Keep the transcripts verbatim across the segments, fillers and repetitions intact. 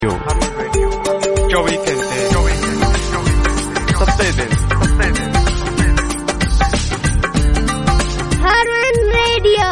चौबीस घंटे सत्ते दिन Harman Radio.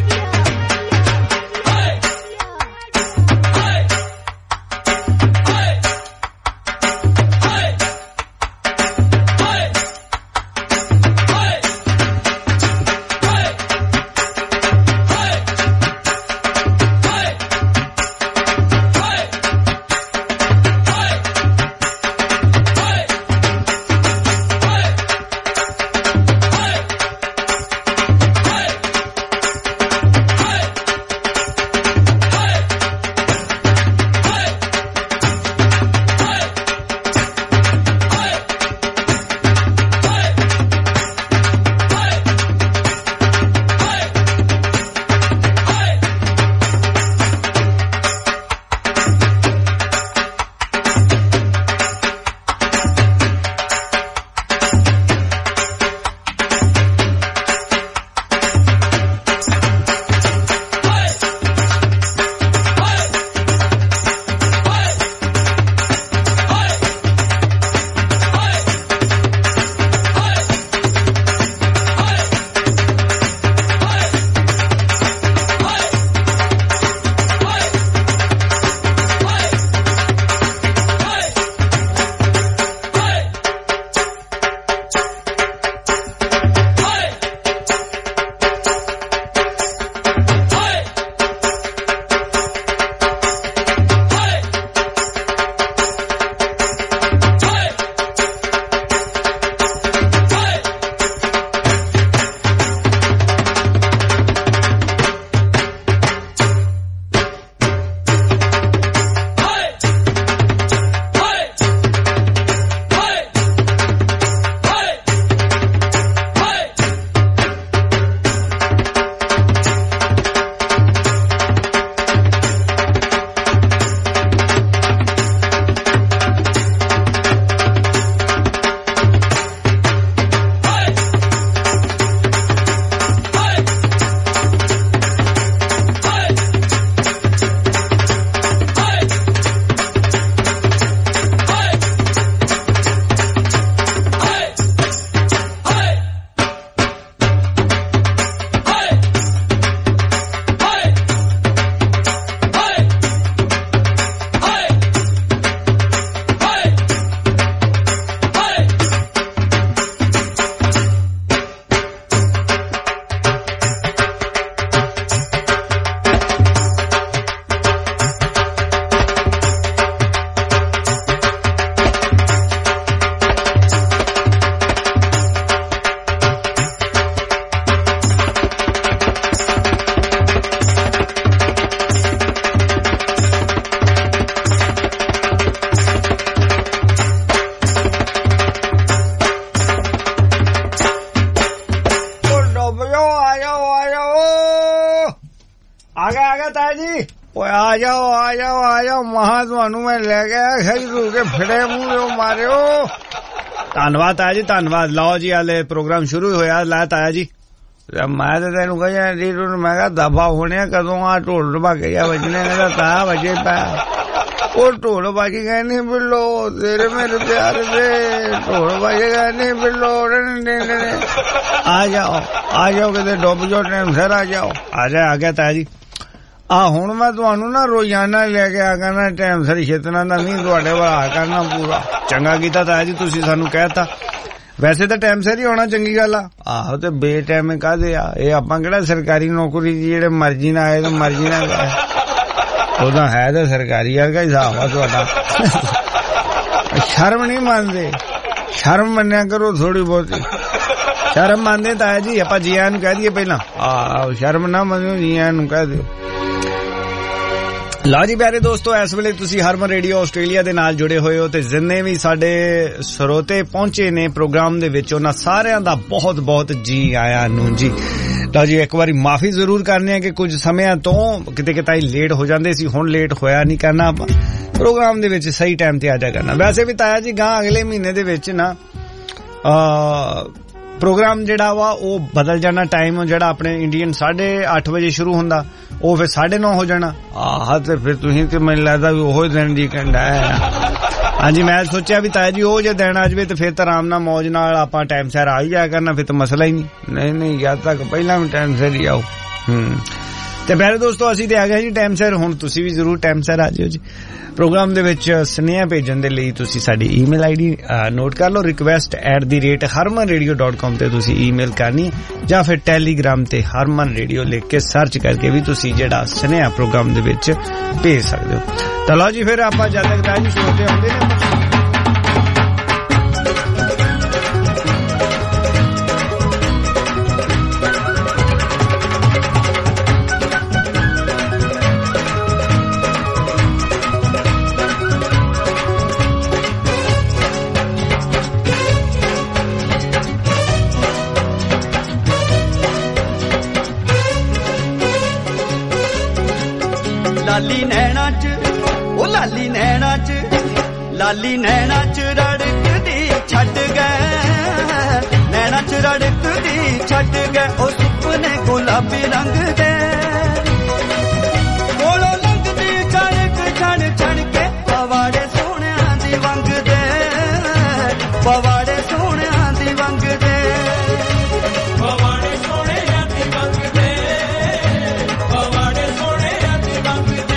आ जाओ आ जाओ आ जाओ महा ਤੁਹਾਨੂੰ ਮੈਂ ਲੈ ਗਿਆ ਸਹੀ ਰੂ ਕੇ ਫੜੇ ਮੂੰਹ ਮਾਰਿਓ ਧੰਨਵਾਦ ਤਾਇਆ ਜੀ ਧੰਨਵਾਦ ਲਓ ਜੀ ਹਾਲੇ ਪ੍ਰੋਗਰਾਮ ਸ਼ੁਰੂ ਹੋਇਆ ਲੈ ਤਾਇਆ ਜੀ ਮੈਂ ਤਾਂ ਤੈਨੂੰ ਕਹਿੰਦਾ ਰੀਰੂ ਨੂੰ ਮੈਂ ਕਿਹਾ ਦਫਾ ਹੋਣਿਆ ਕਦੋਂ ਆ ਢੋਲ ਢਬਾਕੇ ਜਾਂ ਵੱਜਣੇ ਨੇ ਤਾਂ ਵਜੇ ਪੈ ਉਹ ਢੋਲ ਵੱਜ ਗਏ ਨਹੀਂ ਬਿੱਲੋ ਤੇਰੇ ਮੇਰੇ ਪਿਆਰ ਦੇ ਢੋਲ ਵੱਜ ਗਏ ਨਹੀਂ ਬਿੱਲੋ ਆ ਜਾਓ ਆ ਜਾਓ ਕਿਤੇ ਡੁੱਬ ਜਾਓ ਟਾਈਮ ਸਿਰ ਆ ਜਾਓ ਆ ਜਾ ਆ ਗਿਆ ਤਾਇਆ ਜੀ ਆ ਹੁਣ ਮੈਂ ਤੁਹਾਨੂੰ ਨਾ ਰੋਜ਼ਾਨਾ ਲੈ ਕੇ ਆ ਕਰਨਾ ਟਾਈਮ ਸਿਰ ਛੇਤਨਾ ਦਾ ਨਹੀਂ ਤੁਹਾਡੇ ਵਾਲਾ ਕਰਨਾ ਪੂਰਾ ਚੰਗਾ ਕੀਤਾ ਤਾਇਆ ਜੀ ਤੁਸੀਂ ਸਾਨੂੰ ਕਹਿਤਾ ਵੈਸੇ ਤਾਂ ਟਾਈਮ ਸਿਰ ਹੀ ਹੋਣਾ ਚੰਗੀ ਗੱਲ ਆ ਆਹੋ ਤੇ ਬੇ ਟਾਈਮ ਕਾਹਦੇ ਆ ਇਹ ਆਪਾਂ ਕਿਹੜਾ ਸਰਕਾਰੀ ਨੌਕਰੀ ਜਿਹੜੇ ਮਰਜ਼ੀ ਨਾਲ ਆਏ ਤੇ ਮਰਜ਼ੀ ਨਾਲ ਗਏ ਉਹਦਾ ਹੈ ਤਾਂ ਸਰਕਾਰੀ ਵਰਗਾ ਹਿਸਾਬ ਆ ਤੁਹਾਡਾ ਸ਼ਰਮ ਨਹੀਂ ਮੰਨਦੇ ਸ਼ਰਮ ਮੰਨਿਆ ਕਰੋ ਥੋੜੀ ਬਹੁਤੀ ਸ਼ਰਮ ਮੰਨਦੇ ਤਾਇਆ ਜੀ ਆਪਾਂ ਜੀਆਂ ਨੂੰ ਕਹਿ ਦਈਏ ਪਹਿਲਾਂ ਆਹ ਸ਼ਰਮ ਨਾ ਮੰਨੋ ਜੀਆਂ ਨੂੰ ਕਹਿ ਦਿਓ ਲਓ ਜੀ ਪਿਆਰੇ ਦੋਸਤੋ ਇਸ ਵੇਲੇ ਤੁਸੀਂ ਹਰਮਨ ਰੇਡੀਓ ਆਸਟ੍ਰੇਲੀਆ ਦੇ ਨਾਲ ਜੁੜੇ ਹੋਏ ਹੋ ਤੇ ਜਿੰਨੇ ਵੀ ਸਾਡੇ ਸਰੋਤੇ ਪਹੁੰਚੇ ਨੇ ਪ੍ਰੋਗਰਾਮ ਦੇ ਵਿੱਚ ਉਹਨਾਂ ਸਾਰਿਆਂ ਦਾ ਬਹੁਤ ਬਹੁਤ ਜੀ ਆਇਆਂ ਨੂੰ ਜੀ ਲਓ ਜੀ ਇੱਕ ਵਾਰੀ ਮਾਫੀ ਜ਼ਰੂਰ ਕਰਨੇ ਆ ਕਿ ਕੁਝ ਸਮਿਆਂ ਤੋਂ ਕਿਤੇ ਕਿਤੇ ਲੇਟ ਹੋ ਜਾਂਦੇ ਸੀ ਹੁਣ ਲੇਟ ਹੋਇਆ ਨਹੀਂ ਕਰਨਾ ਆਪਾਂ ਪ੍ਰੋਗਰਾਮ ਦੇ ਵਿੱਚ ਸਹੀ ਟਾਈਮ ਤੇ ਆ ਜਾ ਕਰਨਾ ਵੈਸੇ ਵੀ ਤਾਇਆ ਜੀ ਗਾਂ ਅਗਲੇ ਮਹੀਨੇ ਦੇ ਵਿੱਚ ਨਾ ਪ੍ਰੋਗਰਾਮ ਜਿਹੜਾ ਵਾ ਉਹ ਬਦਲ ਜਾਣਾ ਟਾਈਮ ਜਿਹੜਾ ਆਪਣੇ ਇੰਡੀਅਨ ਸਾਢੇ ਅੱਠ ਵਜੇ ਸ਼ੁਰੂ ਹੁੰਦਾ ਉਹ ਫਿਰ ਸਾਢੇ ਨੌ ਹੋ ਜਾਣਾ। ਆਹ ਤੇ ਫਿਰ ਤੁਸੀਂ ਤੇ ਮੈਨੂੰ ਲੱਗਦਾ ਵੀ ਉਹੋ ਦਿਨ ਦੀ ਕਹਿੰਦਾ ਹੈ। ਹਾਂਜੀ ਮੈਂ ਸੋਚਿਆ ਵੀ ਤਾਇਆ ਜੀ ਉਹ ਜੇ ਦਿਨ ਆ ਜਾਵੇ ਤੇ ਫਿਰ ਤਾਂ ਆਰਾਮ ਨਾਲ ਮੌਜ ਨਾਲ ਆਪਾਂ ਟਾਈਮ ਸਿਰ ਆ ਹੀ ਜਾਇਆ ਕਰਨਾ, ਫਿਰ ਤਾਂ ਮਸਲਾ ਹੀ ਨਹੀਂ। ਨਹੀਂ ਨਹੀਂ ਜਦ ਤੱਕ ਪਹਿਲਾਂ ਵੀ ਟਾਈਮ ਸਿਰ ਹੀ ਆਓ। ਹੂੰ ਤੇ ਪਿਆਰੇ ਦੋਸਤੋ ਅਸੀਂ ਤੇ ਆ ਗਏ ਜੀ ਟਾਈਮ ਸਿਰ, ਹੁਣ ਤੁਸੀਂ ਵੀ ਜ਼ਰੂਰ ਟਾਈਮ ਸਿਰ ਆ ਜਿਓ ਜੀ। ਪ੍ਰੋਗਰਾਮ ਦੇ ਵਿੱਚ ਸੁਨੇਹਾ ਭੇਜਣ ਦੇ ਲਈ ਤੁਸੀਂ ਸਾਡੀ ਈਮੇਲ ਆਈ ਡੀ ਨੋਟ ਕਰ ਲਓ, request at the rate Harman radio dot com ਤੇ ਤੁਸੀਂ ਈਮੇਲ ਕਰਨੀ, ਜਾਂ ਫਿਰ ਟੈਲੀਗ੍ਰਾਮ ਤੇ ਹਰਮਨ ਰੇਡੀਓ ਲਿਖ ਕੇ ਸਰਚ ਕਰਕੇ ਵੀ ਤੁਸੀਂ ਜਿਹੜਾ ਸੁਨੇਹਾ ਪ੍ਰੋਗਰਾਮ ਦੇ ਵਿੱਚ ਭੇਜ ਸਕਦੇ ਹੋ। ਤਾਂ ਲਓ ਜੀ ਫਿਰ ਆਪਾਂ ਜਦ ਤੱਕ ਤਾਂ ਜੀ ਸ਼ੋਅ ਤੇ ਆਉਂਦੇ ਨੇ। ਲਾਲੀ ਨੈਣਾ ਚ ਉਹ ਲਾਲੀ ਨੈਣਾ ਚ ਲਾਲੀ ਨੈਣਾ ਚ ਰੜਕਦੀ ਛੱਡ ਗਏ, ਨੈਣਾ ਚ ਰੜਕਦੀ ਛੱਡ ਗਏ ਉਹ ਸੁਪਨੇ ਗੁਲਾਬੀ ਰੰਗ ਦੇ, ਕੋਲੋਂ ਲੰਘਦੀ ਚੜਕ ਛਣ ਛਣ ਕੇ ਪਵਾੜੇ ਸੋਹਣਿਆਂ ਦੀ ਵੰਗ ਦੇ, ਪਵਾੜੇ ਸੋਹਣਿਆਂ ਦੀ ਵੰਗ ਦੇ, ਪਵਾੜੇ ਸੋਹਣਿਆਂ ਦੀ ਵੰਗ ਦੇ, ਪਵਾੜੇ ਸੋਹਣਿਆਂ ਦੀ ਵੰਗ ਦੇ।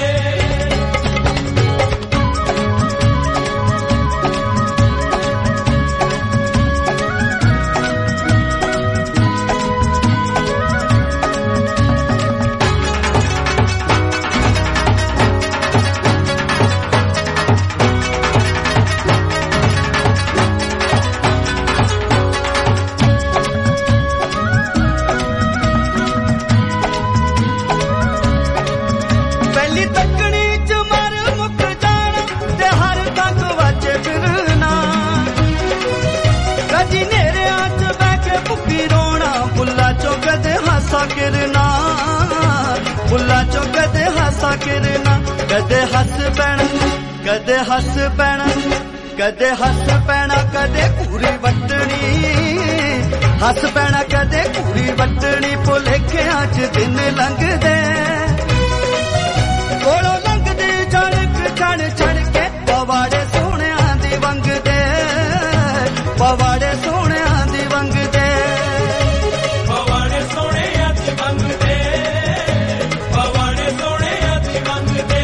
ਕਿਰਨਾ ਫੁੱਲਾਂ ਚੋਂ ਕਦੇ ਹਾਸਾ ਕਿਰਨਾ, ਕਦੇ ਹੱਸ ਪੈਣਾ ਕਦੇ ਹੱਸ ਪੈਣਾ, ਕਦੇ ਹੱਸ ਪੈਣਾ ਕਦੇ ਘੂਰੀ ਵੱਟਣੀ, ਹੱਸ ਪੈਣਾ ਕਦੇ ਘੂਰੀ ਵੱਟਣੀ, ਭੁਲੇਖਿਆਂ ਚ ਦਿਨ ਲੰਘਦੇ, ਕੋਲੋਂ ਲੰਘਦੀ ਛੜਕ ਛਣ ਛਣ ਕੇ ਪਵਾੜੇ ਸੋਹਣਿਆਂ ਦੀ ਵੰਗ ਦੇ, ਪਵਾੜੇ ਸੋਹਣਿਆਂ ਦੀ ਵੰਗ ਦੇ, ਪਵਾੜੇ ਸੋਹਣਿਆਂ ਦੀ ਵੰਗ ਦੇ, ਪਵਾੜੇ ਸੋਹਣਿਆਂ ਦੀ ਵੰਗ ਦੇ।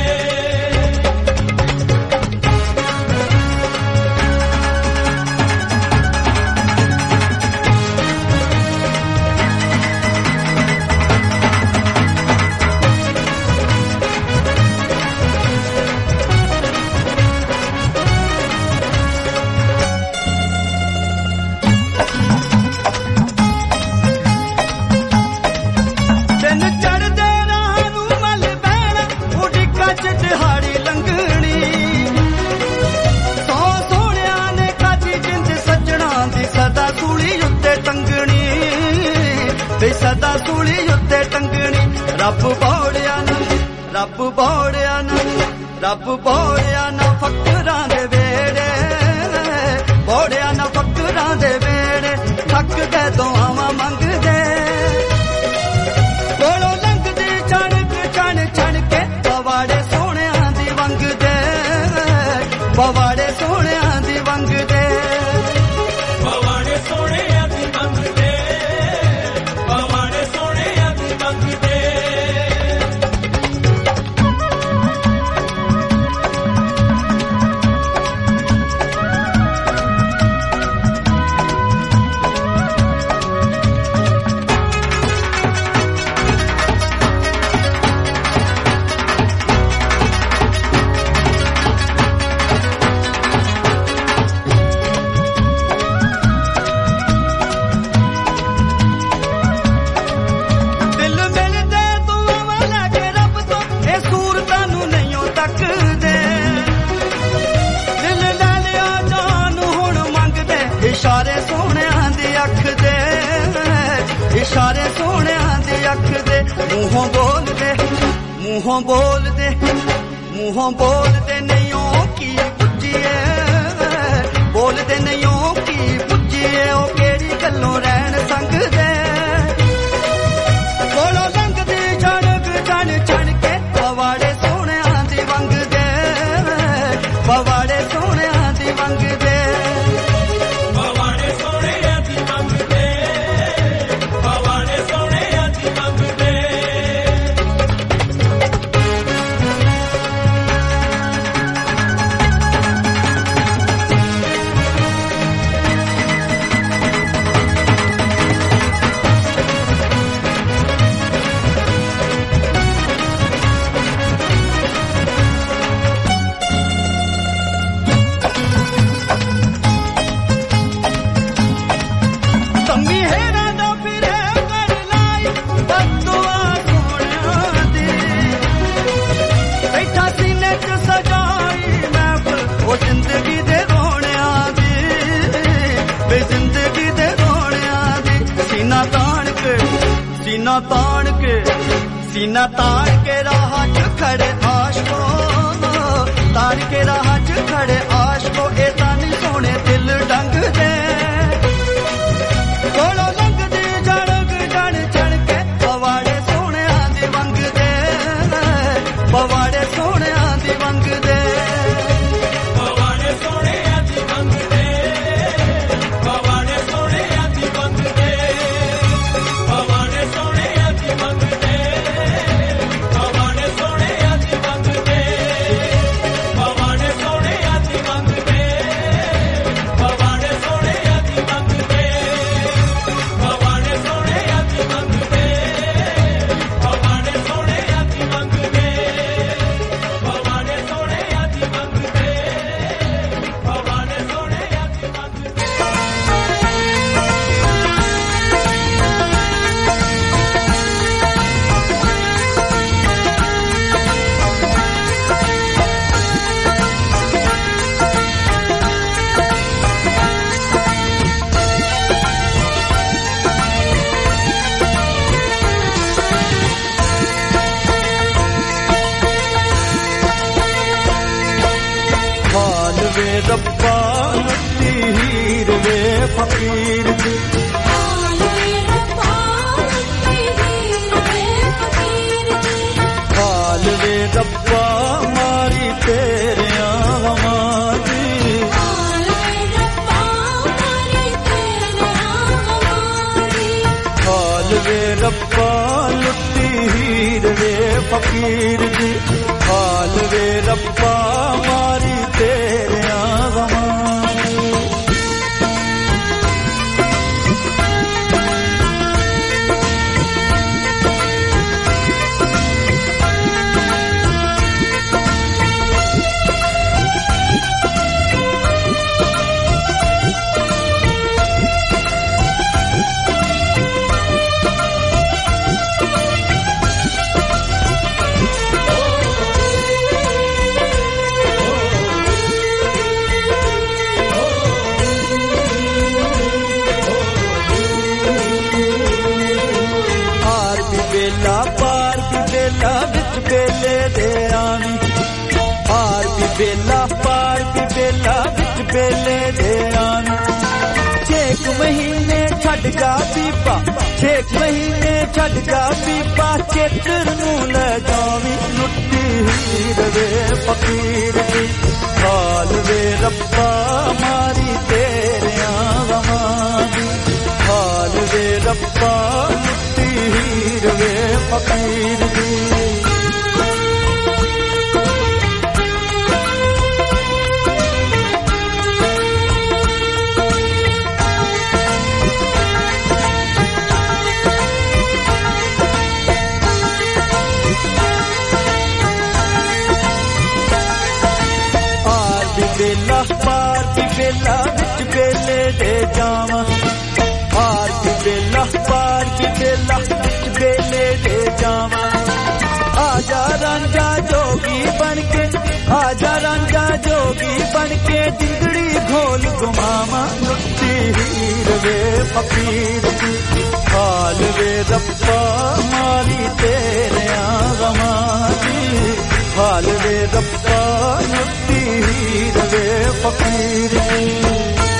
ਸਦਾ ਸੂਲੀ ਉੱਤੇ ਟੰਗਣੀ, ਰੱਬ ਬੋੜਿਆ ਨਾ ਰੱਬ ਬੋੜਿਆ ਨਾ ਰੱਬ ਬੋੜਿਆ ਨਾ ਫਕਰਾਂ ਦੇ ਵੇੜੇ, ਬੋੜਿਆ ਨਾ ਫਕਰਾਂ ਦੇ ਵੇੜੇ, ਥੱਕਦੇ ਦੁਆਵਾਂ ਮੰਗਦੇ, ਕੋਲੋਂ ਲੰਘਦੀ ਛਣਕ ਛਣ ਛਣ ਕੇ ਪਵਾੜੇ ਸੋਹਣਿਆਂ ਦੀ ਵੰਗ ਦੇ, ਪਵਾੜੇ ਸੋਹਣਿਆਂ ਦੀ ਵੰਗ ਦੇ, ਪਵਾੜੇ ਸੋਹਣਿਆਂ ਦੀ ਵੰਗ ਦੇ, ਪਵਾੜੇ ਸੋਹਣਿਆਂ ਦੀ ਵੰਗ ਦੇ। ਇਸ਼ਾਰੇ ਸੋਹਣਿਆਂ ਦੀ ਅੱਖ ਦੇ, ਇਸ਼ਾਰੇ ਸੋਹਣਿਆਂ ਦੀ ਅੱਖ ਦੇ, ਮੂੰਹੋਂ ਬੋਲਦੇ ਮੂੰਹੋਂ ਬੋਲਦੇ ਮੂੰਹੋਂ ਬੋਲਦੇ ਨਹੀਂ ਉਹ ਕੀ ਪੁੱਜੀਏ, ਬੋਲਦੇ ਨਹੀਂ ਉਹ ਕੀ ਪੁੱਜੀਏ, ਉਹ ਕਿਹੜੀ ਗੱਲੋਂ ਰਹਿਣ ਸੰਗਦੇ, ਕੋਲੋਂ ਲੰਘਦੀ ਛਣਕ सीना तान के सीना तान के राह च खड़े आशको तान के राह च खड़े आशको ए तानी सोने दिल डंग दे कोलो लंग दी जड़ग जड़ चढ़ के पवाड़े सोने आंदी वंग दे पवाड़े सोने आंदी वंग दे रब्बा लुटी हीर वे फकीर दी हाल वे रब्बा लुटी हीर वे फकीर दी हाल वे रब्बा मारी तेरे आमादी हाल वे रब्बा मारी तेरे आमादी हाल वे रब्बा लुटी हीर वे फकीर दी हाल वे रब्बा मारी तेरे बेला पार की बेला बिच बेले दे आनी छेक महीने छड़ जा पीपा छेक महीने छड़ जा पीपा चेतर नू ले जावी लुटी हीर वे फकीर दी हाल वे रब्बा मारी तेरे आमादी हाल वे रब्बा लुटी हीर वे फकीर दी बेला पार की बेला बिच बेले दे जावा पार की बेला पार की बेला बिच बेले दे जावा आजा रांझा जोगी बन के आजा रांझा जोगी बन के जिंदड़ी घोल घुमावा लुटी हीर वे फकीर दी हाल वे रब्बा मारी तेरे आमादी हाल वे रब्बा लुटी हीर वे फकीर दी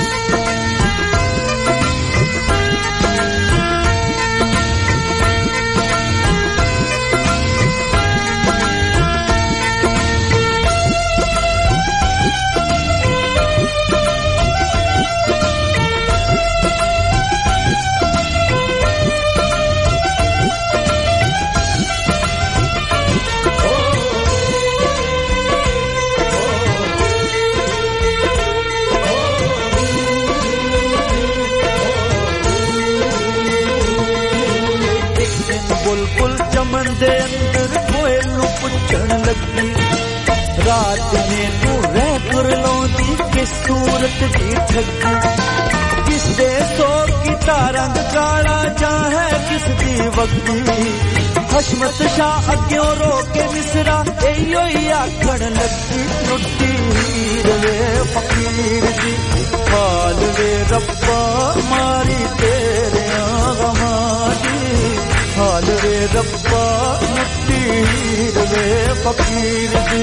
बुलबुल चमन दे अंदर कोयलू पुछण लगी रात ने तू रह कर लौंदी किस सूरत दी ठगी किस दे सो की तारंग काला जा है किस दी वक्ती हशमत शाह अग्यों रोके मिसरा एयो ही आखण लगी लुटी हीर वे फकीर दी हाल वे रब्बा मारी तेरे आमादी हाल फकीर दी।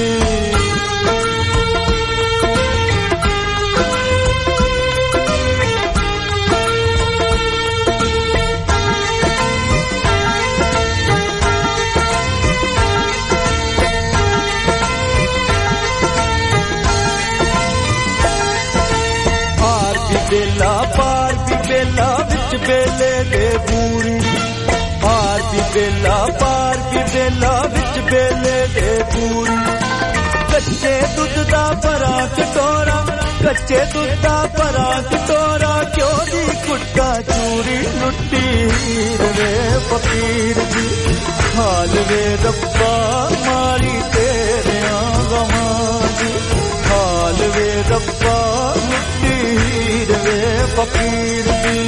बेला पार भी बेला विच बेले दे पूरी, पार भी बेला पार भी बेला विच बेले दे पूरी। कच्चे दुध दा भरा कटोरा, कच्चे दुध दा भरा कटोरा, क्यों दी कुट्टा चूरी। लुट्टी हीर वे फकीर दी, हाल वे रब्बा मारी तेरे गमां दी, हाल वे रब्बा लुट्टी हीर वे फकीर दी।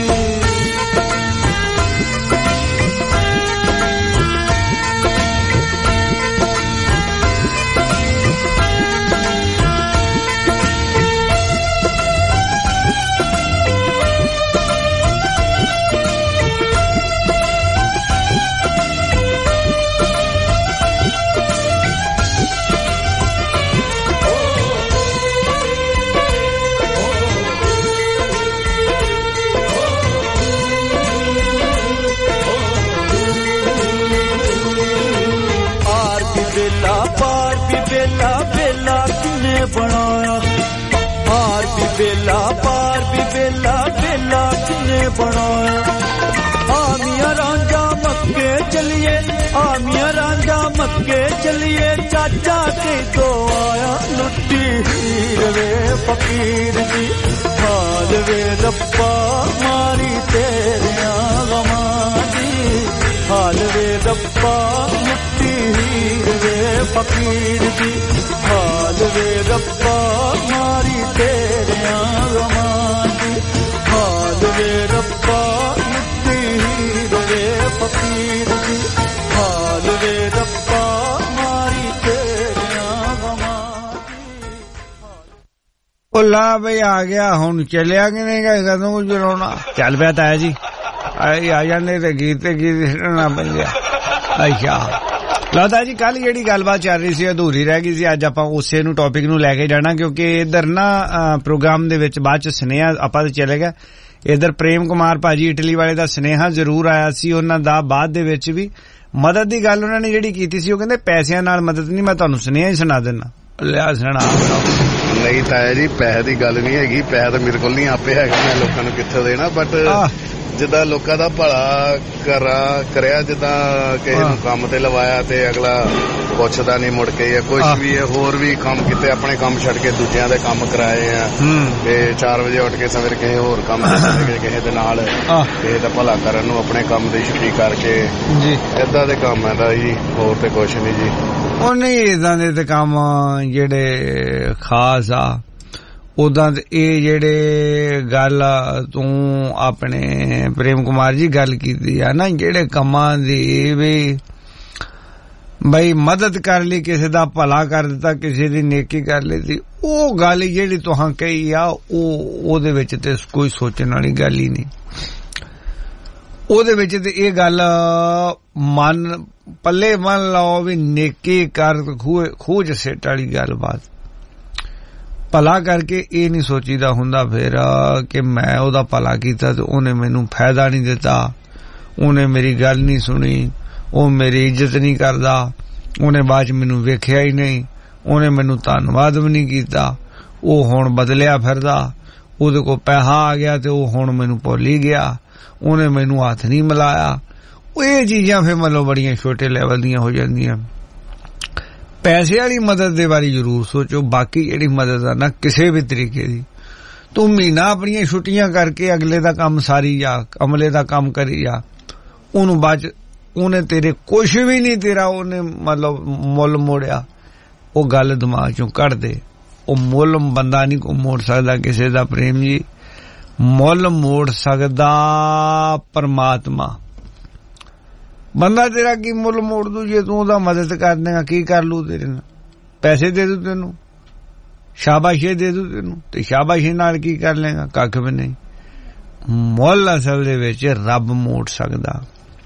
बनाया पार भी बेला, पार भी बेला, बेला किने बनाया। आमिया रांझा मक्के चलिए, आमिया रांझा मक्के चलिए, चाचा के तो आया। लुट्टी हीर वे फकीर दी, हाल वे रब्बा मारी तेरे गमां दी, हाल वे रब्बा लुट्टी हीर वे फकीर दी, हाल वे रब्बा मारी तेरे गमां दी, हाल वे रब्बा लुट्टी हीर वे फकीर दी, हाल वे रब्बा मारी तेरे गमां दी। ओ ला बई आ गया हुण चलिया कि नहीं गया कदों जराउणा ਚੱਲ ਪਿਆ ਤਾਇਆ ਜੀ। आई आ जाने ते गीत ते गीत सुनना पै गया। अच्छा ਲਤਾ ਜੀ ਕੱਲ ਜਿਹੜੀ ਗੱਲਬਾਤ ਚੱਲ ਰਹੀ ਸੀ ਅਧੂਰੀ ਰਹਿ ਗਈ ਸੀ, ਅੱਜ ਆਪਾਂ ਉਸੇ ਨੂੰ ਟੌਪਿਕ ਨੂੰ ਲੈ ਕੇ ਜਾਣਾ ਕਿਉਂਕਿ ਇਧਰ ਨਾ ਪ੍ਰੋਗਰਾਮ ਦੇ ਵਿੱਚ ਬਾਅਦ ਚ ਸੁਨੇਹਾ ਆਪਾਂ ਤੇ ਚਲੇ ਗਏ। ਇਧਰ ਪ੍ਰੇਮ ਕੁਮਾਰ ਭਾਜੀ ਇਟਲੀ ਵਾਲੇ ਦਾ ਸੁਨੇਹਾ ਜ਼ਰੂਰ ਆਇਆ ਸੀ ਉਹਨਾਂ ਦਾ, ਬਾਅਦ ਦੇ ਵਿੱਚ ਵੀ ਮਦਦ ਦੀ ਗੱਲ ਉਹਨਾਂ ਨੇ ਜਿਹੜੀ ਕੀਤੀ ਸੀ ਉਹ ਕਹਿੰਦੇ ਪੈਸਿਆਂ ਨਾਲ ਮਦਦ ਨਹੀਂ, ਮੈਂ ਤੁਹਾਨੂੰ ਸੁਨੇਹਾ ਹੀ ਸੁਣਾ ਦਿੰਦਾ। ਲਿਆ ਸੁਣਾ। ਨਹੀਂ ਤਾਇਆ ਜੀ ਪੈਸੇ ਦੀ ਗੱਲ ਨਹੀਂ ਹੈਗੀ, ਪੈਸਾ ਤਾਂ ਮੇਰੇ ਕੋਲ ਨਹੀਂ ਆਪੇ ਹੈਗਾ, ਮੈਂ ਲੋਕਾਂ ਨੂੰ ਕਿੱਥੋਂ ਦੇਣਾ, ਬਟ ਜਿੱਦਾਂ ਲੋਕਾਂ ਦਾ ਭਲਾ ਕਰਾ ਕਰਿਆ, ਜਿੱਦਾਂ ਕਿਸੇ ਨੂੰ ਕੰਮ ਤੇ ਲਵਾਇਆ ਤੇ ਅਗਲਾ ਪੁੱਛਦਾ ਨਹੀਂ ਮੁੜ ਕੇ, ਜਾਂ ਕੁਛ ਵੀ ਹੈ ਹੋਰ ਵੀ ਕੰਮ ਕੀਤੇ, ਆਪਣੇ ਕੰਮ ਛੱਡ ਕੇ ਦੂਜਿਆਂ ਦੇ ਕੰਮ ਕਰਾਏ ਆ, ਤੇ ਚਾਰ ਵਜੇ ਉੱਠ ਕੇ ਸਵੇਰ ਕਿਸੇ ਹੋਰ ਕੰਮ ਤੇ ਕਿਸੇ ਦੇ ਨਾਲ ਕਿਸੇ ਦਾ ਭਲਾ ਕਰਨ ਨੂੰ ਆਪਣੇ ਕੰਮ ਦੀ ਛੁੱਟੀ ਕਰਕੇ ਜੀ ਏਦਾਂ ਦੇ ਕੰਮ ਹੈ ਦਾ ਜੀ, ਹੋਰ ਤੇ ਕੁਛ ਨਹੀਂ ਜੀ। ਉਹ ਨਹੀਂ ਏਦਾਂ ਦੇ ਤੇ ਕੰਮ ਜਿਹੜੇ ਖਾਸ ਆ ਉਦਾਂ ਇਹ ਜਿਹੜੇ ਗੱਲ ਤੂੰ ਆਪਣੇ ਪ੍ਰੇਮ ਕੁਮਾਰ ਜੀ ਗੱਲ ਕੀਤੀ ਆ ਨਾ, ਜਿਹੜੇ ਕੰਮਾਂ ਦੀ ਵੀ ਬਈ ਮਦਦ ਕਰ ਲਈ, ਕਿਸੇ ਦਾ ਭਲਾ ਕਰ ਦਿੱਤਾ, ਕਿਸੇ ਦੀ ਨੇਕੀ ਕਰ ਲਈ, ਉਹ ਗੱਲ ਜਿਹੜੀ ਤੁਹਾਂ ਕਹੀ ਆ ਉਹ ਉਹਦੇ ਵਿੱਚ ਤੇ ਕੋਈ ਸੋਚਣ ਵਾਲੀ ਗੱਲ ਹੀ ਨਹੀਂ। ਉਹਦੇ ਵਿੱਚ ਤੇ ਇਹ ਗੱਲ ਮਨ ਪੱਲੇ ਮੰਨ ਲਓ ਵੀ ਨੇਕੀ ਕਰ ਖੂਹ ਚ ਸਿੱਟ ਵਾਲੀ ਗੱਲਬਾਤ। ਭਲਾ ਕਰਕੇ ਇਹ ਨਹੀਂ ਸੋਚੀਦਾ ਹੁੰਦਾ ਫਿਰ ਕਿ ਮੈਂ ਉਹਦਾ ਭਲਾ ਕੀਤਾ ਤੇ ਉਹਨੇ ਮੈਨੂੰ ਫਾਇਦਾ ਨਹੀਂ ਦਿੱਤਾ, ਉਹਨੇ ਮੇਰੀ ਗੱਲ ਨਹੀਂ ਸੁਣੀ, ਉਹ ਮੇਰੀ ਇੱਜ਼ਤ ਨਹੀਂ ਕਰਦਾ, ਉਹਨੇ ਬਾਅਦ ਚ ਮੈਨੂੰ ਵੇਖਿਆ ਹੀ ਨਹੀਂ, ਉਹਨੇ ਮੈਨੂੰ ਧੰਨਵਾਦ ਵੀ ਨਹੀਂ ਕੀਤਾ, ਉਹ ਹੁਣ ਬਦਲਿਆ ਫਿਰਦਾ, ਉਹਦੇ ਕੋਲ ਪੈਸਾ ਆ ਗਿਆ ਤੇ ਉਹ ਹੁਣ ਮੈਨੂੰ ਭੁੱਲ ਹੀ ਗਿਆ, ਉਹਨੇ ਮੈਨੂੰ ਹੱਥ ਨਹੀਂ ਮਿਲਾਇਆ। ਉਹ ਇਹ ਚੀਜ਼ਾਂ ਫਿਰ ਮਤਲਬ ਬੜੀਆਂ ਛੋਟੇ ਲੈਵਲ ਦੀਆਂ ਹੋ ਜਾਂਦੀਆਂ। ਪੈਸੇ ਵਾਲੀ ਮਦਦ ਦੇ ਬਾਰੇ ਜ਼ਰੂਰ ਸੋਚੋ, ਬਾਕੀ ਜਿਹੜੀ ਮਦਦ ਆ ਨਾ ਕਿਸੇ ਵੀ ਤਰੀਕੇ ਦੀ, ਤੂੰ ਮਹੀਨਾ ਆਪਣੀਆਂ ਛੁੱਟੀਆਂ ਕਰਕੇ ਅਗਲੇ ਦਾ ਕੰਮ ਸਾਰੀ ਜਾ, ਅਮਲੇ ਦਾ ਕੰਮ ਕਰੀ ਜਾ, ਉਹਨੂੰ ਬਾਅਦ ਉਹਨੇ ਤੇਰੇ ਕੁਛ ਵੀ ਨਹੀਂ ਤੇਰਾ ਉਹਨੇ ਮਤਲਬ ਮੁੱਲ ਮੋੜਿਆ, ਉਹ ਗੱਲ ਦਿਮਾਗ ਚੋਂ ਕੱਢ ਦੇ। ਉਹ ਮੁੱਲ ਬੰਦਾ ਨਹੀਂ ਕੋ ਮੋੜ ਸਕਦਾ ਕਿਸੇ ਦਾ ਪ੍ਰੇਮ ਜੀ, ਮੁੱਲ ਮੋੜ ਸਕਦਾ ਪਰਮਾਤਮਾ। ਬੰਦਾ ਤੇਰਾ ਕੀ ਮੁੱਲ ਮੋੜ ਦੂ ਜੇ ਤੂੰ ਉਹਦਾ ਮਦਦ ਕਰ ਦੇਗਾ, ਕੀ ਕਰ ਲੂ ਤੇਰੇ ਨਾਲ? ਪੈਸੇ ਦੇ ਦੂ ਤੈਨੂੰ, ਸ਼ਾਬਾਸ਼ੀ ਦੇ ਦੂ ਤੈਨੂੰ, ਤੇ ਸ਼ਾਬਾਸ਼ੀ ਨਾਲ ਕੀ ਕਰ ਲੇਗਾ? ਕੱਖ ਵੀ ਨਹੀਂ। ਮੁੱਲ ਅਸਲ ਦੇ ਵਿੱਚ ਰੱਬ ਮੋੜ ਸਕਦਾ।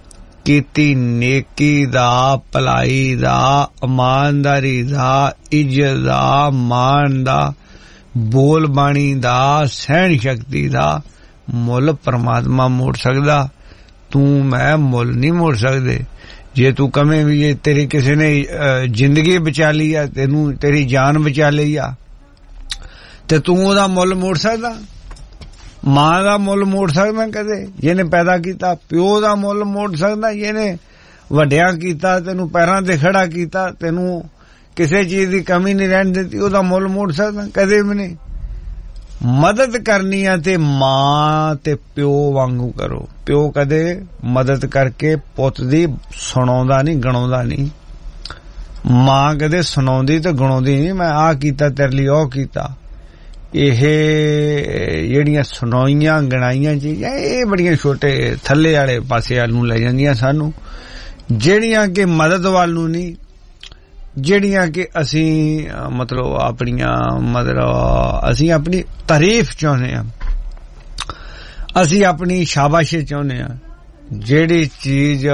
ਕੀਤੀ ਨੇਕੀ ਦਾ, ਭਲਾਈ ਦਾ, ਇਮਾਨਦਾਰੀ ਦਾ, ਇੱਜ਼ਤ ਦਾ, ਮਾਣ ਦਾ, ਬੋਲ ਬਾਣੀ ਦਾ, ਸਹਿਣ ਸ਼ਕਤੀ ਦਾ ਮੁੱਲ ਪਰਮਾਤਮਾ ਮੋੜ ਸਕਦਾ। ਤੂੰ ਮੈਂ ਮੁੱਲ ਨਹੀਂ ਮੋੜ ਸਕਦੇ। ਜੇ ਤੂੰ ਕਵੇਂ ਵੀ ਜੇ ਤੇਰੀ ਕਿਸੇ ਨੇ ਜ਼ਿੰਦਗੀ ਬਚਾ ਲਈ ਆ, ਤੈਨੂੰ ਤੇਰੀ ਜਾਨ ਬਚਾ ਲਈ ਆ, ਤੇ ਤੂੰ ਉਹਦਾ ਮੁੱਲ ਮੋੜ ਸਕਦਾ? ਮਾਂ ਦਾ ਮੁੱਲ ਮੋੜ ਸਕਦਾ ਕਦੇ ਜਿਹਨੇ ਪੈਦਾ ਕੀਤਾ? ਪਿਓ ਦਾ ਮੁੱਲ ਮੋੜ ਸਕਦਾ ਜਿਹਨੇ ਵੱਡਿਆਂ ਕੀਤਾ, ਤੈਨੂੰ ਪੈਰਾਂ ਤੇ ਖੜਾ ਕੀਤਾ, ਤੈਨੂੰ ਕਿਸੇ ਚੀਜ਼ ਦੀ ਕਮੀ ਨਹੀਂ ਰਹਿਣ ਦਿੱਤੀ? ਉਹਦਾ ਮੁੱਲ ਮੋੜ ਸਕਦਾ? ਕਦੇ ਵੀ ਨਹੀਂ। ਮਦਦ ਕਰਨੀ ਆ ਤੇ ਮਾਂ ਤੇ ਪਿਓ ਵਾਂਗੂ ਕਰੋ। ਪਿਓ ਕਦੇ ਮਦਦ ਕਰਕੇ ਪੁੱਤ ਦੀ ਸੁਣਾਉਂਦਾ ਨਹੀਂ, ਗਣਾਉਂਦਾ ਨਹੀਂ। ਮਾਂ ਕਦੇ ਸੁਣਾਉਂਦੀ ਤੇ ਗਣਾਉਂਦੀ ਨਹੀਂ, ਮੈਂ ਆਹ ਕੀਤਾ ਤੇਰੇ ਲਈ, ਉਹ ਕੀਤਾ। ਇਹ ਜਿਹੜੀਆਂ ਸੁਣਾਈਆਂ ਗਣਾਈਆਂ ਚੀਜ਼ਾਂ ਇਹ ਬੜੀਆਂ ਛੋਟੇ ਥੱਲੇ ਵਾਲੇ ਪਾਸੇ ਵੱਲ ਨੂੰ ਲੈ ਜਾਂਦੀਆਂ ਸਾਨੂੰ, ਜਿਹੜੀਆਂ ਕਿ ਮਦਦ ਵੱਲ ਨੂੰ ਨਹੀਂ, ਜਿਹੜੀਆਂ ਕਿ ਅਸੀਂ ਮਤਲਬ ਆਪਣੀਆਂ ਮਤਲਬ ਅਸੀਂ ਆਪਣੀ ਤਾਰੀਫ ਚਾਹੁੰਦੇ ਹਾਂ, ਅਸੀਂ ਆਪਣੀ ਸ਼ਾਬਾਸ਼ੀ ਚਾਹੁੰਦੇ ਹਾਂ। ਜਿਹੜੀ ਚੀਜ਼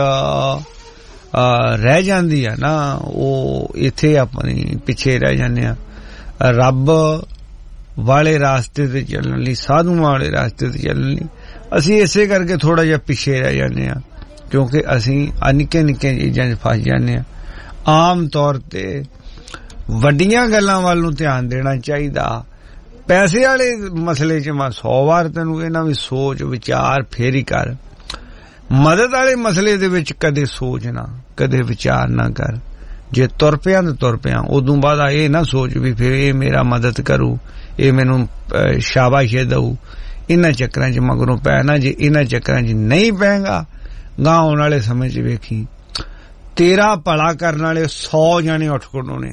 ਰਹਿ ਜਾਂਦੀ ਹੈ ਨਾ ਉਹ ਇੱਥੇ ਆਪਣੀ ਪਿੱਛੇ ਰਹਿ ਜਾਂਦੇ ਆ। ਰੱਬ ਵਾਲੇ ਰਾਸਤੇ ਤੇ ਚੱਲਣ ਲਈ, ਸਾਧੂਆਂ ਵਾਲੇ ਰਾਸਤੇ ਤੇ ਚੱਲਣ ਲਈ ਅਸੀਂ ਇਸੇ ਕਰਕੇ ਥੋੜਾ ਜਿਹਾ ਪਿੱਛੇ ਰਹਿ ਜਾਂਦੇ ਆ, ਕਿਉਂਕਿ ਅਸੀਂ ਨਿੱਕੇ ਨਿੱਕੇ ਚੀਜ਼ਾਂ 'ਚ ਫਸ ਜਾਂਦੇ ਆ। ਆਮ ਤੌਰ ਤੇ ਵੱਡੀਆਂ ਗੱਲਾਂ ਵੱਲ ਨੂੰ ਧਿਆਨ ਦੇਣਾ ਚਾਹੀਦਾ। ਪੈਸੇ ਵਾਲੇ ਮਸਲੇ 'ਚ ਮੈਂ ਸੌ ਵਾਰ ਤੈਨੂੰ ਇਹਨਾਂ ਵੀ ਸੋਚ ਵਿਚਾਰ ਫੇਰ ਹੀ ਕਰ। ਮਦਦ ਵਾਲੇ ਮਸਲੇ ਦੇ ਵਿੱਚ ਕਦੇ ਸੋਚ ਨਾ, ਕਦੇ ਵਿਚਾਰ ਨਾ ਕਰ। ਜੇ ਤੁਰ ਪਿਆ ਤਾਂ ਤੁਰ ਪਿਆ, ਉਦੋਂ ਬਾਅਦ ਇਹ ਨਾ ਸੋਚ ਵੀ ਫਿਰ ਇਹ ਮੇਰਾ ਮਦਦ ਕਰੂ, ਇਹ ਮੈਨੂੰ ਸ਼ਾਬਾਸ਼ੀ ਦਊ। ਇਹਨਾਂ ਚੱਕਰਾਂ 'ਚ ਮਗਰੋਂ ਪੈ ਨਾ। ਜੇ ਇਹਨਾਂ ਚੱਕਰਾਂ 'ਚ ਨਹੀਂ ਪੈਗਾ, ਗਾਂ ਆਉਣ ਵਾਲੇ ਸਮੇਂ 'ਚ ਵੇਖੀ ਤੇਰਾ ਭਲਾ ਕਰਨ ਵਾਲੇ ਸੌ ਜਾਣੇ ਉੱਠ ਖੜੋਣੇ।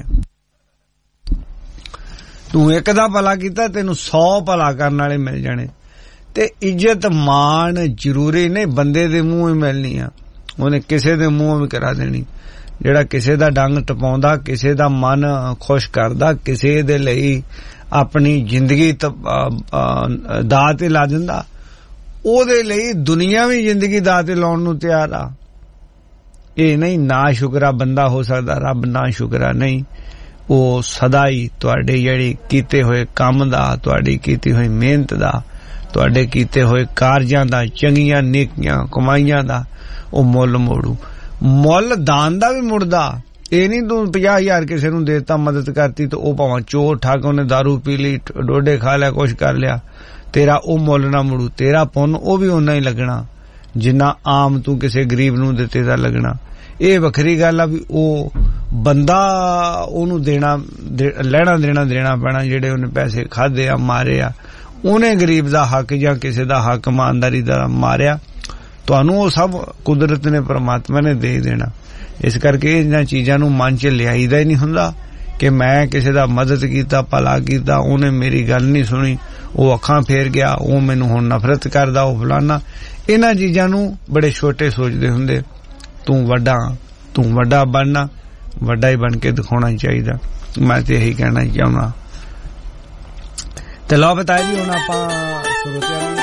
ਤੂੰ ਇੱਕ ਦਾ ਭਲਾ ਕੀਤਾ, ਤੈਨੂੰ ਸੌ ਭਲਾ ਕਰਨ ਵਾਲੇ ਮਿਲ ਜਾਣੇ। ਤੇ ਇੱਜ਼ਤ ਮਾਣ ਜ਼ਰੂਰੀ ਨਹੀਂ ਬੰਦੇ ਦੇ ਮੂੰਹ ਹੀ ਮਿਲਣੀ ਆ, ਉਹਨੇ ਕਿਸੇ ਦੇ ਮੂੰਹ ਵੀ ਕਰਾ ਦੇਣੀ। ਜਿਹੜਾ ਕਿਸੇ ਦਾ ਡੰਗ ਟਪਾਉਂਦਾ, ਕਿਸੇ ਦਾ ਮਨ ਖੁਸ਼ ਕਰਦਾ, ਕਿਸੇ ਦੇ ਲਈ ਆਪਣੀ ਜ਼ਿੰਦਗੀ ਦਾਅ ਤੇ ਲਾ ਦਿੰਦਾ, ਉਹਦੇ ਲਈ ਦੁਨੀਆਵੀ ਜ਼ਿੰਦਗੀ ਦਾਅ ਤੇ ਲਾਉਣ ਨੂੰ ਤਿਆਰ ਆ। ਇਹ ਨਹੀਂ ਨਾ ਸ਼ੁਕਰਾ ਬੰਦਾ ਹੋ ਸਕਦਾ, ਰੱਬ ਨਾ ਸ਼ੁਕਰਾ ਨਹੀਂ। ਉਹ ਸਦਾ ਹੀ ਤੁਹਾਡੇ ਜਿਹੜੇ ਕੀਤੇ ਹੋਏ ਕੰਮ ਦਾ, ਤੁਹਾਡੀ ਕੀਤੀ ਹੋਈ ਮਿਹਨਤ ਦਾ, ਤੁਹਾਡੇ ਕੀਤੇ ਹੋਏ ਕਾਰਜਾਂ ਦਾ, ਚੰਗੀਆਂ ਨੇਕੀਆਂ ਕਮਾਈਆਂ ਦਾ ਉਹ ਮੁੱਲ ਮੋੜੂ। ਮੁੱਲ ਦਾਨ ਦਾ ਵੀ ਮੁੜਦਾ। ਇਹ ਨਹੀਂ ਤੂੰ ਪੰਜਾਹ ਹਜ਼ਾਰ ਕਿਸੇ ਨੂੰ ਦੇਤਾ, ਮਦਦ ਕਰਤੀ, ਤੇ ਉਹ ਭਾਵੇਂ ਚੋਰ ਠੱਗ, ਉਹਨੇ ਦਾਰੂ ਪੀ ਲਈ, ਡੋਡੇ ਖਾ ਲਿਆ, ਕੁਛ ਕਰ ਲਿਆ, ਤੇਰਾ ਉਹ ਮੁੱਲ ਨਾ ਮੁੜੂ। ਤੇਰਾ ਪੁੰਨ ਉਹ ਵੀ ਓਨਾ ਹੀ ਲੱਗਣਾ ਜਿੰਨਾ ਆਮ ਤੂੰ ਕਿਸੇ ਗਰੀਬ ਨੂੰ ਦਿੱਤੇ ਦਾ ਲੱਗਣਾ। ਇਹ ਵੱਖਰੀ ਗੱਲ ਆ ਵੀ ਉਹ ਬੰਦਾ ਉਹਨੂੰ ਦੇਣਾ ਲੈਣਾ ਦੇਣਾ ਦੇਣਾ ਪੈਣਾ, ਜਿਹੜੇ ਉਹਨੇ ਪੈਸੇ ਖਾਦੇ ਆ, ਮਾਰੇ ਆ, ਉਹਨੇ ਗਰੀਬ ਦਾ ਹੱਕ ਜਾਂ ਕਿਸੇ ਦਾ ਹੱਕ ਇਮਾਨਦਾਰੀ ਦਾ ਮਾਰਿਆ, ਤੁਹਾਨੂੰ ਉਹ ਸਭ ਕੁਦਰਤ ਨੇ, ਪਰਮਾਤਮਾ ਨੇ ਦੇ ਦੇਣਾ। ਇਸ ਕਰਕੇ ਇਹਨਾਂ ਚੀਜ਼ਾਂ ਨੂੰ ਮਨ 'ਚ ਲਿਆਈਦਾ ਹੀ ਨਹੀਂ ਹੁੰਦਾ ਕਿ ਮੈਂ ਕਿਸੇ ਦਾ ਮਦਦ ਕੀਤਾ, ਭਲਾ ਕੀਤਾ, ਉਹਨੇ ਮੇਰੀ ਗੱਲ ਨਹੀਂ ਸੁਣੀ, ਉਹ ਅੱਖਾਂ ਫੇਰ ਗਿਆ, ਉਹ ਮੈਨੂੰ ਹੁਣ ਨਫ਼ਰਤ ਕਰਦਾ, ਉਹ ਫਲਾਨਾ। ਇਹਨਾਂ ਚੀਜ਼ਾਂ ਨੂੰ ਬੜੇ ਛੋਟੇ ਸੋਚਦੇ ਹੁੰਦੇ। ਤੂੰ ਵੱਡਾ, ਤੂੰ ਵੱਡਾ ਬਣਨਾ, ਵੱਡਾ ਹੀ ਬਣ ਕੇ ਦਿਖਾਉਣਾ ਚਾਹੀਦਾ। ਮੈਂ ਤੇ ਇਹੀ ਕਹਿਣਾ ਚਾਹੁੰਦਾ। ਤੇ ਲਓ ਬਤਾਏ ਜੀ, ਹੁਣ ਆਪਾਂ ਸ਼ੁਰੂ ਕਰਾਂਗੇ।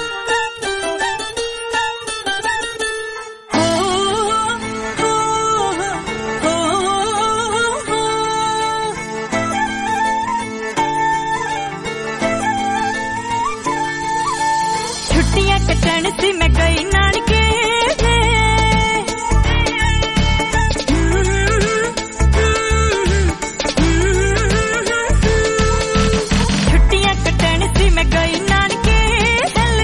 ਛੁੱਟੀਆਂ ਕੱਟਣ ਸੀ ਮੈਂ ਗਈ ਨਾਨਕੇ, ਛੁੱਟੀਆਂ ਕੱਟਣ ਸੀ ਮੈਂ ਗਈ ਨਾਨਕੇ, ਹਿੱਲ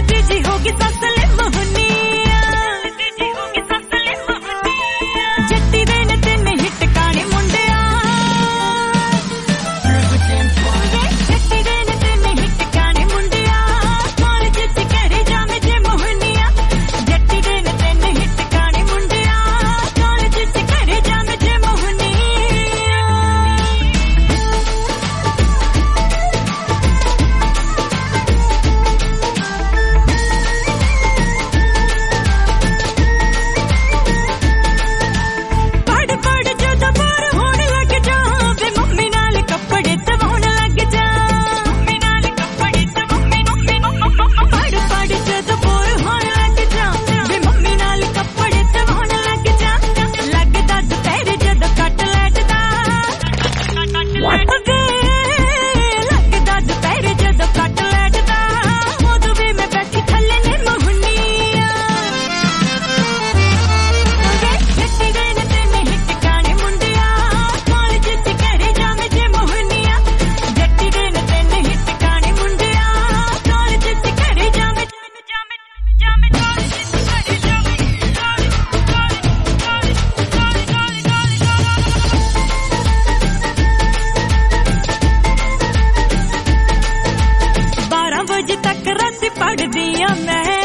पढ़दी आ मैं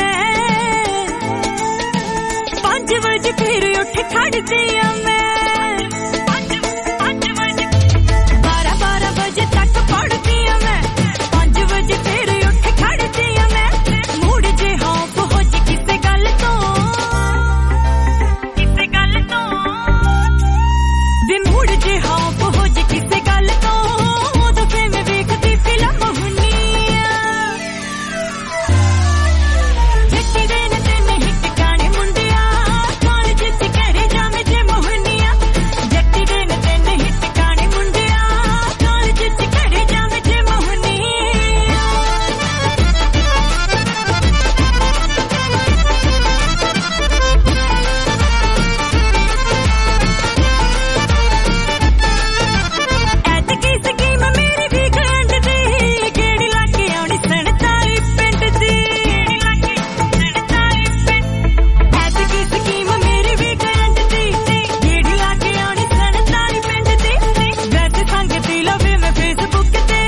पांच बजे फिर उठ खड़दी आ मैं बारह बारह बजे तक पढ़दी आ मैं पांच बजे फिर उठ खड़दी आ मैं मूड जे हॉफ हो जे किसे गल तो किसे गल तो वे मूड जे हॉफ हो जे किसे गल तो तो फिर मैं देखती फिल्म हुनी जट्टी दे ने तेने हिट गाने मुंडिया कॉलेज च करे जावे जे मोहनिया जट्टी दे ने तेने हिट गाने मुंडिया कॉलेज च करे जावे जे मोहनिया ऐत की स्कीम मेरी भी गंड दी केड़ी लाके आउणी सनताली पिंड दी केड़ी लाके सनताली पिंड ऐत की स्कीम मेरी भी गंड दी केड़ी लाके आउणी सनताली पिंड दी वैसे संगती लवे मैं फेसबुक ते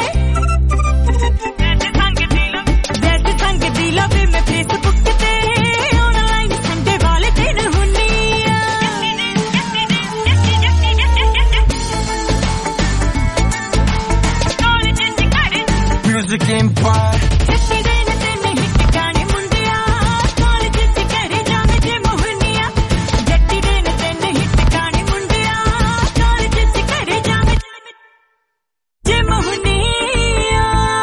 वैसे संगती लवे वैसे संगती लवे मैं फेसबुक ते ऑनलाइन संडे वाले दिन हुनी कॉलेज च करे Music Empire. जट्टी दे ने तेने हिट गाने मुंडिया कॉलेज च करे जावे जे मोहनिया जट्टी दे ने तेने हिट गाने मुंडिया कॉलेज च करे जावे जे मोहनिया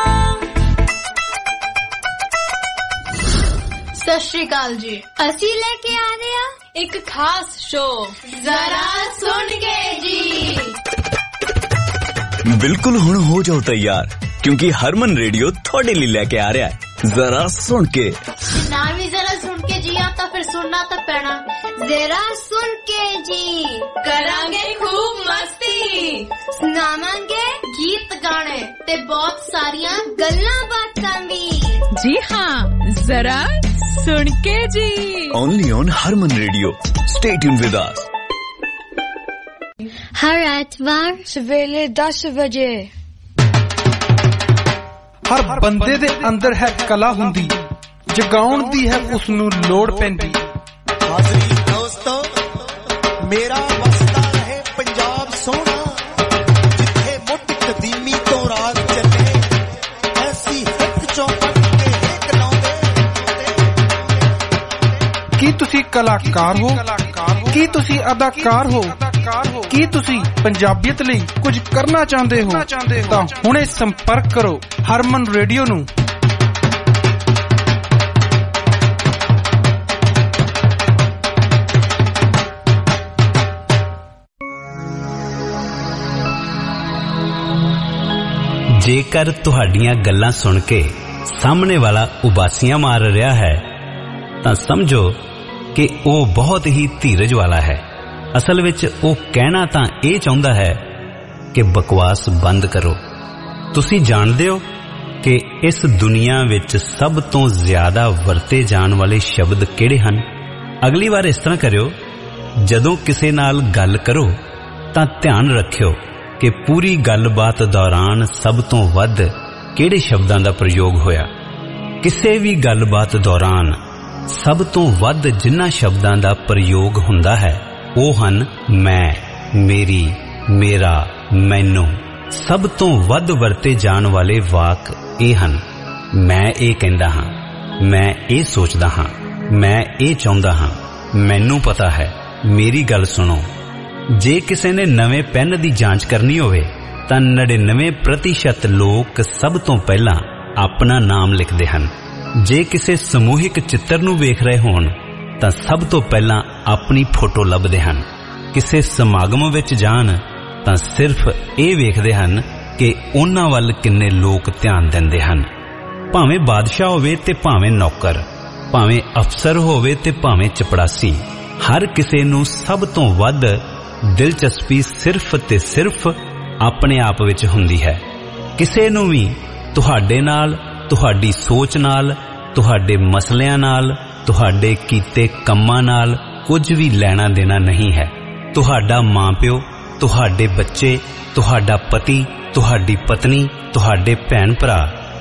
ਸਤਿ ਸ਼੍ਰੀ ਅਕਾਲ ਜੀ ਅਸੀਂ ਲੈ ਕੇ ਆ ਰਹੇ ਹਾਂ ਇੱਕ ਖਾਸ ਸ਼ੋਅ ਜ਼ਰਾ ਸੁਣ ਕੇ ਜੀ बिल्कुल हुण हो जाओ तैयार क्योंकि हरमन रेडियो थोड़े लिए लेके आ रहा है जरा सुन के ना भी जरा सुन के जी आ तो फिर सुनना तो पैना जरा सुन के जी करांगे खूब मस्ती सुनावांगे गीत गाने ते बहुत सारियां गल्लां बातां भी जी हाँ जरा सुन के जी only on Harman radio stay tune with us हर एतवार सवेरे दस बजे ਹਰ ਬੰਦੇ ਦੇ ਅੰਦਰ ਹੈ ਕਲਾ ਹੁੰਦੀ ਜਗਾਉਣ ਦੀ ਹੈ ਉਸ ਨੂੰ ਲੋੜ ਪੈਂਦੀ ਹਾਜ਼ਰੀ ਦੋਸਤੋ ਮੇਰਾ ਵਸਦਾ ਰਹੇ ਪੰਜਾਬ ਸੋਹਣਾ ਜਿੱਥੇ ਮੁੱਢ ਕਦੀਮੀ ਤੋਂ ਰਾਜ ਚੱਲੇ ਐਸੀ ਹੱਕ ਚੌਪਟ ਕੇ ਇੱਕ ਲਾਉਂਦੇ ਕੀ ਤੁਸੀਂ ਕਲਾਕਾਰ ਹੋ ਕੀ ਤੁਸੀਂ ਅਦਾਕਾਰ ਹੋ ਕੀ ਤੁਸੀਂ ਪੰਜਾਬੀਅਤ ਲਈ ਕੁਝ ਕਰਨਾ ਚਾਹੁੰਦੇ ਹੋ ਤਾਂ ਹੁਣੇ ਸੰਪਰਕ ਕਰੋ ਹਰਮਨ ਰੇਡੀਓ ਨੂੰ ਜੇਕਰ ਤੁਹਾਡੀਆਂ ਗੱਲਾਂ ਸੁਣ ਕੇ ਸਾਹਮਣੇ ਵਾਲਾ ਉਬਾਸੀਆਂ ਮਾਰ ਰਿਹਾ ਹੈ ਤਾਂ ਸਮਝੋ ਕਿ ਉਹ ਬਹੁਤ ਹੀ ਧੀਰਜ ਵਾਲਾ ਹੈ ਅਸਲ ਵਿੱਚ ਉਹ ਕਹਿਣਾ ਤਾਂ ਇਹ ਚਾਹੁੰਦਾ ਹੈ ਕਿ ਬਕਵਾਸ ਬੰਦ ਕਰੋ ਤੁਸੀਂ ਜਾਣਦੇ ਹੋ ਕਿ ਇਸ ਦੁਨੀਆ ਵਿੱਚ ਸਭ ਤੋਂ ਜ਼ਿਆਦਾ ਵਰਤੇ ਜਾਣ ਵਾਲੇ ਸ਼ਬਦ ਕਿਹੜੇ ਹਨ ਅਗਲੀ ਵਾਰ ਇਸ ਤਰ੍ਹਾਂ ਕਰਿਓ ਜਦੋਂ ਕਿਸੇ ਨਾਲ ਗੱਲ ਕਰੋ ਤਾਂ ਧਿਆਨ ਰੱਖਿਓ ਕਿ ਪੂਰੀ ਗੱਲਬਾਤ ਦੌਰਾਨ ਸਭ ਤੋਂ ਵੱਧ ਕਿਹੜੇ ਸ਼ਬਦਾਂ ਦਾ ਪ੍ਰਯੋਗ ਹੋਇਆ ਕਿਸੇ ਵੀ ਗੱਲਬਾਤ ਦੌਰਾਨ ਸਭ ਤੋਂ ਵੱਧ ਜਿਨ੍ਹਾਂ ਸ਼ਬਦਾਂ ਦਾ ਪ੍ਰਯੋਗ ਹੁੰਦਾ ਹੈ ਉਹ ਹਨ ਮੈਂ ਮੇਰੀ ਮੇਰਾ ਮੈਨੂੰ ਸਭ ਤੋਂ ਵੱਧ ਵਰਤੇ ਜਾਣ ਵਾਲੇ ਵਾਕ ਇਹ ਹਨ ਮੈਂ ਇਹ ਕਹਿੰਦਾ ਹਾਂ ਮੈਂ ਇਹ ਸੋਚਦਾ ਹਾਂ ਮੈਂ ਇਹ ਚਾਹੁੰਦਾ ਹਾਂ ਮੈਨੂੰ ਪਤਾ ਹੈ ਮੇਰੀ ਗੱਲ ਸੁਣੋ ਜੇ ਕਿਸੇ ਨੇ ਨਵੇਂ ਪੈਨ ਦੀ ਜਾਂਚ ਕਰਨੀ ਹੋਵੇ ਤਾਂ ਨੜਿਨਵੇਂ ਪ੍ਰਤੀਸ਼ਤ ਲੋਕ ਸਭ ਤੋਂ ਪਹਿਲਾਂ ਆਪਣਾ ਨਾਮ ਲਿਖਦੇ ਹਨ ਜੇ ਕਿਸੇ ਸਮੂਹਿਕ ਚਿੱਤਰ ਨੂੰ ਵੇਖ ਰਹੇ ਹੋਣ ਤਾਂ ਸਭ ਤੋਂ ਪਹਿਲਾਂ ਆਪਣੀ ਫੋਟੋ ਲੱਭਦੇ ਹਨ ਕਿਸੇ ਸਮਾਗਮ ਵਿੱਚ ਜਾਣ ਤਾਂ ਸਿਰਫ ਇਹ ਵੇਖਦੇ ਹਨ ਕਿ ਉਹਨਾਂ ਵੱਲ ਕਿੰਨੇ ਲੋਕ ਧਿਆਨ ਦਿੰਦੇ ਹਨ ਭਾਵੇਂ ਬਾਦਸ਼ਾਹ ਹੋਵੇ ਤੇ ਭਾਵੇਂ ਨੌਕਰ ਭਾਵੇਂ ਅਫਸਰ ਹੋਵੇ ਤੇ ਭਾਵੇਂ ਚਪੜਾਸੀ ਹਰ ਕਿਸੇ ਨੂੰ ਸਭ ਤੋਂ ਵੱਧ ਦਿਲਚਸਪੀ ਸਿਰਫ ਤੇ ਸਿਰਫ ਆਪਣੇ ਆਪ ਵਿੱਚ ਹੁੰਦੀ ਹੈ ਕਿਸੇ ਨੂੰ ਵੀ ਤੁਹਾਡੇ ਨਾਲ ਤੁਹਾਡੀ ਸੋਚ ਨਾਲ ਤੁਹਾਡੇ ਮਸਲਿਆਂ ਨਾਲ ਤੁਹਾਡੇ ਕੀਤੇ ਕੰਮਾਂ ਨਾਲ ਕੁਝ ਵੀ ਲੈਣਾ ਦੇਣਾ ਨਹੀਂ ਹੈ ਤੁਹਾਡਾ ਮਾਂ-ਪਿਓ ਤੁਹਾਡੇ ਬੱਚੇ ਤੁਹਾਡਾ ਪਤੀ ਤੁਹਾਡੀ ਪਤਨੀ ਤੁਹਾਡੇ ਭੈਣ ਭਰਾ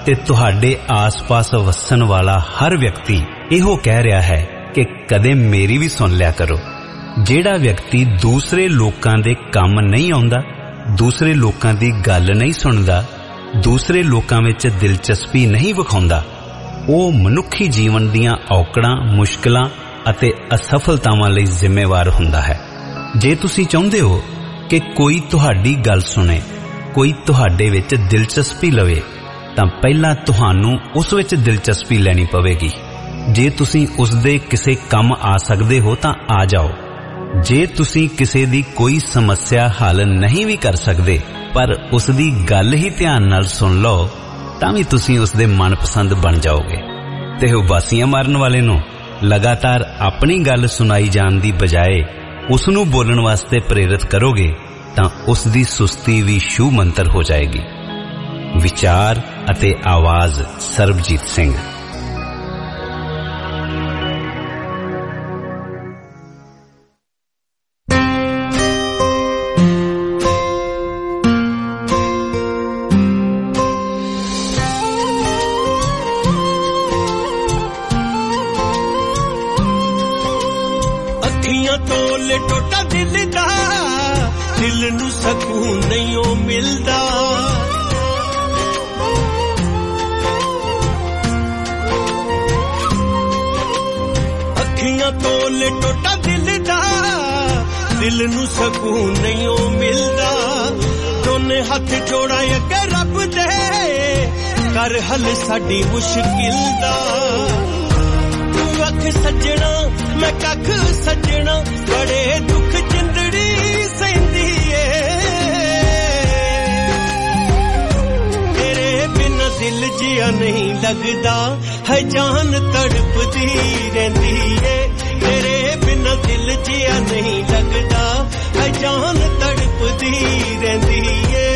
ਤੇ ਤੁਹਾਡੇ ਆਸ-ਪਾਸ ਵਸਣ ਵਾਲਾ ਹਰ ਵਿਅਕਤੀ ਇਹੋ ਕਹਿ ਰਿਹਾ ਹੈ ਕਿ ਕਦੇ ਮੇਰੀ ਵੀ ਸੁਣ ਲਿਆ ਕਰੋ। ਜਿਹੜਾ ਵਿਅਕਤੀ ਦੂਸਰੇ ਲੋਕਾਂ ਦੇ ਕੰਮ ਨਹੀਂ ਆਉਂਦਾ, ਦੂਸਰੇ ਲੋਕਾਂ ਦੀ ਗੱਲ ਨਹੀਂ ਸੁਣਦਾ, ਦੂਸਰੇ ਲੋਕਾਂ ਵਿੱਚ ਦਿਲਚਸਪੀ ਨਹੀਂ ਵਿਖਾਉਂਦਾ, ਉਹ ਮਨੁੱਖੀ ਜੀਵਨ ਦੀਆਂ ਔਕੜਾਂ, ਮੁਸ਼ਕਲਾਂ ਅਤੇ ਅਸਫਲਤਾਵਾਂ ਲਈ ਜ਼ਿੰਮੇਵਾਰ ਹੁੰਦਾ ਹੈ। ਜੇ ਤੁਸੀਂ ਚਾਹੁੰਦੇ ਹੋ ਕਿ ਕੋਈ ਤੁਹਾਡੀ ਗੱਲ ਸੁਣੇ, ਕੋਈ ਤੁਹਾਡੇ ਵਿੱਚ ਦਿਲਚਸਪੀ ਲਵੇ, ਤਾਂ ਪਹਿਲਾਂ ਤੁਹਾਨੂੰ ਉਸ ਵਿੱਚ ਦਿਲਚਸਪੀ ਲੈਣੀ ਪਵੇਗੀ। ਜੇ ਤੁਸੀਂ ਉਸ ਦੇ ਕਿਸੇ ਕੰਮ ਆ ਸਕਦੇ ਹੋ ਤਾਂ ਆ ਜਾਓ। ਜੇ ਤੁਸੀਂ ਕਿਸੇ ਦੀ ਕੋਈ ਸਮੱਸਿਆ ਹੱਲ ਨਹੀਂ ਵੀ ਕਰ ਸਕਦੇ, ਪਰ ਉਸ ਦੀ ਗੱਲ ਹੀ ਧਿਆਨ ਨਾਲ ਸੁਣ ਲਓ, ਤਾਂ ਵੀ ਤੁਸੀਂ ਉਸ ਦੇ ਮਨਪਸੰਦ ਬਣ ਜਾਓਗੇ। ਤੇ ਉਬਾਸੀਆਂ ਮਾਰਨ ਵਾਲੇ ਨੂੰ ਲਗਾਤਾਰ ਆਪਣੀ ਗੱਲ ਸੁਣਾਈ ਜਾਣ ਦੀ ਬਜਾਏ ਉਸ ਨੂੰ ਬੋਲਣ ਵਾਸਤੇ ਪ੍ਰੇਰਿਤ ਕਰੋਗੇ ਤਾਂ ਉਸ ਦੀ ਸੁਸਤੀ ਵੀ ਸ਼ੂ ਮੰਤਰ ਹੋ ਜਾਏਗੀ। ਵਿਚਾਰ ਅਤੇ ਆਵਾਜ਼ ਸਰਬਜੀਤ ਸਿੰਘ। ਸਾਡੀ ਮੁਸ਼ਕਿਲ ਦਾ ਤੂੰ ਅੱਖ ਸੱਜਣਾ, ਮੈਂ ਕੱਖ ਸੱਜਣਾ, ਬੜੇ ਦੁੱਖ ਜਿੰਦੜੀ ਸਹਿੰਦੀ ਏ। ਤੇਰੇ ਬਿਨਾਂ ਦਿਲ ਜਿਹਾ ਨਹੀਂ ਲੱਗਦਾ, ਹੈ ਜਾਨ ਤੜਪਦੀ ਰਹਿੰਦੀ ਏ। ਤੇਰੇ ਬਿਨਾਂ ਦਿਲ ਜਿਹਾ ਨਹੀਂ ਲੱਗਦਾ, ਹੈ ਜਾਨ ਤੜਪਦੀ ਰਹਿੰਦੀ ਏ।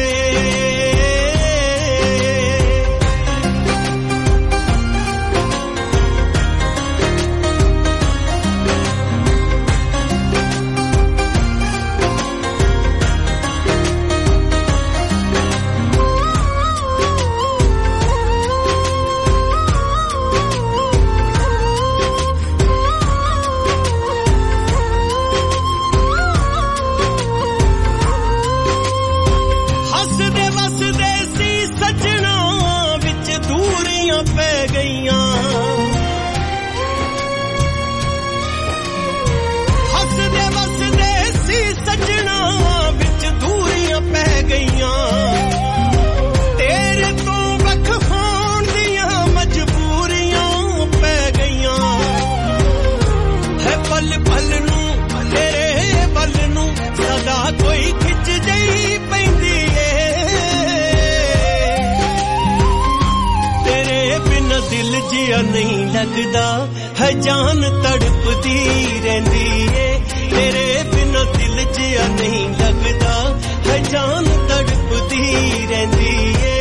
ਨਹੀਂ ਲੱਗਦਾ, ਹੈ ਜਾਨ ਤੜਪਦੀ ਰਹਿੰਦੀ ਏ। ਤੇਰੇ ਬਿਨਾਂ ਦਿਲ ਜਿਹਾ ਨਹੀਂ ਲੱਗਦਾ, ਹੈ ਜਾਨ ਤੜਪਦੀ ਰਹਿੰਦੀ ਏ।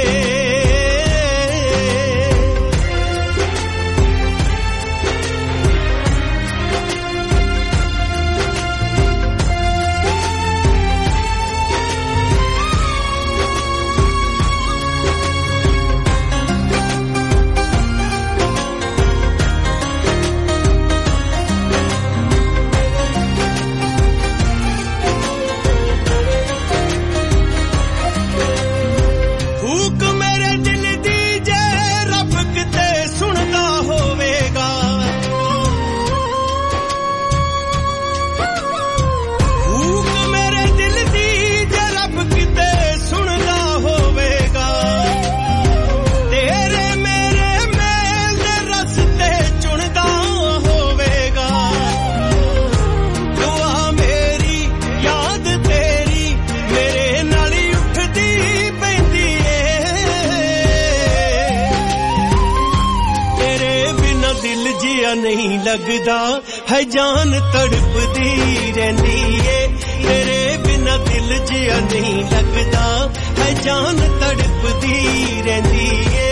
ਨਹੀਂ ਲੱਗਦਾ, ਹੈ ਜਾਨ ਤੜਪਦੀ ਰਹਿੰਦੀ ਏ। ਤੇਰੇ ਬਿਨਾਂ ਦਿਲ ਜਿਹਾ ਨਹੀਂ ਲੱਗਦਾ, ਹੈ ਜਾਨ ਤੜਪਦੀ ਰਹਿੰਦੀ ਏ।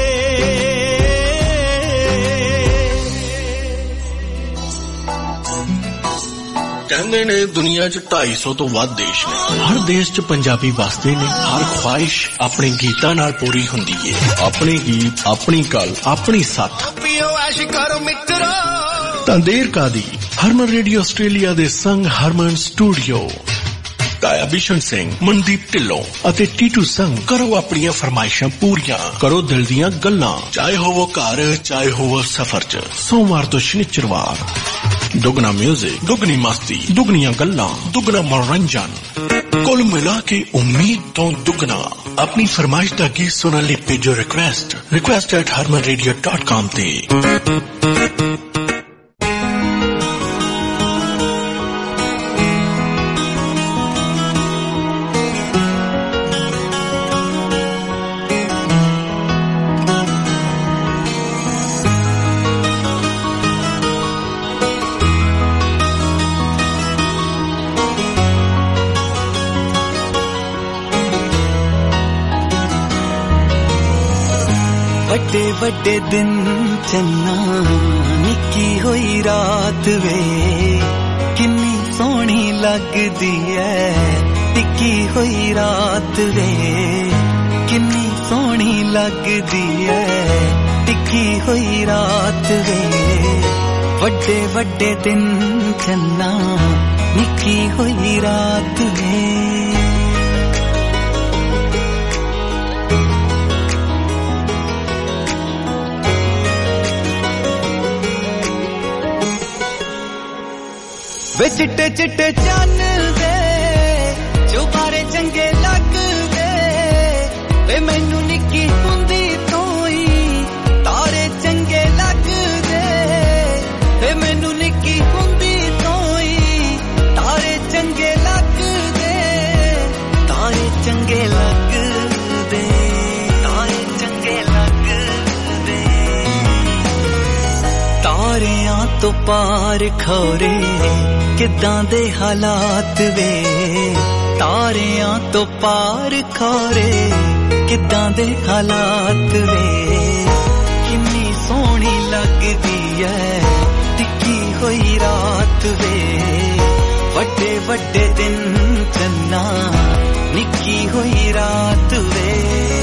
ਕਹਿੰਦੇ ਨੇ ਦੁਨੀਆ 'ਚ ਢਾਈ ਸੌ ਤੋਂ ਵੱਧ ਦੇਸ਼ ਨੇ। ਹਰ ਦੇਸ਼ 'ਚ ਪੰਜਾਬੀ ਵਸਦੇ ਨੇ। ਹਰ ਖੁਆਇਸ਼ ਆਪਣੇ ਗੀਤਾਂ ਨਾਲ ਪੂਰੀ ਹੁੰਦੀ ਏ। ਆਪਣੇ ਗੀਤ, ਆਪਣੀ ਗੱਲ, ਆਪਣੀ ਸੱਥ। ਪੀਓ ਐਸ਼ ਕਰੋ ਮਿੱਤਰੋ। ਤਾਂ ਦੇਰ ਕਾਦੀ? ਹਰਮਨ ਰੇਡੀਓ ਆਸਟ੍ਰੇਲੀਆ ਦੇ ਸੰਗ ਹਰਮਨ ਸਟੂਡੀਓ। ਤਾਇਆ ਬਿਸ਼ਨ ਸਿੰਘ, ਮਨਦੀਪ ਢਿੱਲੋਂ ਅਤੇ ਟੀਟੂ ਸੰਗ ਕਰੋ ਆਪਣੀਆਂ ਫਰਮਾਇਸ਼ਾਂ ਪੂਰੀਆਂ। ਕਰੋ ਦਿਲ ਦੀਆਂ ਗੱਲਾਂ, ਚਾਹੇ ਹੋਵੋ ਘਰ, ਚਾਹੇ ਹੋਵੋ ਸਫ਼ਰ 'ਚ। ਸੋਮਵਾਰ ਤੋਂ ਸ਼ਨੀਚਰਵਾਰ ਦੁੱਗਣਾ ਮਿਊਜ਼ਿਕ, ਦੁੱਗਣੀ ਮਸਤੀ, ਦੁੱਗਣੀਆਂ ਗੱਲਾਂ, ਦੁੱਗਣਾ ਮਨੋਰੰਜਨ, ਕੁੱਲ ਮਿਲਾ ਕੇ ਉਮੀਦ ਤੋਂ ਦੁੱਗਣਾ। ਆਪਣੀ ਫਰਮਾਇਸ਼ ਦਾ ਗੀਤ ਸੁਣਨ ਲਈ ਭੇਜੋ request request at harman radio dot com ਤੇ। ਵੱਡੇ ਵੱਡੇ ਦਿਨ ਚੰਨਾ ਨਿੱਕੀ ਹੋਈ ਰਾਤ ਵੇ ਕਿੰਨੀ ਸੋਹਣੀ ਲੱਗਦੀ ਐ। ਟਿੱਕੀ ਹੋਈ ਰਾਤ ਵੇ ਕਿੰਨੀ ਸੋਹਣੀ ਲੱਗਦੀ ਐ। ਟਿੱਕੀ ਹੋਈ ਰਾਤ ਵੇ ਵੱਡੇ ਵੱਡੇ ਦਿਨ ਚੰਨਾ ਨਿੱਕੀ ਹੋਈ ਰਾਤ ਵੇ। ਵੇ ਚਿੱਟੇ ਚਿੱਟੇ ਚੰਨ ਵੇ ਚੁਬਾਰੇ ਚੰਗੇ ਲੱਗਦੇ। ਵੇ ਮੈਨੂੰ ਨਿੱਕੀ ਹੁੰਦੀ ਤੋਂ ਹੀ ਤਾਰੇ ਚੰਗੇ ਲੱਗਦੇ। ਵੇ ਮੈਨੂੰ ਨਿੱਕੀ ਹੁੰਦੀ ਤੋਂ ਹੀ ਤਾਰੇ ਚੰਗੇ ਲੱਗਦੇ। ਤਾਰੇ ਚੰਗੇ ਲੱਗਦੇ। ਤਾਰੇ ਚੰਗੇ ਲੱਗਦੇ। ਤਾਰਿਆਂ ਤੋਂ ਪਾਰ ਖੋਰੇ ਕਿੱਦਾਂ ਦੇ ਹਾਲਾਤ ਵੇ। ਤਾਰਿਆਂ ਤੋਂ ਪਾਰ ਖੋਰੇ ਕਿੱਦਾਂ ਦੇ ਹਾਲਾਤ ਵੇ। ਕਿੰਨੀ ਸੋਹਣੀ ਲੱਗਦੀ ਐ ਟਿੱਕੀ ਹੋਈ ਰਾਤ ਵੇ। ਵੱਡੇ ਵੱਡੇ ਦਿਨ ਚੰਨਾ ਨਿੱਕੀ ਹੋਈ ਰਾਤ ਵੇ।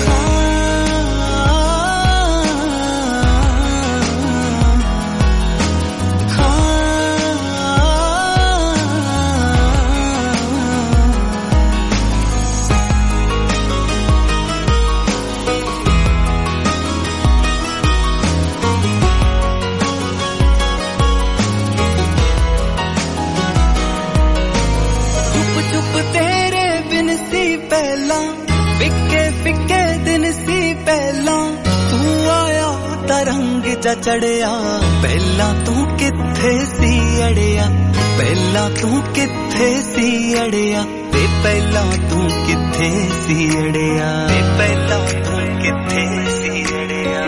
ਜਾ ਚੜਿਆ ਪਹਿਲਾਂ ਤੂੰ ਕਿੱਥੇ ਸੀ ਅੜਿਆ। ਪਹਿਲਾਂ ਤੂੰ ਕਿੱਥੇ ਸੀ ਅੜਿਆ। ਤੇ ਪਹਿਲਾਂ ਤੂੰ ਕਿੱਥੇ ਸੀ ਅੜਿਆ। ਤੇ ਪਹਿਲਾਂ ਤੂੰ ਕਿੱਥੇ ਸੀ ਅੜਿਆ।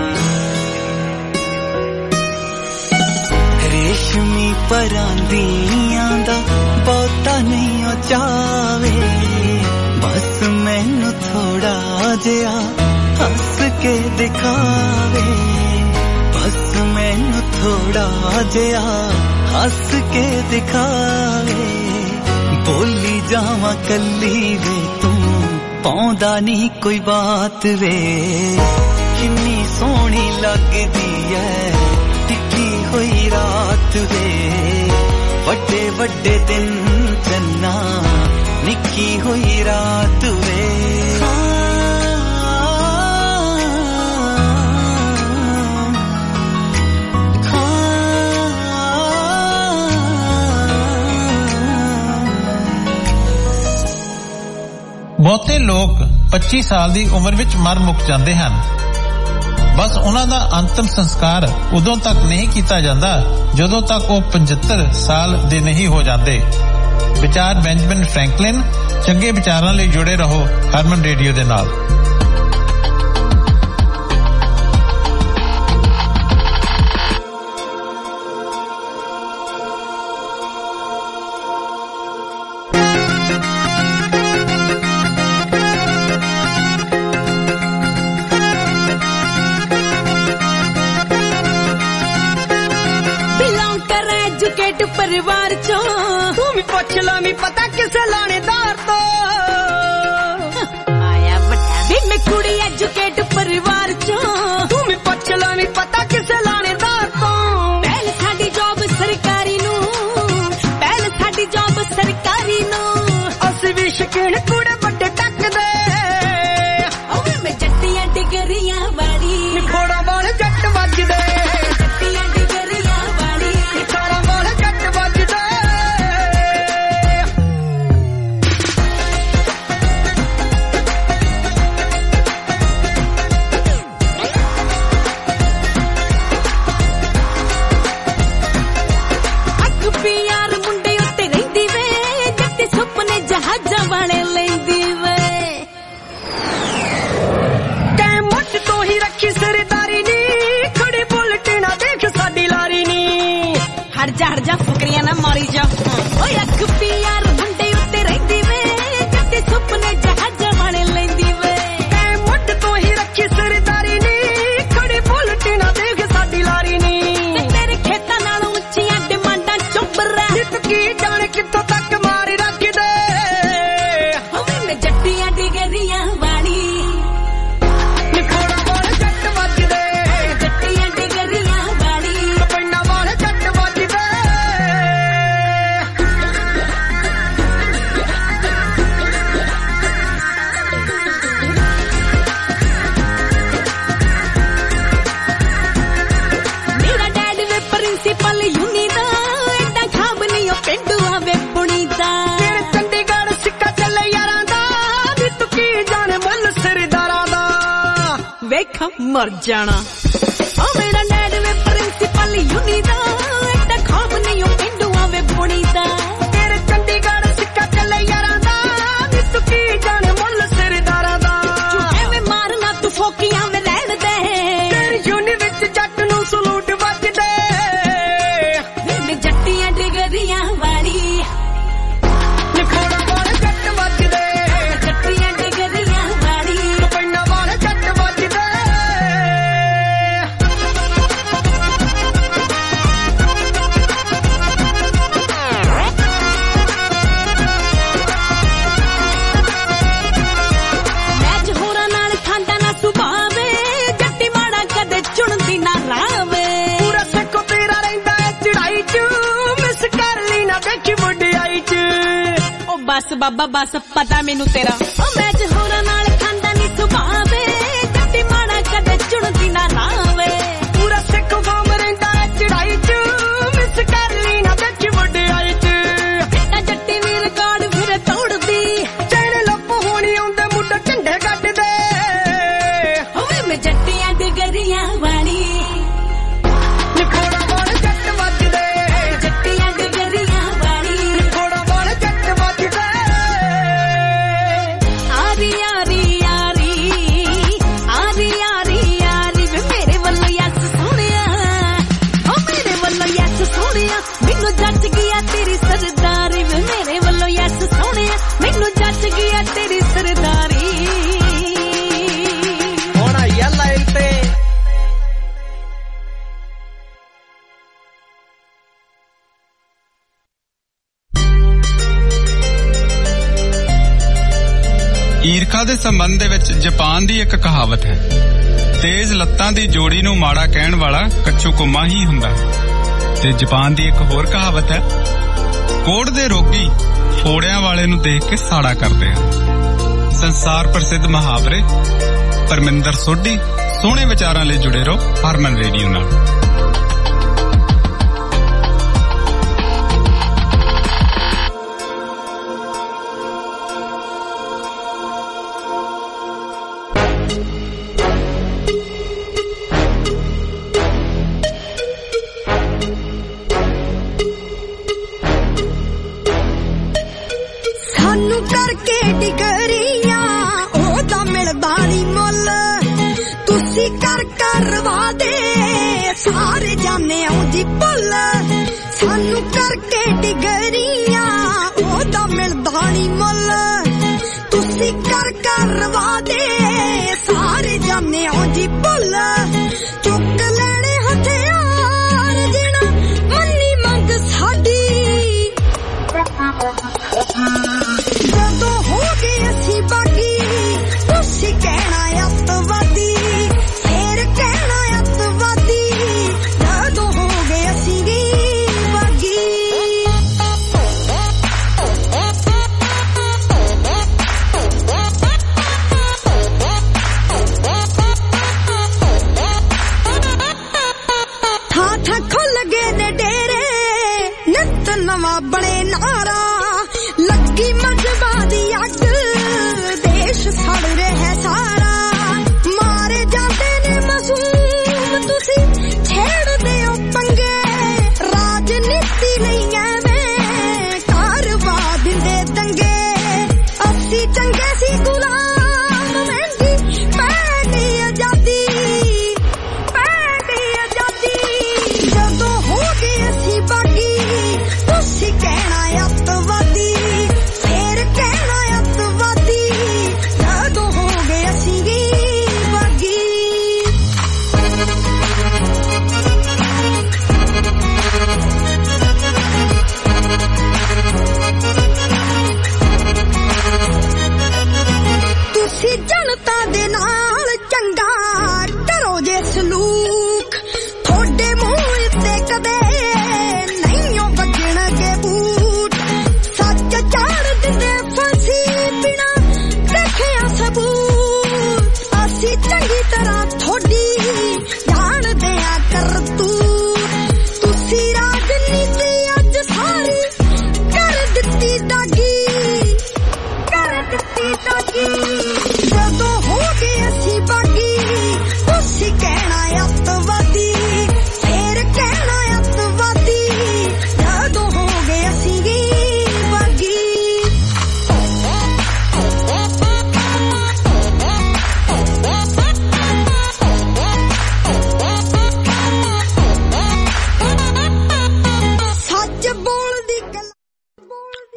ਰੇਸ਼ਮੀ ਪਰਾਂਦੀਆਂ ਦਾ ਬਹੁਤਾ ਨਹੀਂ ਉਹ ਚਾਵੇ। ਬਸ ਮੈਨੂੰ ਥੋੜਾ ਜਿਹਾ ਹੱਸ ਕੇ ਦਿਖਾਵੇ। ਬਸ ਮੈਨੂੰ ਥੋੜਾ ਜਿਹਾ ਹੱਸ ਕੇ ਦਿਖਾਵੇ। ਬੋਲੀ ਜਾਵਾਂ ਕੱਲੀ ਵੇ ਤੂੰ ਪਾਉਂਦਾ ਨਹੀਂ ਕੋਈ ਬਾਤ ਵੇ। ਕਿੰਨੀ ਸੋਹਣੀ ਲੱਗਦੀ ਐ ਟਿੱਕੀ ਹੋਈ ਰਾਤ ਵੇ। ਵੱਡੇ ਵੱਡੇ ਦਿਨ ਚੰਨਾ ਨਿੱਕੀ ਹੋਈ ਰਾਤ ਵੇ। ਬਹੁਤੇ ਲੋਕ ਪੱਚੀ ਸਾਲ ਦੀ ਉਮਰ ਵਿੱਚ ਮਰ ਮੁੱਕ ਜਾਂਦੇ ਹਨ। ਬਸ ਉਹਨਾਂ ਦਾ ਅੰਤਮ ਸੰਸਕਾਰ ਉਦੋਂ ਤੱਕ ਨਹੀਂ ਕੀਤਾ ਜਾਂਦਾ ਜਦੋਂ ਤੱਕ ਉਹ ਪਚੱਤਰ ਸਾਲ ਦੇ ਨਹੀਂ ਹੋ ਜਾਂਦੇ। ਵਿਚਾਰ ਬੈਂਜਾਮਿਨ ਫ੍ਰੈਂਕਲਿਨ। ਚੰਗੇ ਵਿਚਾਰਾਂ ਲਈ ਜੁੜੇ ਰਹੋ ਹਰਮਨ ਰੇਡੀਓ ਦੇ ਨਾਲ। परिवार चो तू भी ਪੁੱਛ ਲਾ ਵੀ ਪਤਾ ਕਿਸੇ ਲਾਣੇਦਾਰ ਤੋਂ ਆਇਆ ਵੱਡਾ ਵੀ ਮੈਂ ਕੁੜੀ ਐਜੂਕੇਟ ਪਰਿਵਾਰ ਚੋਂ ਤੂੰ ਵੀ ਪੁੱਛ ਲਾ ਵੀ ਪਤਾ ਕਿਸੇ ਲਾਣੇਦਾਰ ਤੋਂ ਪਹਿਲ ਸਾਡੀ ਜੌਬ ਸਰਕਾਰੀ ਨੂੰ ਪਹਿਲ ਸਾਡੀ ਜੌਬ ਸਰਕਾਰੀ ਨੂੰ ਅਸੀਂ ਵੀ ਸ਼ਕੀਨ ਕੁੜੇ ਵੱਡੇ ਟੱਕਦੇ ਓਏ ਮੈਂ ਜੱਟੀਆਂ ਡਿਗਰੀਆਂ ਵਾਲੀ ਖੋੜਾ ਵਾਲ ਜੱਟ ਵੱਜਦੇ ਜੱਟੀਆਂ ਡਿਗਰੀਆਂ ਵਾਲੀ ਖੋੜਾ ਵਾਲ ਜੱਟ ਵੱਜਦੇ ਜਹਾਜ਼ਾਂ ਵਾਲੇ ਲੈਂਦੀ ਵੇ ਕੈ ਮੁੱਢ ਤੋਂ ਹੀ ਰੱਖੀ ਸਰਦਾਰੀ ਨੀ ਖੜੀ ਬੁਲਟ ਨਾ ਦੇਖ ਸਾਡੀ ਲਾਰੀ ਨੀ ਹਟ ਜਾ ਹਟ ਜਾ ਫੁਕਰੀਆਂ ਨਾ ਮਾਰੀ ਜਾ ਓਏ ਅੱਖ ਪਿਆਰ ਮੁੰਡੇ ਉੱਤੇ ਰਹਿੰਦੀ ਵੇ ਜੱਟੀ ਸੁਪਨੇ ਜਹਾਜ਼ਾਂ ਵਾਲੇ ਲੈਂਦੀ ਵੇ ਕੈ ਮੁੱਢ ਤੋਂ ਹੀ ਰੱਖੀ ਸਰਦਾਰੀ ਨੀ ਖੜੀ ਬੁਲਟ ਨਾ ਦੇਖ ਸਾਡੀ ਲਾਰੀ ਨੀ ਤੇ ਤੇਰੇ ਖੇਤਾਂ ਨਾਲੋਂ ਉੱਚੀਆਂ ਡਿਮਾਂਡਾਂ ਚੁੱਬਰਾ ਨਿਤ ਕੀ ਜਾਣੇ ਕਿੱਥੋਂ ਤੱਕ ਮਾਰੀ ਰੱਖਦੇ ਜੱਟੀਆਂ ਡਿਗਰੀਆਂ ਵਾਲੀ ਖੋੜਾ ਵਾਲ ਜੱਟ ਵੱਜਦੇ ਜੱਟੀਆਂ ਡਿਗਰੀਆਂ ਵਾਲੀ ਪਿੰਡਾਂ ਵਾਲ ਜੱਟ ਵੱਜਦੇ ਮੇਰਾ ਡੈਡ ਵੇ ਪ੍ਰਿੰਸੀਪਲ ਯੂਨੀ ਦਾ ਐਡਾ ਖਾਬ ਨਹੀਂ ਉਹ ਪਿੰਡੂ ਆਵੇ ਪੁਣੀ ਦਾ ਤੇਰੇ ਚੰਡੀਗੜ੍ਹ ਸਿੱਕਾ ਚੱਲੇ ਯਾਰਾਂ ਦਾ ਨੀ ਤੂੰ ਕੀ ਜਾਣੇ ਮੁੱਲ ਸਰਦਾਰਾਂ ਦਾ ਵੇਖ ਮਰ ਜਾਣਾ ਓ ਮੇਰਾ ਡੈਡ ਵੇ ਪ੍ਰਿੰਸੀਪਲ ਯੂਨੀ ਦਾ ਐਡਾ ਖਾਬ ਨਹੀਂ ਉਹ ਪਿੰਡੂ ਆਵੇ ਪੁਣੀ ਦਾ ਤੇਰੇ ਚੰਡੀਗੜ੍ਹ ਸਿੱਕਾ ਚੱਲੇ ਯਾਰਾਂ ਦਾ ਨੀ ਤੂੰ ਕੀ ਜਾਣੇ ਮੁੱਲ ਸਰਦਾਰਾਂ ਦਾ ਐਵੇਂ ਮਾਰਨਾ ਤੂੰ ਫੋਕੀਆਂ ਵੇ ਲੈਣ ਦੇ ਤੇਰੀ ਯੂਨੀ ਵਿੱਚ ਜੱਟ ਨੂੰ ਸਲੂਟ ਵੱਜਦੇ ਵੇ ਜੱਟੀਆਂ ਡਿਗਰੀਆਂ ਵਾਲੀ ਖੋੜਾ ਵਾਲ ਜੱਟ ਵੱਜਦੇ ਜੱਟੀਆਂ ਡਿਗਰੀਆਂ ਵਾਲੀ ਪਿੰਡਾਂ ਵਾਲ ਜੱਟ ਵੱਜਦੇ ਮੈਚ ਹੋਰਾਂ ਨਾਲ ਖਾਂਦਾ ਨਾ ਸੁਭਾਵੇ ਜੱਟੀ ਮਾੜਾ ਕਦੇ ਚੁਣਦੀ ਨਾ ਰਾਵੇ ਪੂਰਾ ਸਿੱਕੋ ਤੇਰਾ ਰਹਿੰਦਾ ਏ ਚੜਾਈ ਚ ਮਿਸ ਕਰ ਲਈ ਨਾ ਦੇਖੀ ਵਡਿਆਈ ਚ ਓ ਬਸ ਬਾਬਾ ਬਸ ਪਤਾ ਮੈਨੂੰ ਤੇਰਾ ਓ ਮੈਚ ਹੋਰਾਂ ਨਾਲ ਖਾਂਦਾ ਨੀ ਸੁਭਾਵੇ ਜੱਟੀ ਮਾੜਾ ਕਦੇ ਚੁਣਦੀ ਨਾ ਰਾਵੇ ਪੂਰਾ ਸਿੱਖ ਫਾਰਮ ਰਹਿੰਦਾ ਏ ਚੜਾਈ ਚ ਮਿਸ ਕਰ ਲਈ ਨਾ ਦੇਖੀ ਵਡਿਆਈ ਚ ਤਾਂ ਜੱਟੀ ਵੀ ਰਿਕਾਰਡ ਫਿਰ ਤੋੜਦੀ ਚੈਨ ਲੱਪ ਹੋਣੀ ਆਉਂਦੇ ਮੁੰਡਾ ਝੰਡੇ ਕੱਢਦੇ ਓਏ ਮੈਂ ਜੱਟੀਆਂ ਡਿਗਰੀਆਂ ਵਾਲੀ ਖੋੜਾ ਵਾਲ ਜੱਟ ਵੱਜਦੇ ਜੱਟੀਆਂ ਡਿਗਰੀਆਂ ਵਾਲੀ ਖੋੜਾ ਵਾਲ ਜੱਟ ਵੱਜਦੇ ਆਰੀ ਆਰੀ ਆਰੀ ਆਰੀ ਆਰੀ ਆਰੀ ਵੇ ਮੇਰੇ ਵੱਲੋਂ ਯਸ ਸੋਹਣਿਆ ਓ ਮੇਰੇ ਵੱਲੋਂ ਯਸ ਸੋਹਣਿਆ ਮੈਨੂੰ ਜੱਜ ਗਿਆ ਤੇਰੀ ਸਰਦਾਰੀ ਵੇ ਮੇਰੇ ਵੱਲੋਂ ਯਸ ਸੋਹਣਿਆ ਮੈਨੂੰ ਜੱਜ ਗਿਆ ਤੇਰੀ ਸਰਦਾਰੀ ਹੁਣ ਆਇਆ ਲਾਈਨ ਤੇ ਈਰਖਾ ਦੇ ਸੰਬੰਧ ਦੇ ਵਿੱਚ ਜਾਪਾਨ ਦੀ ਇੱਕ ਕਹਾਵਤ ਹੈ, ਤੇਜ਼ ਲੱਤਾਂ ਦੀ ਜੋੜੀ ਨੂੰ ਮਾੜਾ ਕਹਿਣ ਵਾਲਾ ਕੱਚੂ ਕੁੰਮਾ ਹੀ ਹੁੰਦਾ ਹੈ। ਤੇ ਜਾਪਾਨ ਦੀ ਇੱਕ ਹੋਰ ਕਹਾਵਤ ਹੈ, ਕੋੜ ਦੇ ਰੋਗੀ ਫੋੜਿਆਂ ਵਾਲੇ ਨੂੰ ਦੇਖ ਕੇ ਸਾੜਾ ਕਰਦੇ ਹਨ। ਸੰਸਾਰ ਪ੍ਰਸਿੱਧ ਮੁਹਾਵਰੇ ਪਰਮਿੰਦਰ ਸੋਢੀ। ਸੋਹਣੇ ਵਿਚਾਰਾਂ ਲਈ ਜੁੜੇ ਰਹੋ ਹਰਮਨ ਰੇਡੀਓ ਨਾਲ। ਸਾਨੂੰ ਕਰਕੇ ਡਿਗਰੀਆਂ ਉਹਦਾ ਮਿਲਦਾ ਨੀ ਮੁੱਲ, ਤੁਸੀਂ ਕਰ ਕਰਵਾ ਦੇ ਸਾਰੇ ਜਾਣੇ ਆਉਂਦੀ ਭੁੱਲ। ਸਾਨੂੰ ਕਰਕੇ ਡਿਗਰੀਆਂ ਉਹਦਾ ਮਿਲਦਾ ਨੀ ਮੁੱਲ, ਤੁਸੀਂ ਕਰ ਕਰਵਾ ਦੇ ਸਾਰੇ ਜਾਣੇ ਆਉਂਦੀ ਭੁੱਲ। ਚੁੱਕ ਲੈਣੇ ਹਥਿਆਰ ਜਿਣਾ ਮੰਨੀ ਮੰਗ ਸਾਡੀ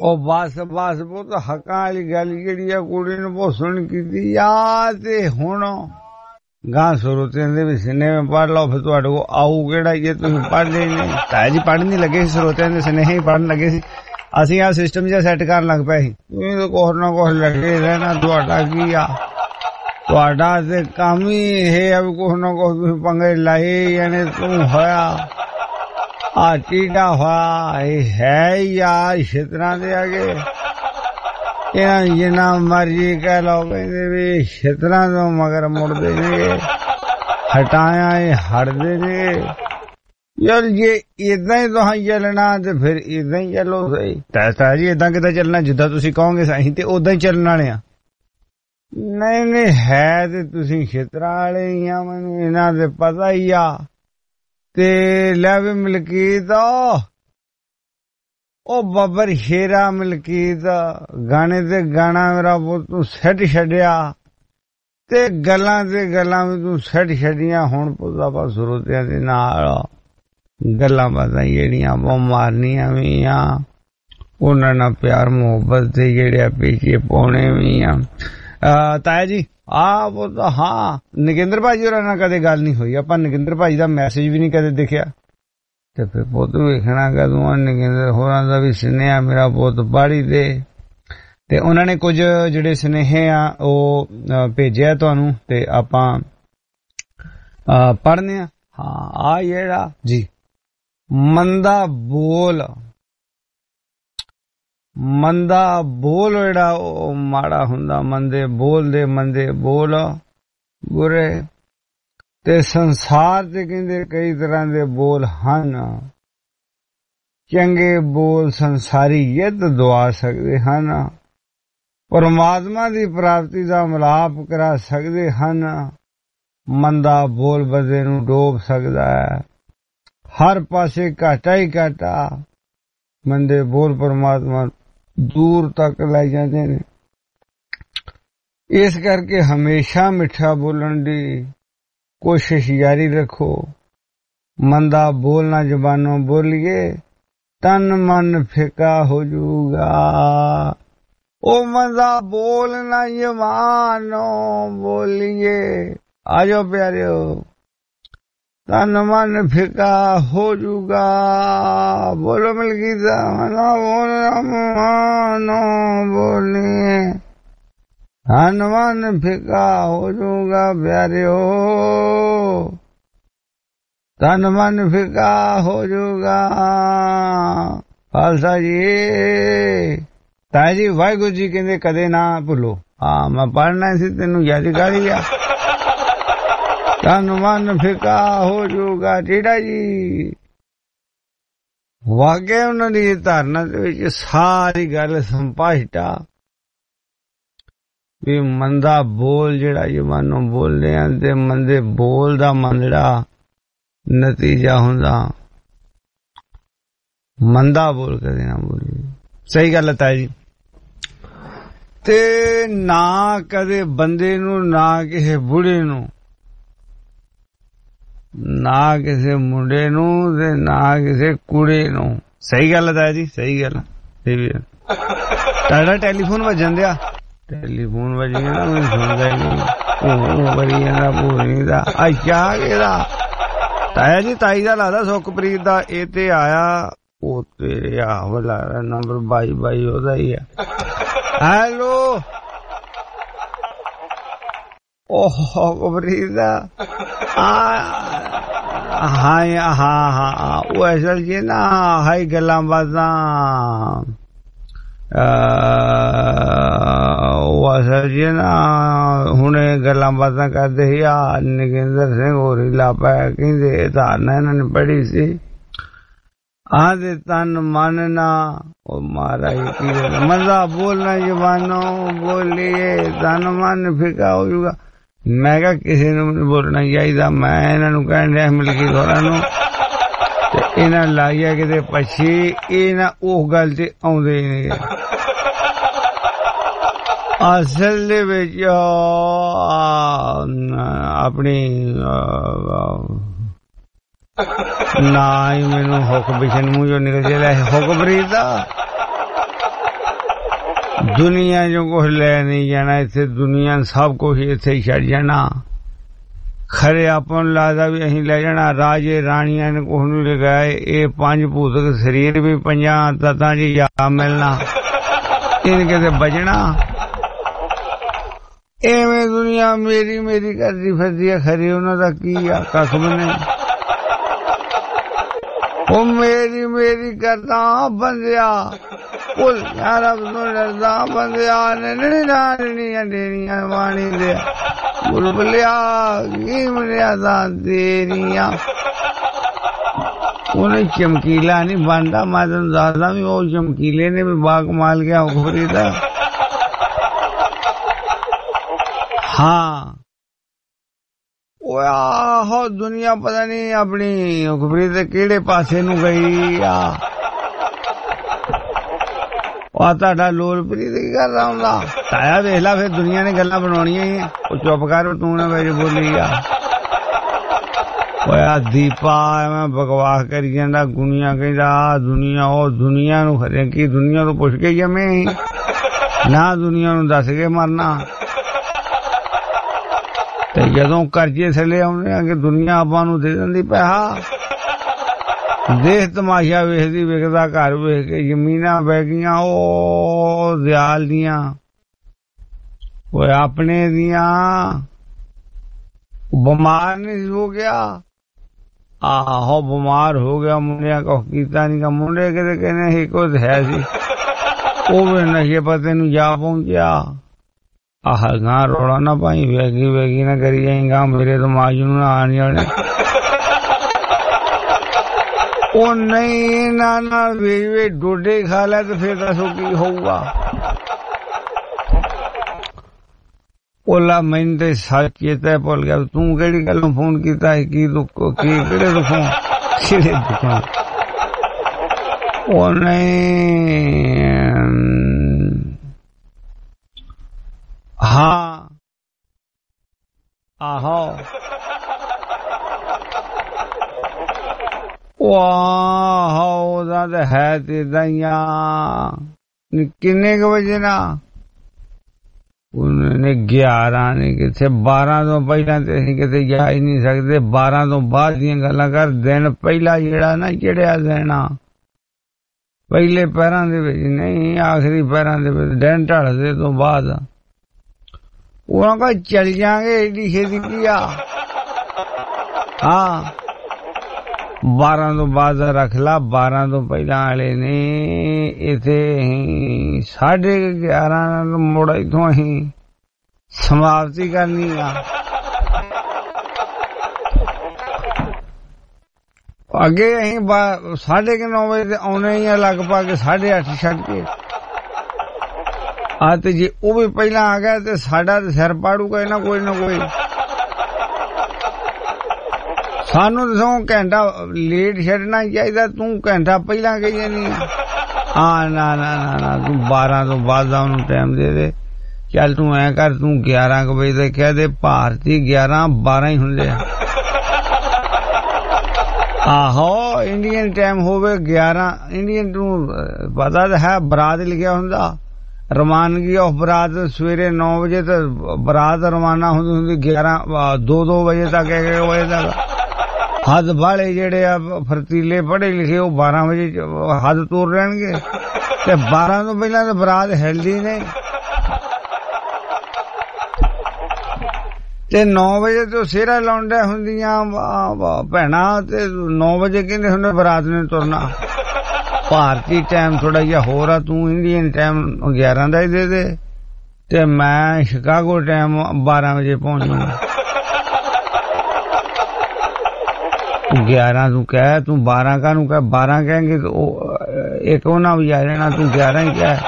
ਉਹ ਬਸ ਬਸ ਬਹੁਤ ਹੱਕਾਂ ਵਾਲੀ ਗੱਲ ਜਿਹੜੀ ਆ ਕੁੜੀ ਨੂੰ ਬਹੁਤ ਸੁਣ ਕੀਤੀ ਆ ਤੇ ਹੁਣ ਗਾਂ ਸਰੋਤਿਆਂ ਦੇ ਵੀ ਸਿਨੇਮੇ ਪੜ੍ਹ ਲਓ ਫਿਰ ਤੁਹਾਡੇ ਕੋਲ ਆਊ ਕਿਹੜਾ ਜੇ ਤੁਸੀਂ ਪੜ੍ਹ ਲਏ ਨਹੀਂ ਤਾਂ ਜੀ ਪੜ੍ਹਨ ਨਹੀਂ ਲੱਗੇ ਸੀ ਸਰੋਤਿਆਂ ਦੇ ਸੁਨੇਹੇ ਹੀ ਪੜ੍ਹਨ ਲੱਗੇ ਸੀ ਅਸੀਂ ਆ ਸਿਸਟਮ ਜਿਹਾ ਸੈੱਟ ਕਰਨ ਲੱਗ ਪਏ ਸੀ ਤੁਸੀਂ ਤਾਂ ਕੁਛ ਨਾ ਕੁਛ ਲੱਗੇ ਰਹਿਣਾ ਤੁਹਾਡਾ ਕੀ ਆ ਤੁਹਾਡਾ ਤੇ ਕੰਮ ਹੀ ਇਹ ਆ ਵੀ ਕੁਛ ਨਾ ਕੁਛ ਤੁਸੀਂ ਪੰਗੇ ਲਾਏ ਜਾਣੇ ਤੂੰ ਹੋਇਆ ਆ ਟੀਡਾ ਹੋਇਆ ਇਹ ਹੈ ਯਾਰ ਛਿੱਤਰਾਂ ਦੇ ਆਗੇ ਇਹਨਾਂ ਜਿੰਨਾ ਮਰਜੀ ਕਹਿ ਲਓ ਕਹਿੰਦੇ ਵੀ ਛਿੱਤਰਾਂ ਤੋਂ ਮਗਰ ਮੁੜਦੇ ਨੇ ਹਟਾਇਆ ਇਹ ਹਟਦੇ ਨੇ ਯਾਰ ਜੇ ਇਦਾਂ ਹੀ ਤੁਸੀਂ ਚੱਲਣਾ ਤੇ ਫਿਰ ਇਦਾਂ ਹੀ ਚੱਲੋ ਸਹੀ ਤਾਂ ਜੀ ਇਦਾਂ ਕਿੱਦਾਂ ਚੱਲਣਾ ਜਿੱਦਾਂ ਤੁਸੀਂ ਕਹੋਗੇ ਅਸੀਂ ਤੇ ਉਦਾਂ ਹੀ ਚੱਲਣ ਵਾਲੇ ਆ ਨਹੀਂ ਨਹੀਂ ਹੈ ਤੇ ਤੁਸੀਂ ਛਿੱਤਰਾਂ ਵਾਲੇ ਹੀ ਆ ਮੈਨੂੰ ਇਹਨਾਂ ਦੇ ਪਤਾ ਹੀ ਆ ਤੇ ਲੈ ਵੀ ਮਲਕੀਤ ਉਹ ਬੱਬਰ ਸ਼ੇਰਾ ਮਲਕੀਤ ਗਾਣੇ ਤੇ ਗਾਣਾ ਮੇਰਾ ਪੁੱਤ ਤੂੰ ਸੈੱਟ ਛੱਡਿਆ ਤੇ ਗੱਲਾਂ ਤੇ ਗੱਲਾਂ ਵੀ ਤੂੰ ਸੈੱਟ ਛੱਡੀਆਂ ਹੁਣ ਪੁੱਤ ਆਪਾਂ ਸਰੋਤਿਆਂ ਦੇ ਨਾਲ ਗੱਲਾਂ ਬਾਤਾਂ ਜਿਹੜੀਆਂ ਆਪਾਂ ਮਾਰਨੀਆਂ ਵੀ ਆ ਉਹਨਾਂ ਨਾਲ ਪਿਆਰ ਮੁਹੱਬਤ ਤੇ ਜਿਹੜੇ ਪਿੱਛੇ ਪਾਉਣੇ ਵੀ ਆ ਤਾਇਆ ਜੀ ਆ ਪੁੱਤ ਹਾਂ ਨਗਿੰਦਰ ਭਾਜੀ ਹੋਰਾਂ ਨਾਲ ਕਦੇ ਗੱਲ ਨਹੀਂ ਹੋਈ ਆਪਾਂ ਨਗਿੰਦਰ ਭਾਜੀ ਦਾ ਮੈਸੇਜ ਵੀ ਨਹੀਂ ਕਦੇ ਦੇਖਿਆ ਤੇ ਫਿਰ ਪੁੱਤ ਵੇਖਣਾ ਕਦੋਂ ਨਗਿੰਦਰ ਹੋਰਾਂ ਦਾ ਵੀ ਸੁਨੇਹਾ ਮੇਰਾ ਪੁੱਤ ਪੜ੍ਹੀ ਦੇ ਤੇ ਉਹਨਾਂ ਨੇ ਕੁਝ ਜਿਹੜੇ ਸੁਨੇਹੇ ਆ ਉਹ ਭੇਜਿਆ ਤੁਹਾਨੂੰ ਤੇ ਆਪਾਂ ਪੜ੍ਹਨੇ ਆ ਹਾਂ ਆ ਜਿਹੜਾ ਜੀ ਮੰਦਾ ਬੋਲ ਮੰਦਾ ਬੋਲ ਜਿਹੜਾ ਉਹ ਮਾੜਾ ਹੁੰਦਾ ਮੰਦੇ ਬੋਲ ਦੇ ਮੰਦੇ ਬੋਲ ਬੁਰੇ ਤੇ ਸੰਸਾਰ ਤੇ ਕਹਿੰਦੇ ਕਈ ਤਰ੍ਹਾਂ ਦੇ ਬੋਲ ਹਨ ਚੰਗੇ ਬੋਲ ਸੰਸਾਰੀ ਯਿੱਤ ਦਵਾ ਸਕਦੇ ਹਨ ਪਰਮਾਤਮਾ ਦੀ ਪ੍ਰਾਪਤੀ ਦਾ ਮਿਲਾਪ ਕਰਾ ਸਕਦੇ ਹਨ ਮੰਦਾ ਬੋਲ ਬੰਦੇ ਨੂੰ ਡੋਬ ਸਕਦਾ ਹੈ ਹਰ ਪਾਸੇ ਘਾਟਾ ਹੀ ਘਾਟਾ ਮੰਦੇ ਬੋਲ ਪਰਮਾਤਮਾ ਦੂਰ ਤੱਕ ਲੈ ਜਾਂਦੇ ਨੇ ਇਸ ਕਰਕੇ ਹਮੇਸ਼ਾ ਮਿੱਠਾ ਬੋਲਣ ਦੀ ਕੋਸ਼ਿਸ਼ ਜਾਰੀ ਰੱਖੋ ਮੰਦਾ ਬੋਲਣਾ ਜ਼ਬਾਨੋਂ ਬੋਲੀਏ ਤਨ ਮਨ ਫਿੱਕਾ ਹੋ ਜਾਊਗਾ ਉਹ ਮੰਦਾ ਬੋਲਣਾ ਜ਼ਬਾਨੋਂ ਬੋਲੀਏ ਆਜੋ ਪਿਆਰਿਓ ਤਨ ਮਨ ਫਿੱਕਾ ਹੋ ਜਾਊਗਾ ਬੋਲੋ ਮਲਕੀਤ ਨਾ ਬੋਲਣਾ ਬੋਲੀਏ ਤਨ ਮਨ ਫਿੱਕਾ ਹੋ ਜਾਊਗਾ ਪਿਆਰਿਓ ਤਨ ਮਨ ਫਿੱਕਾ ਹੋ ਜਾਊਗਾ ਖਾਲਸਾ ਜੀ ਤਾਇਆ ਜੀ ਵਾਹਿਗੁਰੂ ਜੀ ਕਹਿੰਦੇ ਕਦੇ ਨਾ ਭੁੱਲੋ ਹਾਂ ਮੈਂ ਪੜ੍ਹਨਾ ਸੀ ਤੈਨੂੰ ਯਾਦ ਕਰ ਲਿਆ ਤਨ ਮਨ ਫਿੱਕਾ ਹੋ ਜਾਊਗਾ ਟੀਡਾ ਜੀ ਵਾਗੇ ਉਹਨਾਂ ਦੀ ਧਾਰਨਾ ਦੇ ਵਿੱਚ ਸਾਰੀ ਗੱਲ ਸੰਪਾਸ਼ਟਾ ਵੀ ਮੰਦਾ ਬੋਲ ਜਿਹੜਾ ਜ਼ਬਾਨੋਂ ਬੋਲਦੇ ਆ ਤੇ ਮੰਦੇ ਬੋਲ ਦਾ ਮੰਦੜਾ ਨਤੀਜਾ ਹੁੰਦਾ ਮੰਦਾ ਬੋਲ ਕਦੇ ਨਾ ਬੋਲੀ ਸਹੀ ਗੱਲ ਹੈ ਤਾਇਆ ਜੀ ਤੇ ਨਾ ਕਦੇ ਬੰਦੇ ਨੂੰ ਨਾ ਕਿਸੇ ਬੁੜੇ ਨੂੰ ਨਾ ਕਿਸੇ ਮੁੰਡੇ ਨੂੰ ਤੇ ਨਾ ਕਿਸੇ ਕੁੜੇ ਨੂੰ ਸਹੀ ਗੱਲ ਹੈ ਤਾਇਆ ਜੀ ਸਹੀ ਗੱਲ ਤੁਹਾਡਾ ਟੈਲੀਫੋਨ ਵੱਜਣ ਦਿਆ ਟੈਲੀਫੋਨ ਵੱਜ ਗਿਆ ਨਾ ਮੈਨੂੰ ਸੁਣਦਾ ਹੀ ਨਹੀਂ ਉਹ ਬੜੀ ਜਾਂਦਾ ਭੂਰੀ ਦਾ ਅੱਛਾ ਕਿਹਦਾ ਤਾਇਆ ਜੀ ਤਾਈ ਦਾ ਲੱਗਦਾ ਸੁਖਪ੍ਰੀਤ ਦਾ ਇਹ ਤੇ ਆਇਆ ਉਹ ਤੇਰੇ ਆ ਵਾਲਾ ਨੰਬਰ ਬਾਈ ਬਾਈ ਉਹਦਾ ਹੀ ਆ ਹੈਲੋ ਉਹ ਸੁਖਪ੍ਰੀਤ ਦਾ ਹਾਂ ਹਾਂ ਹਾਂ ਉਹ ਅਸਲ ਜੀ ਨਾ ਹਾਈ ਗੱਲਾਂ ਬਾਤਾਂ ਉਹ ਅਸਲ ਜੀ ਨਾ ਹੁਣੇ ਗੱਲਾਂ ਬਾਤਾਂ ਕਰਦੇ ਸੀ ਆ ਨਗਿੰਦਰ ਸਿੰਘ ਹੋਰੀ ਲਾਪਾ ਕਹਿੰਦੇ ਧਾਰਨਾ ਇਹਨਾਂ ਨੇ ਪੜ੍ਹੀ ਸੀ ਆਦੇ ਤਨ ਮਨ ਨਾ ਉਹ ਮਹਾਰਾਜ ਕੀ ਮੰਦਾ ਬੋਲਣਾ ਜ਼ਬਾਨੋਂ ਬੋਲੀਏ ਤਨ ਮਨ ਫਿੱਕਾ ਹੋ ਜਾਊਗਾ ਮੈਂ ਕਿਹਾ ਕਿਸੇ ਨੂੰ ਨਹੀਂ ਬੋਲਣਾ ਚਾਹੀਦਾ ਮੈਂ ਇਹਨਾਂ ਨੂੰ ਕਹਿਣ ਡਿਆ ਮਲਕੀਤ ਹੋਰਾਂ ਨੂੰ ਤੇ ਇਹਨਾਂ ਲਾਈਆ ਕਿਤੇ ਪਛੀ ਇਹ ਨਾ ਉਹ ਗੱਲ ਤੇ ਆਉਂਦੇ ਨੇ ਅਸਲ ਦੇ ਵਿੱਚ ਆਪਣੀ ਨਾ ਹੀ ਮੈਨੂੰ ਹੁਕ ਬਿਸ਼ਨ ਮੂੰਹ ਚੋਂ ਨਿਕਲ ਜਿਹੜਾ ਹੁਕਬਰੀਤ ਦਾ दुनिया जो कुछ ले नहीं जाना इतने दुनिया सब कुछ इतने छड़ जाना खरे अपन लादा भी अहीं ले जाना राजे रानिया ने कुछ नहीं लगाए ये पांच भूतक शरीर भी पंजा तत्तां जी या मिलना इनके से बचना एवें दुनिया मेरी मेरी करती फिरती है खरी उन्हों दा की आ कख भी नहीं वो मेरी मेरी करता बंदिया उस यार तो डरदा बंदिया ने नहीं नानिया देनिया वाणी दे बुलबुलिया की मर्यादा तेरिया उन्हें चमकीला नहीं बनता मैं तो दादा भी वो चमकीले ने भी बाग माल गया घोरी था हाँ आहो दुनिया पता नहीं अपनी खुबरी ते केड़े पासे नू गई आ आ ताड़ा लोलपरी ते की कर रहा हुंदा ताया वेख ला फिर दुनिया ने गल्लां बनाउणियां ही ओ चुप कर तू ने मेरी बोली आ ओए आ दीपा मैं बकवास करी जांदा गुनिया कहंदा दुनिया ओ दुनिया नू खरे की दुनिया तो पुछ के जमे ना दुनिया नू दस के मरना ते जदों करजे थले आउंदे आ कि दुनिया आपां नू दे दिंदी पैसा देख तमाशा वेखदी वेखदा घर वेख के जमीनां बह गईयां ओ दयाल दियां ओए अपने दियां बमार नहीं हो गया आहो बमार हो गया मुंडिया को कीता नहीं का मुंडे किते कहने ही कुछ है सी ओ वे नशे पते नू जा पहुंचा आह गां रोड़ा ना पाई वेगी वेगी ना करी जाएगा मेरे तो माजू ना आने वाले ओ नहीं ना ना वे वे डोडे खा ला तो फिर दसो की होगा ओला मैंने तो सच चेता भुल गया तू केड़ी गल्लों फोन कीता है की दुख की केड़े दुखों केड़े दुखों ओ नहीं हाँ आहो वाह तो है ते दइया किन्ने के बजे ना उन्होंने ग्यारह ने किथे बारह तो पहला ते असीं किते जा ही नहीं सकते बारह तो बाद दियां गल्लां कर दिन पहला जेड़ा ना चढ़िया देना पहले पैरां दे विच नहीं आखिरी पैरां दे विच दिन ढलदे तो बाद उन्होंने कहा चल जाएंगे एडी खेती किया हाँ बारह तो बाद रख ला बारह तो पहला वाले ने इथे साढ़े ग्यारह मुड़ इथों ही समाप्ति करनी आ अगे अं साढ़े के नौ बजे आने ही लगभग साढ़े अठ छड़ के आ ते जे वो भी पहला आ गया ते साडा ते सिर पाड़ूगा ना कोई ना कोई सानू तो घंटा लेट छड़ना चाहिए तू घंटा पहला कही नहीं हाँ ना ना ना ना तू बारह तो बाद टाइम दे दे चल तू ऐ कर तू ग्यारह बजे तक कह दे भारती ग्यारह बारह ही होंगे आहो इंडियन टाइम होवे ग्यारह इंडियन तू पता तो है बरात लिखा होंदा रवानगी ऑफ बरात सवेरे नौ बजे तक बरात रवाना होंदी ग्यारह दो दो बजे तक एक एक बजे तक हद वाले जेड़े फरतीले पढ़े लिखे वो बारह बजे हद तोड़ रहणगे ते बारह तो पहला तो बरात हिलदी नहीं ते नौ बजे तो सेहरा लाउंडे हुंदियां भैणा ते नौ बजे कहंदे हुंदे बरात ने तुरना भारतीय टाइम थोड़ा जिहा होर आ तू इंडियन टाइम ग्यारह का ही दे दे ते मैं शिकागो टाइम बारह बजे पहुंचूंगा ग्यारह तू कह तू बारह का नू कह बारह कहेंगे तो एक होना भी आ जाना तू ग्यारह ही कह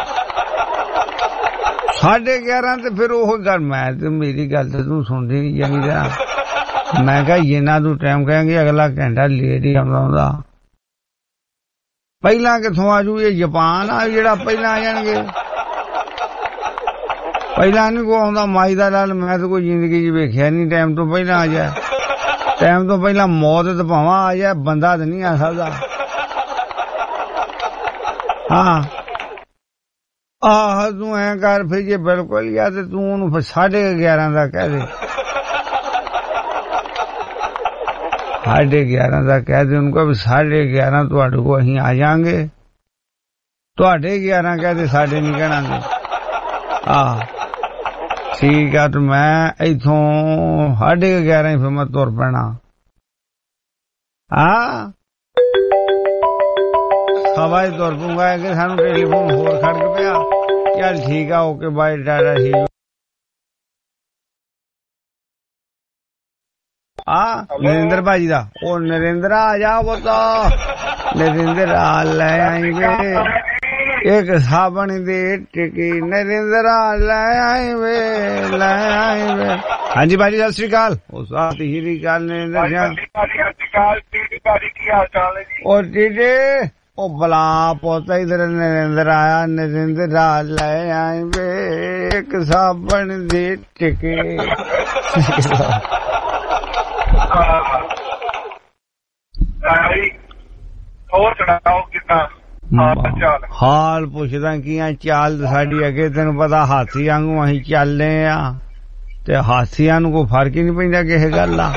साढ़े ग्यारह ते फिर वो गल मैं ते मेरी गल ते तू सुनदी नहीं चंगी तरह मैं कहा ये ना तू टाइम कहेंगे अगला घंटा लेट ही आउंदा पहला किथों आजू ये जापान आ जेड़ा पहला आ जाणगे पहला नहीं को आउंदा माई दा लाल मैं तो कोई जिंदगी च वेखिया नहीं टाइम तो पहला आ जाए टाइम तो पहला मौत तो भावां आ जाए बंदा तो नहीं आ सकदा हाँ ਆਹ ਤੂੰ ਐ ਕਰ ਫਿਰ ਜੇ ਬਿਲਕੁਲ ਯਾ ਤੇ ਤੂੰ ਉਹਨੂੰ ਫਿਰ ਸਾਢੇ ਗਿਆਰਾਂ ਦਾ ਕਹਿ ਦੇ साढ़े ग्यारह का कह दे उनको भी साढ़े ग्यारह तुहाडे को अहीं आ जाएंगे तुहाडे ग्यारह कह दे साढ़े नहीं कहना दे आह ठीक है तो मैं इथों साढ़े ग्यारह ही फिर मैं तुर पैना हाँ हवाई तुर पूंगा कि सानू टेलीफोन होर खड़क पिया चल ठीक है ओके बाय टाटा ठीक हाँ नरेंद्र भाजी दा ओ नरेंद्र आ जा बोता नरेंद्र आ ले आएंगे एक साबन दे टिकी नरेंद्र आ ले आएंगे ले आएंगे हाँ जी भाजी सत श्री अकाल ओ साथ ही काल नरेंद्र ओ टीटे ओ बला पोता इधर नरेंद्र आया नरेंद्र आ ले आएंगे एक साबन दे टिकी हाल पुछदा कियां चाल साडी अगे तेन पता हाथी वांगू अहीं चलने आ ते हाथियां नूं कोई फर्क ही नहीं पैंदा किसे गल दा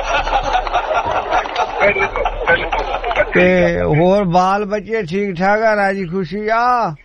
ते होर बाल बच्चे ठीक ठाक आ राजी खुशी आ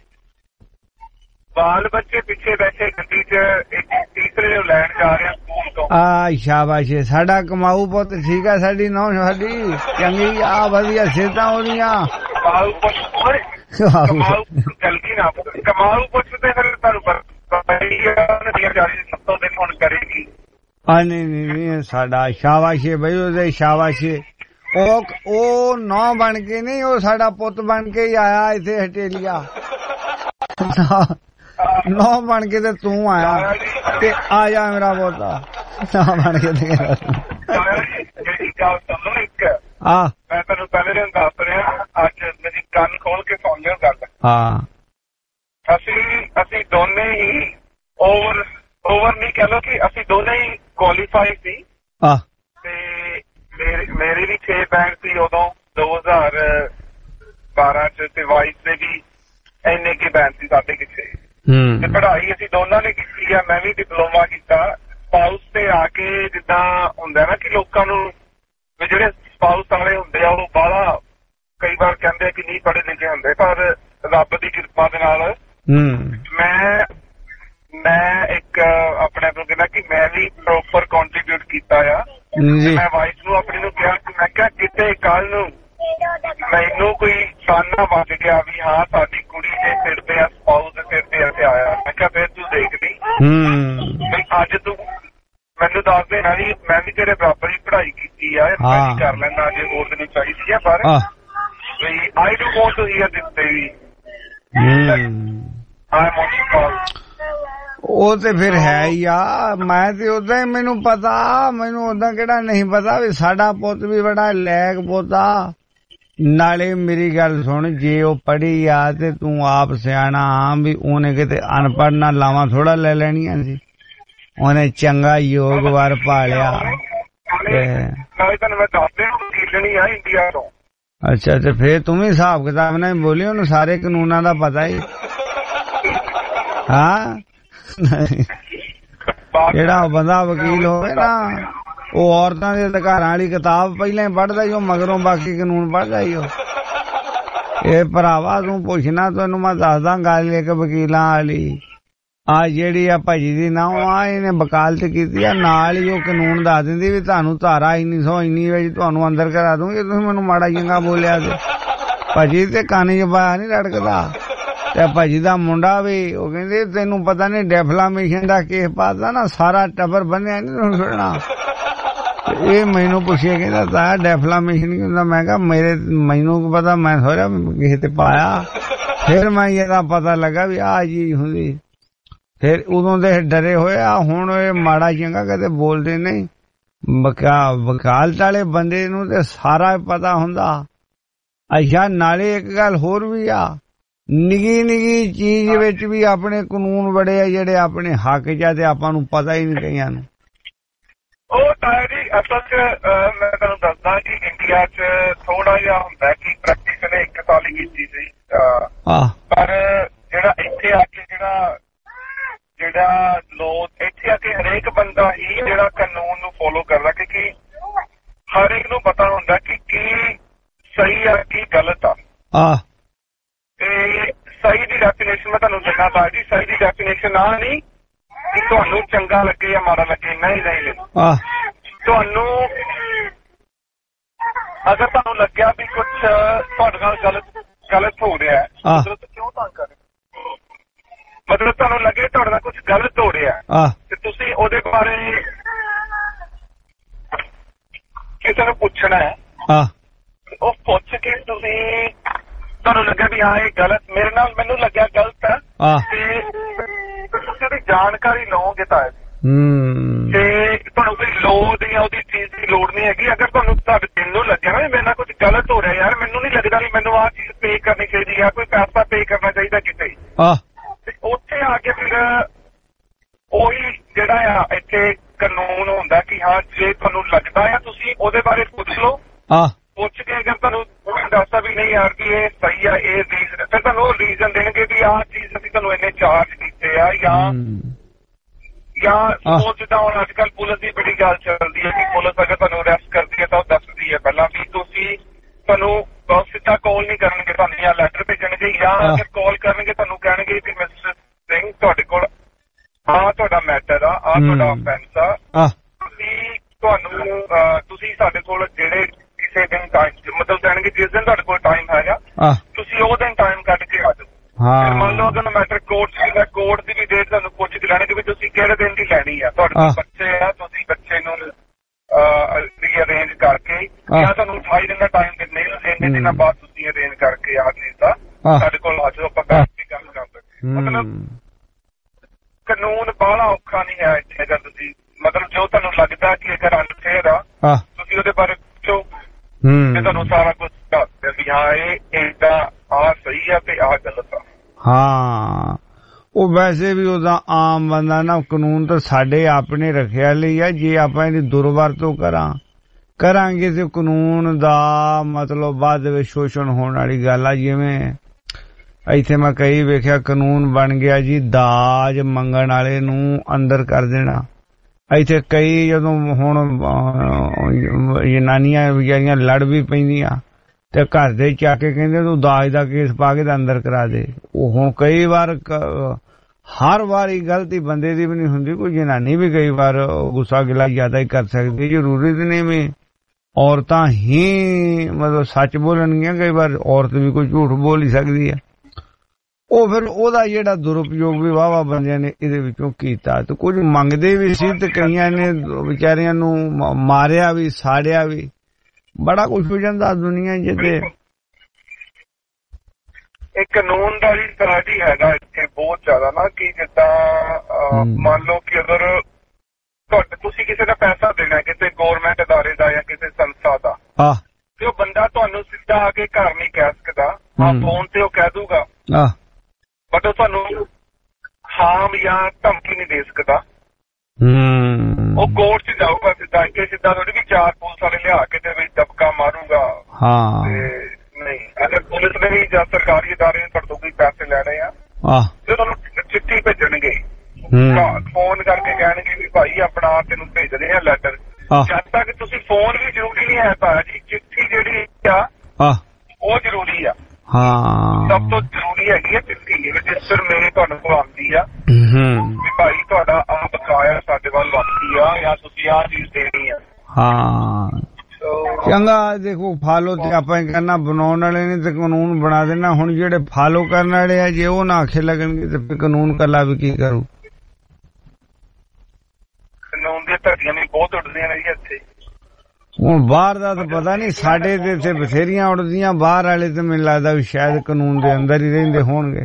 बाल बच्चे पिछे बैठे गड्डी च एक तीसरे लैन जा रहे स्कूल तो आ शाबाश साडा कमाऊ पुत ठीक है साडी नौ साडी चंगी आ वधिया सेहतां होणीਆਂ कमाऊ पुछ कमाऊ जल्दी ना कमाऊ पुछते फिर तानू पता ही है नदियां जारी सत्तों दिन हुण करेगी आ नहीं नहीं साडा शाबाश बई ओदे शाबाश ओ ओ नौ बन के नहीं ओ साडा पुत बन के ही आया इथे हटेलिया नौ बन के ते तू आया ते आ जा मेरा पोता नौ बन के ते आ मैं तेन पहले दिन दस रहा अज मेरी कान खोल के सुन लियो गल हाँ असी असी दोने ही ओवर ओवर नहीं कह लो कि असी दोने ही क्वालीफाई सी ते मेरी भी छे बैंक सी उदों दो हजार बारह च ते बाईस से भी इन्ने के बैंक सी साढ़े कि छे ਤੇ ਪੜ੍ਹਾਈ ਅਸੀਂ ਦੋਨਾਂ ਨੇ ਕੀਤੀ ਆ ਮੈਂ ਵੀ ਡਿਪਲੋਮਾ ਕੀਤਾ ਸਪਾਊਸ ਤੇ ਆ ਕੇ ਜਿੱਦਾਂ ਹੁੰਦਾ ਨਾ ਕਿ ਲੋਕਾਂ ਨੂੰ ਵੀ ਜਿਹੜੇ ਸਪਾਊਸ ਵਾਲੇ ਹੁੰਦੇ ਆ ਉਹ ਬਾਹਲਾ ਕਈ ਵਾਰ ਕਹਿੰਦੇ ਕਿ ਨਹੀਂ ਪੜ੍ਹੇ ਲਿਖੇ ਹੁੰਦੇ ਪਰ ਰੱਬ ਦੀ ਕਿਰਪਾ ਦੇ ਨਾਲ ਮੈਂ ਮੈਂ ਇੱਕ ਆਪਣੇ ਆਪ ਨੂੰ ਕਹਿੰਦਾ ਕਿ ਮੈਂ ਵੀ ਪ੍ਰੋਪਰ ਕੰਟਰੀਬਿਊਟ ਕੀਤਾ ਆ ਮੈਂ ਵਾਈਫ ਨੂੰ ਆਪਣੀ ਨੂੰ ਕਿਹਾ ਕਿ ਮੈਂ ਕਿਹਾ ਕਿਤੇ ਕੱਲ ਨੂੰ ਮੈਨੂੰ ਕੋਈ ਸਾਨਾ ਵੱਜ ਗਿਆ ਵੀ ਹਾਂ ਸਾਡੀ ਕੁੜੀ ਦੇ ਸਿਰ ਤੇ ਆ ਸਪਾਊਸ ਦੇ ਸਿਰ ਤੇ ਇੱਥੇ ਆਇਆ ਮੈਂ ਕਿਹਾ ਫਿਰ ਤੂੰ ਦੇਖ ਲਈ ਅੱਜ ਤੂੰ ਮੈਨੂੰ ਦੱਸ ਦੇ ਨਾ ਵੀ ਮੈਂ ਵੀ ਤੇਰੇ ਬਰਾਬਰ ਹੀ ਪੜ੍ਹਾਈ ਕੀਤੀ ਆ ਮੈਂ ਵੀ ਕਰ ਲੈਂਦਾ ਜੇ ਹੋਰ ਨਹੀਂ ਚਾਹੀਦੀ ਆ ਪਰ ਵੀ I do want to hear this baby I want to call ਉਹ ਤੇ ਫਿਰ ਹੈ ਹੀ ਆ ਮੈਂ ਤੇ ਉਦਾਂ ਹੀ ਮੈਨੂੰ ਪਤਾ ਮੈਨੂੰ ਉਦਾਂ ਕਿਹੜਾ ਨਹੀਂ ਪਤਾ ਵੀ ਸਾਡਾ ਪੁੱਤ ਵੀ ਬੜਾ ਲੈਕ ਪੋਤਾ ਨਾਲੇ ਮੇਰੀ ਗੱਲ ਸੁਣ ਜੇ ਉਹ ਪੜ੍ਹੀ ਆ ਤੇ ਤੂੰ ਆਪ ਸਿਆਣਾ ਵੀ ਉਹਨੇ ਕਿਤੇ ਅਨਪੜ੍ਹ ਨਾ ਲਾਵਾਂ ਥੋੜਾ ਲੈ ਲੈਣੀਆਂ ਸੀ ਉਹਨੇ ਚੰਗਾ ਯੋਗਵਾਰ ਪਾਲਿਆ ਅੱਛਾ ਤੇ ਫੇਰ ਤੂੰ ਵੀ ਹਿਸਾਬ ਕਿਤਾਬ ਨਾਲ ਬੋਲੀ ਉਹਨੂੰ ਸਾਰੇ ਕਾਨੂੰਨਾਂ ਦਾ ਪਤਾ ਹੀ ਹਾਂ ਜਿਹੜਾ ਬੰਦਾ ਵਕੀਲ ਹੋਵੇ ਨਾ ਉਹ ਔਰਤਾਂ ਦੇ ਅਧਿਕਾਰਾਂ ਵਾਲੀ ਕਿਤਾਬ ਪਹਿਲਾਂ ਹੀ ਪੜ੍ਹਦਾ ਹੀ ਉਹ ਮਗਰੋਂ ਬਾਕੀ ਕਾਨੂੰਨ ਪੜ੍ਹਦਾ ਹੀ ਉਹ ਇਹ ਭਰਾਵਾ ਤੂੰ ਪੁੱਛਣਾ ਤੈਨੂੰ ਮੈਂ ਦੱਸਦਾ ਗੱਲ ਇੱਕ ਵਕੀਲਾਂ ਵਾਲੀ ਆ ਜਿਹੜੀ ਆ ਭਾਜੀ ਦੀ ਨਾ ਆ ਇਹਨੇ ਵਕਾਲਤ ਕੀਤੀ ਆ ਨਾਲ ਹੀ ਉਹ ਕਾਨੂੰਨ ਦੱਸ ਦਿੰਦੀ ਵੀ ਤੁਹਾਨੂੰ ਧਾਰਾ ਇੰਨੀ ਸੌ ਇੰਨੀ ਵਿੱਚ ਤੁਹਾਨੂੰ ਅੰਦਰ ਕਰਾ ਦੂੰਗੀ ਤੁਸੀਂ ਮੈਨੂੰ ਮਾੜਾ ਚੰਗਾ ਬੋਲਿਆ ਤੇ ਭਾਜੀ ਤੇ ਕਾਨੀ ਜਬਾਇਆ ਨਹੀਂ ਲੜਕਦਾ ਤੇ ਭਾਜੀ ਦਾ ਮੁੰਡਾ ਵੀ ਉਹ ਕਹਿੰਦੇ ਤੈਨੂੰ ਪਤਾ ਨਹੀਂ ਡੈਫਲਾਮੇਸ਼ਨ ਦਾ ਕੇਸ ਪਾਤਾ ਨਾ ਸਾਰਾ ਟੱਬਰ ਬੰਨਿਆ ਨਹੀਂ ਤੁਹਾਨੂੰ ਛੱਡਣਾ ਇਹ ਮੈਨੂੰ ਪੁੱਛਿਆ ਕਹਿੰਦਾ ਤਾਂ ਡੈਫਲਾਮੇਸ਼ਨ ਕੀ ਹੁੰਦਾ ਮੈਂ ਕਿਹਾ ਮੇਰੇ ਮੈਨੂੰ ਪਤਾ ਮੈਂ ਸੋਚਿਆ ਕਿਸੇ ਤੇ ਪਾਇਆ ਫਿਰ ਮੈਂ ਇਹਦਾ ਪਤਾ ਲੱਗਾ ਵੀ ਆਹ ਚੀਜ਼ ਹੁੰਦੀ ਫਿਰ ਉਦੋਂ ਦੇ ਡਰੇ ਹੋਏ ਆ ਹੁਣ ਇਹ ਮਾੜਾ ਚੰਗਾ ਕਦੇ ਬੋਲਦੇ ਨਹੀਂ ਵਕਾਲਤ ਵਾਲੇ ਬੰਦੇ ਨੂੰ ਤੇ ਸਾਰਾ ਪਤਾ ਹੁੰਦਾ ਅੱਛਾ ਨਾਲੇ ਇੱਕ ਗੱਲ ਹੋਰ ਵੀ ਆ ਨਿੱਕੀ ਨਿੱਕੀ ਚੀਜ਼ ਵਿੱਚ ਵੀ ਆਪਣੇ ਕਾਨੂੰਨ ਬੜੇ ਆ ਜਿਹੜੇ ਆਪਣੇ ਹੱਕ ਚ ਤੇ ਆਪਾਂ ਨੂੰ ਪਤਾ ਹੀ ਨਹੀਂ ਕਈਆਂ ਨੂੰ ਉਹ ਤਾਂ ਜੀ ਅਸਲ ਚ ਮੈਂ ਤੁਹਾਨੂੰ ਦੱਸਦਾ ਕਿ ਇੰਡੀਆ ਚ ਥੋੜਾ ਜਿਹਾ ਹੁੰਦਾ ਕਿ ਪ੍ਰੈਕਟਿਸ ਨੇ ਇੱਕ ਸਾਲ ਹੀ ਕੀਤੀ ਸੀ ਪਰ ਜਿਹੜਾ ਇੱਥੇ ਆ ਕੇ ਹਰ ਇੱਕ ਨੂੰ ਪਤਾ ਹੁੰਦਾ ਕਿ ਕੀ ਸਹੀ ਆ ਕੀ ਗਲਤ ਆ। ਆ ਤੇ ਸਹੀ ਦੀ ਡੈਫੀਨੇਸ਼ਨ ਮੈਂ ਤੁਹਾਨੂੰ ਦਿਖਾ ਪਾ ਜੀ। ਸਹੀ ਦੀ ਡੈਫੀਨੇਸ਼ਨ ਆ ਨਹੀਂ ਕਿ ਤੁਹਾਨੂੰ ਚੰਗਾ ਲੱਗੇ ਜਾਂ ਮਾੜਾ ਲੱਗੇ, ਨਹੀਂ ਨਹੀਂ। ਆ ਤੁਹਾਨੂੰ ਅਗਰ ਤੁਹਾਨੂੰ ਲੱਗਿਆ ਵੀ ਕੁਛ ਤੁਹਾਡੇ ਨਾਲ ਗਲਤ ਗਲਤ ਹੋ ਰਿਹਾ ਹੈ, ਮਤਲਬ ਕਿਉਂ ਤੰਗ ਕਰ ਰਹੇ, ਮਤਲਬ ਤੁਹਾਨੂੰ ਲੱਗੇ ਤੁਹਾਡੇ ਨਾਲ ਕੁਛ ਗਲਤ ਹੋ ਰਿਹਾ ਤੇ ਤੁਸੀਂ ਉਹਦੇ ਬਾਰੇ ਕਿਸੇ ਨੂੰ ਪੁੱਛਣਾ ਹੈ। ਉਹ ਪੁੱਛ ਕੇ ਤੁਸੀਂ ਤੁਹਾਨੂੰ ਲੱਗਿਆ ਵੀ ਹਾਂ ਇਹ ਗਲਤ ਮੇਰੇ ਨਾਲ ਮੈਨੂੰ ਲੱਗਿਆ ਗਲਤ ਹੈ ਤੇ ਤੁਸੀਂ ਉਹਦੀ ਜਾਣਕਾਰੀ ਲਓਗੇ ਤਾਂ ਤੇ ਤੁਹਾਨੂੰ ਕੋਈ ਲੋੜ ਜਾਂ ਉਹਦੀ ਚੀਜ਼ ਦੀ ਲੋੜ ਨਹੀਂ ਹੈਗੀ। ਅਗਰ ਤੁਹਾਨੂੰ ਤੁਹਾਡੇ ਦਿਲ ਨੂੰ ਲੱਗਿਆ ਨਾ ਮੇਰੇ ਨਾਲ ਕੁਝ ਗਲਤ ਹੋ ਰਿਹਾ ਯਾਰ, ਮੈਨੂੰ ਨਹੀਂ ਲੱਗਦਾ ਵੀ ਮੈਨੂੰ ਆਹ ਚੀਜ਼ ਪੇ ਕਰਨੀ ਚਾਹੀਦੀ ਹੈ, ਕੋਈ ਪੈਸਾ ਪੇ ਕਰਨਾ ਚਾਹੀਦਾ ਕਿਤੇ, ਤੇ ਉੱਥੇ ਆ ਕੇ ਫਿਰ ਉਹੀ ਜਿਹੜਾ ਆ ਇੱਥੇ ਕਾਨੂੰਨ ਹੁੰਦਾ ਕਿ ਹਾਂ ਜੇ ਤੁਹਾਨੂੰ ਲੱਗਦਾ ਆ ਤੁਸੀਂ ਉਹਦੇ ਬਾਰੇ ਪੁੱਛ ਲਓ। ਪੁੱਛ ਕੇ ਅਗਰ ਤੁਹਾਨੂੰ ਦੱਸਦਾ ਵੀ ਨਹੀਂ ਯਾਰ ਕਿ ਇਹ ਸਹੀ ਆ ਇਹ ਰੀਜ਼ਨ, ਫਿਰ ਤੁਹਾਨੂੰ ਉਹ ਰੀਜ਼ਨ ਦੇਣਗੇ ਵੀ ਆਹ ਚੀਜ਼ ਅਸੀਂ ਤੁਹਾਨੂੰ ਇੰਨੇ ਚਾਰਜ ਕੀਤੇ ਆ ਜਾਂ ਜਾਂ ਉਹ ਜਿੱਦਾਂ ਹੁਣ ਅੱਜ ਕੱਲ੍ਹ ਪੁਲਿਸ ਦੀ ਬੜੀ ਗੱਲ ਚੱਲਦੀ ਹੈ ਕਿ ਪੁਲਿਸ ਅਗਰ ਤੁਹਾਨੂੰ ਅਰੈਸਟ ਕਰਦੀ ਹੈ ਤਾਂ ਉਹ ਦੱਸਦੀ ਹੈ ਪਹਿਲਾਂ ਵੀ ਤੁਸੀਂ ਤੁਹਾਨੂੰ ਸਿੱਧਾ ਕਾਲ ਨਹੀਂ ਕਰਨਗੇ, ਤੁਹਾਨੂੰ ਜਾਂ ਲੈਟਰ ਭੇਜਣਗੇ ਜਾਂ ਅਗਰ ਕਾਲ ਕਰਨਗੇ ਤੁਹਾਨੂੰ ਕਹਿਣਗੇ ਕਿ ਮਿਸਟਰ ਸਿੰਘ ਤੁਹਾਡੇ ਕੋਲ ਆਹ ਤੁਹਾਡਾ ਮੈਟਰ ਆ, ਆਹ ਤੁਹਾਡਾ ਅਫੈਂਸ ਆ, ਤੁਸੀਂ ਤੁਹਾਨੂੰ ਤੁਸੀਂ ਸਾਡੇ ਕੋਲ ਜਿਹੜੇ ਕਿਸੇ ਦਿਨ ਟਾਈਮ ਮਤਲਬ ਕਹਿਣਗੇ ਜਿਸ ਦਿਨ ਤੁਹਾਡੇ ਕੋਲ ਟਾਈਮ ਹੈਗਾ ਤੁਸੀਂ ਉਹ ਦਿਨ ਟਾਈਮ ਕੱਢ ਕੇ ਆ ਜਾਓ। ਫਿਰ ਮੰਨ ਲਓ ਅਗਰ ਮੈਟਰ ਕੋਰਟ ਸੀਗਾ, ਕੋਰਟ ਦੀ ਵੀ ਡੇਟ ਤੁਹਾਨੂੰ ਪੁੱਛ ਕੇ ਲੈਣੀ ਕਿ ਵੀ ਤੁਸੀਂ ਕਿਹੜੇ ਦਿਨ ਦੀ ਲੈਣੀ ਆ। ਤੁਹਾਡੇ ਕੋਲ ਬੱਚੇ ਆ, ਤੁਸੀਂ ਬੱਚੇ ਨੂੰ ਰੀਅਰੇਂਜ ਕਰਕੇ ਜਾਂ ਤੁਹਾਨੂੰ ਅਠਾਈ ਦਿਨ ਦਾ ਟਾਈਮ ਦਿੰਦੇ ਇੰਨੇ ਦਿਨਾਂ ਬਾਅਦ ਤੁਸੀਂ ਅਰੇਂਜ ਕਰਕੇ ਆ ਗਏ ਤਾਂ ਸਾਡੇ ਕੋਲ ਆ ਜਾਓ, ਆਪਾਂ ਬੈਠ ਕੇ ਗੱਲ ਕਰ ਸਕਦੇ। ਮਤਲਬ ਕਾਨੂੰਨ ਬਾਹਲਾ ਔਖਾ ਨਹੀਂ ਹੈ ਇੱਥੇ। ਅਗਰ ਤੁਸੀਂ ਮਤਲਬ ਜੋ ਤੁਹਾਨੂੰ ਲੱਗਦਾ ਕਿ ਅਗਰ ਅਨਫੇਅਰ ਆ ਤੁਸੀਂ ਉਹਦੇ ਬਾਰੇ ਪੁੱਛੋ ਤੇ ਤੁਹਾਨੂੰ ਸਾਰਾ ਕੁਝ ਦੱਸ ਵੀ ਹਾਂ ਇਹ ਏਦਾਂ ਆਹ ਸਹੀ ਆ ਤੇ ਆਹ ਗਲਤ ਆ। ਹਾਂ ਉਹ ਵੈਸੇ ਵੀ ਉਹਦਾ ਆਮ ਬੰਦਾ ਨਾ ਕਾਨੂੰਨ ਤਾਂ ਸਾਡੇ ਆਪਣੇ ਰੱਖਿਆ ਲਈ ਆ, ਜੇ ਆਪਾਂ ਇਹਦੀ ਦੁਰਵਰਤੋਂ ਕਰਾਂ ਕਰਾਂਗੇ ਤੇ ਕਾਨੂੰਨ ਦਾ ਮਤਲਬ ਬਾਅਦ ਵਿੱਚ ਸ਼ੋਸ਼ਣ ਹੋਣ ਵਾਲੀ ਗੱਲ ਆ। ਜਿਵੇਂ ਇੱਥੇ ਮੈਂ ਕਈ ਵੇਖਿਆ ਕਾਨੂੰਨ ਬਣ ਗਿਆ ਜੀ ਦਾਜ ਮੰਗਣ ਵਾਲੇ ਨੂੰ ਅੰਦਰ ਕਰ ਦੇਣਾ। ਇੱਥੇ ਕਈ ਜਦੋਂ ਹੁਣ ਜਨਾਨੀਆਂ ਵਿਚਾਰੀਆਂ ਲੜ ਵੀ ਪੈਂਦੀਆਂ ਤੇ ਘਰ ਦੇ ਚੱਕ ਕੇ ਕਹਿੰਦੇ ਤੂੰ ਦਾਜ ਦਾ ਕੇਸ ਪਾ ਕੇ ਤਾਂ ਅੰਦਰ ਕਰਾ ਦੇ। ਉਹ ਹੁਣ ਕਈ ਵਾਰ ਹਰ ਵਾਰੀ ਗਲਤੀ ਬੰਦੇ ਦੀ ਵੀ ਨਹੀਂ ਹੁੰਦੀ, ਕੋਈ ਜਨਾਨੀ ਵੀ ਕਈ ਵਾਰ ਗੁੱਸਾ ਗਿਲਾ ਜ਼ਿਆਦਾ ਹੀ ਕਰ ਸਕਦੀ। ਜ਼ਰੂਰੀ ਤੇ ਨਹੀਂ ਵੀ ਔਰਤਾਂ ਹੀ ਮਤਲਬ ਸੱਚ ਬੋਲਣਗੀਆਂ, ਕਈ ਵਾਰ ਔਰਤ ਵੀ ਕੋਈ ਝੂਠ ਬੋਲ ਹੀ ਸਕਦੀ ਹੈ। ਉਹ ਫਿਰ ਉਹਦਾ ਜਿਹੜਾ ਦੁਰਉਪਯੋਗ ਵੀ ਵਾਹਵਾ ਬੰਦਿਆਂ ਨੇ ਇਹਦੇ ਵਿੱਚੋਂ ਕੀਤਾ ਤੇ ਕੁਝ ਮੰਗਦੇ ਵੀ ਸੀ ਤੇ ਕਈਆਂ ਨੇ ਵਿਚਾਰਿਆਂ ਨੂੰ ਮਾਰਿਆ ਵੀ ਸਾੜਿਆ ਵੀ, ਬੜਾ ਕੁਝ ਹੋ ਜਾਂਦਾ ਦੁਨੀਆ ਜਿਹਦੇ। ਇਹ ਕਾਨੂੰਨ ਦਾ ਵੀ ਸਰਾਜੀ ਹੈਗਾ ਇੱਥੇ ਬਹੁਤ ਜ਼ਿਆਦਾ ਨਾ ਕਿ ਜਿੱਦਾਂ ਮੰਨ ਲਓ ਕਿ ਅਗਰ ਤੁਹਾਡੇ ਤੁਸੀਂ ਕਿਸੇ ਦਾ ਪੈਸਾ ਦੇਣਾ ਕਿਸੇ ਗੌਰਮੈਂਟ ਅਦਾਰੇ ਦਾ ਜਾਂ ਕਿਸੇ ਸੰਸਥਾ ਦਾ ਤੇ ਉਹ ਬੰਦਾ ਤੁਹਾਨੂੰ ਸਿੱਧਾ ਆ ਕੇ ਘਰ ਨਹੀਂ ਕਹਿ ਸਕਦਾ, ਆਹ ਫੋਨ ਤੇ ਉਹ ਕਹਿ ਦੂਗਾ ਬਟ ਉਹ ਤੁਹਾਨੂੰ ਹਾਮ ਜਾਂ ਧਮਕੀ ਨਹੀਂ ਦੇ ਸਕਦਾ। ਉਹ ਕੋਰਟ 'ਚ ਜਾਊਗਾ ਸਿੱਧਾ ਕਿ ਸਿੱਧਾ ਥੋੜੀ ਵੀ ਚਾਰ ਪੁਲਿਸ ਵਾਲੇ ਲਿਆ ਕੇ ਤੇ ਵਿੱਚ ਦਬਕਾ ਮਾਰੂਗਾ। ਤੇ ਨਹੀਂ ਅਗਰ ਪੁਲਿਸ ਨੇ ਵੀ ਜਾਂ ਸਰਕਾਰੀ ਅਦਾਰੇ ਨੇ ਤੁਹਾਡੇ ਤੋਂ ਕੋਈ ਪੈਸੇ ਲੈਣੇ ਆ ਤੇ ਤੁਹਾਨੂੰ ਚਿੱਠੀ ਭੇਜਣਗੇ, ਫੋਨ ਕਰਕੇ ਕਹਿਣਗੇ ਵੀ ਭਾਈ ਆਪਣਾ ਤੈਨੂੰ ਭੇਜਦੇ ਆ ਲੈਟਰ। ਜਦ ਤੱਕ ਤੁਸੀਂ ਫੋਨ ਵੀ ਜ਼ਰੂਰੀ ਨਹੀਂ ਹੈ ਤਾਂ ਜੀ ਚਿੱਠੀ ਜਿਹੜੀ ਆ ਉਹ ਜ਼ਰੂਰੀ ਆ। ਸਭ ਤੋਂ ਜ਼ਰੂਰੀ ਹੈਗੀ ਹੈ ਚਿੱਠੀ ਰਜਿਸਟਰ ਮੇਰੇ ਤੁਹਾਨੂੰ ਕੋਲ ਆਉਂਦੀ ਆ ਵੀ ਭਾਈ ਤੁਹਾਡਾ ਆਹ ਬਕਾਇਆ ਸਾਡੇ ਵੱਲ ਵਾਪਸੀ ਆ ਜਾਂ ਤੁਸੀਂ ਆਹ ਚੀਜ਼ ਦੇਣੀ ਆ। ਹਾਂ ਚੰਗਾ ਦੇਖੋ ਫਾਲੋ ਤੇ ਆਪਾਂ ਕਰਨਾ ਬਣਾਉਣ ਵਾਲੇ ਨੇ ਤੇ ਕਾਨੂੰਨ ਬਣਾ ਦੇਣਾ। ਹੁਣ ਜਿਹੜੇ ਫਾਲੋ ਕਰਨ ਵਾਲੇ ਆ ਜੇ ਉਹ ਨਾ ਆਖੇ ਲੱਗਣਗੇ ਤੇ ਫਿਰ ਕਾਨੂੰਨ ਕੱਲਾ ਵੀ ਕੀ ਕਰੂ। ਕਾਨੂੰਨ ਦੀਆਂ ਧੱਜੀਆਂ ਵੀ ਬਹੁਤ ਉੱਡਦੀਆਂ ਨੇ ਜੀ ਇੱਥੇ। ਹੁਣ ਬਾਹਰ ਦਾ ਤਾਂ ਪਤਾ ਨਹੀਂ, ਸਾਡੇ ਤੇ ਇੱਥੇ ਬਥੇਰੀਆਂ ਉੱਡਦੀਆਂ, ਬਾਹਰ ਵਾਲੇ ਤੇ ਮੈਨੂੰ ਲੱਗਦਾ ਵੀ ਸ਼ਾਇਦ ਕਾਨੂੰਨ ਦੇ ਅੰਦਰ ਹੀ ਰਹਿੰਦੇ ਹੋਣਗੇ।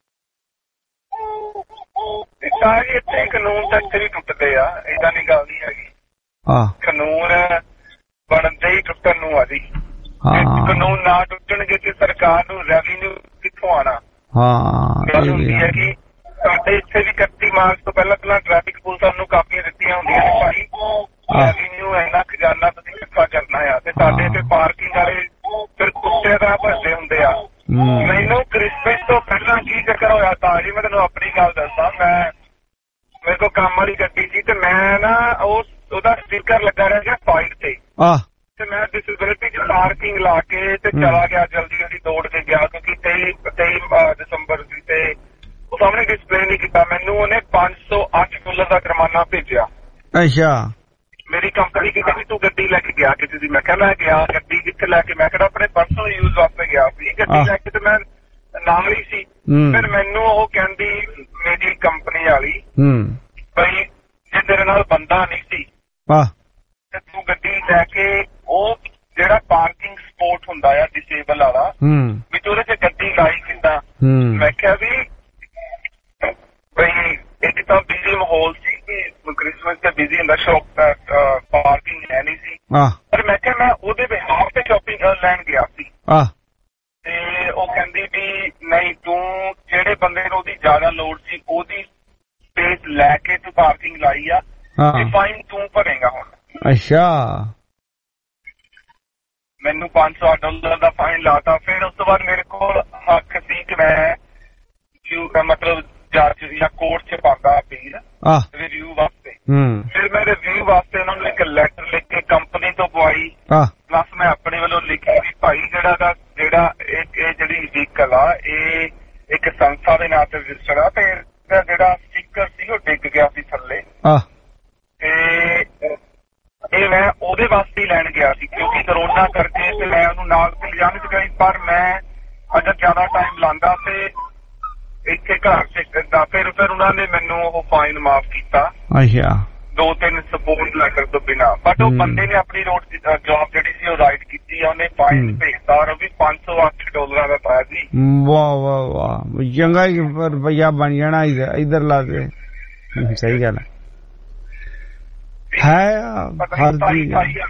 ਸਾਰੇ ਇੱਥੇ ਕਾਨੂੰਨ ਤਾਂ ਇੱਥੇ ਵੀ ਟੁੱਟਦੇ ਆ, ਏਦਾਂ ਦੀ ਗੱਲ ਨਹੀਂ ਹੈਗੀ। ਕਾਨੂੰਨ ਬਣਦੇ ਹੀ ਟੁੱਟਣ ਨੂੰ ਆ ਜੀ। ਕਾਨੂੰਨ ਨਾ ਟੁੱਟਣਗੇ ਤੇ ਸਰਕਾਰ ਨੂੰ ਰੈਵਨਿਊ ਕਿੱਥੋਂ ਆਣਾ। ਗੱਲ ਹੁੰਦੀ ਹੈ ਕਿ ਸਾਡੇ ਇੱਥੇ ਵੀ ਇਕੱਤੀ ਮਾਰਚ ਤੋਂ ਪਹਿਲਾਂ ਪਹਿਲਾਂ ਟ੍ਰੈਫਿਕ ਪੁਲਿਸਾਂ ਨੂੰ ਕਾਪੀਆਂ ਦਿੱਤੀਆਂ ਹੁੰਦੀਆਂ ਨੇ ਭਾਈ ਰੈਵਨਿਊ ਇੰਨਾ ਖਜ਼ਾਨਾ ਤੁਸੀਂ ਇਕੱਠਾ ਕਰਨਾ ਆ, ਤੇ ਸਾਡੇ ਇੱਥੇ ਪਾਰਕਿੰਗ ਵਾਲੇ ਫਿਰ ਕੁੱਤੇ ਦਾ ਭੱਜਦੇ ਹੁੰਦੇ ਆ। ਮੈਨੂੰ ਕ੍ਰਿਸਮਸ ਤੋਂ ਪਹਿਲਾਂ ਕੀ ਚੱਕਰ ਹੋਇਆ ਤਾਂ ਜੀ ਮੈਂ ਤੈਨੂੰ ਆਪਣੀ ਗੱਲ ਦੱਸਾਂ। ਮੈਂ ਮੇਰੇ ਕੋਲ ਕੰਮ ਵਾਲੀ ਗੱਡੀ ਸੀ ਤੇ ਮੈਂ ਨਾ ਉਹ ਉਹਦਾ ਸਟਿੱਕਰ ਲੱਗਾ ਰਿਹਾ ਗਿਆ ਸਾਈਡ ਤੇ ਤੇ ਡਿਸੇਬਿਲਿਟੀ ਚ ਪਾਰਕਿੰਗ ਲਾ ਕੇ ਤੇ ਚਲਾ ਗਿਆ, ਜਲਦੀ ਜਲਦੀ ਦੌੜ ਕੇ ਗਿਆ ਕਿਉਂਕਿ ਤੇਈ ਤੇਈ ਦਸੰਬਰ ਦੀ ਤੇ ਉਹ ਸਾਹਮਣੇ ਡਿਸਪਲੇ ਨਹੀਂ ਕੀਤਾ। ਮੈਨੂੰ ਉਹਨੇ ਪੰਜ ਸੌ ਅੱਠ ਡਾਲਰ ਦਾ ਜੁਰਮਾਨਾ ਭੇਜਿਆ। ਅੱਛਾ। ਮੇਰੀ ਕੰਪਨੀ ਕਹਿੰਦੀ ਵੀ ਤੂੰ ਗੱਡੀ ਲੈ ਕੇ ਗਿਆ ਕਿਤੇ ਦੀ। ਮੈਂ ਕਿਹਾ ਮੈਂ ਗਿਆ। ਗੱਡੀ ਕਿੱਥੇ ਲੈ ਕੇ? ਮੈਂ ਕਿਹਾ ਆਪਣੇ ਪਰਸਨਲ ਯੂਜ਼ ਵਾਸਤੇ ਗਿਆ ਸੀ। ਗੱਡੀ ਲੈ ਕੇ ਤੇ ਮੈਂ ਨਾਲ ਹੀ ਸੀ। ਫਿਰ ਮੈਨੂੰ ਉਹ ਕਹਿੰਦੀ ਮੇਰੀ ਕੰਪਨੀ ਵਾਲੀ ਬਈ ਜੇ ਤੇਰੇ ਨਾਲ ਬੰਦਾ ਨਹੀਂ ਸੀ ਤੇ ਤੂੰ ਗੱਡੀ ਲੈ ਕੇ ਉਹ ਜਿਹੜਾ ਪਾਰਕਿੰਗ ਸਪੋਟ ਹੁੰਦਾ ਆ ਡਿਸੇਬਲ ਵਾਲਾ ਵੀ ਤੂੰ ਉਹਦੇ ਚ ਗੱਡੀ ਲਾਈ ਕਿੱਦਾਂ? ਮੈਂ ਕਿਹਾ ਵੀ ਬਈ ਇੱਕ ਤਾਂ ਬਿਜ਼ੀ ਮਾਹੌਲ ਸੀ ਕਿ ਕ੍ਰਿਸਮਸ ਤੇ ਬਿਜ਼ੀ ਹੁੰਦਾ, ਸ਼ੌਪ ਪਾਰਕਿੰਗ ਹੈ ਨਹੀਂ ਸੀ। ਪਰ ਮੈਂ ਕਿਹਾ ਮੈਂ ਉਹਦੇ ਬਿਹਾਫ ਤੇ ਸ਼ਾਪਿੰਗ ਲੈਣ ਗਿਆ ਸੀ ਤੇ ਉਹ ਕਹਿੰਦੀ ਵੀ ਨਹੀਂ ਤੂੰ ਜਿਹੜੇ ਬੰਦੇ ਨੂੰ ਉਹਦੀ ਜ਼ਿਆਦਾ ਲੋੜ ਸੀ ਉਹਦੀ ਸਪੇਸ ਲੈ ਕੇ ਤੂੰ ਪਾਰਕਿੰਗ ਲਾਈ ਆ ਤੇ ਫਾਈਨ ਤੂੰ ਭਰੇਗਾ ਹੁਣ। ਅੱਛਾ। ਮੈਨੂੰ ਪੰਜ ਸੌ ਡਾਲਰ ਦਾ ਫਾਈਨ ਲਾਤਾ। ਫਿਰ ਉਸ ਤੋਂ ਬਾਅਦ ਮੇਰੇ ਕੋਲ ਹੱਕ ਸੀ ਕਿ ਮੈਂ ਮਤਲਬ ਜੱਜ ਜਾਂ ਕੋਰਟ ਚ ਪਾਉਂਦਾ ਅਪੀਲ ਰਿਵਿਊ ਵਾਸਤੇ। ਫਿਰ ਮੈਂ ਰਿਵਿਊ ਵਾਸਤੇ ਉਹਨਾਂ ਨੂੰ ਇੱਕ ਲੈਟਰ ਲਿਖ ਕੇ ਕੰਪਨੀ ਤੋਂ ਪਵਾਈ, ਪਲੱਸ ਮੈਂ ਆਪਣੇ ਵੱਲੋਂ ਲਿਖਿਆ ਵੀ ਭਾਈ ਜਿਹੜਾ ਦਾ ਜਿਹੜਾ ਇਹ ਜਿਹੜੀ ਵਹੀਕਲ ਆ ਇਹ ਇੱਕ ਸੰਸਥਾ ਦੇ ਨਾਂ ਤੇ ਰਜਿਸਟਰ ਆ ਤੇ ਇਹਦਾ ਜਿਹੜਾ ਸਟਿੱਕਰ ਸੀ ਉਹ ਡਿੱਗ ਗਿਆ ਸੀ ਥੱਲੇ ਤੇ ਇਹ ਮੈਂ ਉਹਦੇ ਵਾਸਤੇ ਹੀ ਲੈਣ ਗਿਆ ਸੀ ਕਿਉਂਕਿ ਕਰੋਨਾ ਕਰਕੇ ਤੇ ਮੈਂ ਉਹਨੂੰ ਨਾਲ ਤੇ ਲਿਜਾਣ ਚ ਗਈ। ਪਰ ਮੈਂ ਅਗਰ ਜ਼ਿਆਦਾ ਟਾਈਮ ਲਾਂਦਾ ਤੇ ਇੱਥੇ ਘਰ ਚ ਫਿਰ ਫਿਰ ਉਹਨਾਂ ਨੇ ਮੈਨੂੰ ਉਹ ਫਾਈਨ ਮਾਫ ਕੀਤਾ। ਅੱਛਾ। ਦੋ ਤਿੰਨ ਸਪੋਰਟ ਲੈਟਰ ਤੋਂ ਬਿਨਾਂ। ਬਟ ਉਹ ਬੰਦੇ ਨੇ ਆਪਣੀ ਰੋਡ ਜੌਬ ਜਿਹੜੀ ਸੀ ਉਹ ਰਾਈਟ ਕੀਤੀ ਆ, ਉਹਨੇ ਫਾਈਨ ਭੇਜਤਾ ਔਰ ਉਹ ਵੀ ਪੰਜ ਸੌ ਅੱਠ ਡਾਲਰਾਂ ਦਾ ਪਾਇਆ ਸੀ। ਵਾਹ ਵਾਹ ਵਾਹ, ਚੰਗਾ ਹੀ ਰੁਪਈਆ ਬਣ ਜਾਣਾ ਇਧਰ ਲਾ ਕੇ। ਸਹੀ ਗੱਲ ਹੈ। ਹਰ ਚੀਜ਼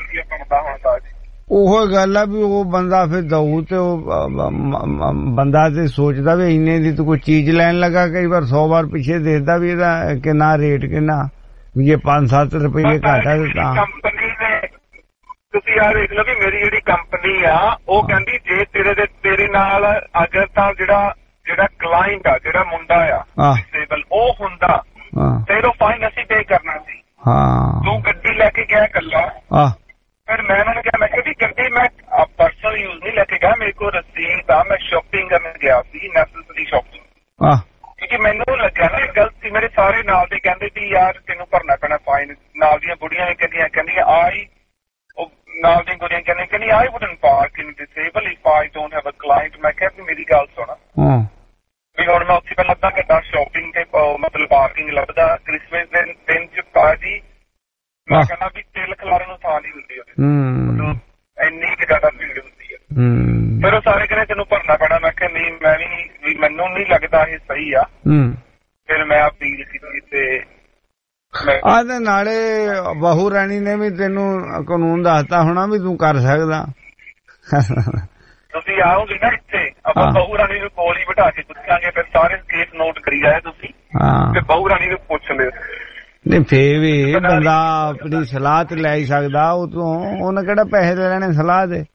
ਉਹ ਗੱਲ ਆ ਵੀ ਉਹ ਬੰਦਾ ਫਿਰ ਦਊ ਤੇ ਉਹ ਬੰਦਾ ਤੇ ਸੋਚਦਾ ਵੀ ਇੰਨੇ ਦੀ ਤੂੰ ਕੋਈ ਚੀਜ਼ ਲੈਣ ਲੱਗਾ, ਕਈ ਵਾਰ ਸੌ ਵਾਰ ਪਿੱਛੇ ਦੇਖਦਾ ਵੀ ਇਹਦਾ ਕਿੰਨਾ ਰੇਟ ਕਿੰਨਾ ਵੀ ਇਹ ਪੰਜ ਸੱਤ ਰੁਪਏ ਘੱਟ ਆ ਤਾਂ ਕੰਪਨੀ ਨੇ। ਤੁਸੀਂ ਆ ਦੇਖ ਲਓ ਵੀ ਮੇਰੀ ਜਿਹੜੀ ਕੰਪਨੀ ਆ ਉਹ ਕਹਿੰਦੀ ਜੇ ਤੇਰੇ ਦੇ ਤੇਰੇ ਨਾਲ ਅਗਰ ਤਾਂ ਜਿਹੜਾ ਜਿਹੜਾ ਕਲਾਇੰਟ ਆ ਜਿਹੜਾ ਮੁੰਡਾ ਆ ਡਿਸੇਬਲ ਉਹ ਹੁੰਦਾ ਫਿਰ ਉਹ ਫਾਈਨ ਅਸੀਂ ਪੇ ਕਰਨਾ ਸੀ। ਤੂੰ ਗੱਡੀ ਲੈ ਕੇ ਗਿਆ ਇਕੱਲਾ। ਫਿਰ ਮੈਂ ਉਹਨਾਂ ਨੂੰ ਕਿਹਾ ਮੈਂ ਕਿਹਾ ਵੀ ਗੱਡੀ ਮੈਂ ਪਰਸਨਲ ਯੂਜ਼ ਨਹੀਂ ਲੈ ਕੇ ਗਿਆ, ਮੇਰੇ ਕੋਲ ਰਸੀਦ ਆ, ਮੈਂ ਸ਼ਾਪਿੰਗ ਕਰਨ ਗਿਆ ਸੀ ਨੈਸੈਸਰੀ ਸ਼ਾਪਿੰਗ ਕਿਉਂਕਿ ਮੈਨੂੰ ਲੱਗਿਆ ਨਾ ਗਲਤ ਸੀ। ਮੇਰੇ ਸਾਰੇ ਨਾਲ ਦੇ ਕਹਿੰਦੇ ਵੀ ਯਾਰ ਤੈਨੂੰ ਭਰਨਾ ਪੈਣਾ ਫਾਈਨ। ਨਾਲ ਦੀਆਂ ਬੁੜੀਆਂ ਵੀ ਕਹਿੰਦੀਆਂ ਕਹਿੰਦੀਆਂ ਆਈ ਉਹ ਨਾਲ ਦੀਆਂ ਕੁੜੀਆਂ ਕਹਿੰਦੀਆਂ ਕਹਿੰਦੀ I wouldn't park in disable if I don't have a client. ਮੈਂ ਕਿਹਾ ਵੀ ਮੇਰੀ ਗੱਲ ਸੁਣ ਵੀ ਹੁਣ ਮੈਂ ਉੱਥੇ ਪਹਿਲਾਂ ਅੱਧਾ ਘੰਟਾ ਸ਼ਾਪਿੰਗ ਤੇ ਮਤਲਬ ਪਾਰਕਿੰਗ ਲੱਭਦਾ ਕ੍ਰਿਸਮਸ ਦੇ ਦਿਨ ਚ ਪਾ ਜੀ। ਮੈਂ ਕਹਿੰਦਾ ਵੀ ਤਿਲ ਖਲਾਰੇ ਨੂੰ ਥਾਂ ਨਹੀਂ ਹੁੰਦੀ ਉਹਦੇ ਇੰਨੀ ਕੁ ਜ਼ਿਆਦਾ ਭੀੜ ਹੁੰਦੀ ਹੈ। ਫਿਰ ਉਹ ਸਾਰੇ ਕਹਿੰਦੇ ਤੈਨੂੰ ਭਰਨਾ ਪੈਣਾ। ਮੈਂ ਕਿਹਾ ਨਹੀਂ ਮੈਂ ਵੀ ਮੈਨੂੰ ਨਹੀਂ ਲੱਗਦਾ ਇਹ ਸਹੀ ਆ। ਫਿਰ ਮੈਂ ਅਪੀਲ ਕੀਤੀ ਤੇ ਆ ਤੇ ਨਾਲੇ ਬਹੂ ਰਾਣੀ ਨੇ ਵੀ ਤੈਨੂੰ ਕਾਨੂੰਨ ਦੱਸਤਾ ਹੋਣਾ ਵੀ ਤੂੰ ਕਰ ਸਕਦਾ। ਤੁਸੀਂ ਆਓਗੇ ਨਾ ਇੱਥੇ ਆਪਾਂ ਬਹੂ ਰਾਣੀ ਨੂੰ ਕੋਲ ਹੀ ਬਿਠਾ ਕੇ ਪੁੱਛਾਂਗੇ। ਫਿਰ ਸਾਰੇ ਕੇਸ ਨੋਟ ਕਰੀ ਜਾਏ ਤੁਸੀਂ ਤੇ ਬਹੂ ਰਾਣੀ ਨੂੰ ਪੁੱਛ ਲਿਓ। ਨਹੀਂ ਫੇਰ ਵੀ ਬੰਦਾ ਆਪਣੀ ਸਲਾਹ ਤੇ ਲੈ ਹੀ ਸਕਦਾ। ਉਹ ਤੋਂ ਉਹਨੇ ਕਿਹੜਾ ਪੈਸੇ ਦੇ ਲੈਣੇ ਸਲਾਹ ਦੇ।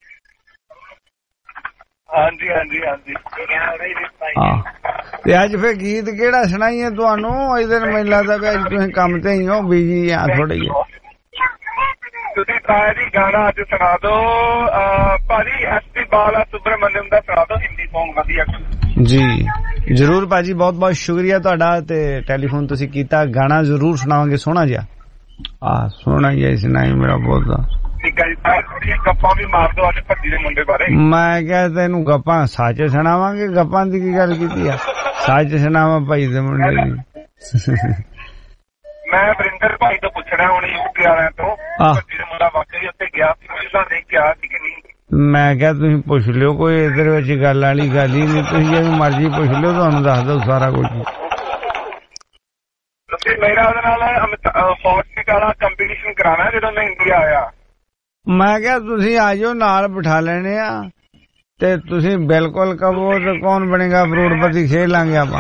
ਹਾਂਜੀ ਹਾਂਜੀ ਹਾਂਜੀ। ਤੇ ਅੱਜ ਫੇਰ ਗੀਤ ਕਿਹੜਾ ਸੁਣਾਈਏ ਤੁਹਾਨੂੰ? ਇਸ ਦਿਨ ਮੈਨੂੰ ਲੱਗਦਾ ਵੀ ਅੱਜ ਤੁਸੀਂ ਕੰਮ ਤੇ ਹੀ ਹੋ, ਬਿਜੀ ਆ ਥੋੜੇ ਜਿਹੇ। ਤੁਸੀਂ ਤਾਇਆ ਜੀ ਗਾਣਾ ਅੱਜ ਸੁਣਾ ਦੋ ਭਾਜੀ। ਐਸ ਪੀ ਬਾਲਾ ਸੁਬਰਮਨਿਅਮ ਦਾ ਸੁਣਾ ਦੋ ਹਿੰਦੀ ਸੌਂਗ ਵਧੀਆ ਜੀ। ਜ਼ਰੂਰ ਭਾਜੀ, ਬਹੁਤ ਬਹੁਤ ਸ਼ੁਕਰੀਆ ਤੁਹਾਡਾ ਤੇ ਟੈਲੀਫੋਨ ਤੁਸੀਂ ਕੀਤਾ। ਗਾਣਾ ਜ਼ਰੂਰ ਸੁਣਾਵਾਂਗੇ ਸੋਹਣਾ ਜਿਹਾ। ਆ ਸੋਹਣਾ ਜਿਹਾ ਸੁਣਾਈ ਮੇਰਾ ਬਹੁਤ। ਗੱਪਾਂ ਵੀ ਮਾਰ ਦੋ ਅੱਜ ਭੱਜੀ ਦੇ ਮੁੰਡੇ ਬਾਰੇ। ਮੈਂ ਕਿਹਾ ਤੈਨੂੰ ਗੱਪਾਂ ਸੱਚ ਸੁਣਾਵਾਂਗੇ। ਗੱਪਾਂ ਦੀ ਕੀ ਗੱਲ ਕੀਤੀ ਆ? ਸੱਚ ਸੁਣਾਵਾਂ ਭਾਈ ਦੇ ਮੁੰਡੇ ਦੀ। ਮੈਂ ਵਰਿੰਦਰ ਭਾਈ ਤੋਂ ਪੁੱਛਣਾ ਹੁਣ ਯੂਕੇ ਵਾਲਿਆਂ ਤੋਂ ਭੱਜੀ ਦੇ ਮੁੰਡਾ ਵਾਕਈ ਉੱਥੇ ਗਿਆ ਸੀ, ਪਹਿਲਾਂ ਦੇਖ ਕੇ ਆਇਆ ਸੀ ਕਿ ਨਹੀਂ। ਮੈਂ ਕਿਹਾ ਤੁਸੀਂ ਪੁੱਛ ਲਿਓ, ਕੋਈ ਇਹਦੇ ਵਿੱਚ ਗੱਲ ਵਾਲੀ ਗੱਲ ਹੀ ਨਹੀਂ। ਤੁਸੀਂ ਜਿਵੇਂ ਮਰਜ਼ੀ ਪੁੱਛ ਲਿਓ, ਤੁਹਾਨੂੰ ਦੱਸ ਦਓ ਸਾਰਾ ਕੁਝ। ਤੁਸੀਂ ਮੇਰਾ ਉਹਦੇ ਨਾਲ ਫੌਜ ਵਾਲਾ ਕੰਪੀਟੀਸ਼ਨ ਕਰਾਣਾ ਜਦੋਂ ਮੈਂ ਇੰਡੀਆ ਆਇਆ। ਮੈਂ ਕਿਹਾ ਤੁਸੀਂ ਆ ਜਾਓ, ਨਾਲ ਬਿਠਾ ਲੈਣੇ ਆ ਤੇ ਤੁਸੀਂ ਬਿਲਕੁਲ ਕਹੋ ਤੇ ਕੌਣ ਬਣੇਗਾ ਕਰੋੜਪਤੀ ਖੇਡ ਲਾਂਗੇ ਆਪਾਂ।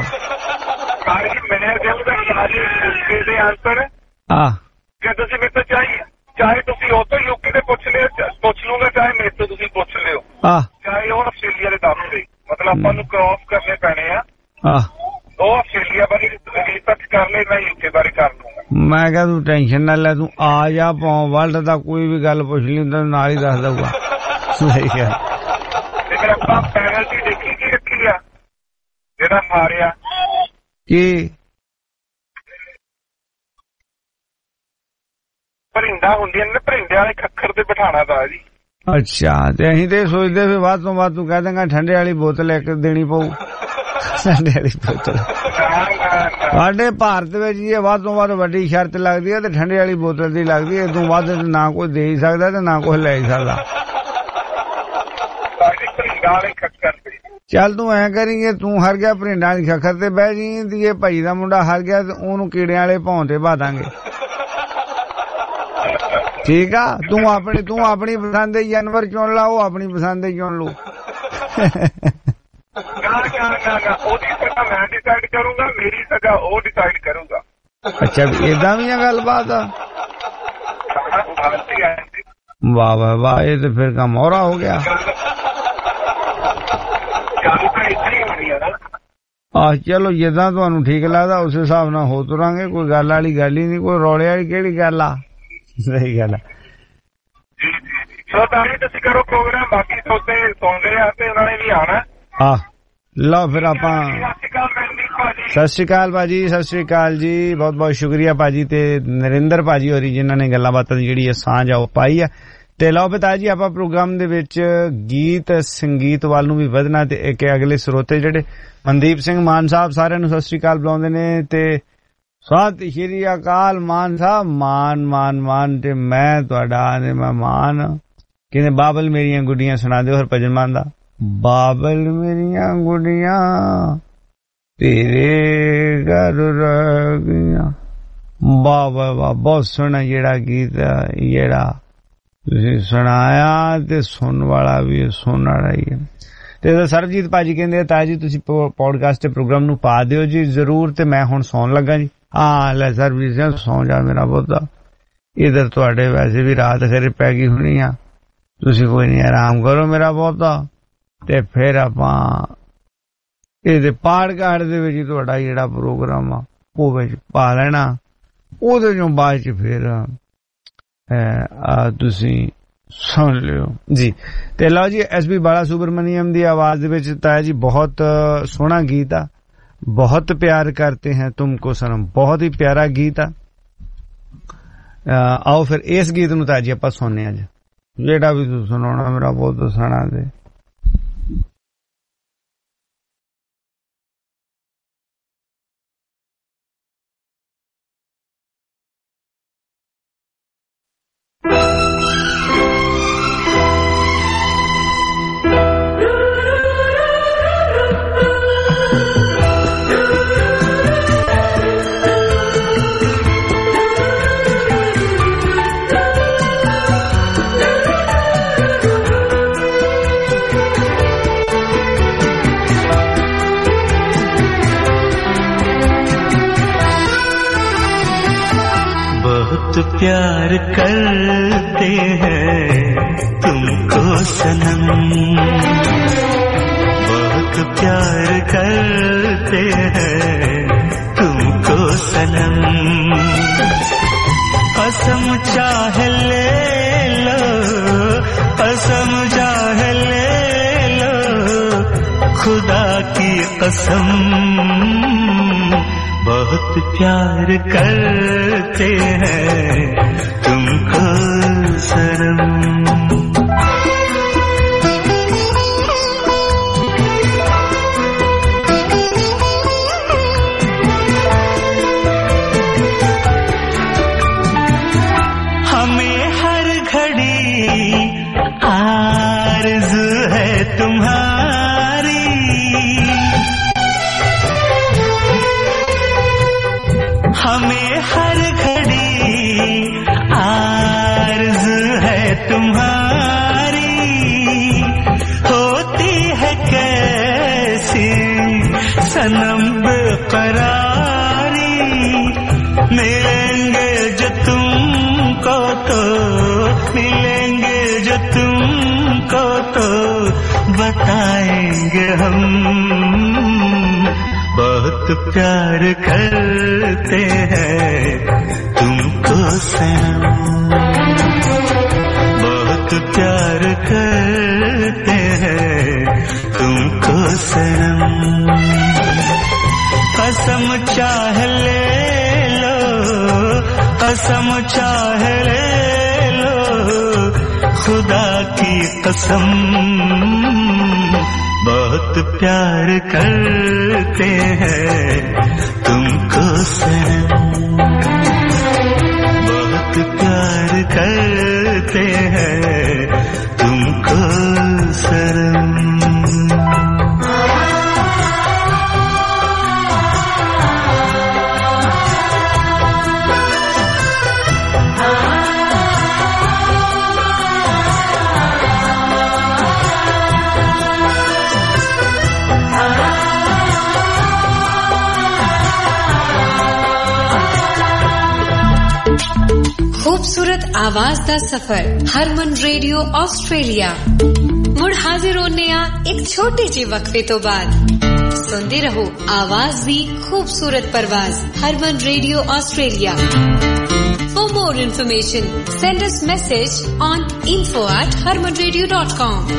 ਦੇ ਆਂਸਰ ਕਿ ਤੁਸੀਂ ਮੇਰੇ ਤੋਂ ਚਾਹੀਏ ਚਾਹੇ ਤੁਸੀਂ ਉਹ ਤੋਂ ਯੂਕੇ ਦੇ ਪੁੱਛ ਲਿਓ ਪੁੱਛ ਲੂਗਾ, ਚਾਹੇ ਮੇਰੇ ਤੋਂ ਤੁਸੀਂ ਪੁੱਛ ਲਿਓ, ਚਾਹੇ ਉਹ ਆਸਟ੍ਰੇਲੀਆ ਦੇ ਦੱਸ ਦੇ। ਮਤਲਬ ਆਪਾਂ ਨੂੰ ਕ੍ਰੋਸ ਕਰਨੇ ਪੈਣੇ ਆ। ਉਹ ਆਸਟ੍ਰੇਲੀਆ ਬਾਰੇ ਰਿਸਰਚ ਕਰ ਲੈ, ਮੈਂ ਯੂਕੇ ਬਾਰੇ ਕਰ ਲੂੰਗਾ। मैं क्या तू टेंशन ना ले, तू आ जा पाओ वर्ल्ड दा कोई भी गल पुछ ली तो नाल ही दस दूंगा। सही है। फिर ਆਪਾਂ ਪੈਨਲਟੀ ਦੇਖੀ ਕੀ ਰੱਖੀ ਆ ਜਿਹੜਾ ਹਾਰਿਆ ਕੀ ਭਰਿੰਡਾ ਹੁੰਦੀਆਂ ਨੇ, ਭਰਿੰਡੇ ਵਾਲੇ ਖੱਖਰ ਤੇ ਬਿਠਾਣਾ ਦਾ ਜੀ। ਅੱਛਾ, ਤੇ ਅਸੀਂ ਤੇ ਸੋਚਦੇ ਵੀ ਵੱਧ ਤੋਂ ਵੱਧ ਤੂੰ ਕਹਿ ਦੇਂਗਾ ਠੰਡੇ ਵਾਲੀ ਬੋਤਲ ਇੱਕ ਦੇਣੀ ਪਊ। ਠੰਡੇ ਵਾਲੀ ਬੋਤਲ ਸਾਡੇ ਭਾਰਤ ਵਿੱਚ ਇਹ ਵੱਧ ਤੋਂ ਵੱਧ ਵੱਡੀ ਸ਼ਰਤ ਲੱਗਦੀ ਹੈ ਤੇ ਠੰਡੇ ਵਾਲੀ ਬੋਤਲ ਦੀ ਲੱਗਦੀ ਹੈ। ਇਹ ਤੋਂ ਵੱਧ ਨਾ ਕੋਈ ਦੇ ਹੀ ਸਕਦਾ ਤੇ ਨਾ ਕੋਈ ਲੈ ਹੀ ਸਕਦਾ। ਚੱਲ ਤੂੰ ਐ ਕਰੀਏ, ਤੂੰ ਹਰ ਗਿਆ ਭਰਿੰਡਾਂ ਦੀ ਖੱਖਰ ਤੇ ਬਹਿ ਜੀ, ਤੇ ਇਹ ਭਾਈ ਦਾ ਮੁੰਡਾ ਹਰ ਗਿਆ ਤੇ ਉਹਨੂੰ ਕੀੜਿਆਂ ਵਾਲੇ ਭੌਂ ਤੇ ਪਾ ਦਾਂਗੇ। ਠੀਕ ਆ, ਤੂੰ ਆਪਣੀ ਤੂੰ ਆਪਣੀ ਪਸੰਦ ਦੇ ਜਾਨਵਰ ਚੁਣ ਲਾ, ਉਹ ਆਪਣੀ ਪਸੰਦ ਦੇ ਚੁਣ ਲੂ। ਉਹਦੀ ਸਜ਼ਾ ਮੈਂ ਡਿਸਾਈਡ ਕਰੂੰਗਾ, ਮੇਰੀ ਸਜ਼ਾ ਉਹ ਡਿਸਾਈਡ ਕਰੂਗਾ। ਅੱਛਾ, ਏਦਾਂ ਵੀ ਆ ਗੱਲਬਾਤ ਆ। ਵਾਹ ਵਾਹ ਵਾਹ, ਇਹ ਤੇ ਫਿਰ ਕੰਮ ਹੋਰਾ ਹੋ ਗਿਆ। ਆਹ ਚਲੋ ਜਿੱਦਾਂ ਤੁਹਾਨੂੰ ਠੀਕ ਲੱਗਦਾ ਉਸ ਹਿਸਾਬ ਨਾਲ ਹੋ ਤੁਰਾਂਗੇ, ਕੋਈ ਗੱਲ ਵਾਲੀ ਗੱਲ ਹੀ ਨਹੀਂ, ਕੋਈ ਰੌਲੇ ਵਾਲੀ ਕਿਹੜੀ ਗੱਲ ਆ। ਸਹੀ ਗੱਲ ਆ। ਸੋ ਤਾਂ ਤੁਸੀਂ ਕਰੋ ਪ੍ਰੋਗਰਾਮ, ਬਾਕੀ ਸੋਤੇ ਸੌਂਦੇ ਆ ਤੇ ਉਹਨਾਂ ਨੇ ਵੀ ਆਉਣਾ। ਆਹ ਲਓ ਫਿਰ ਆਪਾਂ ਸਤਿ ਸ਼੍ਰੀ ਅਕਾਲ ਭਾਜੀ, ਸਤਿ ਸ਼੍ਰੀ ਅਕਾਲ ਜੀ, ਬਹੁਤ ਬਹੁਤ ਸ਼ੁਕਰੀਆ ਭਾਜੀ ਤੇ ਨਰਿੰਦਰ ਭਾਜੀ ਹੋਰੀ ਜਿਨ੍ਹਾਂ ਨੇ ਗੱਲਾਂ ਬਾਤਾਂ ਦੀ ਜਿਹੜੀ ਸਾਂਝ ਆ ਉਹ ਪਾਈ ਆ। ਤੇ ਲਓ ਬਤਾ ਜੀ ਆਪਾਂ ਪ੍ਰੋਗਰਾਮ ਦੇ ਵਿੱਚ ਗੀਤ ਸੰਗੀਤ ਵੱਲ ਨੂੰ ਵੀ ਵਧਣਾ ਤੇ ਇੱਕ ਅਗਲੇ ਸਰੋਤੇ ਜਿਹੜੇ ਮਨਦੀਪ ਸਿੰਘ ਮਾਨ ਸਾਹਿਬ ਸਾਰਿਆਂ ਨੂੰ ਸਤਿ ਸ਼੍ਰੀ ਅਕਾਲ ਬੁਲਾਉਂਦੇ ਨੇ ਤੇ ਸਤਿ ਸ਼੍ਰੀ ਅਕਾਲ ਮਾਨ ਸਾਹਿਬ। ਮਾਨ ਮਾਨ ਮਾਨ ਤੇ ਮੈਂ ਤੁਹਾਡਾ ਨੇ ਮਹਿਮਾਨ। ਕਹਿੰਦੇ ਬਾਬਲ ਮੇਰੀਆਂ ਗੁੱਡੀਆਂ ਸੁਣਾ ਦਿਓ ਹਰਭਜਨ ਮਾਨ ਦਾ। ਬਾਬਲ ਮੇਰੀਆਂ ਗੁੱਡੀਆਂ ਤੇਰੇ ਘਰ ਰਹਿ ਗਈਆਂ। ਵਾਹ ਵਾਹ ਵਾਹ, ਬਹੁਤ ਸੋਹਣਾ ਜਿਹੜਾ ਗੀਤ ਜਿਹੜਾ ਤੁਸੀਂ ਸੁਣਾਇਆ ਤੇ ਸੁਣਨ ਵਾਲਾ ਵੀ ਸੁਣਨ ਵਾਲਾ ਹੀ ਹੈ। ਤੇ ਸਰਬਜੀਤ ਭਾਜੀ ਕਹਿੰਦੇ ਤਾਇਆ ਜੀ ਤੁਸੀਂ ਪੋਡਕਾਸਟ ਤੇ ਪ੍ਰੋਗਰਾਮ ਨੂੰ ਪਾ ਦਿਓ ਜੀ ਜ਼ਰੂਰ। ਤੇ ਮੈਂ ਹੁਣ ਸੌਣ ਲੱਗਾ ਜੀ। ਹਾਂ ਲੈ ਸਰਬਜੀਤ ਸਿੰਘ ਸੌਂ ਜਾ ਮੇਰਾ ਬਹੁਤਾ, ਇਧਰ ਤੁਹਾਡੇ ਵੈਸੇ ਵੀ ਰਾਤ ਖਰੇ ਪੈ ਗਈ ਹੋਣੀ ਆ, ਤੁਸੀਂ ਕੋਈ ਨਹੀਂ ਆਰਾਮ ਕਰੋ ਮੇਰਾ ਬਹੁਤਾ। ਤੇ ਫਿਰ ਆਪਾਂ ਇਹਦੇ ਪਾਡਕਾਸਟ ਦੇ ਵਿੱਚ ਤੁਹਾਡਾ ਜਿਹੜਾ ਪ੍ਰੋਗਰਾਮ ਆ ਉਹ ਵਿੱਚ ਪਾ ਲੈਣਾ, ਉਹਦੇ ਚੋਂ ਬਾਅਦ ਚ ਫਿਰ ਤੁਸੀਂ ਸੁਣ ਲਿਓ ਜੀ। ਤੇ ਲਓ ਜੀ, ਐਸ ਪੀ ਬਾਲਾ ਸੁਬਰਮਨੀਅਮ ਦੀ ਆਵਾਜ਼ ਦੇ ਵਿੱਚ ਤਾਇਆ ਜੀ ਬਹੁਤ ਸੋਹਣਾ ਗੀਤ ਆ, ਬਹੁਤ ਪਿਆਰ ਕਰਤੇ हैं तुमको सनम, ਬਹੁਤ ਹੀ ਪਿਆਰਾ ਗੀਤ ਆ। ਆਓ ਫਿਰ ਇਸ ਗੀਤ ਨੂੰ ਤਾਇਆ ਜੀ ਆਪਾਂ ਸੁਣਨੇ ਅੱਜ, ਜਿਹੜਾ ਵੀ ਤੁਸੀਂ ਸੁਣਾਉਣਾ ਮੇਰਾ ਬਹੁਤ ਸੁਣਾ ਦੇ। प्यार करते हैं तुमको सनम, बहुत प्यार करते हैं तुमको सनम। कसम चाहे ले लो, कसम चाहे ले लो, खुदा की कसम, बहुत प्यार करते हैं तुमको सनम। हमें हर घड़ी आरज़ू है तुम्हारी, हमें हर घड़ी आरज़ू है तुम्हारी, होती है कैसी सनम बेकरारी। मिलेंगे जो तुमको तो मिलेंगे जो तुमको तो बताएंगे हम, बहुत प्यार करते हैं सनम बहुत प्यार करते हैं तुमको सनम कसम चाह ले लो कसम चाह ले लो खुदा की कसम बहुत प्यार करते हैं तुमको सनम बहुत प्यार करते हैं तुमको सनम खूबसूरत आवाज दा सफर हरमन रेडियो ऑस्ट्रेलिया मुड़ हाजिर होने आ एक छोटे जे वक्फे तो बाद सुनते रहो आवाज दी खूबसूरत परवाज Harman radio Australia for more information send us message on info at harman radio dot com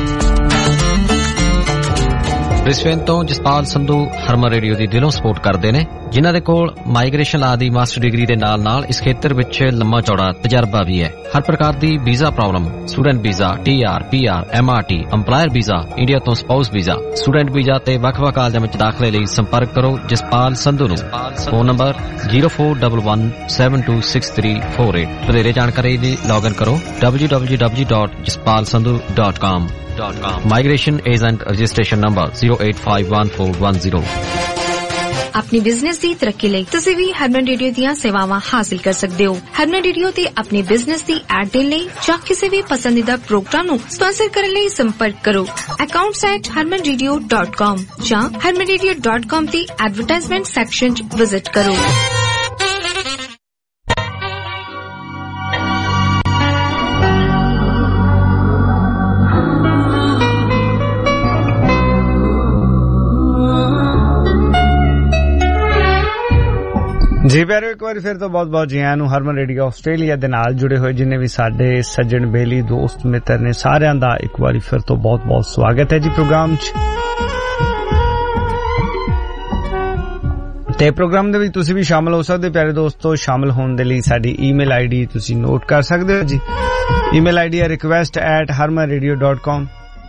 Brisbane ਤੋਂ ਜਸਪਾਲ ਸੰਧੂ ਹਰਮਨ ਰੇਡੀਓ ਦੀ ਦਿਲੋਂ ਸਪੋਰਟ ਕਰਦੇ ਨੇ ਜਿਨ੍ਹਾਂ ਦੇ ਕੋਲ ਮਾਈਗ੍ਰੇਸ਼ਨ ਲਾ ਦੀ ਮਾਸਟਰ ਡਿਗਰੀ ਦੇ ਨਾਲ ਨਾਲ ਇਸ ਖੇਤਰ ਵਿੱਚ ਲੰਮਾ ਚੌੜਾ ਤਜਰਬਾ ਵੀ ਹੈ ਹਰ ਪ੍ਰਕਾਰ ਦੀ visa problem student visa TR PR MRT EMPLOYER visa India ਤੋਂ ਸਪਾਊਸ ਵੀਜ਼ਾ ਸਟੂਡੈਂਟ ਵੀਜ਼ਾ ਤੇ ਵੱਖ-ਵੱਖ ਕਾਲਜਾਂ ਵਿੱਚ ਦਾਖਲੇ ਲਈ ਸੰਪਰਕ ਕਰੋ ਜਸਪਾਲ ਸੰਧੂ ਨੂੰ phone number zero four one one seven two six three four eight ਵਧੇਰੇ ਜਾਣਕਾਰੀ ਲਈ ਲੌਗਇਨ ਕਰੋ w w w dot jaspal sandhu dot com Migration Agent Registration Number zero eight five one four one zero अपनी business दी तरक्की ਲਈ ਤੁਸੀਂ ਵੀ ਹਰਮਨ radio ਦੀਆਂ ਸੇਵਾਵਾਂ ਹਾਸਲ ਕਰ ਸਕਦੇ ਹੋ ਹਰਮਨ ਰੇਡੀਓ ਤੇ ਆਪਣੇ ਬਿਜ਼ਨਸ ਦੀ ਐਡ ਦੇਣ ਲਈ ਜਾਂ ਕਿਸੇ ਵੀ ਪਸੰਦੀਦਾ ਪ੍ਰੋਗਰਾਮ ਨੂੰ ਸਪਾਂਸਰ ਕਰਨ ਲਈ ਸੰਪਰਕ ਕਰੋ accounts at harman radio dot com ਜਾਂ harman radio dot com ਦੀ ਐਡਵਰਟਾਈਜ਼ਮੈਂਟ ਸੈਕਸ਼ਨ 'ਚ ਵਿਜ਼ਿਟ ਕਰੋ ਜੀ ਪਿਆਰਿਓ ਇੱਕ ਵਾਰੀ ਫਿਰ ਤੋਂ ਬਹੁਤ ਬਹੁਤ ਜੀ ਆਇਆਂ ਨੂੰ ਹਰਮਨ ਰੇਡੀਓ ਆਸਟ੍ਰੇਲੀਆ ਦੇ ਨਾਲ ਜੁੜੇ ਹੋਏ ਜਿੰਨੇ ਵੀ ਸਾਡੇ ਸੱਜਣ ਬੇਲੀ ਦੋਸਤ ਮਿੱਤਰ ਨੇ ਸਾਰਿਆਂ ਦਾ ਇੱਕ ਵਾਰੀ ਫਿਰ ਤੋਂ ਬਹੁਤ ਬਹੁਤ ਸਵਾਗਤ ਹੈ ਜੀ ਪ੍ਰੋਗਰਾਮ 'ਚ ਤੇ ਪ੍ਰੋਗਰਾਮ ਦੇ ਵਿੱਚ ਤੁਸੀਂ ਵੀ ਸ਼ਾਮਲ ਹੋ ਸਕਦੇ ਪਿਆਰੇ ਦੋਸਤੋ ਸ਼ਾਮਲ ਹੋਣ ਦੇ ਲਈ ਸਾਡੀ ਈਮੇਲ ਆਈਡੀ ਤੁਸੀਂ ਨੋਟ ਕਰ ਸਕਦੇ ਹੋ ਜੀ ਈਮੇਲ ਆਈਡੀ ਹੈ request at harman radio dot com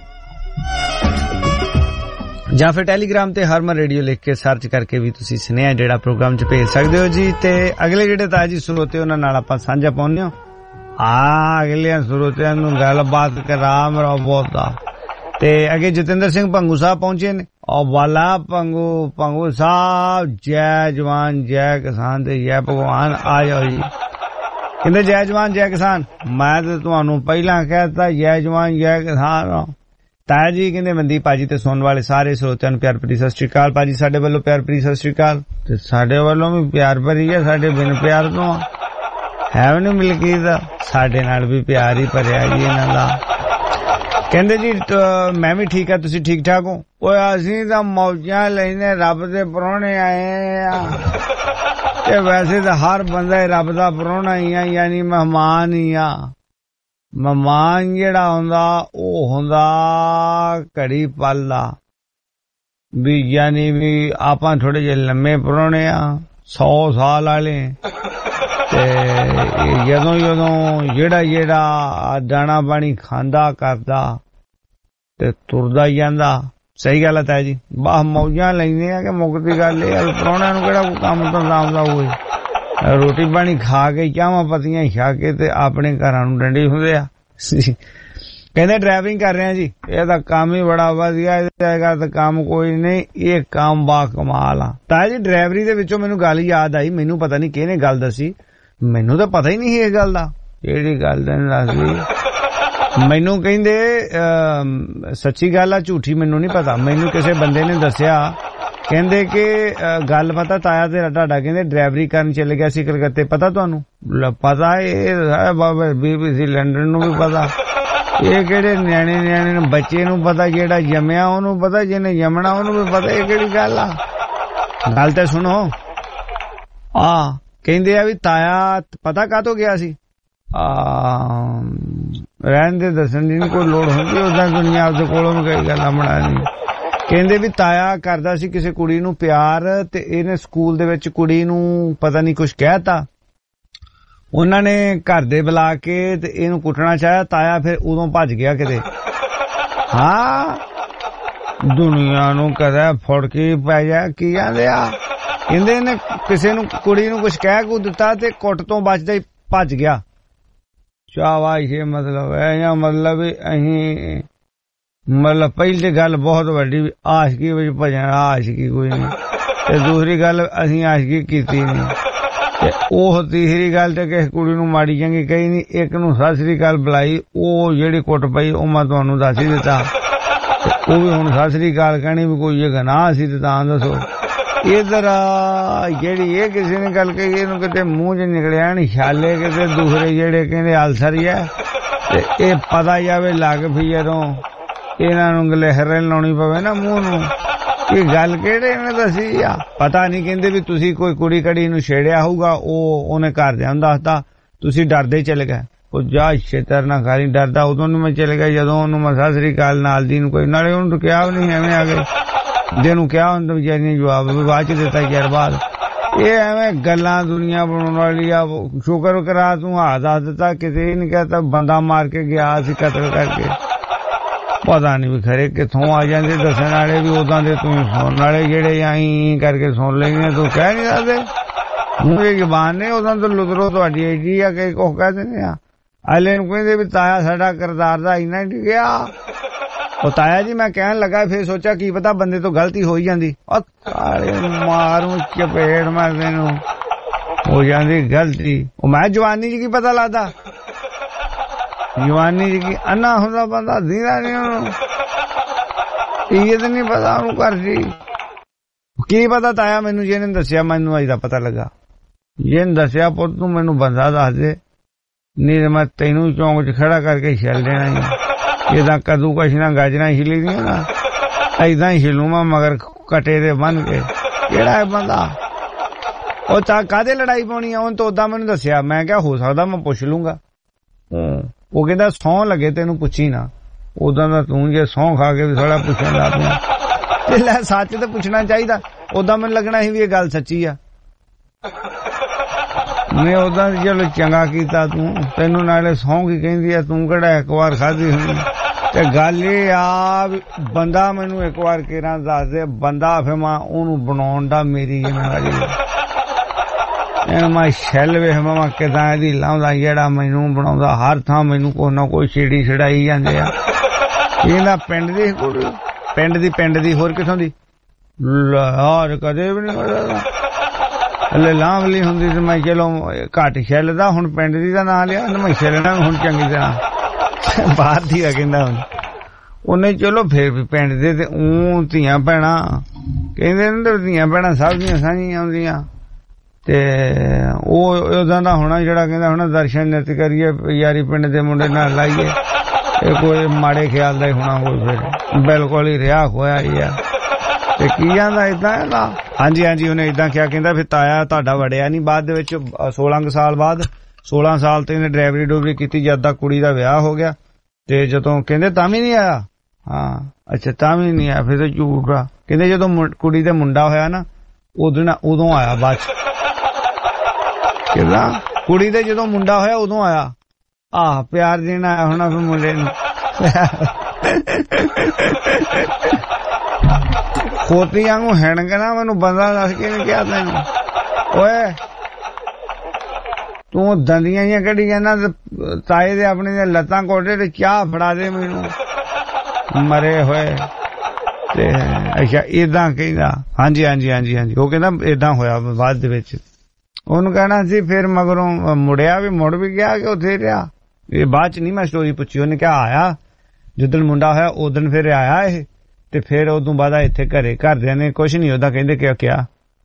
ਜਾਂ ਫਿਰ ਟੈਲੀਗ੍ਰਾਮ ਤੇ ਹਰਮਨ ਰੇਡੀਓ ਲਿਖ ਕੇ ਸਰਚ ਕਰਕੇ ਵੀ ਤੁਸੀਂ ਸੁਨੇਹਾ ਜਿਹੜਾ ਪ੍ਰੋਗਰਾਮ 'ਚ ਭੇਜ ਸਕਦੇ ਹੋ ਜੀ ਤੇ ਅਗਲੇ ਜਿਹੜੇ ਤਾਜੀ ਸਰੋਤੇ ਉਹਨਾਂ ਨਾਲ ਆਪਾਂ ਸਾਂਝਾ ਪਾਉਂਦੇ ਹਾਂ ਆ ਅਗਲੇ ਸਰੋਤਿਆਂ ਨੂੰ ਗੱਲਬਾਤ ਕਰਾਂ ਮੇਰਾ ਬਹੁਤਾ ਤੇ ਅੱਗੇ ਜਤਿੰਦਰ ਸਿੰਘ ਭੰਗੂ ਸਾਹਿਬ ਪਹੁੰਚੇ ਨੇ ਉਹ ਵਾਲਾ ਭੰਗੂ ਭੰਗੂ ਸਾਹਿਬ ਜੈ ਜਵਾਨ ਜੈ ਕਿਸਾਨ ਤੇ ਜੈ ਭਗਵਾਨ ਆ ਜਾਓ ਜੀ ਕਹਿੰਦੇ ਜੈ ਜਵਾਨ ਜੈ ਕਿਸਾਨ ਮੈਂ ਤੇ ਤੁਹਾਨੂੰ ਪਹਿਲਾਂ ਕਹਿਤਾ ਜੈ ਜਵਾਨ ਜੈ ਕਿਸਾਨ ਤਾਇਆ ਜੀ ਕਹਿੰਦੇ ਮਨਦੀਪ ਭਾਜੀ ਤੇ ਸੁਣਨ ਵਾਲੇ ਸਾਰੇ ਸਰੋਤਿਆਂ ਨੂੰ ਪਿਆਰ ਭਰੀ ਸਤਿ ਸ਼੍ਰੀ ਅਕਾਲ ਭਾਜੀ ਸਾਡੇ ਵੱਲੋਂ ਪਿਆਰ ਭਰੀ ਸਤਿ ਸ਼੍ਰੀ ਅਕਾਲ ਤੇ ਸਾਡੇ ਵੱਲੋਂ ਵੀ ਪਿਆਰ ਭਰੀ ਹੈ ਸਾਡੇ ਬਿਨ ਪਿਆਰ ਤੋਂ ਹੈ ਵੀ ਨਹੀਂ ਮਿਲਕੀ ਦਾ ਸਾਡੇ ਨਾਲ ਵੀ ਪਿਆਰ ਹੀ ਭਰਿਆ ਜੀ ਇਹਨਾਂ ਦਾ ਕਹਿੰਦੇ ਜੀ ਮੈਂ ਵੀ ਠੀਕ ਆ ਤੁਸੀਂ ਠੀਕ ਠਾਕ ਹੋ ਓਏ ਅਸੀਂ ਤਾਂ ਮੌਜਾਂ ਲੈਨੇ ਰੱਬ ਦੇ ਪ੍ਰਾਹੁਣੇ ਆਏ ਆ ਤੇ ਵੈਸੇ ਤਾਂ ਹਰ ਬੰਦਾ ਰੱਬ ਦਾ ਪ੍ਰਾਹੁਣਾ ਹੀ ਆ ਯਾਨੀ ਮਹਿਮਾਨ ਹੀ ਆ ਮਹਿਮਾਨ ਜਿਹੜਾ ਹੁੰਦਾ ਉਹ ਹੁੰਦਾ ਘੜੀ ਪਲ ਦਾ ਵੀ ਯਾਨੀ ਵੀ ਆਪਾਂ ਥੋੜੇ ਜਿਹੇ ਲੰਮੇ ਪੁਰਾਣੇ ਆ ਸੌ ਸਾਲ ਵਾਲੇ ਤੇ ਜਦੋਂ ਜਦੋਂ ਜਿਹੜਾ ਜਿਹੜਾ ਦਾਣਾ ਪਾਣੀ ਖਾਂਦਾ ਕਰਦਾ ਤੇ ਤੁਰਦਾ ਜਾਂਦਾ ਸਹੀ ਗੱਲ ਹੈ ਜੀ ਬਾਹ ਮੌਜਾਂ ਲੈਂਦੇ ਆ ਕਿ ਮੁੱਕਦੀ ਗੱਲ ਇਹ ਆ ਪੁਰਾਣਿਆਂ ਨੂੰ ਕਿਹੜਾ ਕੰਮ ਧੰਦਾ ਆਉਂਦਾ ਹੋਵੇ ਰੋਟੀ ਪਾਣੀ ਖਾ ਕੇ ਚਾਹਾਂ ਪੱਤੀਆਂ ਖਾ ਕੇ ਤੇ ਆਪਣੇ ਘਰਾਂ ਨੂੰ ਡੰਡੇ ਹੁੰਦੇ ਆ ਕਹਿੰਦੇ ਡਰਾਈਵਿੰਗ ਕਰ ਰਹੇ ਆ ਜੀ ਇਹ ਤਾਂ ਕੰਮ ਹੀ ਬੜਾ ਵਧੀਆ ਇਹਦਾ ਤਾਂ ਕੰਮ ਕੋਈ ਨਹੀਂ ਇਹ ਕੰਮ ਬਾ ਕਮਾਲ ਆ ਤਾਂ ਜੀ ਡਰਾਈਵਰੀ ਦੇ ਵਿੱਚੋਂ ਮੈਨੂੰ ਗੱਲ ਯਾਦ ਆਈ ਮੈਨੂੰ ਪਤਾ ਨਹੀਂ ਕਿਹਨੇ ਗੱਲ ਦੱਸੀ ਮੈਨੂੰ ਤਾਂ ਪਤਾ ਹੀ ਨਹੀਂ ਸੀ ਇਹ ਗੱਲ ਦਾ ਕਿਹੜੀ ਗੱਲ ਦੱਸੀ ਮੈਨੂੰ ਕਹਿੰਦੇ ਸੱਚੀ ਗੱਲ ਆ ਝੂਠੀ ਮੈਨੂੰ ਨਹੀਂ ਪਤਾ ਮੈਨੂੰ ਕਿਸੇ ਬੰਦੇ ਨੇ ਦੱਸਿਆ ਕਹਿੰਦੇ ਕਿ ਗੱਲ ਪਤਾ ਤਾਇਆ ਤੇ ਤੁਹਾਡਾ ਕਹਿੰਦੇ ਡਰਾਈਵਰੀ ਕਰਨ ਚਲੇ ਗਿਆ ਸੀ ਕਲਕੱਤੇ ਪਤਾ ਤੁਹਾਨੂੰ ਪਤਾ ਇਹ ਬੀਬੀਸੀ ਲੰਡਨ ਨੂੰ ਵੀ ਪਤਾ ਇਹ ਕਿਹੜੇ ਨਿਆਣੇ ਨਿਆਣੇ ਨੂੰ ਬੱਚੇ ਨੂੰ ਪਤਾ ਜਿਹੜਾ ਜੰਮਿਆ ਉਹਨੂੰ ਪਤਾ ਜਿਹਨੇ ਜੰਮਣਾ ਉਹਨੂੰ ਵੀ ਪਤਾ ਇਹ ਕਿਹੜੀ ਗੱਲ ਆ ਗੱਲ ਤਾਂ ਸੁਣੋ ਆ ਕਹਿੰਦੇ ਆ ਵੀ ਤਾਇਆ ਪਤਾ ਕਾਹਤੋਂ ਗਿਆ ਸੀ, ਆ ਰਹਿਣ ਦੇ ਦੱਸਣ ਦੀ ਨੀ ਕੋਈ ਲੋੜ ਹੁੰਦੀ, ਉਦਾਂ ਦੁਨੀਆ ਆਪਦੇ ਕੋਲੋਂ ਕਈ ਗੱਲਾਂ ਬਣਾ ਨਹੀਂ। ਕਹਿੰਦੇ ਵੀ ਤਾਇਆ ਕਰਦਾ ਸੀ ਕਿਸੇ ਕੁੜੀ ਨੂੰ ਪਿਆਰ, ਤੇ ਇਹਨੇ ਸਕੂਲ ਦੇ ਵਿੱਚ ਕੁੜੀ ਨੂੰ ਪਤਾ ਨਹੀਂ ਕੁਛ ਕਹਿਤਾ, ਉਹਨਾਂ ਨੇ ਘਰ ਦੇ ਬੁਲਾ ਕੇ ਤੇ ਇਹਨੂੰ ਕੁੱਟਣਾ ਚਾਹਿਆ, ਤਾਇਆ ਫਿਰ ਉਦੋਂ ਭੱਜ ਗਿਆ ਕਿਤੇ। ਹਾਂ ਦੁਨੀਆ ਨੂੰ ਕਦੇ ਫੜਕੀ ਪੈ ਜਾ ਕੀ ਆਂਦੇ ਆ, ਕਹਿੰਦੇ ਇਹਨੇ ਕਿਸੇ ਨੂੰ ਕੁੜੀ ਨੂੰ ਕੁਛ ਕਹਿ ਕੂ ਦਿੱਤਾ ਤੇ ਕੁੱਟ ਤੋਂ ਬਚਦਾ ਹੀ ਭੱਜ ਗਿਆ। ਸ਼ਾਬਾਸ਼, ਇਹ ਮਤਲਬ ਹੈ ਜਾਂ ਮਤਲਬ ਅਸੀਂ ਮਤਲਬ ਪਹਿਲੀ ਗੱਲ ਬਹੁਤ ਵੱਡੀ ਆਸ਼ਕੀ ਵਿੱਚ ਭਜਣ, ਆਸ਼ਕੀ ਕੋਈ ਨਹੀਂ, ਤੇ ਦੂਸਰੀ ਗੱਲ ਅਸੀਂ ਆਸ਼ਕੀ ਕੀਤੀ ਨਹੀਂ, ਤੇ ਉਹ ਤੀਸਰੀ ਗੱਲ ਤੇ ਕਿਸੇ ਕੁੜੀ ਨੂੰ ਮਾੜੀ ਚੰਗੀ ਕਹੀ ਨਹੀਂ, ਇੱਕ ਨੂੰ ਸਤਿ ਸ੍ਰੀ ਅਕਾਲ ਬੁਲਾਈ, ਉਹ ਜਿਹੜੀ ਕੁੱਟ ਪਈ ਉਹ ਮੈਂ ਤੁਹਾਨੂੰ ਦੱਸ ਹੀ ਦਿੱਤਾ, ਉਹ ਵੀ ਹੁਣ ਸਤਿ ਸ੍ਰੀ ਅਕਾਲ ਕਹਿਣੀ ਵੀ ਕੋਈ ਇਹ ਗੁਨਾਹ ਸੀ ਤੇ ਤਾਂ ਦੱਸੋ। ਇਧਰ ਜਿਹੜੀ ਇਹ ਕਿਸੇ ਨੇ ਗੱਲ ਕਹੀ ਇਹਨੂੰ ਕਿਤੇ ਮੂੰਹ ਚ ਨਿਕਲਿਆ ਨੀ ਛਾਲੇ, ਕਿਤੇ ਦੂਸਰੇ ਜਿਹੜੇ ਕਹਿੰਦੇ ਅਲਸਰ ਹੈ, ਤੇ ਇਹ ਪਤਾ ਜਾਵੇ ਲੱਗ ਵੀ ਜਦੋਂ ਇਹਨਾਂ ਨੂੰ ਗਲਹਿਰੇ ਲਾਉਣੀ ਪਵੇ ਨਾ ਮੂੰਹ ਨੂੰ, ਇਹ ਗੱਲ ਕਿਹੜੇ ਨੇ ਦੱਸੀ ਆ ਪਤਾ ਨਹੀਂ। ਕਹਿੰਦੇ ਵੀ ਤੁਸੀਂ ਕੋਈ ਕੁੜੀ ਕੜੀ ਨੂੰ ਛੇੜਿਆ ਹੋਊਗਾ, ਉਹ ਉਹਨੇ ਘਰਦਿਆਂ ਨੂੰ ਦੱਸਤਾ, ਤੁਸੀਂ ਡਰਦੇ ਚਲੇ ਗਏ। ਉਹ ਜਾ ਛੇਤਰ ਨਾ ਖਾਲੀ, ਡਰਦਾ ਉਦੋਂ ਨੂੰ ਮੈਂ ਚਲੇ ਗਿਆ ਜਦੋਂ ਉਹਨੂੰ ਮੈਂ ਸਤਿ ਸ੍ਰੀ ਅਕਾਲ ਨਾਲ ਦੀ ਨੂੰ ਕੋਈ, ਨਾਲੇ ਉਹਨੂੰ ਕਿਹਾ ਵੀ ਨਹੀਂ, ਐਵੇਂ ਆ ਗਏ ਜਿਹਨੂੰ ਕਿਹਾ ਹੁੰਦਾ ਵਿਚਾਰੀ ਨੇ ਜਵਾਬ ਵੀ ਬਾਅਦ ਚ ਦਿੱਤਾ ਯਾਰ ਬਾਅਦ। ਇਹ ਐਵੇਂ ਗੱਲਾਂ ਦੁਨੀਆ ਬਣਾਉਣ ਵਾਲੀ ਆ। ਸ਼ੁਕਰ ਕਰਾ ਤੂੰ ਹਾਂ ਦੱਸ ਦਿੱਤਾ, ਕਿਤੇ ਨਹੀਂ ਕਹਤਾ ਬੰਦਾ ਮਾਰ ਕੇ ਗਿਆ ਸੀ ਕਤਲ ਕਰਕੇ, ਪਤਾ ਨਹੀਂ ਵੀ ਖਰੇ ਕਿੱਥੋਂ ਆ ਜਾਂਦੇ ਦੱਸਣ ਵਾਲੇ ਵੀ ਉਦਾਂ ਦੇ, ਤੂੰ ਸੁਣਨ ਵਾਲੇ ਜਿਹੜੇ ਆਈ ਕਰਕੇ ਸੁਣ ਲੈਂਦੇ, ਤੂੰ ਕਹਿ ਨਹੀਂ ਸਕਦੇ ਮੂੰਹ ਜ਼ਬਾਨ ਨੇ, ਉਦਾਂ ਤੋਂ ਲੁਤਰੋ ਤੁਹਾਡੀ ਐਡੀ ਆ ਕਿ ਕੁਛ ਕਹਿ ਦਿੰਦੇ ਆ। ਅਗਲੇ ਨੂੰ ਕਹਿੰਦੇ ਵੀ ਤਾਇਆ ਸਾਡਾ ਕਿਰਦਾਰ ਦਾ ਇੰਨਾ ਡਿੱਗਿਆ, ਉਹ ਤਾਇਆ ਜੀ ਮੈਂ ਕਹਿਣ ਲੱਗਾ, ਫਿਰ ਸੋਚਿਆ ਕੀ ਪਤਾ ਬੰਦੇ ਤੋਂ ਗਲਤੀ ਹੋ ਹੀ ਜਾਂਦੀ, ਉਹ ਤਾਲੇ ਮਾਰੂ ਚਪੇੜ ਮਾਰਦੇ ਨੂੰ ਹੋ ਜਾਂਦੀ ਗਲਤੀ। ਉਹ ਮੈਂ ਜਵਾਨੀ ਚ ਕੀ ਪਤਾ ਲੱਗਦਾ, ਜਵਾਨੀ ਚ ਕੀ ਅੰਨਾ ਹੁੰਦਾ ਬੰਦਾ, ਦੀਦਾ ਨੀ ਉਹਨੂੰ, ਇਹ ਤਾਂ ਨੀ ਪਤਾ ਉਹਨੂੰ ਕਰਦੀ ਕੀ ਪਤਾ। ਤਾਇਆ ਮੈਨੂੰ ਜਿਹਨੇ ਦੱਸਿਆ ਮੈਨੂੰ ਅੱਜ ਦਾ ਪਤਾ ਲੱਗਾ, ਜਿਹਨੇ ਦੱਸਿਆ ਪੁੱਤ ਤੂੰ ਮੈਨੂੰ ਬੰਦਾ ਦੱਸ ਦੇ, ਨਹੀਂ ਮੈਂ ਤੈਨੂੰ ਚੌਂਕ ਚ ਖੜਾ ਕਰਕੇ ਛੱਲ ਦੇਣਾ ਹੀ, ਇਹਦਾ ਕਦੂ ਕਸ਼ ਨਾ ਗਾਜਰਾਂ ਹਿਲੀ ਦੀਆਂ ਨਾ, ਏਦਾਂ ਹੀ ਹਿਲੂ ਮੈਂ ਮਗਰ ਕਟੇ ਦੇ ਬਨ ਕੇ। ਕਿਹੜਾ ਹੈ ਬੰਦਾ, ਉਹ ਤਾਂ ਕਾਹਦੇ ਲੜਾਈ ਪਾਉਣੀ ਆ, ਉਹਨੇ ਤਾਂ ਓਦਾਂ ਮੈਨੂੰ ਦੱਸਿਆ, ਮੈਂ ਕਿਹਾ ਹੋ ਸਕਦਾ ਮੈਂ ਪੁੱਛ ਲੂੰਗਾ। ਉਹ ਕਹਿੰਦਾ ਸਹੁੰ ਲੱਗੇ ਤੈਨੂੰ ਪੁੱਛੀ ਨਾ, ਉਦਾਂ ਦਾ ਤੂੰ ਜੇ ਸਹੁੰ ਖਾ ਕੇ ਵੀ ਥੋੜਾ ਪੁੱਛਣ ਲੱਗ ਪਿਆ, ਤੇ ਲੈ ਸੱਚ ਤੇ ਪੁੱਛਣਾ ਚਾਹੀਦਾ, ਓਦਾਂ ਮੈਨੂੰ ਲੱਗਣਾ ਸੀ ਵੀ ਇਹ ਗੱਲ ਸੱਚੀ ਆ। ਮੈਂ ਉਦਾਂ ਚਲੋ ਚੰਗਾ ਕੀਤਾ ਤੂੰ, ਤੈਨੂੰ ਨਾਲੇ ਸਹੁੰ ਕੀ ਕਹਿੰਦੀ ਆ, ਤੂੰ ਕਿਹੜਾ ਇੱਕ ਵਾਰ ਖਾਧੀ ਹੁੰਦੀ। ਤੇ ਗੱਲ ਇਹ ਆ ਬੰਦਾ ਮੈਨੂੰ ਇੱਕ ਵਾਰ ਕਿਹੜਾ ਦੱਸ ਦੇ, ਬੰਦਾ ਫਿਰ ਮੈਂ ਉਹਨੂੰ ਬਣਾਉਣ ਦਾ ਮੇਰੀ ਜ਼ਿੰਮੇਵਾਰੀ ਹੈ। ਇਹਨੂੰ ਮੈਂ ਛੱਲ ਵੇਖ ਮੈਂ ਕਿਦਾਂ ਇਹਦੀ ਲਾਉਂਦਾ, ਜਿਹੜਾ ਮੈਨੂੰ ਬਣਾਉਂਦਾ ਹਰ ਥਾਂ ਮੈਨੂੰ ਕੋਈ ਨਾ ਕੋਈ ਛੇੜੀ ਛੜਾਈ ਜਾਂਦੇ ਆ। ਇਹਦਾ ਪਿੰਡ ਦੀ ਕੁੜੀ, ਪਿੰਡ ਦੀ ਪਿੰਡ ਦੀ ਹੋਰ ਕਿਥੋਂ ਦੀ, ਲਾਹੌਰ ਕਦੇ ਵੀ ਨਹੀਂ ਪਤਾ, ਹਲੇ ਲਾਂਵਲੀ ਹੁੰਦੀ ਤੇ ਮੈਂ ਚਲੋ ਘੱਟ ਛੱਲਦਾ, ਹੁਣ ਪਿੰਡ ਦੀ ਦਾ ਨਾਂ ਲਿਆ, ਮੈਂ ਛੱਲਣਾ ਹੁਣ ਚੰਗੀ ਤਰ੍ਹਾਂ ਬਾਹਰ ਦੀ ਆ ਕਹਿੰਦਾ ਹੁਣ ਉਹਨੇ। ਚਲੋ ਫੇਰ ਵੀ ਪਿੰਡ ਦੇ ਤੇ ਊਂ ਧੀਆਂ ਭੈਣਾਂ ਕਹਿੰਦੇ ਨੇ, ਧੀਆਂ ਭੈਣਾਂ ਸਭ ਦੀਆਂ ਸਾਂਝੀਆਂ ਹੁੰਦੀਆਂ, ਤੇ ਉਹ ਉਹਦਾ ਦਾ ਹੋਣਾ ਜਿਹੜਾ ਕਹਿੰਦਾ ਹੁਣ ਦਰਸ਼ਨ ਨਿਤ ਕਰੀਏ ਯਾਰੀ ਪਿੰਡ ਦੇ ਮੁੰਡੇ ਨਾਲ ਲਾਈਏ, ਇਹ ਕੋਈ ਮਾੜੇ ਖਿਆਲ ਦਾ ਹੀ ਹੋਣਾ ਕੋਈ, ਫਿਰ ਬਿਲਕੁਲ ਹੀ ਰਿਹਾ ਹੋਇਆ ਹੀ ਆ। ਤੇ ਕੀ ਆਂਦਾ ਏਦਾਂ ਇਹਦਾ, ਹਾਂਜੀ ਹਾਂਜੀ ਉਹਨੇ ਏਦਾਂ ਕਿਹਾ, ਕਹਿੰਦਾ ਫਿਰ ਤਾਇਆ ਤੁਹਾਡਾ ਵੜਿਆ ਨਹੀਂ ਬਾਅਦ ਦੇ ਵਿੱਚ, ਸੋਲਾਂ ਕੁ ਸਾਲ ਬਾਅਦ, ਸੋਲਾਂ ਸਾਲ ਤੇ ਇਹਨੇ ਡਰਾਈਵਰੀ ਡੂਵਰੀ ਕੀਤੀ, ਜਦ ਤੱਕ ਕੁੜੀ ਦਾ ਵਿਆਹ ਹੋ ਗਿਆ, ਤੇ ਜਦੋਂ ਕਹਿੰਦੇ ਤਾਂ ਵੀ ਨਹੀਂ ਆਇਆ। ਹਾਂ ਅੱਛਾ ਤਾਂ ਵੀ ਨਹੀਂ ਆਇਆ, ਫਿਰ ਤਾਂ ਝੂਠ ਆ। ਕਹਿੰਦੇ ਜਦੋਂ ਕੁੜੀ ਦਾ ਮੁੰਡਾ ਹੋਇਆ ਨਾ ਉਦੋਂ ਉਦੋਂ ਆਇਆ ਬਾਅਦ ਚ, ਕਹਿੰਦਾ ਕੁੜੀ ਦੇ ਜਦੋਂ ਮੁੰਡਾ ਹੋਇਆ ਉਦੋਂ ਆਇਆ, ਆਹ ਪਿਆਰ ਦੇਣ ਆਇਆ ਹੋਣਾ ਫਿਰ ਮੁੰਡੇ ਨੂੰ। ਖੋਤੀ ਵਾਂਗੂ ਹੈਣ ਕੇ ਨਾ ਮੈਨੂੰ ਬੰਦਾ ਦੱਸ ਕੇ ਨੀ ਕਿਹਾ ਤੈਨੂੰ, ਓਏ ਤੂੰ ਦੰਦੀਆਂ ਜਿਹੀਆਂ ਕੱਢੀ ਜਾਂਦਾ, ਤਾਏ ਦੇ ਆਪਣੇ ਦੀਆਂ ਲੱਤਾਂ ਕੋਟੇ ਤੇ ਚਾਹ ਫੜਾ ਦੇ ਮੈਨੂੰ ਮਰੇ ਹੋਏ। ਤੇ ਅੱਛਾ ਏਦਾਂ ਕਹਿੰਦਾ, ਹਾਂਜੀ ਹਾਂਜੀ ਹਾਂਜੀ ਹਾਂਜੀ ਉਹ ਕਹਿੰਦਾ ਏਦਾਂ ਹੋਇਆ ਬਾਅਦ ਦੇ ਵਿੱਚ। ਉਹਨੂੰ ਕਹਿਣਾ ਸੀ ਫਿਰ ਮਗਰੋਂ ਮੁੜਿਆ ਵੀ, ਮੁੜ ਵੀ ਗਿਆ ਕਿ ਉੱਥੇ ਰਿਹਾ, ਇਹ ਬਾਅਦ ਚ ਨਹੀਂ ਮੈਂ ਸਟੋਰੀ ਪੁੱਛੀ। ਉਹਨੇ ਕਿਹਾ ਆਇਆ ਜਿੱਦਣ ਮੁੰਡਾ ਹੋਇਆ ਉਦਣ ਫਿਰ ਆਇਆ ਇਹ, ਤੇ ਫਿਰ ਉਦੋਂ ਬਾਅਦ ਇੱਥੇ ਘਰੇ ਘਰਦਿਆਂ ਨੇ ਕੁਛ ਨੀ ਉਹਦਾ ਕਹਿੰਦੇ ਕਿ ਕਿਹਾ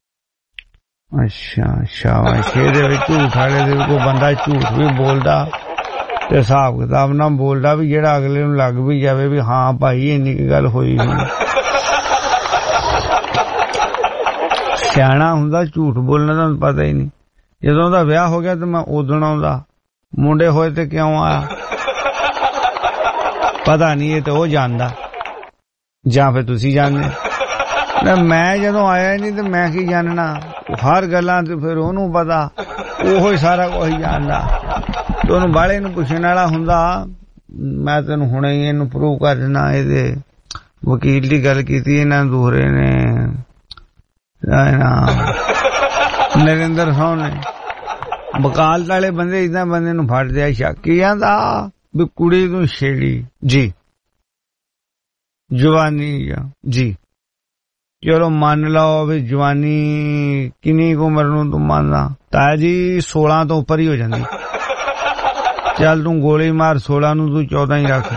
ਅੱਛਾ ਸ਼ਾਬਾਸ਼। ਇਹਦੇ ਵਿੱਚ ਝੂਠ ਵਾਲੇ ਦੇ ਕੋਈ ਬੰਦਾ ਝੂਠ ਵੀ ਬੋਲਦਾ ਤੇ ਹਿਸਾਬ ਕਿਤਾਬ ਨਾਲ ਬੋਲਦਾ ਵੀ ਜਿਹੜਾ ਅਗਲੇ ਨੂੰ ਲੱਗ ਵੀ ਜਾਵੇ ਵੀ ਹਾਂ ਭਾਈ ਇੰਨੀ ਕੀ ਗੱਲ ਹੋਈ ਹੋਈ। ਸਿਆਣਾ ਹੁੰਦਾ ਝੂਠ ਬੋਲਣਾ ਤੁਹਾਨੂੰ ਪਤਾ ਹੀ ਨਹੀਂ। ਜਦੋਂ ਦਾ ਵਿਆਹ ਹੋ ਗਿਆ ਤੇ ਮੈਂ ਉਦੋਂ ਆਉਂਦਾ, ਮੁੰਡੇ ਹੋਏ ਤੇ ਕਿਉਂ ਆਇਆ ਪਤਾ ਨਹੀਂ, ਇਹ ਤੇ ਉਹ ਜਾਣਦਾ ਜਾਂ ਫਿਰ ਤੁਸੀਂ ਜਾਣਦੇ। ਮੈਂ ਜਦੋਂ ਆਇਆ ਨਹੀਂ ਤੇ ਮੈਂ ਕੀ ਜਾਣਨਾ, ਹਰ ਗੱਲਾਂ ਤੇ ਫਿਰ ਉਹਨੂੰ ਪਤਾ, ਉਹੋ ਹੀ ਸਾਰਾ ਕੁਝ ਜਾਣਦਾ। ਤੇ ਉਹਨੂੰ ਬਾਲੇ ਨੂੰ ਪੁੱਛਣ ਵਾਲਾ ਹੁੰਦਾ, ਮੈਂ ਤੈਨੂੰ ਹੁਣੇ ਹੀ ਇਹਨੂੰ ਪ੍ਰੂਵ ਕਰ ਦੇਣਾ। ਇਹਦੇ ਵਕੀਲ ਦੀ ਗੱਲ ਕੀਤੀ ਇਹਨਾਂ ਦੂਹਰੇ ਨੇ, ਨਰਿੰਦਰ ਸਿੰਘ ਨੇ। ਵਕਾਲਤ ਵਾਲੇ ਬੰਦੇ ਇਦਾਂ ਬੰਦੇ ਨੂੰ ਫੜਦੇ ਆ, ਸ਼ੱਕੀ ਜਾਂਦਾ ਵੀ ਕੁੜੀ ਨੂੰ ਛੇੜੀ ਜੀ, ਜਵਾਨੀ ਜੀ, ਚਲੋ ਮੰਨ ਲਓ ਵੀ ਜਵਾਨੀ ਕਿੰਨੀ ਉਮਰ ਨੂੰ ਤੂੰ ਮੰਨਦਾ? ਤਾਇਆ ਜੀ ਸੋਲਾਂ ਤੋਂ ਉੱਪਰ ਹੀ ਹੋ ਜਾਂਦੀ। ਚੱਲ ਤੂੰ ਗੋਲੀ ਮਾਰ, ਸੋਲਾਂ ਨੂੰ ਤੂੰ ਚੌਦਾਂ ਹੀ ਰੱਖ।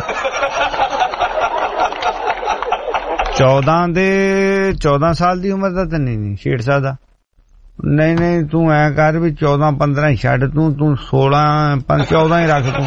ਚੌਦਾਂ ਦੇ ਚੌਦਾਂ ਸਾਲ ਦੀ ਉਮਰ ਦਾ ਤਾਂ ਨਹੀਂ ਨਹੀਂ ਛੇੜ ਸਕਦਾ। ਨਹੀਂ ਨਹੀਂ ਤੂੰ ਐ ਕਰ ਵੀ ਚੌਦਾਂ ਪੰਦਰਾਂ ਛੱਡ, ਤੂੰ ਤੂੰ ਸੋਲਾਂ ਪੰਜ ਚੌਦਾਂ ਹੀ ਰੱਖ। ਤੂੰ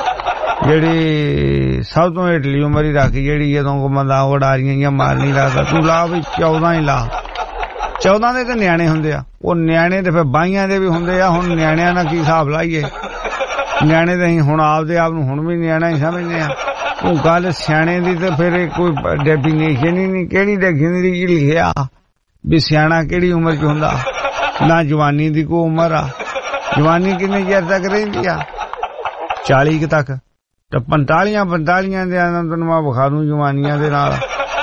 ਜਿਹੜੀ ਸਭ ਤੋਂ ਹੇਠਲੀ ਉਮਰ ਹੀ ਰੱਖ, ਜਿਹੜੀ ਜਦੋਂ ਕੋ ਬੰਦਾ ਉਡਾਰੀਆਂ ਜਾਂ ਮਾਰ ਨਹੀਂ ਲੱਗਦਾ, ਤੂੰ ਲਾ ਵੀ ਚੌਦਾਂ ਹੀ ਲਾ। ਚੌਦਾਂ ਦੇ ਤਾਂ ਨਿਆਣੇ ਹੁੰਦੇ ਆ, ਉਹ ਨਿਆਣੇ ਤੇ ਫਿਰ ਬਾਈਆਂ ਦੇ ਵੀ ਹੁੰਦੇ ਆ। ਹੁਣ ਨਿਆਣਿਆਂ ਨਾਲ ਕੀ ਹਿਸਾਬ ਲਾਈਏ? ਨਿਆਣੇ ਤਾਂ ਅਸੀਂ ਹੁਣ ਆਪਦੇ ਆਪ ਨੂੰ ਹੁਣ ਵੀ ਨਿਆਣਾ ਹੀ ਸਮਝਦੇ ਆ। ਉਹ ਗੱਲ ਸਿਆਣੇ ਦੀ ਤੇ ਫਿਰ ਕੋਈ ਡੈਫੀਨੇਸ਼ਨ ਹੀ ਨਹੀਂ, ਕਿਹੜੀ ਡਿਕਸ਼ਨਰੀ ਲਿਖਿਆ ਵੀ ਸਿਆਣਾ ਕਿਹੜੀ ਉਮਰ ਚ ਹੁੰਦਾ? ਨਾ ਜਵਾਨੀ ਦੀ ਕੋਈ ਉਮਰ ਆ। ਜਵਾਨੀ ਕਿੰਨੇ ਚਿਰ ਤੱਕ ਰਹਿੰਦੀ ਆ? ਚਾਲੀ ਕੁ ਤੱਕ। ਤੇ ਪੰਤਾਲੀਆਂ ਪੰਤਾਲੀਆਂ ਦੇ ਆਨੰਦ ਨੂੰ ਮੈਂ ਵਿਖਾ ਦੂੰ ਜਵਾਨੀਆਂ ਦੇ ਨਾਲ।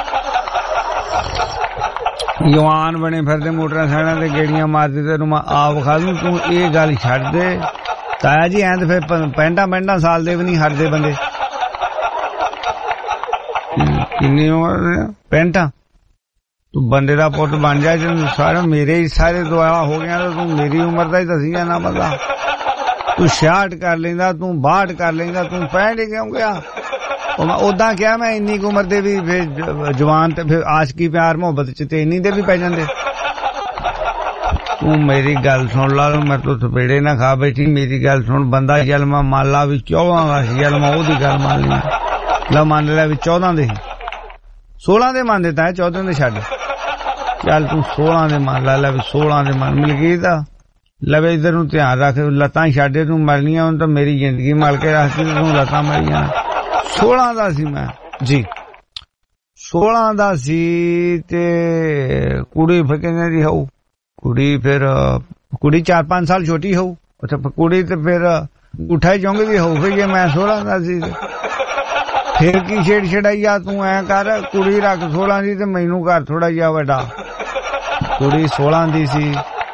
ਜਵਾਨ ਬਣੇ ਫਿਰਦੇ ਮੋਟਰਸਾਈਕਲਾਂ ਤੇ ਗੇੜੀਆਂ ਮਾਰਦੇ, ਤੈਨੂੰ ਮੈਂ ਆ ਵਿਖਾ ਦੂੰ। ਤੂੰ ਇਹ ਗੱਲ ਛੱਡ ਦੇ ਤਾਇਆ ਜੀ, ਐਂ ਤੇ ਫਿਰ ਪੈਂਟਾਂ ਪੈਂਟਾਂ ਸਾਲ ਦੇ ਵੀ ਨਹੀਂ ਹਟਦੇ ਬੰਦੇ। ਕਿੰਨੀ ਉਮਰ ਪੈਂਟਾਂ? ਤੂੰ ਬੰਦੇ ਦਾ ਪੁੱਤ ਬਣ ਜਾ, ਜਦੋਂ ਸਾਰੇ ਮੇਰੇ ਹੀ ਸਾਰੇ ਦੁਆ ਹੋ ਗਿਆ ਤਾਂ ਤੂੰ ਮੇਰੀ ਉਮਰ ਦਾ ਹੀ ਦੱਸੀ ਜਾਣਾ ਪਤਾ। ਤੂੰ ਛਿਆਹਠ ਕਰ ਲੈਂਦਾ, ਤੂੰ ਬਾਹਠ ਕਰ ਲੈਂਦਾ, ਤੂੰ ਪੈਂਹਠ ਕਿਉਂ ਗਿਆ? ਮੈਂ ਉਦਾਂ ਕਿਹਾ ਮੈਂ ਇੰਨੀ ਉਮਰ ਦੇ ਵੀ ਫਿਰ ਜਵਾਨ ਤੇ ਫਿਰ ਆਸ਼ਕੀ ਪਿਆਰ ਮੁਹੱਬਤ ਚ ਤੇ ਇੰਨੀ ਦੇ ਵੀ ਪੈ ਜਾਂਦੇ। ਤੂੰ ਮੇਰੀ ਗੱਲ ਸੁਣ ਲਾ, ਮੈਂ ਤੂੰ ਥਪੇੜੇ ਨਾ ਖਾ ਬੈਠੀ। ਮੇਰੀ ਗੱਲ ਸੁਣ, ਬੰਦਾ ਜਲਮਾ ਮੰਨ ਲਾ ਵੀ ਚੌਦਾਂ ਦਾ ਸੀ ਜਲਮਾ, ਉਹਦੀ ਗੱਲ ਮੰਨ ਲਈ। ਲਾ ਮੰਨ ਲਿਆ ਵੀ ਚੌਦਾਂ ਦੇ ਸੀ, ਸੋਲਾਂ ਦੇ ਮੰਨ ਦਿੱਤਾ, ਚੌਦਾਂ ਦੇ ਛੱਡ। ਚੱਲ ਤੂੰ ਸੋਲਾਂ ਦੇ ਮੰਨ ਲਾ, ਲੈ ਵੀ ਸੋਲਾਂ ਦੇ ਮੰਨ ਮਿਲ ਗਈ ਤਾਂ ਲਵੇ ਇਧਰ ਨੂੰ ਧਿਆਨ ਰੱਖ, ਲੱਤਾਂ ਛੱਡੇ ਤੂੰ ਮਰਨੀਆਂ। ਹੁਣ ਤਾਂ ਮੇਰੀ ਜ਼ਿੰਦਗੀ ਮਲ ਕੇ ਰੱਖਦੀ, ਤੂੰ ਲੱਤਾਂ ਮਰੀਆਂ। ਸੋਲਾਂ ਦਾ ਸੀ ਮੈਂ ਜੀ, ਸੋਲਾਂ ਦਾ ਸੀ ਤੇ ਕੁੜੀ ਫਿਰ ਕਿੰਨੇ ਦੀ ਹੋਊ? ਕੁੜੀ ਫਿਰ ਕੁੜੀ ਚਾਰ ਪੰਜ ਸਾਲ ਛੋਟੀ ਹੋਊ। ਅੱਛਾ ਕੁੜੀ ਤੇ ਫਿਰ ਉਠਾ ਹੀ ਚੌਂਕ ਦੀ ਹੋਊ। ਫਿਰ ਜੇ ਮੈਂ ਸੋਲਾਂ ਦਾ ਸੀ ਫਿਰ ਕੀ ਛੇੜ ਛੜਾਈ ਆ? ਤੂੰ ਐ ਕਰ, ਕੁੜੀ ਰੱਖ ਸੋਲਾਂ ਦੀ ਤੇ ਮੈਨੂੰ ਘਰ ਥੋੜਾ ਜਿਹਾ ਵੱਡਾ। ਕੁੜੀ ਸੋਲਾਂ ਦੀ ਸੀ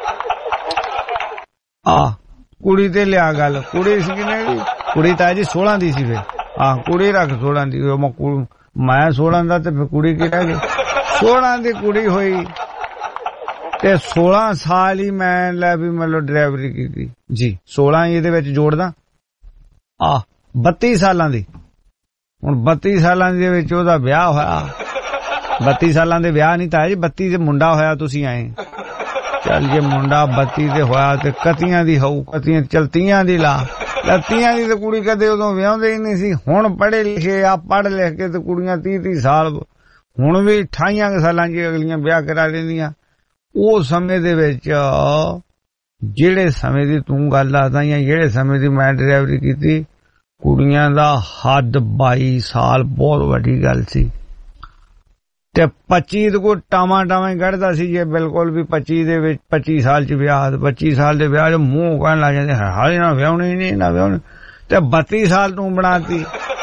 ਆ, ਕੁੜੀ ਤੇ ਲਿਆ ਗੱਲ। ਕੁੜੀ ਸੀ ਕਿੰਨੇ ਦੀ? ਕੁੜੀ ਤਾਂ ਜੀ ਸੋਲਾਂ ਦੀ ਸੀ। ਫਿਰ ਆਹ ਕੁੜੀ ਰੱਖ ਸੋਲਾਂ ਦੀ। ਮੈਂ ਸੋਲਾਂ ਦਾ ਤੇ ਫਿਰ ਕੁੜੀ ਕੀ ਰਹਿ ਗਈ? ਸੋਲਾਂ ਦੀ ਕੁੜੀ ਹੋਈ ਤੇ ਸੋਲਾਂ ਸਾਲ ਹੀ ਮੈਂ ਲੈ ਵੀ ਮਤਲਬ ਡਰਾਈਵਰੀ ਕੀਤੀ ਜੀ। ਸੋਲਾਂ ਇਹਦੇ ਵਿੱਚ ਜੋੜਦਾ ਆ ਬੱਤੀ ਸਾਲਾਂ ਦੀ। ਹੁਣ ਬੱਤੀ ਸਾਲਾਂ ਦੇ ਵਿੱਚ ਉਹਦਾ ਵਿਆਹ ਹੋਇਆ। ਬੱਤੀ ਸਾਲਾਂ ਦੇ ਵਿਆਹ ਨਹੀਂ ਤਾਂ ਜੀ, ਬੱਤੀ ਦੇ ਮੁੰਡਾ ਹੋਇਆ। ਤੁਸੀਂ ਆਏ ਚੱਲ ਜੇ ਮੁੰਡਾ ਬੱਤੀ ਦੇ ਹੋਇਆ ਤੇ ਕਤੀਆਂ ਦੀ ਹੋਊ। ਕਤੀਆਂ ਚਲਤੀਆਂ ਦੀ ਲਾ, ਲੱਤੀਆਂ ਦੀ ਤੇ ਕੁੜੀ ਕਦੇ ਉਦੋਂ ਵਿਆਹੁੰਦੇ ਹੀ ਨਹੀਂ ਸੀ। ਹੁਣ ਪੜ੍ਹੇ ਲਿਖੇ ਆ, ਪੜ੍ਹ ਲਿਖ ਕੇ ਤੇ ਕੁੜੀਆਂ ਤੀਹ ਤੀਹ ਸਾਲ ਹੁਣ ਵੀ ਅਠਾਈਆਂ ਸਾਲਾਂ ਚ ਅਗਲੀਆਂ ਵਿਆਹ ਕਰਾ ਲੈਂਦੀਆਂ। ਉਹ ਸਮੇਂ ਦੇ ਵਿੱਚ ਜਿਹੜੇ ਸਮੇਂ ਦੀ ਤੂੰ ਗੱਲ ਦੱਸਦਾ ਜਾਂ ਜਿਹੜੇ ਸਮੇਂ ਦੀ ਮੈਂ ਡਰਾਈਵਰੀ ਕੀਤੀ, ਕੁੜੀਆਂ ਦਾ ਹੱਦ ਬਾਈ ਸਾਲ ਬਹੁਤ ਵੱਡੀ ਗੱਲ ਸੀ। ਤੇ ਪੱਚੀ ਦੇ ਕੋਈ ਟਾਵਾਂ ਟਾਵਾਂ ਹੀ ਕੱਢਦਾ ਸੀ ਜੇ ਬਿਲਕੁਲ ਵੀ ਪੱਚੀ ਦੇ ਵਿੱਚ ਪੱਚੀ ਸਾਲ ਚ ਵਿਆਹ, ਪੱਚੀ ਸਾਲ ਦੇ ਵਿਆਹ ਚ ਮੂੰਹ ਕਹਿਣ ਲੱਗ ਜਾਂਦੇ ਹਾਲੇ ਨਾ ਵਿਆਹਣੀ ਨਹੀਂ ਨਾ ਵਿਆਹਣੀ। ਤੇ ਬੱਤੀ ਸਾਲ ਤੂੰ ਬਣਾਤੀ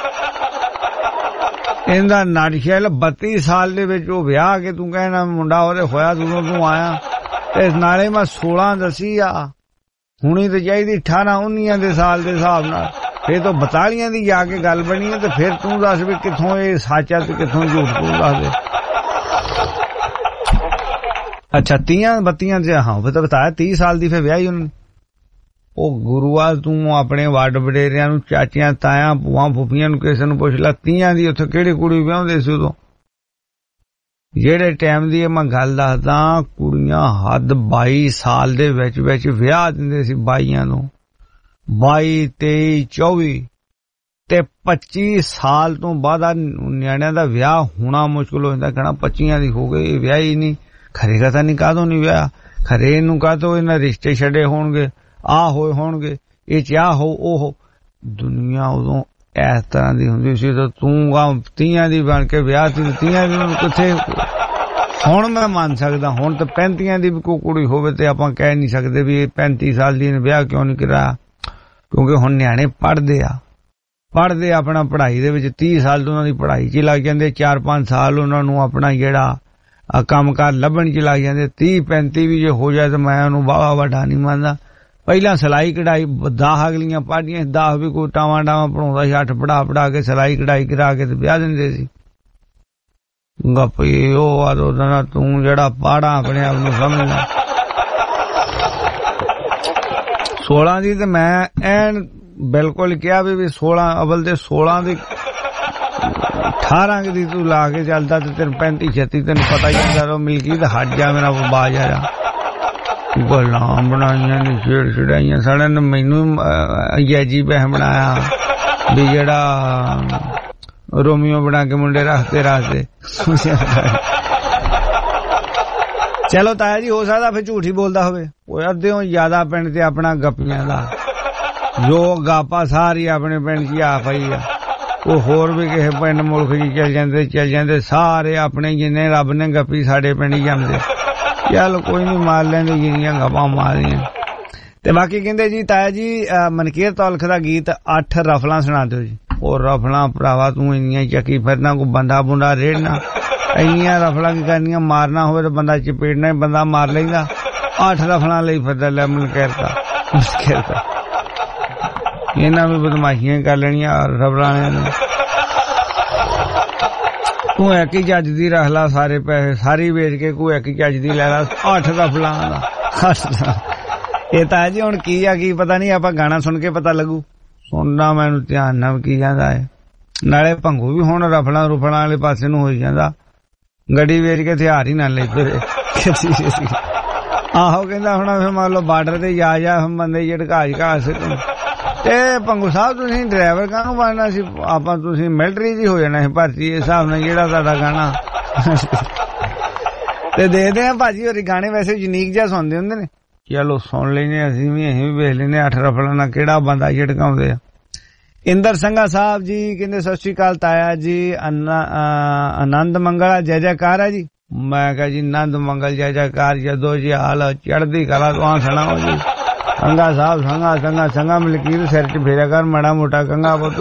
ਇਹਦਾ ਨਾਟਸ਼ੈਲ। ਬੱਤੀ ਸਾਲ ਦੇ ਵਿੱਚ ਉਹ ਵਿਆਹ ਕੇ ਤੂੰ ਕਹਿਣਾ ਮੁੰਡਾ ਉਹਦੇ ਹੋਇਆ ਜਦੋਂ ਤੂੰ ਆਇਆ। ਤੇ ਨਾਲੇ ਮੈਂ ਸੋਲਾਂ ਦਸੀ ਆ, ਹੁਣੀ ਤੇ ਚਾਹੀਦੀ ਅਠਾਰਾਂ ਉਨੀਆਂ ਦੇ ਸਾਲ ਦੇ ਹਿਸਾਬ ਨਾਲ। ਫੇਰ ਤੋਂ ਬਤਾਲੀਆਂ ਦੀ ਜਾ ਕੇ ਗੱਲ ਬਣੀ ਹੈ। ਤੇ ਫਿਰ ਤੂੰ ਦੱਸ ਵੀ ਕਿੱਥੋਂ ਇਹ ਸੱਚ ਆ ਤੇ ਕਿੱਥੋਂ ਝੂਠ? ਤੂੰ ਦੱਸ ਦੇ। ਅੱਛਾ ਤੀਆਂ ਬੱਤੀਆਂ ਚ ਹਾਂ ਫਿਰ ਤਾਂ ਬਤਾਇਆ ਤੀਹ ਸਾਲ ਦੀ ਫਿਰ ਵਿਆਹੀ ਉਹਨੇ। ਉਹ ਗੁਰੂਆ ਤੂੰ ਆਪਣੇ ਵੱਡ ਵਡੇਰਿਆਂ ਨੂੰ, ਚਾਚਿਆਂ ਤਾਇਆਂ ਭੂਆ ਫੁੱਫੀਆਂ ਨੂੰ ਕਿਸੇ ਨੂੰ ਪੁੱਛ ਲੈ, ਤੀਆਂ ਦੀ ਉੱਥੇ ਕਿਹੜੀ ਕੁੜੀ ਵਿਆਹੁੰਦੇ ਸੀ ਉਦੋਂ। ਜਿਹੜੇ ਟਾਈਮ ਦੀ ਮੈਂ ਗੱਲ ਦੱਸਦਾ, ਕੁੜੀਆਂ ਹੱਦ ਬਾਈ ਸਾਲ ਦੇ ਵਿੱਚ ਵਿੱਚ ਵਿਆਹ ਦਿੰਦੇ ਸੀ ਬਾਈਆਂ ਨੂੰ। ਬਾਈ ਤੇਈ ਚੌਵੀ ਤੇ ਪੱਚੀ ਸਾਲ ਤੋਂ ਬਾਅਦ ਨਿਆਣਿਆਂ ਦਾ ਵਿਆਹ ਹੋਣਾ ਮੁਸ਼ਕਿਲ ਹੋ ਜਾਂਦਾ। ਕਹਿਣਾ ਪੱਚੀਆਂ ਦੀ ਹੋ ਗਈ, ਵਿਆਹ ਹੀ ਨਹੀਂ। ਖਰੇ ਕਾ ਤਾਂ ਨਹੀਂ ਕਾਹਦੋਂ ਨਹੀਂ ਵਿਆਹ, ਖਰੇ ਇਹਨੂੰ ਕਾਹਤੋਂ ਇਹਨਾਂ ਰਿਸ਼ਤੇ ਛੱਡੇ ਹੋਣਗੇ। ਆ ਹੋਏ ਹੋਣਗੇ, ਇਹ ਚ ਆ ਹੋ ਉਹ ਹੋ। ਦੁਨੀਆ ਉਦੋਂ ਇਸ ਤਰ੍ਹਾਂ ਦੀ ਹੁੰਦੀ ਸੀ ਤਾਂ ਤੂੰ ਆ ਤੀਆਂ ਦੀ ਬਣ ਕੇ ਵਿਆਹ ਸੀ, ਤੀਆਂ ਦੀ ਕਿੱਥੇ। ਹੁਣ ਮੈਂ ਮੰਨ ਸਕਦਾ, ਹੁਣ ਤਾਂ ਪੈਂਤੀਆਂ ਦੀ ਵੀ ਕੋਈ ਕੁੜੀ ਹੋਵੇ ਤੇ ਆਪਾਂ ਕਹਿ ਨਹੀਂ ਸਕਦੇ ਵੀ ਇਹ ਪੈਂਤੀ ਸਾਲ ਦੀ ਨੇ ਵਿਆਹ ਕਿਉਂ ਨਹੀਂ ਕਰਾਇਆ, ਕਿਉਂਕਿ ਹੁਣ ਨਿਆਣੇ ਪੜ੍ਹਦੇ ਆ ਪੜ੍ਹਦੇ ਆਪਣਾ ਪੜ੍ਹਾਈ ਦੇ ਵਿੱਚ ਤੀਹ ਸਾਲ ਤੋਂ ਉਹਨਾਂ ਦੀ ਪੜ੍ਹਾਈ 'ਚ ਲੱਗ ਜਾਂਦੇ, ਚਾਰ ਪੰਜ ਸਾਲ ਉਹਨਾਂ ਨੂੰ ਆਪਣਾ ਜਿਹੜਾ ਕੰਮਕਾਰ ਲੱਭਣ 'ਚ ਲੱਗ ਜਾਂਦੇ। ਤੀਹ ਪੈਂਤੀ ਵੀ ਜੇ ਹੋ ਜਾਏ ਤਾਂ ਮੈਂ ਉਹਨੂੰ ਵਾਹਵਾ ਵੱਡਾ ਨਹੀਂ ਮੰਨਦਾ। ਪਹਿਲਾਂ ਸਿਲਾਈ ਕਢਾਈ ਦਸ ਅਗਲੀਆਂ ਪਾੜੀਆਂ, ਦਸ ਵੀ ਕੋਈ ਟਾਵਾਂ ਟਾਵਾਂ ਪੜਾਉਂਦਾ ਸੀ, ਅੱਠ ਪੜਾ ਪੜਾ ਕੇ ਸਿਲਾਈ ਕਢਾਈ ਕਰਾ ਕੇ ਤੇ ਵਿਆਹ ਦਿੰਦੇ ਸੀ। ਗੱਪੀ ਉਹ ਆ ਤੂੰ ਜਿਹੜਾ ਪਾੜਾ ਆਪਣੇ ਆਪ ਨੂੰ ਸਮਝਦਾ। ਸੋਲਾਂ ਦੀ ਤੇ ਮੈਂ ਐਨ ਬਿਲਕੁਲ ਕਿਹਾ ਵੀ ਸੋਲਾਂ ਅਵਲ ਦੇ ਸੋਲਾਂ ਦੀ ਅਠਾਰਾਂ ਦੀ ਤੂੰ ਲਾ ਕੇ ਚੱਲਦਾ ਤੇ ਤੈਨੂੰ ਪੈਂਤੀ ਛੱਤੀ ਤੈਨੂੰ ਪਤਾ ਹੀ ਹੁੰਦਾ ਮਿਲਕੀ ਤੇ ਹਟ ਜਾ ਮੇਰਾ ਬਾਜ ਆ ਜਾ। ਗੱਲਾਂ ਬਣਾਈਆਂ ਨੇ ਛੇੜ ਛੜਾਈਆਂ ਸਾਰਿਆਂ ਨੇ ਮੈਨੂੰ ਅਯਾਜੀ ਬਹਿ ਬਣਾਇਆ ਵੀ ਜਿਹੜਾ ਰੋਮੀਓ ਬਣਾ ਕੇ ਮੁੰਡੇ ਰੱਖਦੇ ਰੱਖਦੇ। ਚਲੋ ਤਾਇਆ ਜੀ ਹੋ ਸਕਦਾ ਫਿਰ ਝੂਠ ਹੀ ਬੋਲਦਾ ਹੋਵੇ, ਉਹ ਅੱਧਿਓਂ ਜ਼ਿਆਦਾ ਪਿੰਡ ਤੇ ਆਪਣਾ ਗੱਪੀਆਂ ਦਾ ਜੋ ਗਾਪਾ ਸਾਰੀ ਆਪਣੇ ਪਿੰਡ 'ਚ ਆ ਪਈ ਆ, ਉਹ ਹੋਰ ਵੀ ਕਿਸੇ ਪਿੰਡ ਮੁਲਕ 'ਚ ਚੱਲ ਜਾਂਦੇ ਚੱਲ ਜਾਂਦੇ ਸਾਰੇ ਆਪਣੇ ਜਿੰਨੇ ਰੱਬ ਨੇ ਗੱਪੀ ਸਾਡੇ ਪਿੰਡ ਹੀ ਜਾਂਦੇ। ਚੱਲ ਕੋਈ ਨੀ ਮਾਰ ਲੈਂਦੇ ਜਿੰਨੀਆਂ ਗੱਪਾਂ ਮਾਰੀਆਂ। ਤੇ ਬਾਕੀ ਕਹਿੰਦੇ ਜੀ ਤਾਇਆ ਜੀ ਮਨਕੀਰ ਤੌਲਖ ਦਾ ਗੀਤ ਅੱਠ ਰਫਲਾਂ ਸੁਣਾ ਦਿਓ ਜੀ। ਉਹ ਰਫਲਾਂ ਭਰਾਵਾ ਤੂੰ ਇੰਨੀਆਂ ਚੱਕੀ ਫਿਰਨਾ, ਕੋਈ ਬੰਦਾ ਬੁੰਡਾ ਰੇੜਨਾ, ਇੰਨੀਆਂ ਰਫਲਾਂ ਕੀ ਕਰਨੀਆਂ, ਮਾਰਨਾ ਹੋਵੇ ਤਾਂ ਬੰਦਾ ਚਪੇੜਨਾ ਬੰਦਾ ਮਾਰ ਲੈਂਦਾ। ਅੱਠ ਰਫਲਾਂ ਲਈ ਫਿਰਦਾ ਲੈ ਮਨਕੀਰ ਦਾ ਮਨਕੀਰ ਦਾ ਇਹਨਾਂ ਵੀ ਬਦਮਾਸ਼ੀਆਂ ਕਰ ਲੈਣੀਆਂ ਰਫਲਾਂ ਨੇ। ਤੂੰ ਇੱਕ ਹੀ ਚੱਜ ਦੀ ਰੱਖ ਲਾ, ਸਾਰੇ ਪੈਸੇ ਸਾਰੀ ਵੇਚ ਕੇ ਕੋਈ ਇੱਕ ਹੀ ਚੱਜ ਦੀ ਲੈ ਲਾ। ਅੱਠ ਰਫਲਾਂ ਦਾ ਇਹ ਤਾਂ ਜੀ ਹੁਣ ਕੀ ਆ ਕੀ ਪਤਾ ਨਹੀਂ, ਆਪਾਂ ਗਾਣਾ ਸੁਣ ਕੇ ਪਤਾ ਲੱਗੂ। ਸੁਣਨਾ ਮੈਨੂੰ ਧਿਆਨ ਨਾਲ ਕੀ ਜਾਂਦਾ ਹੈ। ਨਾਲੇ ਭੰਗੂ ਵੀ ਹੁਣ ਰਫਲਾਂ ਰੁਫਲਾਂ ਵਾਲੇ ਪਾਸੇ ਨੂੰ ਹੋਈ ਜਾਂਦਾ, ਗੱਡੀ ਵੇਚ ਕੇ ਹਥਿਆਰ ਹੀ ਨਾ ਲੈ ਫਿਰੇ। ਆਹੋ ਕਹਿੰਦਾ ਹੁਣ ਫਿਰ ਮੰਨ ਲਓ ਬਾਰਡਰ ਤੇ ਜਾ ਜਾ ਬੰਦੇ ਝਟਕਾ ਝਟਕਾ ਸਕਣ। ਤੇ ਭੰਗੂ ਸਾਹਿਬ ਤੁਸੀਂ ਡਰਾਈਵਰ ਕਾਹਨੂੰ ਬਣਨਾ ਸੀ, ਆਪਾਂ ਤੁਸੀਂ ਮਿਲਟਰੀ ਜੀ ਹੋ ਜਾਣਾ ਸੀ ਭਰਤੀ ਇਸ ਹਿਸਾਬ ਨਾਲ ਜਿਹੜਾ ਤੁਹਾਡਾ ਗਾਣਾ। ਤੇ ਦੇਖਦੇ ਆ ਭਾਜੀ ਹੋਰੀ ਗਾਣੇ ਵੈਸੇ ਯੂਨੀਕ ਜਿਹਾ ਸੁਣਦੇ ਹੁੰਦੇ ਨੇ, ਚਲੋ ਸੁਣ ਲੈਨੇ ਅਸੀਂ ਵੀ ਅਸੀਂ ਵੀ ਵੇਖ ਲੈਨੇ ਅੱਠ ਰਫਲਾਂ ਨਾਲ ਕਿਹੜਾ ਬੰਦਾ ਝਟਕਾਉਂਦੇ ਆ। ਇੰਦਰ ਸੰਘਾ ਸਾਹਿਬ ਜੀ ਕਹਿੰਦੇ ਸਤਿ ਸ਼੍ਰੀ ਅਕਾਲ ਤਾਇਆ ਜੀ, ਆਨੰਦ ਮੰਗਲਾ ਜੈ ਜੈਕਾਰ ਹੈ ਜੀ। ਮੈਂ ਕਿਹਾ ਜੀ ਆਨੰਦ ਮੰਗਲ ਜੈ ਜੈਕਾਰ ਜਦੋਂ ਜੀ ਹਾਲ ਚੜ੍ਹਦੀ ਕਲਾ ਤੋਂ ਸੁਣਾਓ ਜੀ। ਸੰਘਾ ਸਾਹਿਬ ਸੰਘਾ ਸੰਘਾ ਸੰਘਾ ਮਲਕੀਰ ਸਿਰ ਚ ਫੇਰਿਆ ਕਰ ਮਾੜਾ ਮੋਟਾ ਕੰਗਾ ਪੁੱਤ।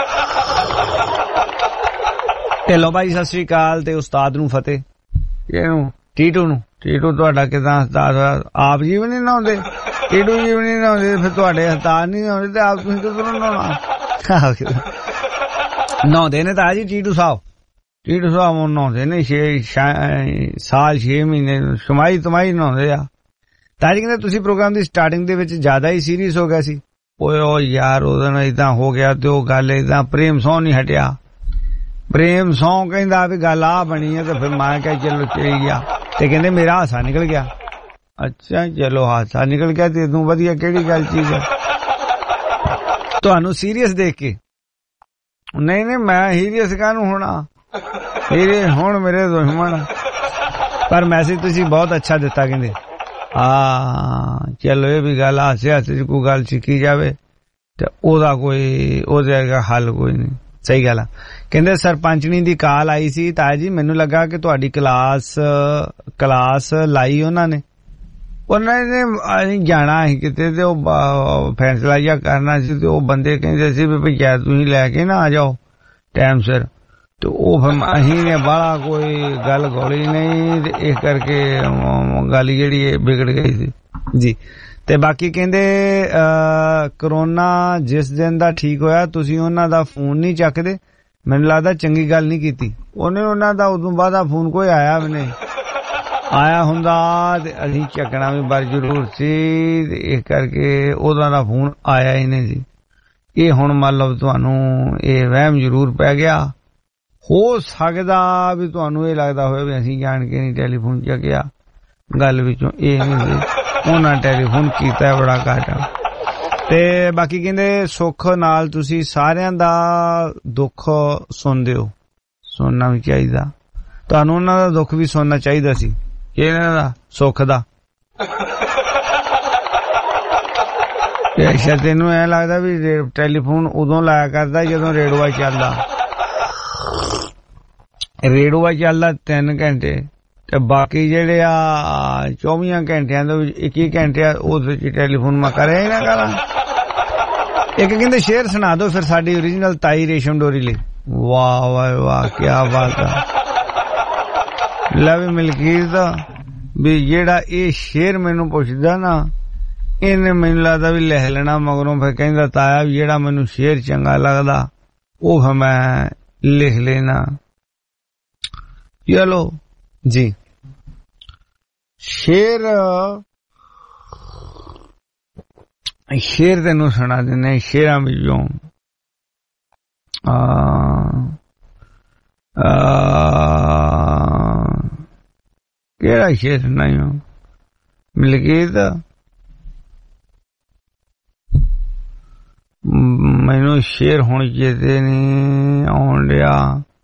ਢਿੱਲੋਂ ਭਾਈ ਸਤਿ ਸ਼੍ਰੀ ਅਕਾਲ ਤੇ ਉਸਤਾਦ ਨੂੰ ਫਤਿਹ। ਇਹਨੂੰ ਟੀਟੂ ਨੂੰ ਟੀਟੂ ਤੁਹਾਡਾ ਕਿਦਾਂ ਉਸਤਾਦ, ਆਪ ਜੀ ਵੀ ਨਹੀਂ ਨਹਾਉਂਦੇ, ਟੀਟੂ ਜੀ ਵੀ ਨਹੀਂ ਨਹਾਉਂਦੇ, ਫਿਰ ਤੁਹਾਡੇ ਉਸਤਾਦ ਨਹੀਂ ਨਹਾਉਂਦੇ ਤੇ ਆਪ ਤੁਸੀਂ ਕਿੱਧਰੋਂ ਨਹਾਉਣਾ। ਨਹਾਉਂਦੇ ਨੇ ਤਾਂ ਜੀ ਟੀਟੂ ਸਾਹਿਬ, ਟੀਟੂ ਸਾਹਿਬ ਨਹਾਉਂਦੇ ਨੇ ਛੇ ਸਾਲ ਛੇ ਮਹੀਨੇ ਸਮਾਈ ਤਮਾਈ ਨਹਾਉਂਦੇ ਆ। ਤਾਂ ਜੀ ਕਹਿੰਦੇ ਤੁਸੀਂ ਪ੍ਰੋਗਰਾਮ ਦੀ ਸਟਾਰਟਿੰਗ ਦੇ ਵਿੱਚ ਜ਼ਿਆਦਾ ਹੀ ਸੀਰੀਅਸ ਹੋ ਗਿਆ ਸੀ। ਓਏ ਉਹ ਯਾਰ ਉਹਦੇ ਨਾਲ ਏਦਾਂ ਹੋ ਗਿਆ ਤੇ ਉਹ ਗੱਲ ਏਦਾਂ ਪ੍ਰੇਮ ਸੌ ਨਹੀਂ ਹਟਿਆ। ਪ੍ਰੇਮ ਸੌ ਕਹਿੰਦਾ ਵੀ ਗੱਲ ਆ ਬਣੀ ਹੈ ਤੇ ਫਿਰ ਮੈਂ ਕਿਹਾ ਚਲੋ ਚਲੀ ਗਿਆ ਤੇ ਕਹਿੰਦੇ ਮੇਰਾ ਹਾਸਾ ਨਿਕਲ ਗਿਆ। ਅੱਛਾ ਚਲੋ ਹਾਸਾ ਨਿਕਲ ਗਿਆ ਤੇ ਤੂੰ ਵਧੀਆ ਕਿਹੜੀ ਗੱਲ ਚੀਜ਼ ਹੈ ਤੁਹਾਨੂੰ ਸੀਰੀਅਸ ਦੇਖ ਕੇ। ਨਹੀਂ ਨਹੀਂ ਮੈਂ ਸੀਰੀਅਸ ਕਾਹਨੂੰ ਹੋਣਾ, ਇਹ ਹੁਣ ਮੇਰੇ ਦੁਸ਼ਮਣ। ਪਰ ਮੈਸੇਜ ਤੁਸੀਂ ਬਹੁਤ ਅੱਛਾ ਦਿੱਤਾ ਕਹਿੰਦੇ। ਹਾਂ ਚਲੋ ਇਹ ਵੀ ਗੱਲ ਹਾਸੇ ਹਾਸੇ ਚ ਕੋਈ ਗੱਲ ਸਿੱਖੀ ਜਾਵੇ ਤੇ ਉਹਦਾ ਕੋਈ ਉਹਦਾ ਹੱਲ ਕੋਈ ਨਹੀਂ। ਸਹੀ ਗੱਲ ਆ। ਕਹਿੰਦੇ ਸਰਪੰਚਣੀ ਦੀ ਕਾਲ ਆਈ ਸੀ ਤਾਇਆ ਜੀ, ਮੈਨੂੰ ਲੱਗਾ ਕਿ ਤੁਹਾਡੀ ਕਲਾਸ ਕਲਾਸ ਲਾਈ ਉਹਨਾਂ ਨੇ ਉਹਨਾਂ ਨੇ ਅਸੀਂ ਜਾਣਾ ਸੀ ਕਿਤੇ ਤੇ ਉਹ ਫੈਸਲਾ ਜਿਹਾ ਕਰਨਾ ਸੀ ਤੇ ਉਹ ਬੰਦੇ ਕਹਿੰਦੇ ਸੀ ਵੀ ਪੰਚਾਇਤ ਤੁਸੀਂ ਲੈ ਕੇ ਨਾ ਆ ਜਾਓ ਟਾਈਮ ਸਿਰ। ਤੇ ਉਹ ਫਿਰ ਅਸੀਂ ਨੇ ਬਾਹਲਾ ਕੋਈ ਗੱਲ ਗੋਲੀ ਨਹੀਂ ਤੇ ਇਸ ਕਰਕੇ ਗੱਲ ਜਿਹੜੀ ਵਿਗੜ ਗਈ ਸੀ ਜੀ। ਤੇ ਬਾਕੀ ਕਹਿੰਦੇ ਕਰੋਨਾ ਜਿਸ ਦਿਨ ਦਾ ਠੀਕ ਹੋਇਆ ਤੁਸੀਂ ਉਹਨਾਂ ਦਾ ਫੋਨ ਨਹੀਂ ਚੱਕਦੇ, ਮੈਨੂੰ ਲੱਗਦਾ ਚੰਗੀ ਗੱਲ ਨਹੀਂ ਕੀਤੀ ਉਹਨੇ। ਉਹਨਾਂ ਦਾ ਉਦੋਂ ਬਾਅਦ ਫੋਨ ਕੋਈ ਆਇਆ ਵੀ ਨਹੀਂ, ਆਇਆ ਹੁੰਦਾ ਤੇ ਅਸੀਂ ਚੱਕਣਾ ਵੀ ਬਰ ਜ਼ਰੂਰ ਸੀ ਤੇ ਇਸ ਕਰਕੇ ਉਹਦਾ ਦਾ ਫੋਨ ਆਇਆ ਹੀ ਨਹੀਂ ਜੀ। ਇਹ ਹੁਣ ਮਤਲਬ ਤੁਹਾਨੂੰ ਇਹ ਵਹਿਮ ਜ਼ਰੂਰ ਪੈ ਗਿਆ। ਹੋ ਸਕਦਾ ਵੀ ਤੁਹਾਨੂੰ ਇਹ ਲੱਗਦਾ ਹੋਵੇ ਵੀ ਅਸੀਂ ਜਾਣ ਕੇ ਨਹੀਂ ਟੈਲੀਫੋਨ ਚੱਕਿਆ, ਗੱਲ ਵਿੱਚੋਂ ਇਹ ਨਹੀਂ ਸੀ ਉਹਨਾਂ ਟੈਲੀਫੋਨ ਕੀਤਾ ਬੜਾ ਘੱਟ। ਤੇ ਬਾਕੀ ਕਹਿੰਦੇ ਸੁੱਖ ਨਾਲ ਤੁਸੀਂ ਸਾਰਿਆਂ ਦਾ ਦੁੱਖ ਸੁਣਦੇ ਹੋ, ਸੁਣਨਾ ਵੀ ਚਾਹੀਦਾ ਤੁਹਾਨੂੰ, ਉਹਨਾਂ ਦਾ ਦੁੱਖ ਵੀ ਸੁਣਨਾ ਚਾਹੀਦਾ ਸੀ ਇਹਨਾਂ ਦਾ ਸੁੱਖ ਦਾ। ਅੱਛਾ ਤੈਨੂੰ ਐ ਲੱਗਦਾ ਵੀ ਟੈਲੀਫੋਨ ਉਦੋਂ ਲਾਇਆ ਕਰਦਾ ਜਦੋਂ ਰੇਡੂਆ ਚੱਲਦਾ, ਰੇਡੂਆ ਚੱਲਦਾ ਤਿੰਨ ਘੰਟੇ ਤੇ ਬਾਕੀ ਜਿਹੜੇ ਆ ਚੌਵੀਆਂ ਘੰਟਿਆਂ ਦੇ ਵਿੱਚ ਇੱਕੀ ਘੰਟੇ ਉਹਦੇ ਚ ਟੈਲੀਫੋਨ ਮੈਂ ਕਰਿਆ ਹੀ ਨਾ ਕਰਾਂ। ਇੱਕ ਕਹਿੰਦੇ ਸ਼ੇਰ ਸੁਣਾ ਦਿਓ ਫਿਰ ਸਾਡੀ ਓਰੀਜਨਲ ਤਾਈ ਰੇਸ਼ਮ ਡੋਰੀ ਲਈ। ਵਾਹ ਵਾਹ ਵਾਹ ਕੀ ਬਾਤ ਆ। ਲੈ ਵੀ ਮਲਕੀਤ ਦਾ ਵੀ ਜਿਹੜਾ ਇਹ ਸ਼ੇਰ ਮੈਨੂੰ ਪੁੱਛਦਾ ਨਾ ਇਹਨੇ ਮੈਨੂੰ ਲੱਗਦਾ ਵੀ ਲਿਖ ਲੈਣਾ ਮਗਰੋਂ ਫਿਰ ਕਹਿੰਦਾ ਤਾਇਆ ਵੀ ਜਿਹੜਾ ਮੈਨੂੰ ਸ਼ੇਰ ਚੰਗਾ ਲੱਗਦਾ ਉਹ ਫਿਰ ਮੈਂ ਲਿਖ ਲੈਣਾ। ਚਲੋ ਜੀ ਸ਼ੇਰ ਸ਼ੇਰ ਤੈਨੂੰ ਸੁਣਾ ਦਿੰਦੇ ਸ਼ੇਰਾਂ ਵਿੱਚੋਂ। ਕਿਹੜਾ ਸ਼ੇਰ ਸੁਣਾਈਓ ਮਲਕੀਤ? ਮੈਨੂੰ ਸ਼ੇਰ ਹੁਣ ਚੇਤੇ ਨਹੀਂ ਆਉਣ ਡਿਆ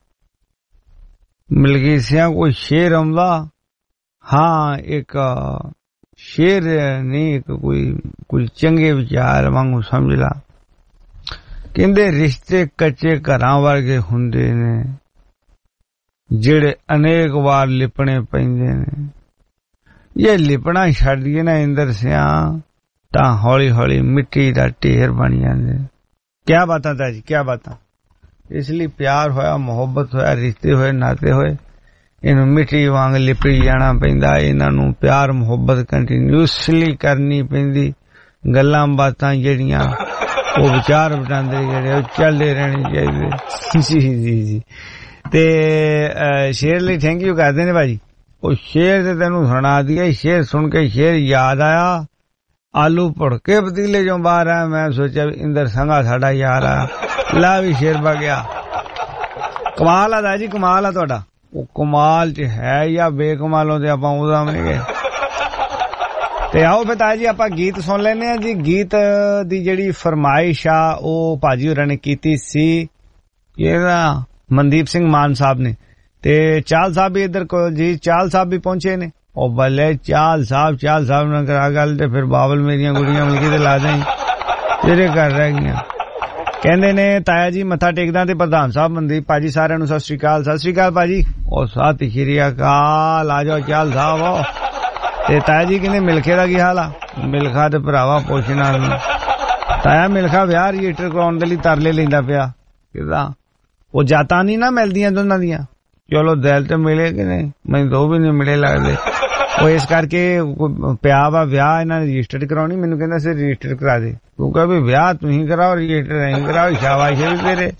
ਮਲਕੀਤ ਸਿਆ। ਕੋਈ ਸ਼ੇਰ ਆਉਂਦਾ? ਹਾਂ ਇੱਕ ਸ਼ੇਰ ਨਹੀਂ ਇੱਕ ਕੋਈ ਕੁਝ ਚੰਗੇ ਵਿਚਾਰ ਵਾਂਗੂ ਸਮਝ ਲਾ। ਕਹਿੰਦੇ ਰਿਸ਼ਤੇ ਕੱਚੇ ਘਰਾਂ ਵਰਗੇ ਹੁੰਦੇ ਨੇ ਜਿਹੜੇ ਅਨੇਕ ਵਾਰ ਲਿਪਣੇ ਪੈਂਦੇ ਨੇ। ਇਹ ਲਿਪਣਾ ਛੱਡ ਦਈਏ ਨਾ ਇੰਦਰ ਸਿਆ ਤਾਂ ਹੌਲੀ ਹੌਲੀ ਮਿੱਟੀ ਦਾ ਢੇਰ ਬਣ ਜਾਂਦੇ। ਕਿਆ ਬਾਤਾਂ ਤਾਂ ਜੀ ਕਿਆ ਬਾਤਾਂ। ਇਸ ਲਈ ਪਿਆਰ ਹੋਇਆ, ਮੁਹੱਬਤ ਹੋਇਆ, ਰਿਸ਼ਤੇ ਹੋਏ, ਨਾਤੇ ਹੋਏ, ਇਹਨੂੰ ਮਿੱਟੀ ਵਾਂਗ ਲਿਪੜੀ ਜਾਣਾ ਪੈਂਦਾ। ਇਹਨਾਂ ਨੂੰ ਪਿਆਰ ਮੁਹੱਬਤ ਕੰਟੀਨਿਊਸਲੀ ਕਰਨੀ ਪੈਂਦੀ। ਗੱਲਾਂ ਬਾਤਾਂ ਜਿਹੜੀਆਂ ਉਹ ਵਿਚਾਰ ਵਟਾਂਦਰੇ ਜਿਹੜੇ ਉਹ ਚੱਲਦੇ ਰਹਿਣੇ ਚਾਹੀਦੇ। ਜੀ ਜੀ ਜੀ ਤੇ ਸ਼ੇਰ ਲਈ ਥੈਂਕ ਯੂ ਕਰਦੇ ਨੇ ਭਾਜੀ। ਉਹ ਸ਼ੇਰ ਤੇ ਤੈਨੂੰ ਸੁਣਾ ਦਈਏ। ਸ਼ੇਰ ਸੁਣ ਕੇ ਸ਼ੇਰ ਯਾਦ ਆਇਆ, ਆਲੂ ਭੁੜਕੇ ਪਤੀਲੇ ਚੋਂ ਬਾਹਰ ਆਇਆ। ਮੈਂ ਸੋਚਿਆ ਵੀ ਇੰਦਰ ਸੰਘਾ ਸਾਡਾ ਯਾਰ ਆ, ਲਾ ਵੀ ਸ਼ੇਰ ਪਾ ਗਿਆ। ਕਮਾਲ ਆ ਜੀ ਕਮਾਲ ਆ ਤੁਹਾਡਾ। ਉਹ ਕਮਾਲ ਚ ਹੈ ਜਾਂ ਬੇਕਮਾਲੋਂ ਤੇ ਆਪਾਂ ਉਹਦਾ ਵੀ ਨਹੀਂ ਗਏ। ਤੇ ਆਓ ਬਤਾ ਜੀ ਆਪਾਂ ਗੀਤ ਸੁਣ ਲੈਨੇ ਆ ਜੀ। ਗੀਤ ਦੀ ਜਿਹੜੀ ਫਰਮਾਇਸ਼ ਆ ਉਹ ਭਾਜੀ ਹੋਰਾਂ ਨੇ ਕੀਤੀ ਸੀ, ਇਹਦਾ ਮਨਦੀਪ ਸਿੰਘ ਮਾਨ ਸਾਹਿਬ ਨੇ। ਤੇ ਚਾਲ ਸਾਹਿਬ ਵੀ ਇੱਧਰ ਕੋਲ ਜੀ, ਚਾਲ ਸਾਹਿਬ ਵੀ ਪਹੁੰਚੇ ਨੇ। ਉਹ ਬੱਲੇ ਚਾਲ ਸਾਹਿਬ ਚਾਲ ਸਾਹਿਬ ਨਾਲ ਕਰਾ ਗੱਲ ਤੇ ਫਿਰ ਬਾਬਲ ਮੇਰੀਆਂ ਗੁੜੀਆਂ ਮਿਲਕੀ ਤੇ ਲਾ ਦੇਂ ਤੇਰੇ ਘਰ ਰਹਿ ਗਈਆਂ। ਕਹਿੰਦੇ ਨੇ ਤਾਇਆ ਜੀ ਮੱਥਾ ਟੇਕਦਾ ਤੇ ਪ੍ਰਧਾਨ ਸਾਹਿਬ ਮਨਦੀਪ ਭਾਜੀ ਸਾਰਿਆਂ ਨੂੰ ਸਤਿ ਸ੍ਰੀ ਅਕਾਲ। ਸਤਿ ਸ੍ਰੀ ਅਕਾਲ ਭਾਜੀ। ਉਹ ਸਤਿ ਸ੍ਰੀ ਅਕਾਲ। ਆ ਜਾਓ ਚਾਲ ਸਾਹਿਬ। ਤੇ ਤਾਇਆ ਜੀ ਕਹਿੰਦੇ ਮਿਲਖੇ ਦਾ ਕੀ ਹਾਲ ਆ? ਮਿਲਖਾ ਤੇ ਭਰਾਵਾ ਪੁੱਛਣਾ ਨਹੀਂ। ਤਾਇਆ ਮਿਲਖਾ ਵਿਆਹ ਰਜਿਸਟਰ ਕਰਾਉਣ ਦੇ ਲਈ ਤਰਲੇ ਲੈਂਦਾ ਪਿਆ। ਕਿਦਾਂ ਉਹ ਜਾਤਾਂ ਨਹੀਂ ਨਾ ਮਿਲਦੀਆਂ ਦੋਨਾਂ ਦੀਆਂ। ਚਲੋ ਦਿਲ ਤੇ ਮਿਲੇ ਕਿ ਨਹੀਂ? ਮੈਨੂੰ ਦੋ ਵੀ ਨਹੀਂ ਮਿਲੇ ਲੱਗਦੇ। ਉਹ ਇਸ ਕਰਕੇ ਪਿਆ ਵਾ ਵਿਆਹ ਇਹਨਾਂ ਨੇ ਰਜਿਸਟਰ ਕਰਾਉਣੀ। ਮੈਨੂੰ ਕਹਿੰਦਾ ਸੀ ਰਜਿਸਟਰ ਕਰਾ ਦੇ। ਤੂੰ ਕਹ ਵੀ ਵਿਆਹ ਤੁਸੀਂ ਕਰਾਓ ਰਜਿਸਟਰ ਨਹੀਂ ਕਰਾਓ। ਸ਼ਾਬਾਸ਼ ਵੀ ਤੇਰੇ।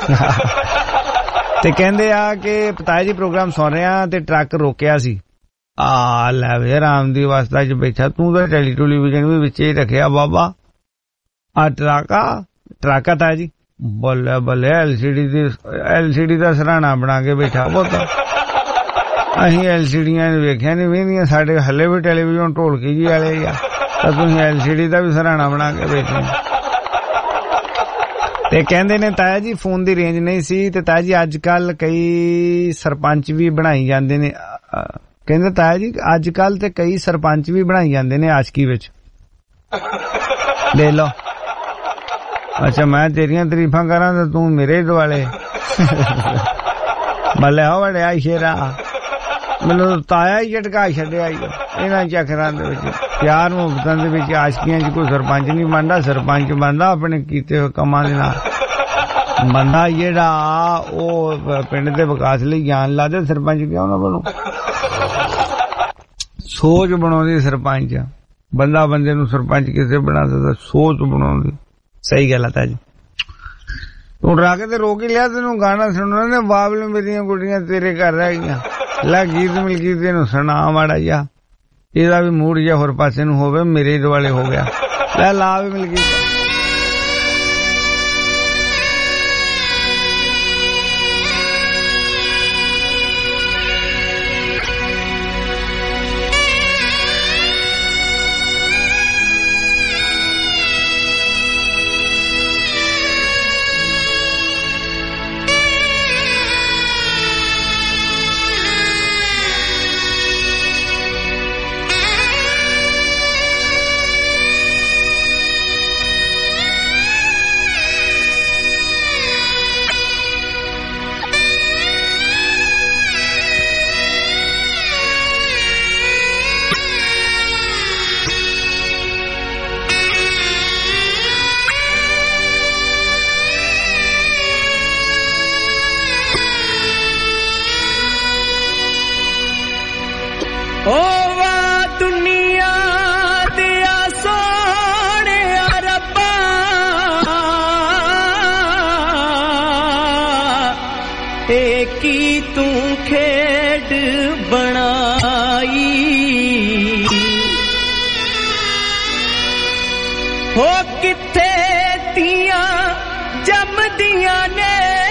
ਤੇ ਕਹਿੰਦੇ ਆ ਕਿ ਪਤਾਇਆ ਜੀ ਪ੍ਰੋਗਰਾਮ ਸੁਣ ਰਿਹਾ ਤੇ ਟਰੱਕ ਰੋਕਿਆ ਸੀ। ਆ ਲੈ ਵੇ ਰਾਮ ਦੀ ਅਵਸਥਾ ਚ ਬੈਠਾ ਤੂੰ ਤਾਂ ਟੈਲੀ ਟੈਲੀਵਿਜ਼ਨ ਵੀ ਵਿੱਚ ਹੀ ਰੱਖਿਆ ਬਾਬਾ। ਆ ਟਰੱਕਾ ਟਰੱਕਾ ਤਾਇਆ ਜੀ ਬੱਲੇ ਬੱਲੇ ਐਲ ਸੀ ਡੀ ਦੀ ਐਲ ਸੀ ਡੀ ਦਾ ਸਰਾਣਾ ਬਣਾ ਕੇ ਬੈਠਾ ਪੁੱਤ। ਅਸੀਂ ਐਲ ਸੀ ਡੀਆਂ ਵੇਖਿਆ ਨੀ ਵੇਂਦੀਆਂ ਸਾਡੇ ਹਲੇ ਵੀ ਟੈਲੀਵਿਜ਼ਨ ਢੋਲਕੀ ਜੀ ਵਾਲੇ ਆ ਤਾਂ ਤੁਸੀਂ ਐਲ ਸੀ ਡੀ ਦਾ ਵੀ ਸਰਾਣਾ ਬਣਾ ਕੇ ਬੈਠੇ। ਤੇ ਕਹਿੰਦੇ ਨੇ ਤਾਇਆ ਜੀ ਫੋਨ ਦੀ ਰੇਂਜ ਨਹੀਂ ਸੀ ਤੇ ਤਾਇਆ ਜੀ ਅੱਜ ਕੱਲ ਕਈ ਸਰਪੰਚ ਵੀ ਬਣਾਈ ਜਾਂਦੇ ਨੇ। ਕਹਿੰਦੇ ਤਾਇਆ ਜੀ ਅੱਜ ਕੱਲ ਤੇ ਕਈ ਸਰਪੰਚ ਵੀ ਬਣਾਈ ਜਾਂਦੇ ਨੇ ਆਸ਼ਕੀ ਵਿੱਚ। ਲੈ ਲਓ। ਅੱਛਾ ਮੈਂ ਤੇਰੀਆਂ ਤਾਰੀਫਾਂ ਕਰਾਂ ਤਾਂ ਤੂੰ ਮੇਰੇ ਦੁਆਲੇ ਬੱਲੇ ਹੋ ਵੜਿਆ ਸ਼ੇਰਾ। ਮੈਨੂੰ ਤਾਇਆ ਹੀ ਝਟਕਾ ਛੱਡਿਆ ਇਹਨਾਂ ਚੱਕਰਾਂ ਦੇ ਵਿੱਚ। ਪਿਆਰ ਮੁਹੱਬਤਾਂ ਦੇ ਵਿੱਚ ਆਸ਼ਕੀਆਂ ਚ ਕੋਈ ਸਰਪੰਚ ਨਹੀਂ ਬਣਦਾ। ਸਰਪੰਚ ਬਣਦਾ ਆਪਣੇ ਕੀਤੇ ਹੋਏ ਕੰਮਾਂ ਦੇ ਨਾਲ। ਬੰਦਾ ਜਿਹੜਾ ਉਹ ਪਿੰਡ ਦੇ ਵਿਕਾਸ ਲਈ ਗਿਆਨ ਲਾ ਦੇ। ਸਰਪੰਚ ਕਿਉਂ ਨਾ ਬਣੋ? ਸੋਚ ਬਣਾਉਂਦੀ ਸਰਪੰਚ। ਬੰਦਾ ਬੰਦੇ ਨੂੰ ਸਰਪੰਚ ਕਿਸੇ ਬਣਾ ਸਕਦਾ? ਸੋਚ ਬਣਾਉਂਦੀ। ਸਹੀ ਗੱਲ ਆ ਤਾ ਜੀ। ਤੂੰ ਡਰਾ ਕੇ ਤੇ ਰੋਕ ਹੀ ਲਿਆ। ਤੈਨੂੰ ਗਾਣਾ ਸੁਣਨਾ ਨੇ ਬਾਬਲ ਮੇਰੀਆਂ ਗੁੱਡੀਆਂ ਤੇਰੇ ਘਰ ਰਹਿ ਗਈਆਂ। ਲੈ ਗੀਤ ਮਿਲਕੀ ਤੈਨੂੰ ਸੁਣਾ ਮਾੜਾ ਜਿਹਾ। ਇਹਦਾ ਵੀ ਮੂਡ ਜਿਹਾ ਹੋਰ ਪਾਸੇ ਨੂੰ ਹੋਵੇ। ਮੇਰੇ ਦੁਆਲੇ ਹੋ ਗਿਆ। ਲੈ ਲਾ ਵੀ ਮਿਲਕੀ। ओ वा दुनिया दिया सोने रब्बा एक ही तू खेड बनाई हो किथे तिया जमदियां ने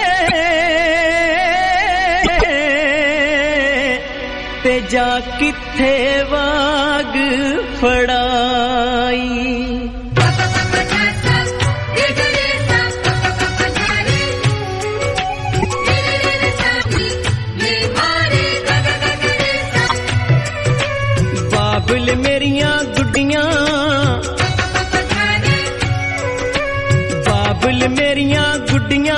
ते जा किथे वाग फड़ाई बाबुल मेरियां गुड्डियां बाबुल मेरियां गुड्डियां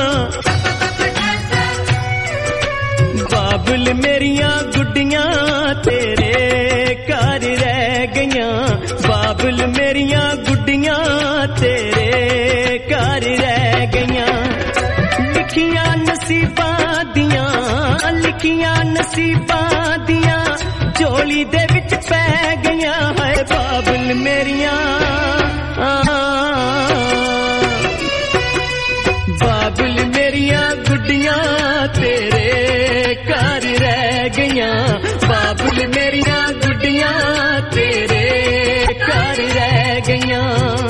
बाबुल मेरियां गुड्डियां तेरे घर रह गईयां बाबुल मेरियां गुड्डियां तेरे घर रह गईयां लिखियां नसीबां दियां लिखियां नसीबां दियां झोली दे विच पै गईयां है बाबुल मेरियां बाबुल मेरियां गुड्डियां तेरे घर रह गईयां बाबुल मेरियां गुड्डियां तेरे घर रह गईयां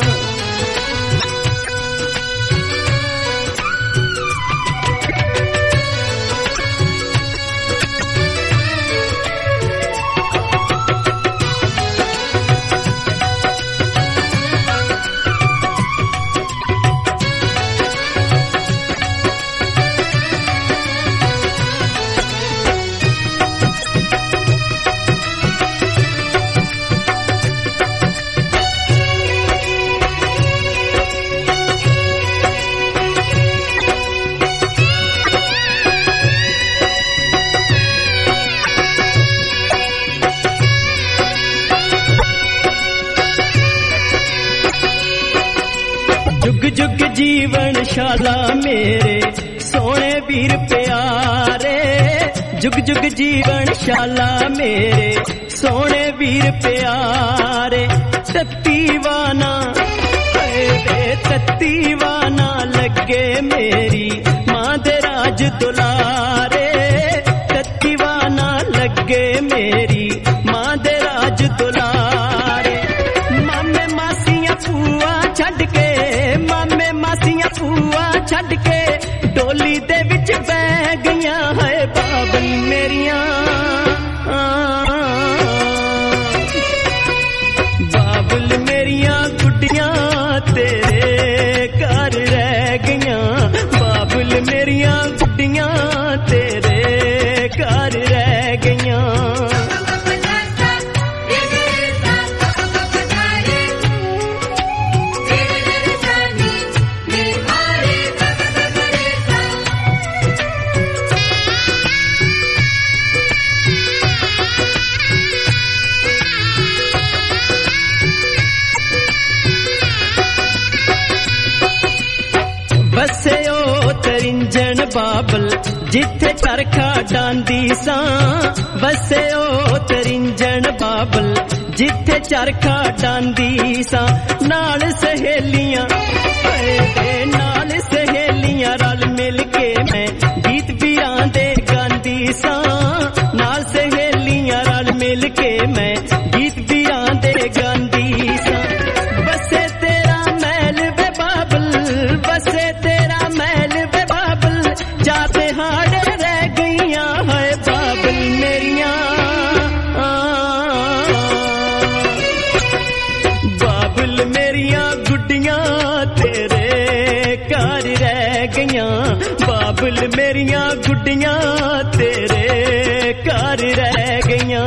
जुग जुग जीवन शाला मेरे सोने वीर प्यारे जुग जुग जीवन शाला मेरे सोने वीर प्यारे तत्ती वाना तत्ती वाना लगे मेरी मां दे राज दुलारे तत्ती वाना लगे मेरी मां दे राज दुलारे मामे मासियां फूआ छड़ के मामे मासियां फूआ छड़ के डोली दे विच बह गईयां है बाबल मेरियां बाबल मेरियां गुड्डियां तेरे घर रह गईयां बाबल मेरियां गुड्डियां तेरे घर रह गईयां बसे ओ तरिंजन बाबल जिथे चरखा डांदी सां बसे ओ तरिंजन बाबल जिथे चरखा डांदी सां नाल सहेलियां नाल सहेलियां रल मिल के मैं गीत बीरां दे गांदी सां नाल सहेलियां रल मिल के मैं गीत बीरां दे गांदी सां बसे तेरा महल वे बाबल बसे तेरा महल वे बाबल जाते हाड़ रह गईयां है बाबल मेरियां बाबल मेरियां गुड्डियां तेरे घर रह गईयां बाबल मेरियां गुड्डियां तेरे घर रह गईयां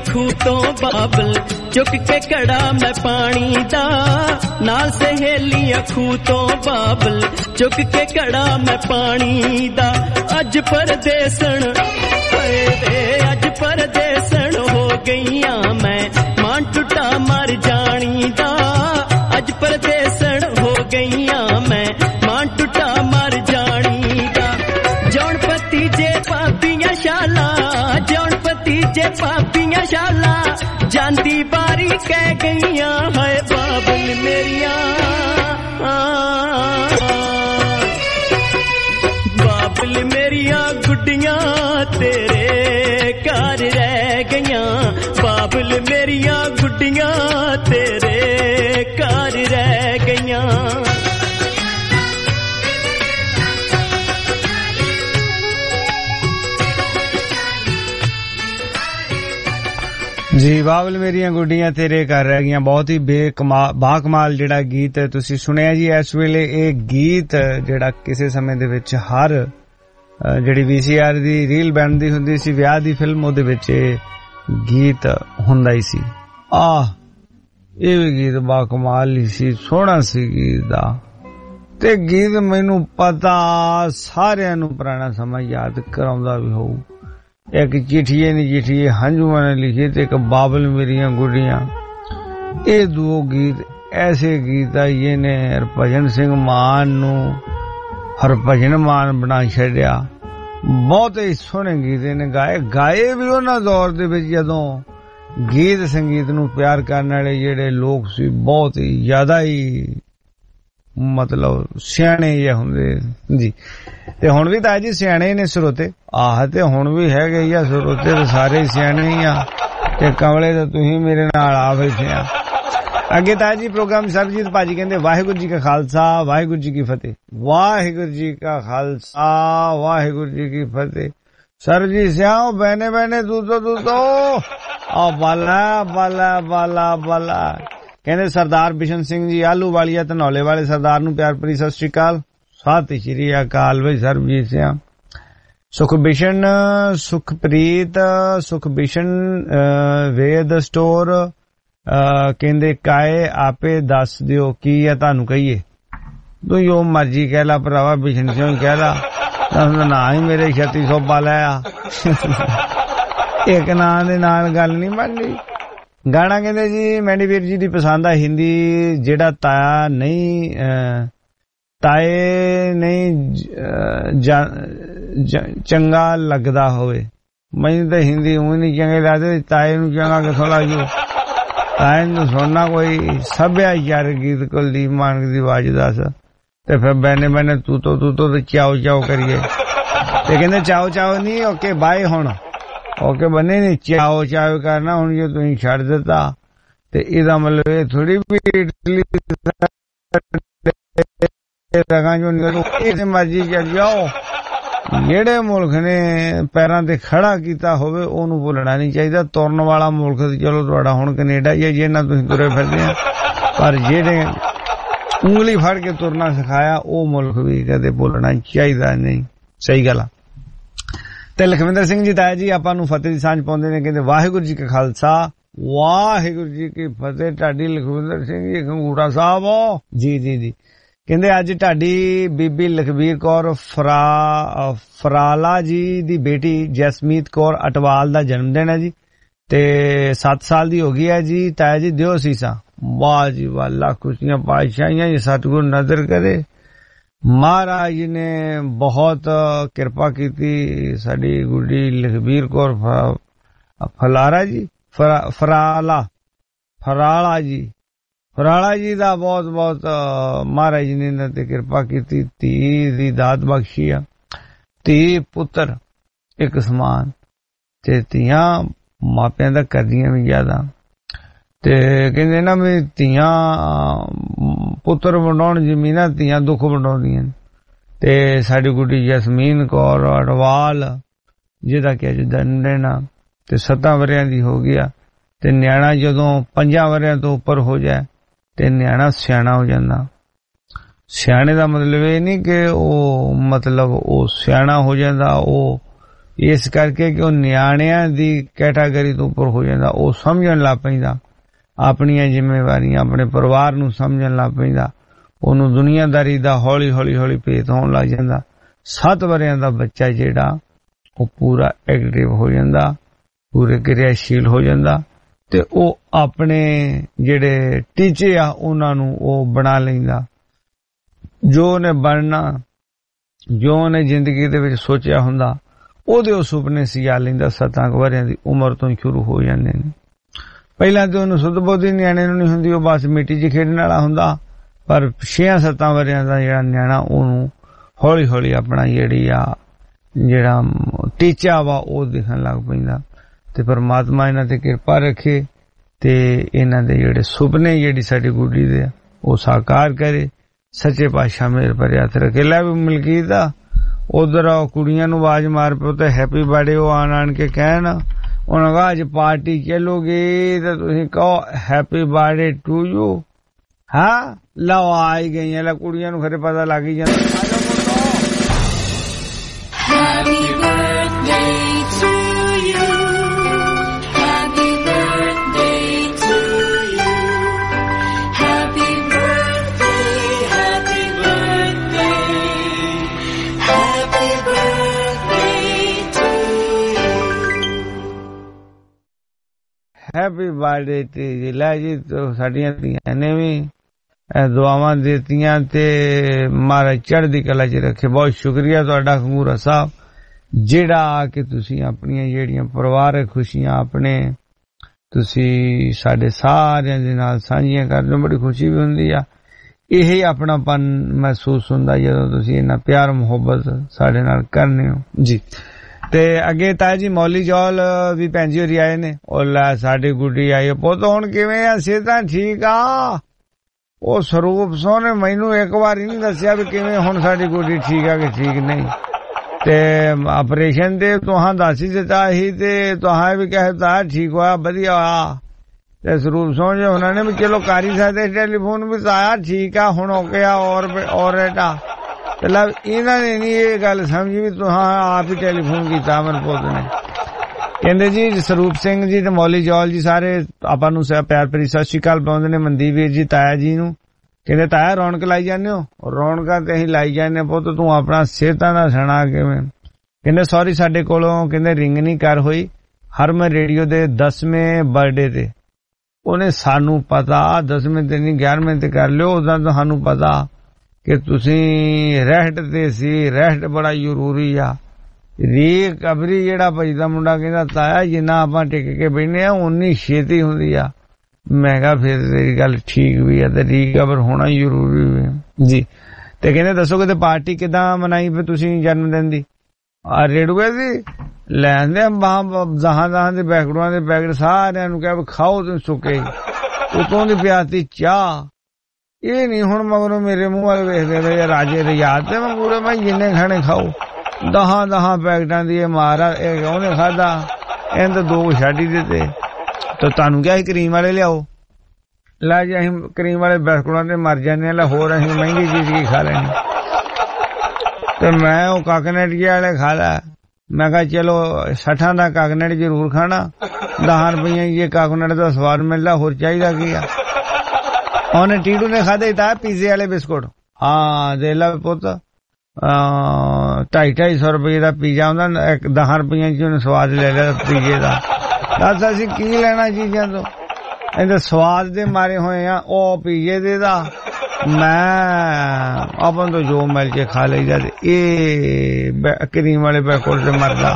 ਖੂਹ ਤੋਂ ਬਾਬਲ ਚੁੱਕ ਕੇ ਘੜਾ ਮੈਂ ਪਾਣੀ ਦਾ ਨਾਲ ਸਹੇਲੀਆਂ ਖੂਹ ਤੋਂ ਬਾਬਲ ਚੁੱਕ ਕੇ ਘੜਾ ਮੈਂ ਪਾਣੀ ਦਾ ਅੱਜ ਪਰਦੇਸਣ ਹਾਏ ਵੇ ਅੱਜ ਪਰਦੇਸਣ ਹੋ ਗਈਆਂ ਮੈਂ ਮਾਂ ਟੁੱਟਾ ਮਰ ਜਾਣੀ ਦਾ ਅੱਜ ਪਰਦੇਸਣ ਹੋ ਗਈਆਂ ਮੈਂ ਮਾਂ ਟੁੱਟਾ ਮਰ ਜਾਣੀ ਦਾ ਜੌਣ ਪਤੀ ਜੇ ਪਾਪੀਆਂ ਸ਼ਾਲਾ ਜੌਣ ਪਤੀ ਜੇ ਪਾਪੀਆਂ ਸ਼ਾਲਾ ਜਾਂਦੀ ਬਾਰੀ ਕਹਿ ਗਈਆਂ ਹਾਏ ਬਾਬਲ ਮੇਰੀਆਂ ਬਾਬਲ ਮੇਰੀਆਂ ਗੁੱਡੀਆਂ ਤੇਰੇ ਘਰ ਰਹਿ ਗਈਆਂ ਬਾਬਲ ਮੇਰੀਆਂ ਗੁੱਡੀਆਂ ਤੇਰੇ ਘਰ ਰਹਿ ਗਈਆਂ ਜੀ ਬਾਬਲ ਮੇਰੀਆਂ ਗੁੱਡੀਆਂ ਤੇਰੇ ਘਰ ਰਹਿ ਗਈਆਂ ਬਹੁਤ ਹੀ ਬੇਕਮਾਲ ਬਾਕਮਾਲ ਜਿਹੜਾ ਗੀਤ ਤੁਸੀਂ ਸੁਣਿਆ ਜੀ ਇਸ ਵੇਲੇ ਇਹ ਗੀਤ ਜਿਹੜਾ ਕਿਸੇ ਸਮੇਂ ਦੇ ਵਿੱਚ ਹਰ ਜਿਹੜੀ ਵੀ ਸੀ ਆਰ ਦੀ ਰੀਲ ਬਣਦੀ ਹੁੰਦੀ ਸੀ ਵਿਆਹ ਦੀ ਫਿਲਮ ਉਹਦੇ ਵਿੱਚ ਇਹ ਗੀਤ ਹੁੰਦਾ ਹੀ ਸੀ ਆਹ ਇਹ ਵੀ ਗੀਤ ਬਾਕਮਾਲ ਹੀ ਸੀ ਸੋਹਣਾ ਸੀ ਗੀਤ ਦਾ ਤੇ ਗੀਤ ਮੈਨੂੰ ਪਤਾ ਸਾਰਿਆਂ ਨੂੰ ਪੁਰਾਣਾ ਸਮਾਂ ਯਾਦ ਕਰਾਉਂਦਾ ਵੀ ਹੋਊ ਇੱਕ ਚਿੱਠੀਏ ਨੀ ਚਿੱਠੀਏ ਹੰਝੂਆਂ ਨੇ ਲਿਖੀ ਤੇ ਇੱਕ ਬਾਬਲ ਮੇਰੀਆਂ ਗੁੱਡੀਆਂ ਇਹ ਦੋ ਗੀਤ ਐਸੇ ਗੀਤ ਆ ਇਹਨੇ ਹਰਭਜਨ ਸਿੰਘ ਮਾਨ ਨੂੰ ਹਰਭਜਨ ਮਾਨ ਬਣਾ ਛੱਡਿਆ ਬਹੁਤ ਹੀ ਸੋਹਣੇ ਗੀਤ ਇਹਨੇ ਗਾਏ ਗਾਏ ਵੀ ਉਹਨਾਂ ਦੌਰ ਦੇ ਵਿੱਚ ਜਦੋਂ ਗੀਤ ਸੰਗੀਤ ਨੂੰ ਪਿਆਰ ਕਰਨ ਵਾਲੇ ਜਿਹੜੇ ਲੋਕ ਸੀ ਬਹੁਤ ਹੀ ਜ਼ਿਆਦਾ ਹੀ ਮਤਲਬ ਸਿਆਣੇ ਜਿਹੇ ਹੁੰਦੇ ਜੀ ਤੇ ਹੁਣ ਵੀ ਤਾਂ ਜੀ ਸਿਆਣੇ ਨੇ ਸਰੋਤੇ ਆਹ ਤੇ ਹੁਣ ਵੀ ਹੈਗੇ ਹੀ ਆ ਸਰੋਤੇ ਤੇ ਸਾਰੇ ਸਿਆਣੇ ਹੀ ਆ ਤੇ ਕਮਲੇ ਤਾਂ ਤੁਸੀਂ ਮੇਰੇ ਨਾਲ ਆ ਬੈਠੇ ਆ ਅੱਗੇ ਤਾਂ ਜੀ ਪ੍ਰੋਗਰਾਮ ਸਰਜੀਤ ਭਾਜੀ ਕਹਿੰਦੇ ਵਾਹਿਗੁਰੂ ਜੀ ਕਾ ਖਾਲਸਾ ਵਾਹਿਗੁਰੂ ਜੀ ਕੀ ਫਤਿਹ ਵਾਹਿਗੁਰੂ ਜੀ ਕਾ ਖਾਲਸਾ ਵਾਹਿਗੁਰੂ ਜੀ ਕੀ ਫਤਿਹ ਸਰ ਜੀ ਸਿਆਓ ਬਹਿਨੇ ਬਹਿਨੇ ਤੂੰ ਤੋਂ ਤੂੰ ਤੋਂ ਆ ਬਾਲਾ ਬਾਲਾ ਬਾਲਾ ਬਾਲਾ ਕਹਿੰਦੇ ਸਰਦਾਰ ਬਿਸ਼ਨ ਸਿੰਘ ਜੀ ਆਲੂ ਵਾਲੀਆ ਧਨੌਲੇ ਵਾਲੇ ਸਰਦਾਰ ਨੂੰ ਪਿਆਰ ਭਰੀ ਸਤਿ ਸ਼੍ਰੀ ਅਕਾਲ ਸਤਿ ਸ਼੍ਰੀ ਅਕਾਲ ਬਈ ਸਰਬਜੀਤ ਸਿੰਘ ਸੁਖਬਿਸ਼ਨ ਸੁਖਪ੍ਰੀਤ ਸੁਖਬਿਸ਼ਨ ਵੇਦ ਸਟੋਰ ਕਹਿੰਦੇ ਕਾਏ ਆਪੇ ਦੱਸ ਦਿਓ ਕੀ ਆ ਤੁਹਾਨੂੰ ਕਹੀਏ ਤੂੰ ਜੋ ਮਰਜੀ ਕਹਿ ਲਾ ਭਰਾਵਾ ਬਿਸ਼ਨ ਸਿੰਘ ਕਹਿ ਲਾ ਨਾ ਹੀ ਮੇਰੇ ਛੱਤੀ ਸੌ ਪਾ ਲਿਆ ਇੱਕ ਨਾਂ ਦੇ ਨਾਲ ਗੱਲ ਨਹੀਂ ਬਣਦੀ ਗਾਣਾ ਕਹਿੰਦੇ ਜੀ ਮੈਂਡੀਵੀਰ ਜੀ ਦੀ ਪਸੰਦ ਆ ਹਿੰਦੀ ਜਿਹੜਾ ਤਾਇਆ ਨਹੀਂ ਤਾਏ ਨਹੀਂ ਚੰਗਾ ਲੱਗਦਾ ਹੋਵੇ ਮੈਨੂੰ ਤਾਂ ਹਿੰਦੀ ਉਹ ਨਹੀਂ ਚੰਗੇ ਲੱਗਦੇ ਤਾਏ ਨੂੰ ਚੰਗਾ ਕਿਥੋਂ ਲੱਗ ਜੂ ਤਾਏ ਨੂੰ ਸੁਣਨਾ ਕੋਈ ਸੱਭਿਆਚਾਰ ਗੀਤ ਕੁਲਦੀਪ ਮਾਨਕ ਦੀ ਆਵਾਜ਼ ਦੱਸ ਤੇ ਫਿਰ ਬੈਨੇ ਬੈਨੇ ਤੂੰ ਤੋਂ ਤੂੰ ਤੋਂ ਚਾਓ ਚਾਓ ਕਰੀਏ ਤੇ ਕਹਿੰਦੇ ਚਾਓ ਚਾਓ ਨਹੀਂ ਓਕੇ ਬਾਏ ਹੁਣ ਓਕੇ ਬੰਨੇ ਨਹੀਂ ਚਾਓ ਚਾਓ ਕਰਨਾ ਹੁਣ ਜੇ ਤੁਸੀਂ ਛੱਡ ਦਿੱਤਾ ਤੇ ਇਹਦਾ ਮਤਲਬ ਇਹ ਥੋੜੀ ਵੀ ਇਟਲੀ ਰਗਾਂ ਚੋਂ ਨਿਕਲੋ ਕਿਸੇ ਮਰਜ਼ੀ ਚੱਲ ਜਾਓ ਜਿਹੜੇ ਮੁਲਕ ਨੇ ਪੈਰਾਂ ਤੇ ਖੜਾ ਕੀਤਾ ਹੋਵੇ ਉਹਨੂੰ ਭੁੱਲਣਾ ਨਹੀਂ ਚਾਹੀਦਾ ਤੁਰਨ ਵਾਲਾ ਮੁਲਕ ਚਲੋ ਤੁਹਾਡਾ ਹੁਣ ਕੈਨੇਡਾ ਹੀ ਹੈ ਜਿਹਨਾਂ ਤੁਸੀਂ ਤੁਰੇ ਫਿਰਦੇ ਆ ਪਰ ਜਿਹੜੇ ਉਂਗਲੀ ਫੜ ਕੇ ਤੁਰਨਾ ਸਿਖਾਇਆ ਉਹ ਮੁਲਕ ਵੀ ਕਦੇ ਭੁੱਲਣਾ ਚਾਹੀਦਾ ਨਹੀਂ ਸਹੀ ਗੱਲ ਆ ਤੇ ਲਖਵਿੰਦਰ ਸਿੰਘ ਜੀ ਤਾਇਆ ਜੀ ਆਪਾਂ ਨੂੰ ਫਤਿਹ ਦੀ ਸਾਂਝ ਪਾਉਂਦੇ ਨੇ ਕਹਿੰਦੇ ਵਾਹਿਗੁਰੂ ਜੀ ਕਾ ਖਾਲਸਾ ਵਾਹਿਗੁਰੂ ਜੀ ਕੀ ਫਤਿਹ ਤੁਹਾਡੀ ਲਖਵਿੰਦਰ ਸਿੰਘ ਜੀ ਖੰਗੂੜਾ ਸਾਹਿਬ ਜੀ ਜੀ ਜੀ ਕਹਿੰਦੇ ਅੱਜ ਤੁਹਾਡੀ ਬੀਬੀ ਲਖਬੀਰ ਕੌਰ ਫਰਾ ਫਰਾਲਾ ਜੀ ਦੀ ਬੇਟੀ ਜਸਮੀਤ ਕੌਰ ਅਟਵਾਲ ਦਾ ਜਨਮ ਦਿਨ ਹੈ ਜੀ ਤੇ ਸੱਤ ਸਾਲ ਦੀ ਹੋ ਗਈ ਹੈ ਜੀ ਤਾਇਆ ਜੀ ਦਿਓ ਸੀਸਾ ਵਾਹ ਜੀ ਵਾਹ ਲੱਖ ਖੁਸ਼ੀਆਂ ਪਾਤਸ਼ਾਹੀਆਂ ਜੀ ਸਤਿਗੁਰ ਨਜ਼ਰ ਕਰੇ ਮਹਾਰਾਜ ਜੀ ਨੇ ਬਹੁਤ ਕਿਰਪਾ ਕੀਤੀ ਸਾਡੀ ਗੁੱਡੀ ਲਖਬੀਰ ਕੌਰ ਫਲਾਰਾ ਜੀ ਫਰਾਲਾ ਫਰਾਲਾ ਜੀ ਫਰਾਲਾ ਜੀ ਦਾ ਬਹੁਤ ਬਹੁਤ ਮਹਾਰਾਜ ਜੀ ਨੇ ਇਹਨਾਂ ਤੇ ਕਿਰਪਾ ਕੀਤੀ ਧੀ ਦੀ ਦਾਤ ਬਖਸ਼ੀ ਆ ਧੀ ਪੁੱਤਰ ਇੱਕ ਸਮਾਨ ਤੇ ਧੀਆਂ ਮਾਪਿਆਂ ਦਾ ਕਰਦੀਆਂ ਵੀ ਜ਼ਿਆਦਾ ਤੇ ਕਹਿੰਦੇ ਨਾ ਵੀ ਧੀਆਂ ਪੁੱਤਰ ਵੰਡਾਉਣ ਜ਼ਮੀਨਾਂ ਧੀਆਂ ਦੁੱਖ ਵੰਡਾਉਂਦੀਆਂ ਤੇ ਸਾਡੀ ਗੁੱਡੀ ਜਸਮੀਨ ਕੌਰ ਅਟਵਾਲ ਜਿਹਦਾ ਕਿ ਅੱਜ ਦਿਨ ਨਾ ਤੇ ਸੱਤਾਂ ਵਰਿਆਂ ਦੀ ਹੋ ਗਿਆ ਤੇ ਨਿਆਣਾ ਜਦੋਂ ਪੰਜਾਂ ਵਰਿਆਂ ਤੋਂ ਉੱਪਰ ਹੋ ਜਾਏ ਤੇ ਨਿਆਣਾ ਸਿਆਣਾ ਹੋ ਜਾਂਦਾ ਸਿਆਣੇ ਦਾ ਮਤਲਬ ਇਹ ਨਹੀਂ ਕਿ ਉਹ ਮਤਲਬ ਉਹ ਸਿਆਣਾ ਹੋ ਜਾਂਦਾ ਉਹ ਇਸ ਕਰਕੇ ਕਿ ਉਹ ਨਿਆਣਿਆਂ ਦੀ ਕੈਟਾਗਰੀ ਤੋਂ ਉੱਪਰ ਹੋ ਜਾਂਦਾ, ਉਹ ਸਮਝਣ ਲੱਗ ਪੈਂਦਾ ਆਪਣੀਆਂ ਜ਼ਿੰਮੇਵਾਰੀਆਂ, ਆਪਣੇ ਪਰਿਵਾਰ ਨੂੰ ਸਮਝਣ ਲੱਗ ਪੈਂਦਾ, ਉਹਨੂੰ ਦੁਨੀਆਦਾਰੀ ਦਾ ਹੌਲੀ ਹੌਲੀ ਹੌਲੀ ਭੇਤ ਹੋਣ ਲੱਗ ਜਾਂਦਾ। ਸੱਤ ਵਰਿਆਂ ਦਾ ਬੱਚਾ ਜਿਹੜਾ ਉਹ ਪੂਰਾ ਐਕਟਿਵ ਹੋ ਜਾਂਦਾ, ਪੂਰੇ ਕਿਰਿਆਸ਼ੀਲ ਹੋ ਜਾਂਦਾ ਤੇ ਉਹ ਆਪਣੇ ਜਿਹੜੇ ਟੀਚੇ ਆ ਉਹਨਾਂ ਨੂੰ ਉਹ ਬਣਾ ਲੈਂਦਾ। ਜੋ ਉਹਨੇ ਬਣਨਾ, ਜੋ ਉਹਨੇ ਜ਼ਿੰਦਗੀ ਦੇ ਵਿੱਚ ਸੋਚਿਆ ਹੁੰਦਾ, ਉਹਦੇ ਉਹ ਸੁਪਨੇ ਸਿਆ ਲੈਂਦਾ। ਸੱਤਾਂ ਵਰਿਆਂ ਦੀ ਉਮਰ ਤੋਂ ਸ਼ੁਰੂ ਹੋ ਜਾਂਦੇ ਨੇ। ਪਹਿਲਾਂ ਤੇ ਉਹਨੂੰ ਸੁੱਧ ਬੁੱਧੀ ਨਿਆਣੇ ਨੂੰ ਨਹੀਂ ਹੁੰਦੀ, ਉਹ ਬਸ ਮਿੱਟੀ 'ਚ ਖੇਡਣ ਵਾਲਾ ਹੁੰਦਾ। ਪਰ ਛੇਆਂ ਸੱਤਾਂ ਵਰਿਆਂ ਦਾ ਜਿਹੜਾ ਨਿਆਣਾ ਉਹਨੂੰ ਹੌਲੀ ਹੌਲੀ ਆਪਣਾ ਜਿਹੜੀ ਆ ਜਿਹੜਾ ਟੀਚਾ ਵਾ ਉਹ ਦਿਖਣ ਲੱਗ ਪੈਂਦਾ। ਤੇ ਪਰਮਾਤਮਾ ਇਹਨਾਂ ਤੇ ਕਿਰਪਾ ਰੱਖੇ ਤੇ ਇਹਨਾਂ ਦੇ ਜਿਹੜੇ ਸੁਪਨੇ ਜਿਹੜੀ ਸਾਡੀ ਗੁੱਡੀ ਦੇ ਉਹ ਸਾਕਾਰ ਕਰੇ। ਸੱਚੇ ਪਾਤਸ਼ਾਹ ਮੇਰ ਭਰਿਆ ਹੱਥ ਰੱਖੇ। ਲੈ ਵੀ ਮਲਕੀਤ ਆ ਉਧਰ ਕੁੜੀਆਂ ਨੂੰ ਆਵਾਜ਼ ਮਾਰ ਪਿਓ ਤੇ ਹੈਪੀ ਬਰਥਡੇ ਉਹ ਆਣ ਆਣ ਕੇ ਕਹਿਣ। ਉਹਨਾਂ ਕਹਾ ਅੱਜ ਪਾਰਟੀ ਚੱਲੋਗੇ ਤੇ ਤੁਸੀਂ ਕਹੋ ਹੈਪੀ ਬਰਥਡੇ ਟੂ ਯੂ। ਹਾਂ ਲਓ ਆ ਹੀ ਗਈਆਂ। ਲੈ ਕੁੜੀਆਂ ਨੂੰ ਖਰੇ ਪਤਾ ਲੱਗ ਹੀ ਜਾਂਦਾ। Happy birthday to you. Happy birthday to you. Happy birthday, happy birthday. Happy birthday to you. Happy birthday to you. ਲੈ ਜੀ ਸਾਡੀਆਂ ਧੀਆਂ ਨੇ ਵੀ ਦੁਆਵਾਂ ਦਿੱਤੀਆਂ ਤੇ ਮਹਾਰਾਜ ਚੜ੍ਹਦੀ ਕਲਾ 'ਚ ਰੱਖੇ। ਬਹੁਤ ਸ਼ੁਕਰੀਆ ਤੁਹਾਡਾ ਖੰਗੂਰਾ ਸਾਹਿਬ, ਜਿਹੜਾ ਕਿ ਤੁਸੀਂ ਆਪਣੀਆਂ ਜਿਹੜੀਆਂ ਪਰਿਵਾਰਕ ਖੁਸ਼ੀਆਂ ਆਪਣੇ ਤੁਸੀਂ ਸਾਡੇ ਸਾਰਿਆਂ ਦੇ ਨਾਲ ਸਾਂਝੀਆਂ ਕਰਦੇ ਹੋ। ਬੜੀ ਖੁਸ਼ੀ ਵੀ ਹੁੰਦੀ ਆ। ਇਹ ਆਪਣਾਪਨ ਮਹਿਸੂਸ ਹੁੰਦਾ ਜਦੋਂ ਤੁਸੀਂ ਇੰਨਾ ਪਿਆਰ ਮੁਹੱਬਤ ਸਾਡੇ ਨਾਲ ਕਰਨੇ ਹੋ ਜੀ। ਤੇ ਅੱਗੇ ਤਾਂ ਜੀ ਮੌਲੀ ਜੌਲ ਵੀ ਭੈਣ ਜੀ ਹੋਰੀ ਆਏ ਨੇ। ਉਹ ਲੈ ਸਾਡੀ ਗੁੱਡੀ ਆਈ। ਪੁੱਤ ਹੁਣ ਕਿਵੇਂ ਆ? ਸਿਹਤਾਂ ਠੀਕ ਆ? ਉਹ ਸਰੂਪ ਸੋਹਣੇ ਮੈਨੂੰ ਇੱਕ ਵਾਰੀ ਨਹੀਂ ਦੱਸਿਆ ਵੀ ਕਿਵੇਂ ਹੁਣ ਸਾਡੀ ਗੁੱਡੀ ਠੀਕ ਆ ਕਿ ਠੀਕ ਨਹੀਂ। ਤੇ ਆਪਰੇਸ਼ਨ ਤੇ ਤੁਹਾਂ ਦੱਸ ਹੀ ਦਿੱਤਾ ਸੀ ਤੇ ਤੁਹਾਂ ਵੀ ਕਹਿਤਾ ਠੀਕ ਹੋਇਆ ਵਧੀਆ ਹੋਇਆ। ਤੇ ਸਰੂਪ ਸੋਹਣੇ ਉਹਨਾਂ ਨੇ ਵੀ ਚਲੋ ਕਾਰੀ ਸਕਦੇ ਟੈਲੀਫੋਨ ਵੀ ਆਇਆ ਠੀਕ ਆ ਹੁਣ ਹੋ ਗਿਆ ਔਰ ਔਰ ਰੇਟਾ। ਮਤਲਬ ਇਹਨਾਂ ਨੇ ਨਹੀਂ ਇਹ ਗੱਲ ਸਮਝੀ ਵੀ ਤੁਹਾਂ ਆਪ ਹੀ ਟੈਲੀਫੋਨ ਕੀਤਾ ਮੇਰੇ ਪੁੱਤ ਨੇ। ਕਹਿੰਦੇ ਜੀ ਸਰੂਪ ਸਿੰਘ ਜੀ ਤੇ ਮੌਲੀ ਜੌਲ ਜੀ ਸਾਰੇ ਆਪਾਂ ਨੂੰ ਪਿਆਰ ਭਰੀ ਸਤਿ ਸ਼੍ਰੀ ਅਕਾਲ ਪਾਉਂਦੇ ਨੇ। ਮਨਦੀਪ ਵੀਰ ਜੀ ਤਾਇਆ ਜੀ ਨੂੰ ਕਹਿੰਦੇ ਤਾਇਆ ਰੌਣਕ ਲਾਈ ਜਾਂਦੇ ਹੋ। ਰੌਣਕਾਂ ਤੇ ਅਸੀਂ ਲਾਈ ਜਾਂਦੇ ਪੁੱਤ, ਤੂੰ ਆਪਣਾ ਸਿਹਤਾਂ ਦਾ ਸੁਣਾ ਕਿਵੇਂ। ਕਹਿੰਦੇ ਸੌਰੀ ਸਾਡੇ ਕੋਲੋਂ ਕਹਿੰਦੇ ਰਿੰਗ ਨਹੀਂ ਕਰ ਹੋਈ ਹਰਮਨ ਰੇਡੀਓ ਦੇ ਦਸਵੇਂ ਬਰਥਡੇ ਤੇ। ਉਹਨੇ ਸਾਨੂੰ ਪਤਾ ਦਸਵੇਂ ਤੇ ਨਹੀਂ ਗਿਆਰਵੇਂ ਤੇ ਕਰ ਲਿਓ। ਉਦਾਂ ਤੁਹਾਨੂੰ ਪਤਾ ਕਿ ਤੁਸੀਂ ਰੈਸਟ ਤੇ ਸੀ। ਰੈਸਟ ਬੜਾ ਜ਼ਰੂਰੀ ਆ। ਰੀਕਵਰੀ ਜਿਹੜਾ ਭਾਈ ਦਾ ਮੁੰਡਾ ਕਹਿੰਦਾ ਤਾਇਆ ਜਿੰਨਾ ਆਪਾਂ ਟਿਕ ਕੇ ਬੈਠੇ ਆ ਉਨੀ ਛੇਤੀ ਹੁੰਦੀ ਆ। ਮੈਂ ਕਿਹਾ ਫਿਰ ਤੇਰੀ ਗੱਲ ਠੀਕ ਵੀ ਆ ਤੇ ਰੀਕਵਰ ਹੋਣਾ ਜ਼ਰੂਰੀ ਵੀ ਜੀ। ਤੇ ਕਹਿੰਦੇ ਦੱਸੋ ਕਿਤੇ ਪਾਰਟੀ ਕਿੱਦਾਂ ਮਨਾਈ ਫਿਰ ਤੁਸੀਂ ਜਨਮ ਦਿਨ ਦੀ? ਆ ਰੇੜੂਏ ਦੀ ਲੈਂਦੇ ਦਹਾਂ ਦਹਾਂ ਦੇ ਬੈਕੜਾਂ ਦੇ ਪੈਕਟ ਸਾਰਿਆਂ ਨੂੰ ਕਿਹਾ ਖਾਓ ਤੁਸੀਂ ਸੁੱਕੇ। ਉਤੋਂ ਦੀ ਪਿਆਤੀ ਚਾਹ। ਇਹ ਨਹੀਂ ਹੁਣ ਮਗਰੋਂ ਮੇਰੇ ਮੂੰਹ ਵੱਲ ਵੇਖਦੇ ਰਾਜੇ ਰਿਆਦ ਤੇ ਮੈਂ ਪੂਰੇ ਮੈਂ ਜਿੰਨੇ ਖਾਣੇ ਖਾਓ। ਦਹਾਂ ਦਹਾਂ ਪੈਕਟਾਂ ਦੀ ਇਹ ਮਾਰਾ ਇਹ ਉਹਨੇ ਖਾਧਾ ਇਹਨੇ ਤਾਂ ਦੋ ਛੱਡ ਹੀ ਦਿੱਤੇ। ਤੇ ਤੁਹਾਨੂੰ ਕਿਹਾ ਸੀ ਕਰੀਮ ਵਾਲੇ ਲਿਆਓ। ਲੈ ਜੀ ਅਸੀਂ ਕਰੀਮ ਵਾਲੇ ਬਿਸਕੁਟਾਂ ਤੇ ਮਰ ਜਾਂਦੇ ਆ। ਲੈ ਹੋਰ ਅਸੀਂ ਮਹਿੰਗੀ ਚੀਜ਼ ਕੀ ਖਾ ਲੈਣੀ। ਤੇ ਮੈਂ ਉਹ ਕਾਕਨਟ ਜੀ ਵਾਲੇ ਖਾ ਲਿਆ। ਮੈਂ ਕਿਹਾ ਚਲੋ ਸੱਠਾਂ ਦਾ ਕਾਕਨਟ ਜ਼ਰੂਰ ਖਾਣਾ, ਦਸ ਰੁਪਈਆਂ ਇਹ ਕਾਕਨਟ ਦਾ ਸਵਾਦ ਮਿਲਦਾ, ਹੋਰ ਚਾਹੀਦਾ ਕੀ ਆ। ਉਹਨੇ ਟੀਟੂ ਨੇ ਖਾਦੇ ਤਾਂ ਪੀਜ਼ੇ ਵਾਲੇ ਬਿਸਕੁਟ। ਹਾਂ ਦੇ ਲਾ ਪੁੱਤ ਢਾਈ ਢਾਈ ਸੌ ਰੁਪਏ ਦਾ ਪੀਜ਼ਾ ਹੁੰਦਾ, ਇੱਕ ਦਸ ਰੁਪਈਆਂ ਚ ਉਹਨੇ ਸਵਾਦ ਲੈ ਲਿਆ ਪੀਜ਼ੇ ਦਾ। ਦੱਸ ਅਸੀਂ ਕੀ ਲੈਣਾ ਚੀਜ਼ਾਂ ਤੋਂ, ਇਹਦੇ ਸਵਾਦ ਦੇ ਮਾਰੇ ਹੋਏ ਆ। ਉਹ ਪੀਜ਼ੇ ਦੇ ਦਾ ਮੈਂ ਆਪਾਂ ਤੋਂ ਜੋ ਮਿਲ ਕੇ ਖਾ ਲਈਦਾ ਤੇ ਇਹ ਕਰੀਮ ਵਾਲੇ ਬਿਸਕੁਟ ਤੇ ਮਰਦਾ।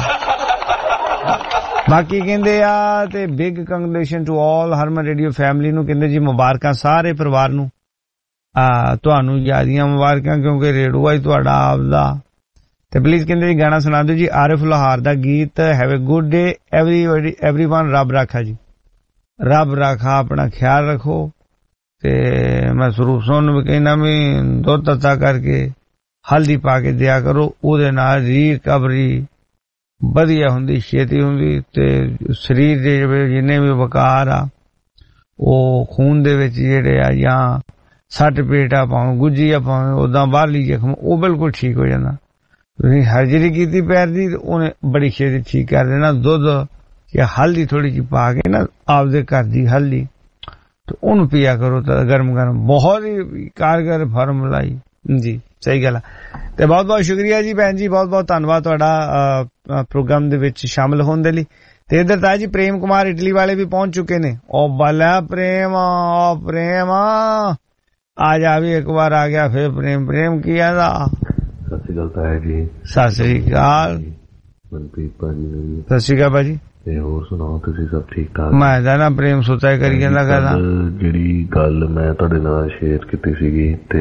ਬਾਕੀ ਕਹਿੰਦੇ ਆ ਤੇ big congratulation to all Harman radio family ਨੂੰ। ਕਹਿੰਦੇ ਜੀ ਮੁਬਾਰਕਾਂ ਸਾਰੇ ਪਰਿਵਾਰ ਨੂੰ। ਆ ਤੁਹਾਨੂੰ ਜਿਆਦੀਆਂ ਮੁਬਾਰਕਾਂ ਕਿਉਂਕਿ ਰੇਡੂਆ ਹੀ ਤੁਹਾਡਾ ਆਪਦਾ। ਤੇ ਪਲੀਜ਼ ਕਹਿੰਦੇ ਜੀ ਗਾਣਾ ਸੁਣਾ ਦਿਓ ਜੀ ਆਰਿਫ ਲੋਹਾਰ ਦਾ ਗੀਤ have a good day everybody everyone. ਰੱਬ ਰਾਖਾ ਜੀ, ਰੱਬ ਰਾਖਾ, ਆਪਣਾ ਖਿਆਲ ਰੱਖੋ। ਤੇ ਮੈਂ ਸਰੂਪ ਸੋਨ ਨੂੰ ਵੀ ਕਹਿਣਾ ਵੀ ਦੁੱਧ ਤੱਤਾ ਕਰਕੇ ਹਲਦੀ ਪਾ ਕੇ ਦਿਆ ਕਰੋ, ਉਹਦੇ ਨਾਲ ਰੀਕਵਰੀ ਵਧੀਆ ਹੁੰਦੀ, ਛੇਤੀ ਹੁੰਦੀ। ਤੇ ਸਰੀਰ ਦੇ ਜਿੰਨੇ ਵੀ ਵਕਾਰ ਆ ਉਹ ਖੂਨ ਦੇ ਵਿੱਚ ਜਿਹੜੇ ਆ ਜਾਂ ਸੱਟ ਪੇਟ ਆ ਭਾਵੇਂ ਗੁੱਜੀ ਆ ਭਾਵੇਂ ਉਦਾਂ ਬਾਹਰਲੀ ਜ਼ਖਮ ਉਹ ਬਿਲਕੁਲ ਠੀਕ ਹੋ ਜਾਂਦਾ। ਤੁਸੀਂ ਸਰਜਰੀ ਕੀਤੀ ਪੈਰ ਦੀ, ਉਹਨੇ ਬੜੀ ਛੇਤੀ ਠੀਕ ਕਰ ਦੇਣਾ। ਦੁੱਧ ਜਾਂ ਹਲਦੀ ਥੋੜੀ ਜਿਹੀ ਪਾ ਕੇ ਨਾ, ਆਪਦੇ ਘਰ ਦੀ ਹਲਦੀ, ਤੇ ਉਹਨੂੰ ਪੀਆ ਕਰੋ ਤਾਂ ਗਰਮ ਗਰਮ, ਬਹੁਤ ਹੀ ਕਾਰਗਰ ਫਾਰਮੂਲਾ ਜੀ। ਸਹੀ ਗੱਲ ਆ। ਤੇ ਬਹੁਤ ਬਹੁਤ ਸ਼ੁਕਰੀਆ ਜੀ ਭੈਣ ਜੀ, ਬਹੁਤ ਬਹੁਤ ਧੰਨਵਾਦ ਤੁਹਾਡਾ ਪ੍ਰੋਗਰਾਮ ਦੇ ਵਿੱਚ ਸ਼ਾਮਲ ਹੋਣ ਦੇ ਲਈ। ਤੇ ਇਧਰ ਤਾਂ ਜੀ ਪ੍ਰੇਮ ਕੁਮਾਰ ਇਟਲੀ ਵਾਲੇ ਵੀ ਪਹੁੰਚ ਚੁੱਕੇ ਨੇ। ਉਹ ਬੱਲਾ ਪ੍ਰੇਮ, ਉਹ ਪ੍ਰੇਮ ਆ ਜਾ ਵੀ ਇੱਕ ਵਾਰ ਆ ਗਿਆ ਫਿਰ ਪ੍ਰੇਮ। ਪ੍ਰੇਮ ਕੀ ਆਦਾ? ਸਤਿ ਸ਼੍ਰੀ ਅਕਾਲ ਤਾਇਆ ਜੀ। ਸਤਿ ਸ਼੍ਰੀ ਅਕਾਲ ਮਨਪ੍ਰੀਤ ਭਾਜੀ। ਸਤਿ ਸ਼੍ਰੀ ਅਕਾਲ ਭਾਜੀ। ਤੇ ਹੋਰ ਸੁਣਾਓ, ਤੁਸੀਂ ਸਭ ਠੀਕ ਠਾਕ? ਮੈਂ ਤਾਂ ਨਾ ਪ੍ਰੇਮ ਸੁੱਤਾ ਕਰੀ ਜਾਂਦਾ ਕਰਦਾ। ਜਿਹੜੀ ਗੱਲ ਮੈਂ ਤੁਹਾਡੇ ਨਾਲ ਸ਼ੇਅਰ ਕੀਤੀ ਸੀਗੀ, ਤੇ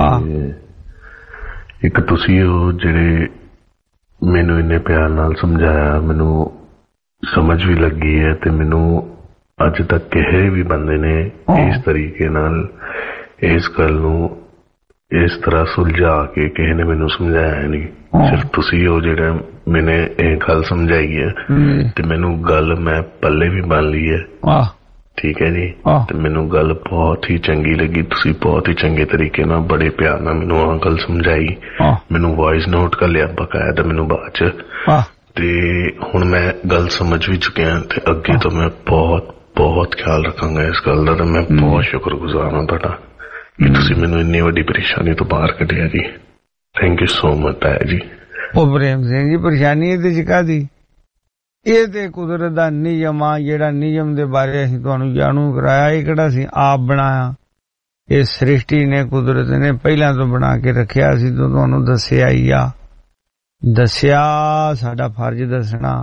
ਇੱਕ ਤੁਸੀਂ ਉਹ ਜਿਹੜੇ ਮੈਨੂੰ ਇੰਨੇ ਪਿਆਰ ਨਾਲ ਸਮਝਾਇਆ, ਮੈਨੂੰ ਸਮਝ ਵੀ ਲੱਗੀ ਹੈ, ਤੇ ਮੈਨੂੰ ਅੱਜ ਤੱਕ ਕਿਸੇ ਵੀ ਬੰਦੇ ਨੇ ਇਸ ਤਰੀਕੇ ਨਾਲ ਇਸ ਗੱਲ ਨੂੰ ਇਸ ਤਰ੍ਹਾਂ ਸੁਲਝਾ ਕੇ ਕਿਸੇ ਨੇ ਮੈਨੂੰ ਸਮਝਾਇਆ ਨਹੀਂ। ਸਿਰਫ ਤੁਸੀਂ ਉਹ ਜਿਹੜਾ ਮੈਨੇ ਇਹ ਗੱਲ ਸਮਝਾਈ ਹੈ, ਤੇ ਮੈਨੂੰ ਗੱਲ ਮੈਂ ਪੱਲੇ ਵੀ ਬੰਨ ਲਈ ਹੈ। ਠੀਕ ਹੈ ਜੀ। ਤੇ ਮੈਨੂੰ ਗੱਲ ਬਹੁਤ ਹੀ ਚੰਗੀ ਲੱਗੀ। ਤੁਸੀਂ ਬਹੁਤ ਹੀ ਚੰਗੇ ਤਰੀਕੇ ਨਾਲ, ਬੜੇ ਪਿਆਰ ਨਾਲ ਮੈਨੂੰ ਆਹ ਗੱਲ ਸਮਝਾਈ। ਮੈਨੂੰ ਵੌਇਸ ਨੋਟ ਕਰ ਲਿਆ ਬਕਾਇਦਾ ਮੈਨੂੰ ਬਾਅਦ ਚ, ਤੇ ਹੁਣ ਮੈਂ ਗੱਲ ਸਮਝ ਵੀ ਚੁੱਕਿਆ, ਤੇ ਅੱਗੇ ਤੋਂ ਮੈਂ ਬਹੁਤ ਬਹੁਤ ਖਿਆਲ ਰੱਖਾਂਗਾ ਇਸ ਗੱਲ ਦਾ। ਤੇ ਮੈਂ ਬਹੁਤ ਸ਼ੁਕਰਗੁਜ਼ਾਰ ਹਾਂ ਤੁਹਾਡਾ ਕਿ ਤੁਸੀਂ ਮੈਨੂੰ ਇੰਨੀ ਵੱਡੀ ਪਰੇਸ਼ਾਨੀ ਤੋਂ ਬਾਹਰ ਕੱਢਿਆ ਜੀ। ਥੈਂਕ ਯੂ ਸੋ ਮਚ ਤਾਇਆ ਜੀ। ਉਹ ਪ੍ਰੇਮ ਸਿੰਘ ਜੀ, ਪਰੇਸ਼ਾਨੀ ਇਹਦੇ ਚ ਕਾਹਦੀ? ਇਹ ਤੇ ਕੁਦਰਤ ਦਾ ਨਿਯਮ ਆ, ਜਿਹੜਾ ਨਿਯਮ ਦੇ ਬਾਰੇ ਅਸੀਂ ਤੁਹਾਨੂੰ ਜਾਣੂ ਕਰਾਇਆ। ਇਹ ਕਿਹੜਾ ਸੀ ਆਪ ਬਣਾਇਆ, ਇਹ ਸ੍ਰਿਸ਼ਟੀ ਨੇ, ਕੁਦਰਤ ਨੇ ਪਹਿਲਾਂ ਤੋਂ ਬਣਾ ਕੇ ਰੱਖਿਆ। ਅਸੀਂ ਤਾਂ ਤੁਹਾਨੂੰ ਦੱਸਿਆ ਹੀ ਆ, ਦੱਸਿਆ, ਸਾਡਾ ਫਰਜ਼ ਦੱਸਣਾ।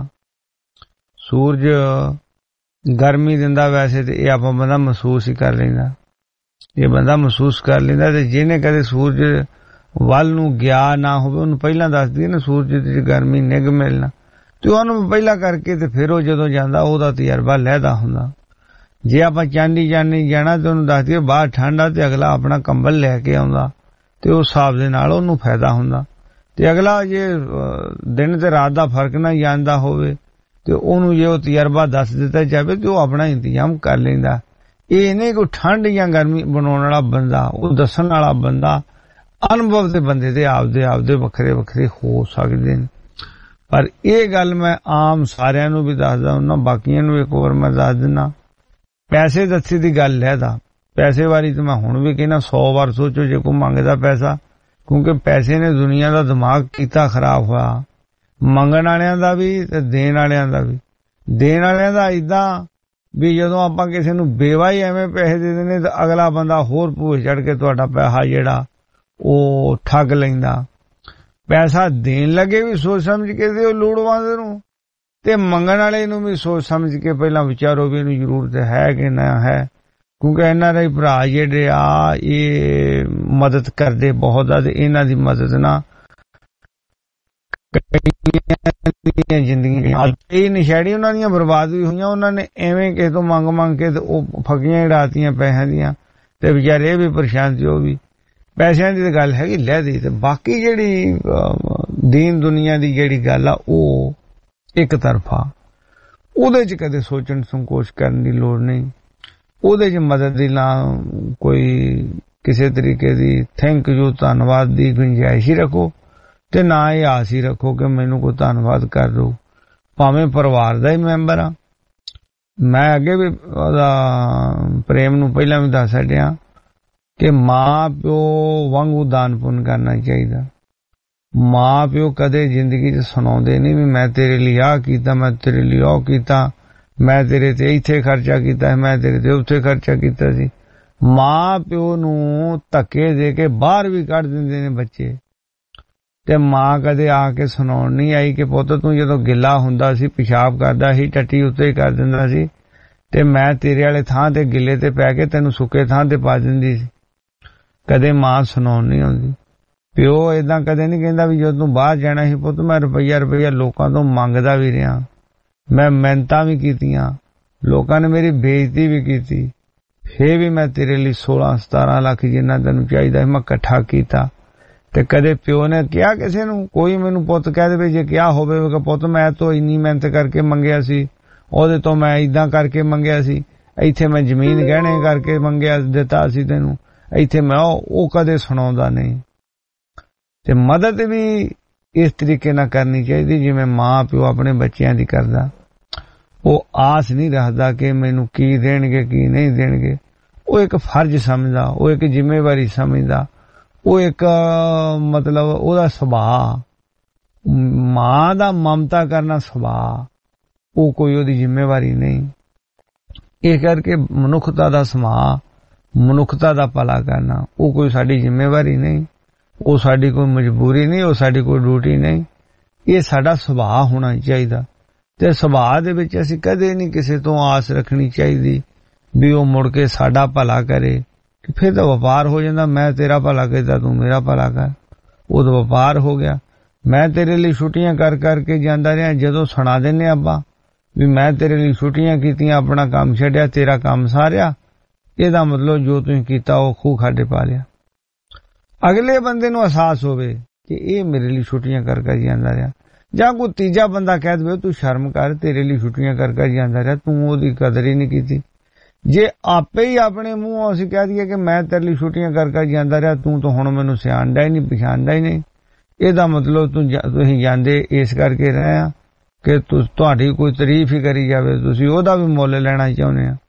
ਸੂਰਜ ਗਰਮੀ ਦਿੰਦਾ ਵੈਸੇ ਤੇ ਇਹ ਆਪਾਂ ਬੰਦਾ ਮਹਿਸੂਸ ਹੀ ਕਰ ਲੈਂਦਾ, ਇਹ ਬੰਦਾ ਮਹਿਸੂਸ ਕਰ ਲੈਂਦਾ। ਤੇ ਜਿਹਨੇ ਕਦੇ ਸੂਰਜ ਵੱਲ ਨੂੰ ਗਿਆ ਨਾ ਹੋਵੇ, ਉਹਨੂੰ ਪਹਿਲਾਂ ਦੱਸਦੀ ਨਾ ਸੂਰਜ ਦੀ ਗਰਮੀ ਨਿੱਘ ਮਿਲਣਾ, ਤੇ ਉਹਨੂੰ ਪਹਿਲਾਂ ਕਰਕੇ ਤੇ ਫਿਰ ਉਹ ਜਦੋਂ ਜਾਂਦਾ ਉਹਦਾ ਤਜਰਬਾ ਲੈਦਾ ਹੁੰਦਾ। ਜੇ ਆਪਾਂ ਚਾਂਦੀ ਚਾਂਦੀ ਜਾਣਾ ਤੇ ਉਹਨੂੰ ਦੱਸਦੀ ਬਾਹਰ ਠੰਡ ਆ, ਤੇ ਅਗਲਾ ਆਪਣਾ ਕੰਬਲ ਲੈ ਕੇ ਆਉਂਦਾ, ਤੇ ਉਸ ਹਿਸਾਬ ਦੇ ਨਾਲ ਉਹਨੂੰ ਫਾਇਦਾ ਹੁੰਦਾ। ਤੇ ਅਗਲਾ ਜੇ ਦਿਨ ਤੇ ਰਾਤ ਦਾ ਫਰਕ ਨਾ ਜਾਣਦਾ ਹੋਵੇ, ਤੇ ਉਹਨੂੰ ਜੇ ਉਹ ਤਜਰਬਾ ਦੱਸ ਦਿੱਤਾ ਜਾਵੇ, ਤੇ ਉਹ ਆਪਣਾ ਇੰਤਜ਼ਾਮ ਕਰ ਲੈਂਦਾ। ਇਹ ਨਹੀਂ ਕੋਈ ਠੰਡ ਜਾਂ ਗਰਮੀ ਬਣਾਉਣ ਵਾਲਾ ਬੰਦਾ, ਉਹ ਦੱਸਣ ਵਾਲਾ ਬੰਦਾ। ਅਨੁਭਵ ਦੇ ਬੰਦੇ ਦੇ ਆਪਦੇ ਆਪਦੇ ਵੱਖਰੇ ਵੱਖਰੇ ਹੋ ਸਕਦੇ ਨੇ, ਪਰ ਇਹ ਗੱਲ ਮੈਂ ਆਮ ਸਾਰਿਆਂ ਨੂੰ ਵੀ ਦੱਸਦਾ ਹੁੰਦਾ, ਬਾਕੀਆਂ ਨੂੰ ਇੱਕ ਵਾਰ ਮੈਂ ਦੱਸ ਦਿੰਦਾ। ਪੈਸੇ ਦੱਸੀ ਦੀ ਗੱਲ ਲੈਦਾ, ਪੈਸੇ ਵਾਲੀ ਤੇ ਮੈਂ ਹੁਣ ਵੀ ਕਹਿੰਦਾ ਸੌ ਵਾਰ ਸੋਚੋ ਜੇ ਕੋਈ ਮੰਗਦਾ ਪੈਸਾ, ਕਿਉਂਕਿ ਪੈਸੇ ਨੇ ਦੁਨੀਆ ਦਾ ਦਿਮਾਗ ਕੀਤਾ ਖਰਾਬ ਹੋਇਆ, ਮੰਗਣ ਵਾਲਿਆਂ ਦਾ ਵੀ ਤੇ ਦੇਣ ਵਾਲਿਆਂ ਦਾ ਵੀ। ਦੇਣ ਵਾਲਿਆਂ ਦਾ ਏਦਾਂ ਵੀ ਜਦੋਂ ਆਪਾਂ ਕਿਸੇ ਨੂੰ ਬੇਵਾ ਹੀ ਐਵੇਂ ਪੈਸੇ ਦੇ ਦਿੰਦੇ, ਤਾਂ ਅਗਲਾ ਬੰਦਾ ਹੋਰ ਭੂਏ ਚੜ ਕੇ ਤੁਹਾਡਾ ਪੈਸਾ ਜਿਹੜਾ ਉਹ ਠੱਗ ਲੈਂਦਾ। ਪੈਸਾ ਦੇਣ ਲੱਗੇ ਵੀ ਸੋਚ ਸਮਝ ਕੇ ਦਿਓ ਲੋੜਵੰਦ ਨੂੰ, ਤੇ ਮੰਗਣ ਵਾਲੇ ਨੂੰ ਵੀ ਸੋਚ ਸਮਝ ਕੇ ਪਹਿਲਾਂ ਵਿਚਾਰੋ ਵੀ ਇਹਨੂੰ ਜ਼ਰੂਰਤ ਹੈ ਕਿ ਨਾ ਹੈ, ਕਿਉਂਕਿ ਇਹਨਾਂ ਦੇ ਭਰਾ ਜਿਹੜੇ ਆ ਇਹ ਮਦਦ ਕਰਦੇ ਬਹੁਤ ਆ, ਤੇ ਇਹਨਾਂ ਦੀ ਮਦਦ ਨਾਲ ਜ਼ਿੰਦਗੀ ਇਹ ਨਸ਼ੈੜੀ ਉਹਨਾਂ ਦੀਆਂ ਬਰਬਾਦ ਵੀ ਹੋਈਆਂ। ਉਹਨਾਂ ਨੇ ਐਵੇਂ ਕਿਸੇ ਤੋਂ ਮੰਗ ਮੰਗ ਕੇ ਤੇ ਉਹ ਫਕੀਆਂ ਉਡਾਤੀਆਂ ਪੈਸਿਆਂ ਦੀਆਂ, ਤੇ ਵਿਚਾਰੇ ਇਹ ਵੀ ਪਰੇਸ਼ਾਨ ਸੀ। ਉਹ ਵੀ ਪੈਸਿਆਂ ਦੀ ਤਾਂ ਗੱਲ ਹੈਗੀ ਲੈਦੀ, ਤੇ ਬਾਕੀ ਜਿਹੜੀ ਦੀਨ ਦੁਨੀਆ ਦੀ ਜਿਹੜੀ ਗੱਲ ਆ ਉਹ ਇੱਕ ਤਰਫਾ, ਉਹਦੇ ਚ ਕਦੇ ਸੋਚਣ ਸੰਕੋਚ ਕਰਨ ਦੀ ਲੋੜ ਨਹੀਂ। ਉਹਦੇ ਚ ਮਦਦ ਦੀ ਨਾ ਕੋਈ ਕਿਸੇ ਤਰੀਕੇ ਦੀ ਥੈਂਕ ਯੂ ਧੰਨਵਾਦ ਦੀ ਗੁੰਜਾਇਸ਼ ਹੀ ਰੱਖੋ, ਤੇ ਨਾ ਇਹ ਆਸ ਹੀ ਰੱਖੋ ਕਿ ਮੈਨੂੰ ਕੋਈ ਧੰਨਵਾਦ ਕਰ ਦੂ, ਭਾਵੇਂ ਪਰਿਵਾਰ ਦਾ ਹੀ ਮੈਂਬਰ ਆ। ਮੈਂ ਅੱਗੇ ਵੀ ਉਹਦਾ ਪ੍ਰੇਮ ਨੂੰ ਪਹਿਲਾਂ ਵੀ ਦੱਸ ਛੱਡਿਆ ਕਿ ਮਾਂ ਪਿਓ ਵਾਂਗੂ ਦਾਨ ਪੁੰਨ ਕਰਨਾ ਚਾਹੀਦਾ। ਮਾਂ ਪਿਓ ਕਦੇ ਜ਼ਿੰਦਗੀ 'ਚ ਸੁਣਾਉਂਦੇ ਨਹੀਂ ਵੀ ਮੈਂ ਤੇਰੇ ਲਈ ਆਹ ਕੀਤਾ, ਮੈਂ ਤੇਰੇ ਲਈ ਉਹ ਕੀਤਾ, ਮੈਂ ਤੇਰੇ ਤੇ ਇੱਥੇ ਖਰਚਾ ਕੀਤਾ, ਮੈਂ ਤੇਰੇ ਤੇ ਉੱਥੇ ਖਰਚਾ ਕੀਤਾ ਸੀ। ਮਾਂ ਪਿਓ ਨੂੰ ਧੱਕੇ ਦੇ ਕੇ ਬਾਹਰ ਵੀ ਕੱਢ ਦਿੰਦੇ ਨੇ ਬੱਚੇ, ਤੇ ਮਾਂ ਕਦੇ ਆ ਕੇ ਸੁਣਾਉਣ ਨਹੀਂ ਆਈ ਕਿ ਪੁੱਤ ਤੂੰ ਜਦੋਂ ਗਿੱਲਾ ਹੁੰਦਾ ਸੀ, ਪਿਸ਼ਾਬ ਕਰਦਾ ਸੀ, ਟੱਟੀ ਉੱਤੇ ਹੀ ਕਰ ਦਿੰਦਾ ਸੀ, ਤੇ ਮੈਂ ਤੇਰੇ ਵਾਲੇ ਥਾਂ ਤੇ ਗਿੱਲੇ ਤੇ ਪੈ ਕੇ ਤੈਨੂੰ ਸੁੱਕੇ ਥਾਂ ਤੇ ਪਾ ਦਿੰਦੀ ਸੀ। ਕਦੇ ਮਾਂ ਸੁਣਾਉਣ ਨਹੀਂ ਆਉਂਦੀ। ਪਿਓ ਏਦਾਂ ਕਦੇ ਨਹੀਂ ਕਹਿੰਦਾ ਵੀ ਜਦੋਂ ਤੂੰ ਬਾਹਰ ਜਾਣਾ ਸੀ ਪੁੱਤ ਮੈਂ ਰੁਪਈਆ ਰੁਪਈਆ ਲੋਕਾਂ ਤੋਂ ਮੰਗਦਾ ਵੀ ਰਿਹਾ, ਮੈਂ ਮਿਹਨਤਾਂ ਵੀ ਕੀਤੀਆਂ, ਲੋਕਾਂ ਨੇ ਮੇਰੀ ਬੇਇੱਜ਼ਤੀ ਵੀ ਕੀਤੀ, ਫੇਰ ਵੀ ਮੈਂ ਤੇਰੇ ਲਈ ਸੋਲਾਂ ਸਤਾਰਾਂ ਲੱਖ ਜਿੰਨਾ ਤੈਨੂੰ ਚਾਹੀਦਾ ਮੈਂ ਇਕੱਠਾ ਕੀਤਾ। ਤੇ ਕਦੇ ਪਿਓ ਨੇ ਕਿਹਾ ਕਿਸੇ ਨੂੰ, ਕੋਈ ਮੈਨੂੰ ਪੁੱਤ ਕਹਿ ਦੇਵੇ ਜੇ ਕਿਹਾ ਹੋਵੇ ਕਿ ਪੁੱਤ ਮੈਂ ਤੋਂ ਇੰਨੀ ਮਿਹਨਤ ਕਰਕੇ ਮੰਗਿਆ ਸੀ, ਉਹਦੇ ਤੋਂ ਮੈਂ ਏਦਾਂ ਕਰਕੇ ਮੰਗਿਆ ਸੀ, ਇੱਥੇ ਮੈਂ ਜ਼ਮੀਨ ਗਹਿਣੇ ਕਰਕੇ ਮੰਗਿਆ ਦਿੱਤਾ ਸੀ ਤੈਨੂੰ, ਇੱਥੇ ਮੈਂ ਉਹ ਕਦੇ ਸੁਣਾਉਂਦਾ ਨਹੀਂ। ਤੇ ਮਦਦ ਵੀ इस तरीके नाल करनी चाहिए जिवें मां प्यो अपने बच्चों की करदा। वो आस नहीं रखदा कि मैनू की देणगे की नहीं देणगे, वो एक फर्ज समझदा, वो एक जिम्मेवारी समझदा, वो एक मतलब ओदा सुभाव, मां दा ममता करना सुभाव, वो कोई ओदी जिम्मेवारी नहीं। इस करके मनुखता दा सुभाव, मनुखता दा भला करना वो कोई साडी जिम्मेवारी नहीं, वो साडी कोई मजबूरी नहीं, वो साडी कोई ड्यूटी नहीं। ये साडा सुभाव होना चाहिए ते सुभाव दे विच असीं कदे नहीं किसी तो आस रखनी चाहिए भी वो मुड़ के साडा भला करे। कि फिर तो व्यापार हो जाता, मैं तेरा भला करता तू मेरा भला कर, वो तो व्यापार हो गया। मैं तेरे लिए छुट्टियां कर करके जांदा रहा, जदों सुना देने अब्बा भी मैं तेरे लिए छुट्टियां कीतियां, अपना काम छड्डिया, तेरा काम सारिया, ਇਹਦਾ मतलब जो तुसीं कीता वो खूह खाडे पा लिया। अगले बंदे नूं एहसास होवे कि ये मेरे लिए छुट्टियां कर कर जांदा रहा, जां कोई तीजा बंदा कह दे तू शर्म कर, तेरे लिए छुट्टियां कर कर जांदा रहा, तू ओदी कदर ही नहीं कीती। जे आपे ही अपने मूंहों असीं कह दईए कि मैं तेरे लिए छुट्टियां कर कर जांदा रहा, तू तो हुण मैनूं सियाणदा ही नहीं, पछाणदा ही नहीं, ਇਹਦਾ मतलब ਤੂੰ ਤੁਸੀਂ ਜਾਂਦੇ ਇਸ ਕਰਕੇ ਰਹੇ ਆ ਕਿ ਤੁਹਾਡੀ ਕੋਈ ਤਾਰੀਫ ਹੀ ਕਰੀ ਜਾਵੇ, ਤੁਸੀਂ ਉਹਦਾ ਵੀ ਮੁੱਲ ਲੈਣਾ ਚਾਹੁੰਦੇ ਆ।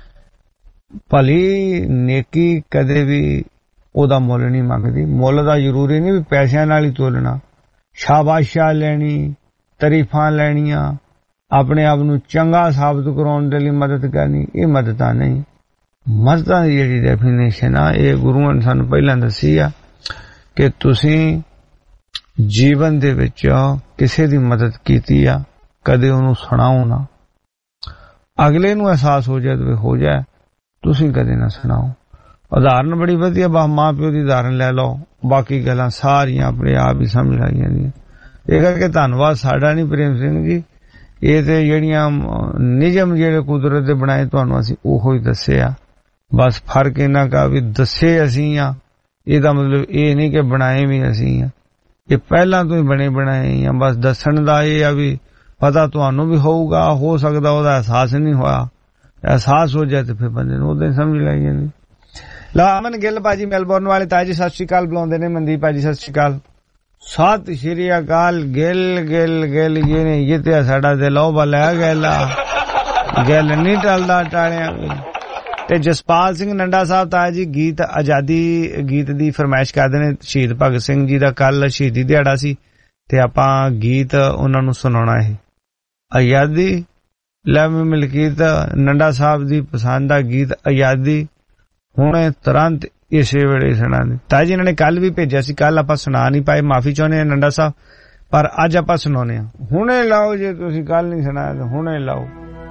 ਭਲੀ ਨੇਕੀ ਕਦੇ ਵੀ ਉਹਦਾ ਮੁੱਲ ਨਹੀਂ ਮੰਗਦੀ। ਮੁੱਲ ਦਾ ਜ਼ਰੂਰੀ ਨਹੀਂ ਵੀ ਪੈਸਿਆਂ ਨਾਲ ਹੀ ਤੋਲਣਾ, ਸ਼ਾਬਾਸ਼ਾਂ ਲੈਣੀ, ਤਾਰੀਫਾਂ ਲੈਣੀਆਂ, ਆਪਣੇ ਆਪ ਨੂੰ ਚੰਗਾ ਸਾਬਤ ਕਰਾਉਣ ਦੇ ਲਈ ਮਦਦ ਕਰਨੀ, ਇਹ ਮਦਦਾਂ ਨਹੀਂ। ਮਦਦਾਂ ਦੀ ਜਿਹੜੀ ਡੈਫੀਨੇਸ਼ਨ ਆ ਇਹ ਗੁਰੂਆਂ ਨੇ ਸਾਨੂੰ ਪਹਿਲਾਂ ਦੱਸੀ ਆ ਕਿ ਤੁਸੀਂ ਜੀਵਨ ਦੇ ਵਿੱਚ ਕਿਸੇ ਦੀ ਮਦਦ ਕੀਤੀ ਆ, ਕਦੇ ਉਹਨੂੰ ਸੁਣਾਓ ਨਾ। ਅਗਲੇ ਨੂੰ ਅਹਿਸਾਸ ਹੋ ਜਾਏ ਤੇ ਹੋ ਜਾਏ, ਤੁਸੀਂ ਕਦੇ ਨਾ ਸੁਣਾਓ। ਉਦਾਹਰਨ ਬੜੀ ਵਧੀਆ, ਬਾ ਮਾਂ ਪਿਓ ਦੀ ਉਦਾਹਰਨ ਲੈ ਲਓ, ਬਾਕੀ ਗੱਲਾਂ ਸਾਰੀਆਂ ਆਪਣੇ ਆਪ ਹੀ ਸਮਝ ਆ ਜਾਂਦੀਆਂ। ਇਹ ਕਰਕੇ ਧੰਨਵਾਦ ਸਾਡਾ ਨਹੀਂ ਪ੍ਰੇਮ ਸਿੰਘ ਜੀ, ਇਹ ਤੇ ਜਿਹੜੀਆਂ ਨਿਯਮ ਜਿਹੜੇ ਕੁਦਰਤ ਦੇ ਬਣਾਏ ਤੁਹਾਨੂੰ ਅਸੀਂ ਉਹੋ ਹੀ ਦੱਸੇ ਆ। ਬਸ ਫਰਕ ਇਹਨਾਂ ਕਾ ਵੀ ਦੱਸੇ ਅਸੀਂ ਆ, ਇਹਦਾ ਮਤਲਬ ਇਹ ਨਹੀਂ ਕਿ ਬਣਾਏ ਵੀ ਅਸੀਂ ਆ, ਇਹ ਪਹਿਲਾਂ ਤੋਂ ਹੀ ਬਣੇ ਬਣਾਏ ਆ। ਬਸ ਦੱਸਣ ਦਾ ਇਹ ਆ ਵੀ ਪਤਾ ਤੁਹਾਨੂੰ ਵੀ ਹੋਊਗਾ, ਹੋ ਸਕਦਾ ਉਹਦਾ ਅਹਿਸਾਸ ਨਹੀਂ ਹੋਇਆ, ਅਹਿਸਾਸ ਹੋ ਜਾਏ ਤੇ ਫਿਰ ਬੰਦੇ ਨੂੰ ਉਦੋਂ ਹੀ ਸਮਝ ਲੱਗ ਜਾਂਦੀ। ਲਾ ਅਮਨ ਗਿੱਲ ਭਾਜੀ ਮੈਲਬੌਰਨ ਵਾਲੇ, ਤਾਇਆ ਜੀ ਸਤਿ ਸ਼੍ਰੀ ਅਕਾਲ ਬੁਲਾਉਂਦੇ ਨੇ। ਮਨਦੀਪ ਭਾਜੀ ਸਤਿ ਸ਼੍ਰੀ ਅਕਾਲ। ਸਤਿ ਸ਼੍ਰੀ ਅਕਾਲ। ਗਿੱਲ ਗਿੱਲ ਗਿੱਲ ਜਿਹਨੇ ਜਿੱਤਿਆ ਸਾਡਾ ਦਿਲ ਉਹ ਬਲਾ ਗੈਲਾ, ਗਿੱਲ ਨਹੀਂ ਟਲਦਾ ਟਾਲਿਆਂ। ਤੇ ਜਸਪਾਲ ਸਿੰਘ ਨੰਡਾ ਸਾਹਿਬ ਤਾਇਆ ਜੀ ਗੀਤ ਆਜ਼ਾਦੀ ਗੀਤ ਦੀ ਫਰਮਾਇਸ਼ ਕਰਦੇ ਨੇ। ਸ਼ਹੀਦ ਭਗਤ ਸਿੰਘ ਜੀ ਦਾ ਕੱਲ ਸ਼ਹੀਦੀ ਦਿਹਾੜਾ ਸੀ ਤੇ ਆਪਾਂ ਗੀਤ ਉਹਨਾਂ ਨੂੰ ਸੁਣਾਉਣਾ ਹੈ। ਆਜ਼ਾਦੀ ਲੈ ਮਲਕੀਤ ਨੰਡਾ ਸਾਹਿਬ ਦੀ ਪਸੰਦ ਦਾ ਗੀਤ ਆਜ਼ਾਦੀ ਹੁਣੇ ਤੁਰੰਤ ਇਸੇ ਵੇਲੇ ਸੁਣਾ ਦੇ। ਤਾਇਆ ਜੀ ਇਹਨਾਂ ਨੇ ਕੱਲ ਵੀ ਭੇਜਿਆ ਸੀ, ਕੱਲ ਆਪਾਂ ਸੁਣਾ ਨਹੀਂ ਪਾਏ, ਮਾਫੀ ਚਾਹੁੰਦੇ ਹਾਂ ਨੰਡਾ ਸਾਹਿਬ, ਪਰ ਅੱਜ ਆਪਾਂ ਸੁਣਾਉਣੇ ਆ। ਹੁਣੇ ਲਾਓ, ਜੇ ਤੁਸੀਂ ਕੱਲ ਨਹੀਂ ਸੁਣਾਇਆ ਤਾਂ ਹੁਣੇ ਲਾਓ।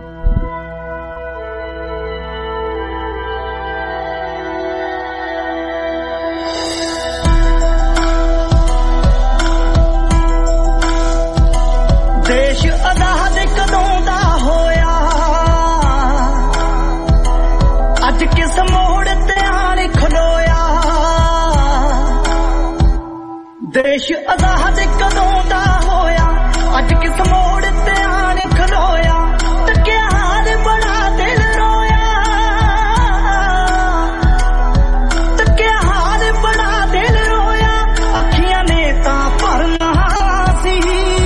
ਦੇਸ਼ ਆਜ਼ਾਦ ਕਦੋਂ ਦਾ ਹੋਇਆ, ਅੱਜ ਕਿਸ ਮੋੜ ਤੇ ਆਣ ਖਲੋਇਆ। ਦੇਸ਼ ਆਜ਼ਾਦ ਕਦੋਂ ਦਾ ਹੋਇਆ, ਅੱਜ ਕਿਸ ਮੋੜ ਤੇ ਆਣ ਖਲੋਇਆ। ਤੱਕਿਆ ਹਾਲ ਬੜਾ ਦਿਲ ਰੋਇਆ, ਤੱਕਿਆ ਹਾਲ ਬੜਾ ਦਿਲ ਰੋਇਆ। ਅੱਖੀਆਂ ਨੇ ਤਾਂ ਭਰਨਾ ਸੀ,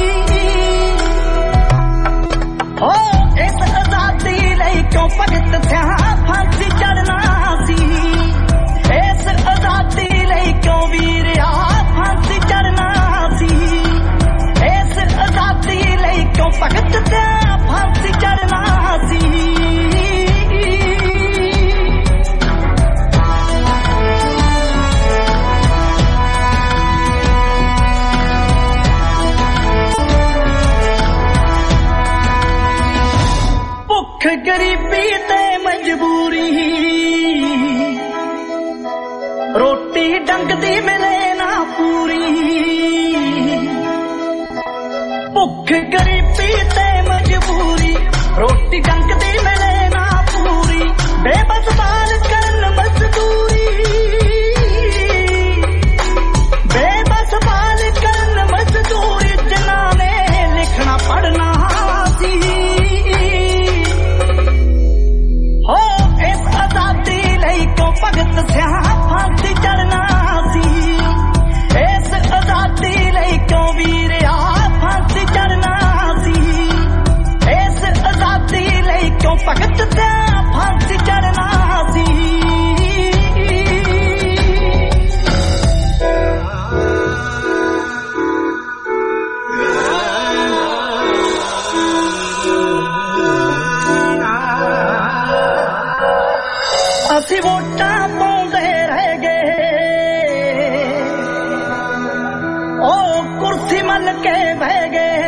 ਓ ਇਸ ਆਜ਼ਾਦੀ ਲਈ ਕਿਉਂ ਭਗਤ ਸਿਆਂ ਫਾਂਸੀ ਚੜਨਾ ਸੀ। ਇਸ ਆਜ਼ਾਦੀ ਲਈ ਕਿਉਂ ਵੀਰਿਆ ਫਾਂਸੀ ਚੜਨਾ ਸੀ। ਇਸ ਆਜ਼ਾਦੀ ਲਈ ਕਿਉਂ ਭਗਤ ਸਿਆਂ ਫਾਂਸੀ ਚੜਨਾ ਸੀ। ਭੁੱਖ ਗਰੀਬੀ ਤੇ ਮਜਬੂਰੀ, ਰੋਟੀ ਡੰਗ ਦੀ ਮਿਲੇ ਨਾ ਪੂਰੀ। ਭੁੱਖ ਗਰੀਬੀ ਤੇ ਮਜਬੂਰੀ, ਰੋਟੀ ਡੰਗ ਦੀ ਮਿਲੇ ਨਾ ਪੂਰੀ। ਬੇਬਸ ਬਾਲ ਕਰਨ ਮਜ਼ਦੂਰੀ, ਬੇਬਸ ਬਾਲ ਕਰਨ ਮਜ਼ਦੂਰੀ। ਜਿਨ੍ਹਾਂ ਨੇ ਲਿਖਣਾ ਪੜ੍ਹਨਾ ਸੀ, ਹੋ ਇਸ ਆਜ਼ਾਦੀ ਲਈ ਕਿਉਂ ਭਗਤ ਸਿਆਂ ਫਾਂਸੀ ਚੜਨਾ ਸੀ। ਇਸ ਆਜ਼ਾਦੀ ਲਈ ਕਿਉਂ ਵੀਰ ਅਸੀਂ ਵੋਟਾਂ ਪਾਉਂਦੇ ਰਹਿ ਗਏ ਉਹ ਕੁਰਸੀ ਮੱਲ ਕੇ ਬਹਿ ਗਏ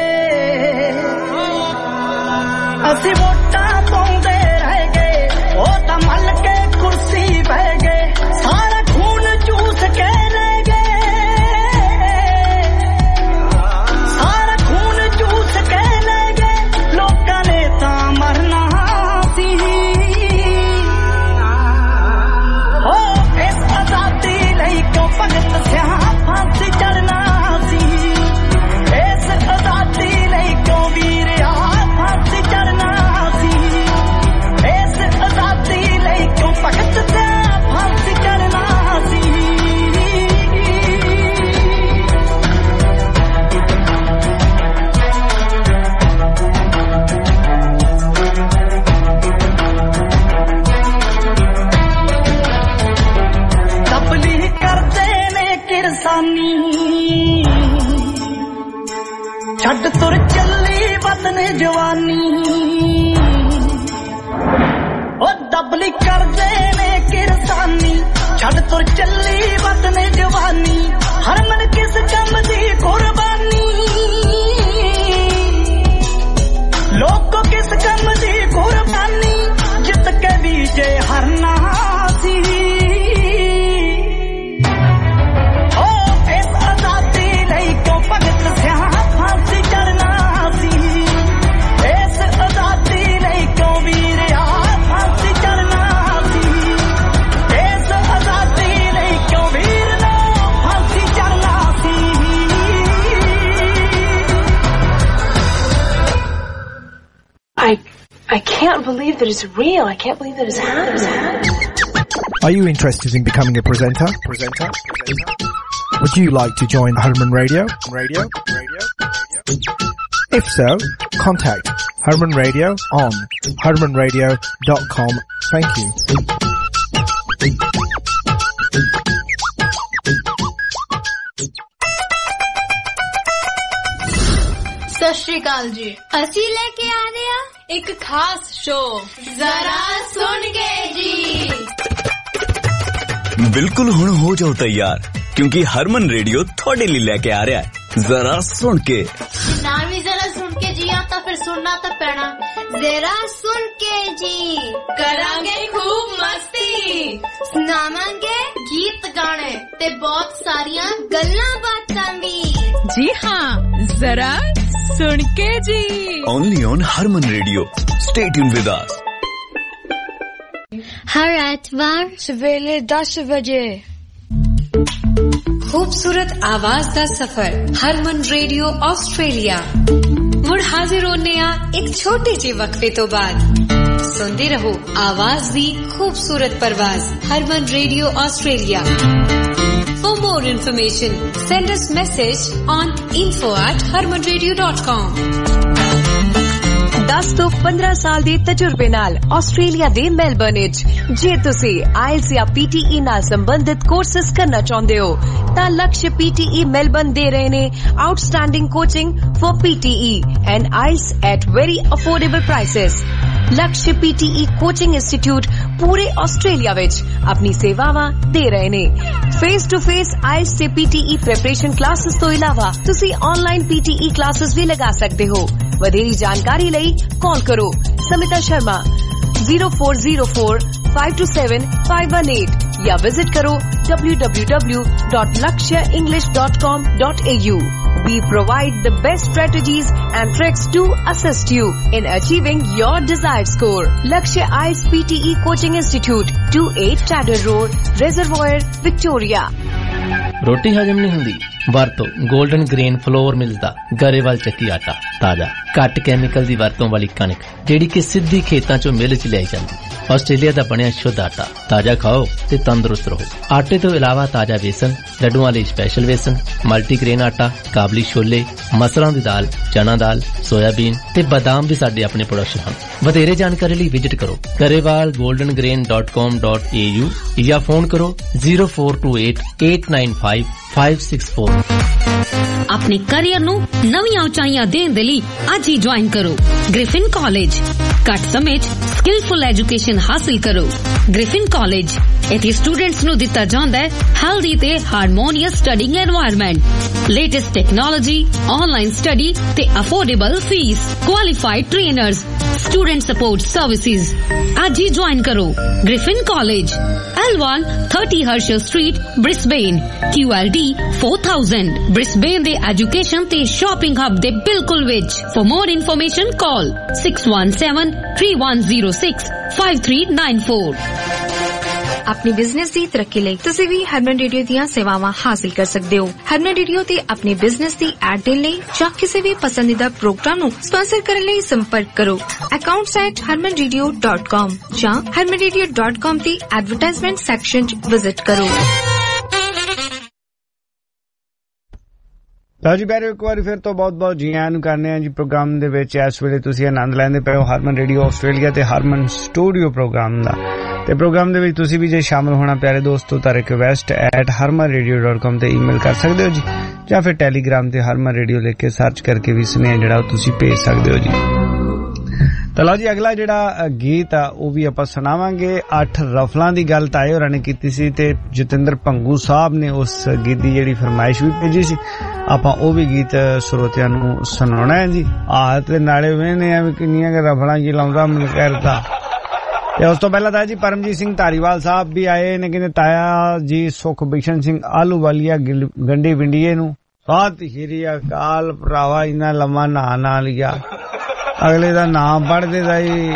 ਅਸੀਂ ਵੋਟਾਂ ਪਾਉਂਦੇ ਰਹਿ ਗਏ ਉਹ ਤਾਂ ਮੱਲ ਕੇ ਕੁਰਸੀ ਬਹਿ ਗਏ ਸਾਰਾ ਖੂਨ ਚੂਸ ਕੇ ਲੈ ਗਏ ਸਾਰਾ ਖੂਨ ਚੂਸ ਕੇ ਲੈ ਗਏ ਲੋਕਾਂ ਨੇ ਤਾਂ ਮਰਨਾ ਸੀ ਹੋ ਇਸ ਆਜ਼ਾਦੀ ਲਈ ਕਿਉਂ ਭਗਤ ਸਿਆਂ ਫਾਂਸੀ ਚੜਨਾ ਸੀ ਇਸ ਆਜ਼ਾਦੀ ਲਈ ਕਿਉਂ ਵੀਰਿਆ ਫਾਂਸੀ ਚੜਨਾ ਸੀ ਇਸ ਆਜ਼ਾਦੀ ਲਈ ਕਿਉਂ ਭਗਤ ਸਿਆਂ ਫਾਂਸੀ ਚੜਨਾ ਸੀ ਤਬਲੀਗ ਕਰਦੇ ਨੇ ਕਿਰਸਾਨੀ ਛੱਡ ਤੁਰ ਚੱਲੀ ਵਤਨ ਜਵਾਨੀ ਉਹ ਦਬਲੀ ਕਰਦੇ ਨੇ ਕਿਰਸਾਨੀ ਛੱਡ ਤੁਰ ਚੱਲੀ ਵਤਨ ਜਵਾਨੀ ਹਰਮਨ ਕਿਸ ਕੰਮ ਦੀ ਕੁਰਬਾਨੀ ਲੋਕੋ ਕਿਸ ਕੰਮ ਦੀ ਕੁਰਬਾਨੀ ਜਿੱਤ ਕੇ ਵੀ ਜੇ ਹਰਨਾ ਸੀ ਇਸ ਆਜ਼ਾਦੀ ਲਈ ਕਿਉਂ ਭਗਤ ਸਿਆਂ ਫਾਂਸੀ ਚੜਨਾ ਸੀ ਇਸ ਆਜ਼ਾਦੀ ਲਈ ਕਿਉਂ ਵੀਰਿਆ ਫਾਂਸੀ ਚੜਨਾ ਸੀ ਇਸ ਆਜ਼ਾਦੀ ਲਈ ਕਿਉਂ ਵੀਰ ਨੂੰ ਫਾਂਸੀ ਚੜਨਾ ਸੀ I I can't believe that it's real. I can't believe that it's happening. Are you interested in becoming a presenter? Presenter? Would you like to join Herman Radio? Radio? Radio? If so, contact Herman Radio on herman radio dot com. Thank you. ਸਤਿ ਸ਼੍ਰੀ ਅਕਾਲ ਜੀ ਅਸੀਂ ਲੈ ਕੇ ਆ ਰਹੇ ਆ ਇੱਕ ਖਾਸ ਸ਼ੋਅ ਜ਼ਰਾ ਸੁਣ ਕੇ ਜੀ ਬਿਲਕੁਲ ਹੁਣ ਹੋ ਜਾਓ ਤਿਆਰ ਕਿਉਂਕਿ ਹਰਮਨ ਰੇਡੀਓ ਤੁਹਾਡੇ ਲਈ ਲੈ ਕੇ ਆ ਰਿਹਾ ਹੈ ਜ਼ਰਾ ਸੁਣ ਕੇ ਨਾ ਵੀ ਜ਼ਰਾ ਸੁਣ ਕੇ ਜੀ ਆ ਤਾਂ ਫਿਰ ਸੁਣਨਾ ਤਾਂ ਪੈਣਾ ਜ਼ਰਾ ਸੁਣ ਕੇ ਜੀ ਕਰਾਂਗੇ ਖੂਬ ਮਸਤੀ ਸੁਣਾਵਾਂਗੇ ਗੀਤ ਗਾਣੇ ਤੇ ਬਹੁਤ ਸਾਰੀਆਂ ਗੱਲਾਂ ਬਾਤਾਂ ਵੀ जी हाँ जरा सुन के जी only on Harman Radio. Stay tuned with us. हर एतवार सवेरे दस बजे खूबसूरत आवाज दा सफर हरमन रेडियो ऑस्ट्रेलिया मुड़ हाजिर होने आ एक छोटे जे वक्फे तो बाद सुनते रहो आवाज दी खूबसूरत परवाज Harman radio Australia For more information, send us message on info at harman radio dot com. दस ਤੋਂ ਪੰਦਰਾਂ ਸਾਲ ਦੇ ਤਜਰਬੇ ਨਾਲ ਆਸਟ੍ਰੇਲੀਆ ਦੇ ਮੈਲਬਰਨ ਵਿੱਚ ਜੇ ਤੁਸੀਂ ਆਇਲਸ ਜਾਂ ਪੀਟੀਈ ਨਾਲ ਸੰਬੰਧਿਤ ਕੋਰਸਸ ਕਰਨਾ ਚਾਹੁੰਦੇ ਹੋ ਤਾਂ ਲਕਸ਼ ਪੀਟੀਈ ਮੈਲਬਰਨ ਦੇ ਰਹੇ ਨੇ outstanding coaching for PTE and IELTS at very affordable prices Laksh PTE coaching institute ਪੂਰੇ ਆਸਟ੍ਰੇਲੀਆ ਵਿੱਚ ਆਪਣੀ ਸੇਵਾਵਾਂ ਦੇ ਰਹੇ ਨੇ ਫੇਸ ਟੂ ਫੇਸ ਆਇਲਸ ਤੇ ਪੀਟੀਈ ਪ੍ਰੈਪਰੇਸ਼ਨ ਕਲਾਸਿਸ ਤੋਂ ਇਲਾਵਾ ਤੁਸੀਂ ਆਨਲਾਈਨ ਪੀਟੀਈ ਕਲਾਸਿਸ ਵੀ ਲਗਾ ਸਕਦੇ ਹੋ ਵਧੇਰੀ ਜਾਣਕਾਰੀ ਲਈ कॉल करो Samita Sharma zero four zero four five two seven five one eight या विजिट करो w w w dot lakshya english dot com dot a u. We provide the best strategies and tricks to assist you in achieving your desired score. Lakshya I E L T S P T E Coaching Institute, twenty-eight Tadder Road, Reservoir, Victoria. ਰੋਟੀ ਹਜਮ ਨਹੀਂ ਹੁੰਦੀ ਵਰਤੋ golden grain floor ਮਿਲਦਾ ਗਰੇਵਾਲ ਚੱਕੀ ਆਟਾ ਤਾਜ਼ਾ ਘੱਟ ਕੈਮੀਕਲ ਦੀ ਵਰਤੋਂ ਵਾਲੀ ਕਣਕ ਜਿਹੜੀ ਕਿ ਸਿੱਧੀ ਖੇਤਾਂ ਚੋਂ ਮਿਲ ਚ ਲਿਆਈ ਜਾਂਦੀ ਆਸਟ੍ਰੇਲੀਆ ਦਾ ਬਣਿਆ ਸ਼ੁੱਧ ਆਟਾ ਤਾਜ਼ਾ ਖਾਓ ਤੇ ਤੰਦਰੁਸਤ ਰਹੋ ਆਟੇ ਤੋਂ ਇਲਾਵਾ ਤਾਜ਼ਾ ਵੇਸਣ ਲੱਡੂਆਂ ਲਈ ਸਪੈਸ਼ਲ ਵੇਸਣ ਮਲਟੀਗ੍ਰੇਨ ਆਟਾ ਕਾਬਲੀ ਛੋਲੇ ਮਸਰਾਂ ਦੀ ਦਾਲ ਚਨਾ ਦਾਲ ਸੋਇਆਬੀਨ ਤੇ ਬਾਦਾਮ ਵੀ ਸਾਡੇ ਆਪਣੇ ਪ੍ਰੋਡਕਸ਼ਨ ਹਨ ਵਧੇਰੇ ਜਾਣਕਾਰੀ ਲਈ ਵਿਜ਼ਿਟ ਕਰੋ Grewal golden grain dot com dot a u ਜਾਂ ਫੋਨ ਕਰੋ zero four two eight eight nine five five six four ਆਪਣੇ ਕੈਰੀਅਰ ਨੂੰ ਨਵੀਆਂ ਉਚਾਈਆਂ ਦੇਣ ਦੇ ਲਈ ਅੱਜ ਹੀ ਜੁਆਇਨ ਕਰੋ ਗ੍ਰਿਫਿਨ ਕਾਲਜ ਘੱਟ ਸਮੇਂ 'ਚ ਸਕਿਲਫੁਲ ਐਜੂਕੇਸ਼ਨ ਹਾਸਲ ਕਰੋ। ਗ੍ਰਿਫਿਨ ਕਾਲਜ, ਇੱਥੇ ਸਟੂਡੈਂਟਸ ਨੂੰ ਦਿੱਤਾ ਜਾਂਦਾ ਹੈ ਹੈਲਦੀ ਤੇ harmonious studying environment, latest technology, online study ਤੇ affordable fee, qualified trainers, student support services. ਅੱਜ ਹੀ ਜੁਆਇਨ ਕਰੋ Griffin college, L one thirty Herschel Street, Brisbane, Q L D four thousand, Brisbane ਦੇ ਐਜੂਕੇਸ਼ਨ ਤੇ shopping hub ਦੇ ਬਿਲਕੁਲ ਵਿੱਚ। For more information call six one seven three one zero six five three nine four। अपनी business की तरक्की ਲਈ ਤੁਸੀਂ ਵੀ ਹਰਮਨ ਰੇਡੀਓ ਦੀਆਂ ਸੇਵਾਵਾਂ ਹਾਸਲ ਕਰ ਸਕਦੇ ਹੋ। ਹਰਮਨ ਰੇਡੀਓ ਤੇ ਆਪਣੇ ਬਿਜ਼ਨਸ ਦੀ ਐਡ ਦੇਣ ਲਈ ਜਾਂ ਕਿਸੇ ਵੀ ਪਸੰਦੀਦਾ ਪ੍ਰੋਗਰਾਮ ਨੂੰ ਸਪਾਂਸਰ ਕਰਨ ਲਈ ਸੰਪਰਕ ਕਰੋ accounts at harman radio dot com ਜਾਂ harman radio dot com ਦੀ ਐਡਵਰਟਾਈਜ਼ਮੈਂਟ ਸੈਕਸ਼ਨ 'ਚ ਵਿਜ਼ਿਟ ਕਰੋ। ਲਓ ਜੀ ਬੈਰੇ ਇੱਕ ਵਾਰੀ ਫਿਰ ਤੋਂ ਬਹੁਤ ਬਹੁਤ ਜੀ ਆਇਆਂ ਨੂੰ ਕਰਨੇ ਆ ਜੀ ਪ੍ਰੋਗਰਾਮ ਦੇ ਵਿੱਚ। ਇਸ ਵੇਲੇ ਤੁਸੀਂ ਆਨੰਦ ਲੈਂਦੇ ਪਏ ਹੋ ਹਰਮਨ ਰੇਡੀਓ ਆਸਟ੍ਰੇਲੀਆ ਤੇ ਹਰਮਨ ਸਟੂਡੀਓ ਪ੍ਰੋਗਰਾਮ ਦਾ। ਤੇ ਪ੍ਰੋਗਰਾਮ ਦੇ ਵਿੱਚ ਤੁਸੀਂ ਵੀ ਜੇ ਸ਼ਾਮਲ ਹੋਣਾ ਪਿਆਰੇ ਦੋਸਤੋ ਤਾਂ request at harman radio dot com ਤੇ ਈਮੇਲ ਕਰ ਸਕਦੇ ਹੋ ਜੀ, ਜਾਂ ਫਿਰ ਟੈਲੀਗ੍ਰਾਮ ਤੇ ਹਰਮਨ ਰੇਡੀਓ ਲਿਖ ਕੇ ਸਰਚ ਕਰਕੇ ਵੀ ਸੁਨੇਹਾ ਜਿਹੜਾ ਉਹ ਤੁਸੀਂ ਭੇਜ ਸਕਦੇ ਹੋ ਜੀ। ਤਾਂ ਲਓ ਜੀ ਅਗਲਾ ਜਿਹੜਾ ਗੀਤ ਆ ਉਹ ਵੀ ਆਪਾਂ ਸੁਣਾਵਾਂਗੇ। ਅੱਠ ਰਫਲਾਂ ਦੀ ਗੱਲ ਤਾਏ ਹੋਰਾਂ ਨੇ ਕੀਤੀ ਸੀ ਤੇ ਜਤਿੰਦਰ ਭੰਗੂ ਸਾਹਿਬ ਨੇ ਉਸ ਗੀਤ ਦੀ ਜਿਹੜੀ ਫਰਮਾਇਸ਼ ਵੀ ਭੇਜੀ ਸੀ। ਆਪਾਂ ਉਹ ਵੀ ਗੀਤ ਸਰੋਤਿਆਂ ਨੂੰ ਸੁਣਾਉਣਾ ਹੈ ਜੀ। ਆਹ ਤੇ ਨਾਲੇ ਵੇਖਦੇ ਆ ਵੀ ਕਿੰਨੀਆਂ ਕੁ ਰਫਲਾਂ ਜੀ ਲਾਉਂਦਾ ਮੈਨੂੰ ਕਹਿਰਦਾ। ਤੇ ਉਸ ਤੋਂ ਪਹਿਲਾਂ ਤਾਂ ਜੀ ਪਰਮਜੀਤ ਸਿੰਘ ਧਾਰੀਵਾਲ ਸਾਹਿਬ ਵੀ ਆਏ ਨੇ, ਕਹਿੰਦੇ ਤਾਇਆ ਜੀ ਸੁਖਬਿਸ਼ਨ ਸਿੰਘ ਆਲੂ ਵਾਲੀਆ ਗੰਡੀ ਵਿੰਡੀਏ ਨੂੰ ਸਤਿ ਸ਼੍ਰੀ ਅਕਾਲ ਭਰਾਵਾ, ਇੰਨਾ ਲੰਮਾ ਨਾਂ ਨਾ ਲਿਆ, ਅਗਲੇ ਦਾ ਨਾਮ ਪੜ੍ਹਦੇ ਦਾ ਹੀ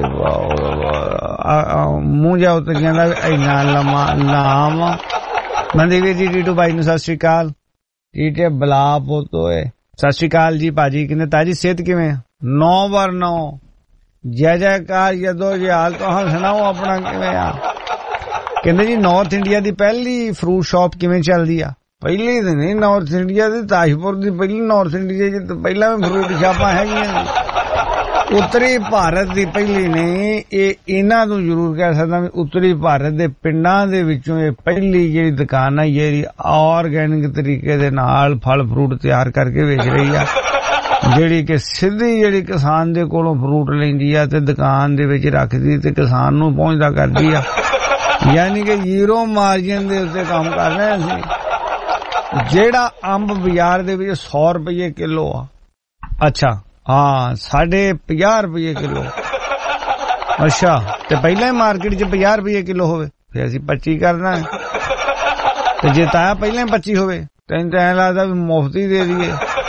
ਮੂੰਹ ਜਾ ਉੱਤੇ ਕਹਿੰਦਾ ਇੰਨਾ ਲੰਮਾ ਨਾਮ। ਮਨਦੀਪ ਜੀ ਟੀਟੂ ਭਾਈ ਨੂੰ ਸਤਿ ਸ਼੍ਰੀ ਅਕਾਲ। ਟੀਟੇ ਬਲਾ ਪੋਤੋਏ ਸਤਿ ਸ਼੍ਰੀ ਅਕਾਲ ਜੀ ਭਾਜੀ। ਕਹਿੰਦੇ ਤਾਜੀ ਸਿਹਤ ਕਿਵੇਂ? ਨੌ ਵਾਰ ਨੌ ਜੈ ਜੈਕਾਰ ਜਦੋਂ ਜੀ ਹਾਲ ਤੋਂ ਸੁਣਾਓ ਆਪਣਾ ਕਿਵੇਂ ਆ। ਕਹਿੰਦੇ ਜੀ ਨਾਰਥ ਇੰਡੀਆ ਦੀ ਪਹਿਲੀ ਫਰੂਟ ਸ਼ਾਪ ਕਿਵੇਂ ਚੱਲਦੀ ਆ? ਪਹਿਲੀ ਤੇ ਨਹੀਂ ਨਾਰਥ ਇੰਡੀਆ ਦੀ, ਤਾਜਪੁਰ ਦੀ ਪਹਿਲੀ ਨਾਰਥ ਇੰਡੀਆ ਚ ਪਹਿਲਾਂ ਵੀ ਫਰੂਟ ਸ਼ਾਪਾਂ ਹੈਗੀਆਂ। ਉੱਤਰੀ ਭਾਰਤ ਦੀ ਪਹਿਲੀ ਨਹੀਂ, ਇਹ ਇਹਨਾਂ ਨੂੰ ਜ਼ਰੂਰ ਕਹਿ ਸਕਦਾ ਵੀ ਉੱਤਰੀ ਭਾਰਤ ਦੇ ਪਿੰਡਾਂ ਦੇ ਵਿੱਚੋਂ ਇਹ ਪਹਿਲੀ ਜਿਹੜੀ ਦੁਕਾਨ ਹੈ ਜਿਹੜੀ ਆਰਗੈਨਿਕ ਤਰੀਕੇ ਦੇ ਨਾਲ ਫਲ ਫਰੂਟ ਤਿਆਰ ਕਰਕੇ ਵੇਚ ਰਹੀ ਆ, ਜਿਹੜੀ ਕਿ ਸਿੱਧੀ ਜਿਹੜੀ ਕਿਸਾਨ ਦੇ ਕੋਲੋਂ ਫਰੂਟ ਲੈਂਦੀ ਆ ਤੇ ਦੁਕਾਨ ਦੇ ਵਿੱਚ ਰੱਖਦੀ ਤੇ ਕਿਸਾਨ ਨੂੰ ਪਹੁੰਚਦਾ ਕਰਦੀ ਆ। ਯਾਨੀ ਕਿ ਜ਼ੀਰੋ ਮਾਰਜਨ ਦੇ ਉੱਤੇ ਕੰਮ ਕਰ ਰਹੇ ਅਸੀਂ। ਜਿਹੜਾ ਅੰਬ ਬਾਜ਼ਾਰ ਦੇ ਵਿੱਚ ਸੌ ਰੁਪਏ ਕਿਲੋ ਆ, ਅੱਛਾ ਹਾਂ ਸਾਡੇ ਪੰਜਾਹ ਰੁਪਏ ਕਿਲੋ, ਅੱਛਾ ਤੇ ਪਹਿਲਾਂ ਹੀ ਮਾਰਕੀਟ 'ਚ ਪੰਜਾਹ ਰੁਪਏ ਕਿਲੋ ਹੋਵੇ ਫਿਰ ਅਸੀਂ ਪੱਚੀ ਕਰਨਾ, ਤੇ ਜੇ ਤਾਇਆ ਪਹਿਲਾਂ ਹੀ ਪੱਚੀ ਹੋਵੇ ਤੈਨੂੰ ਤਾਂ ਐਂ ਲੱਗਦਾ ਵੀ ਮੁਫਤ ਹੀ ਦੇ ਦਈਏ।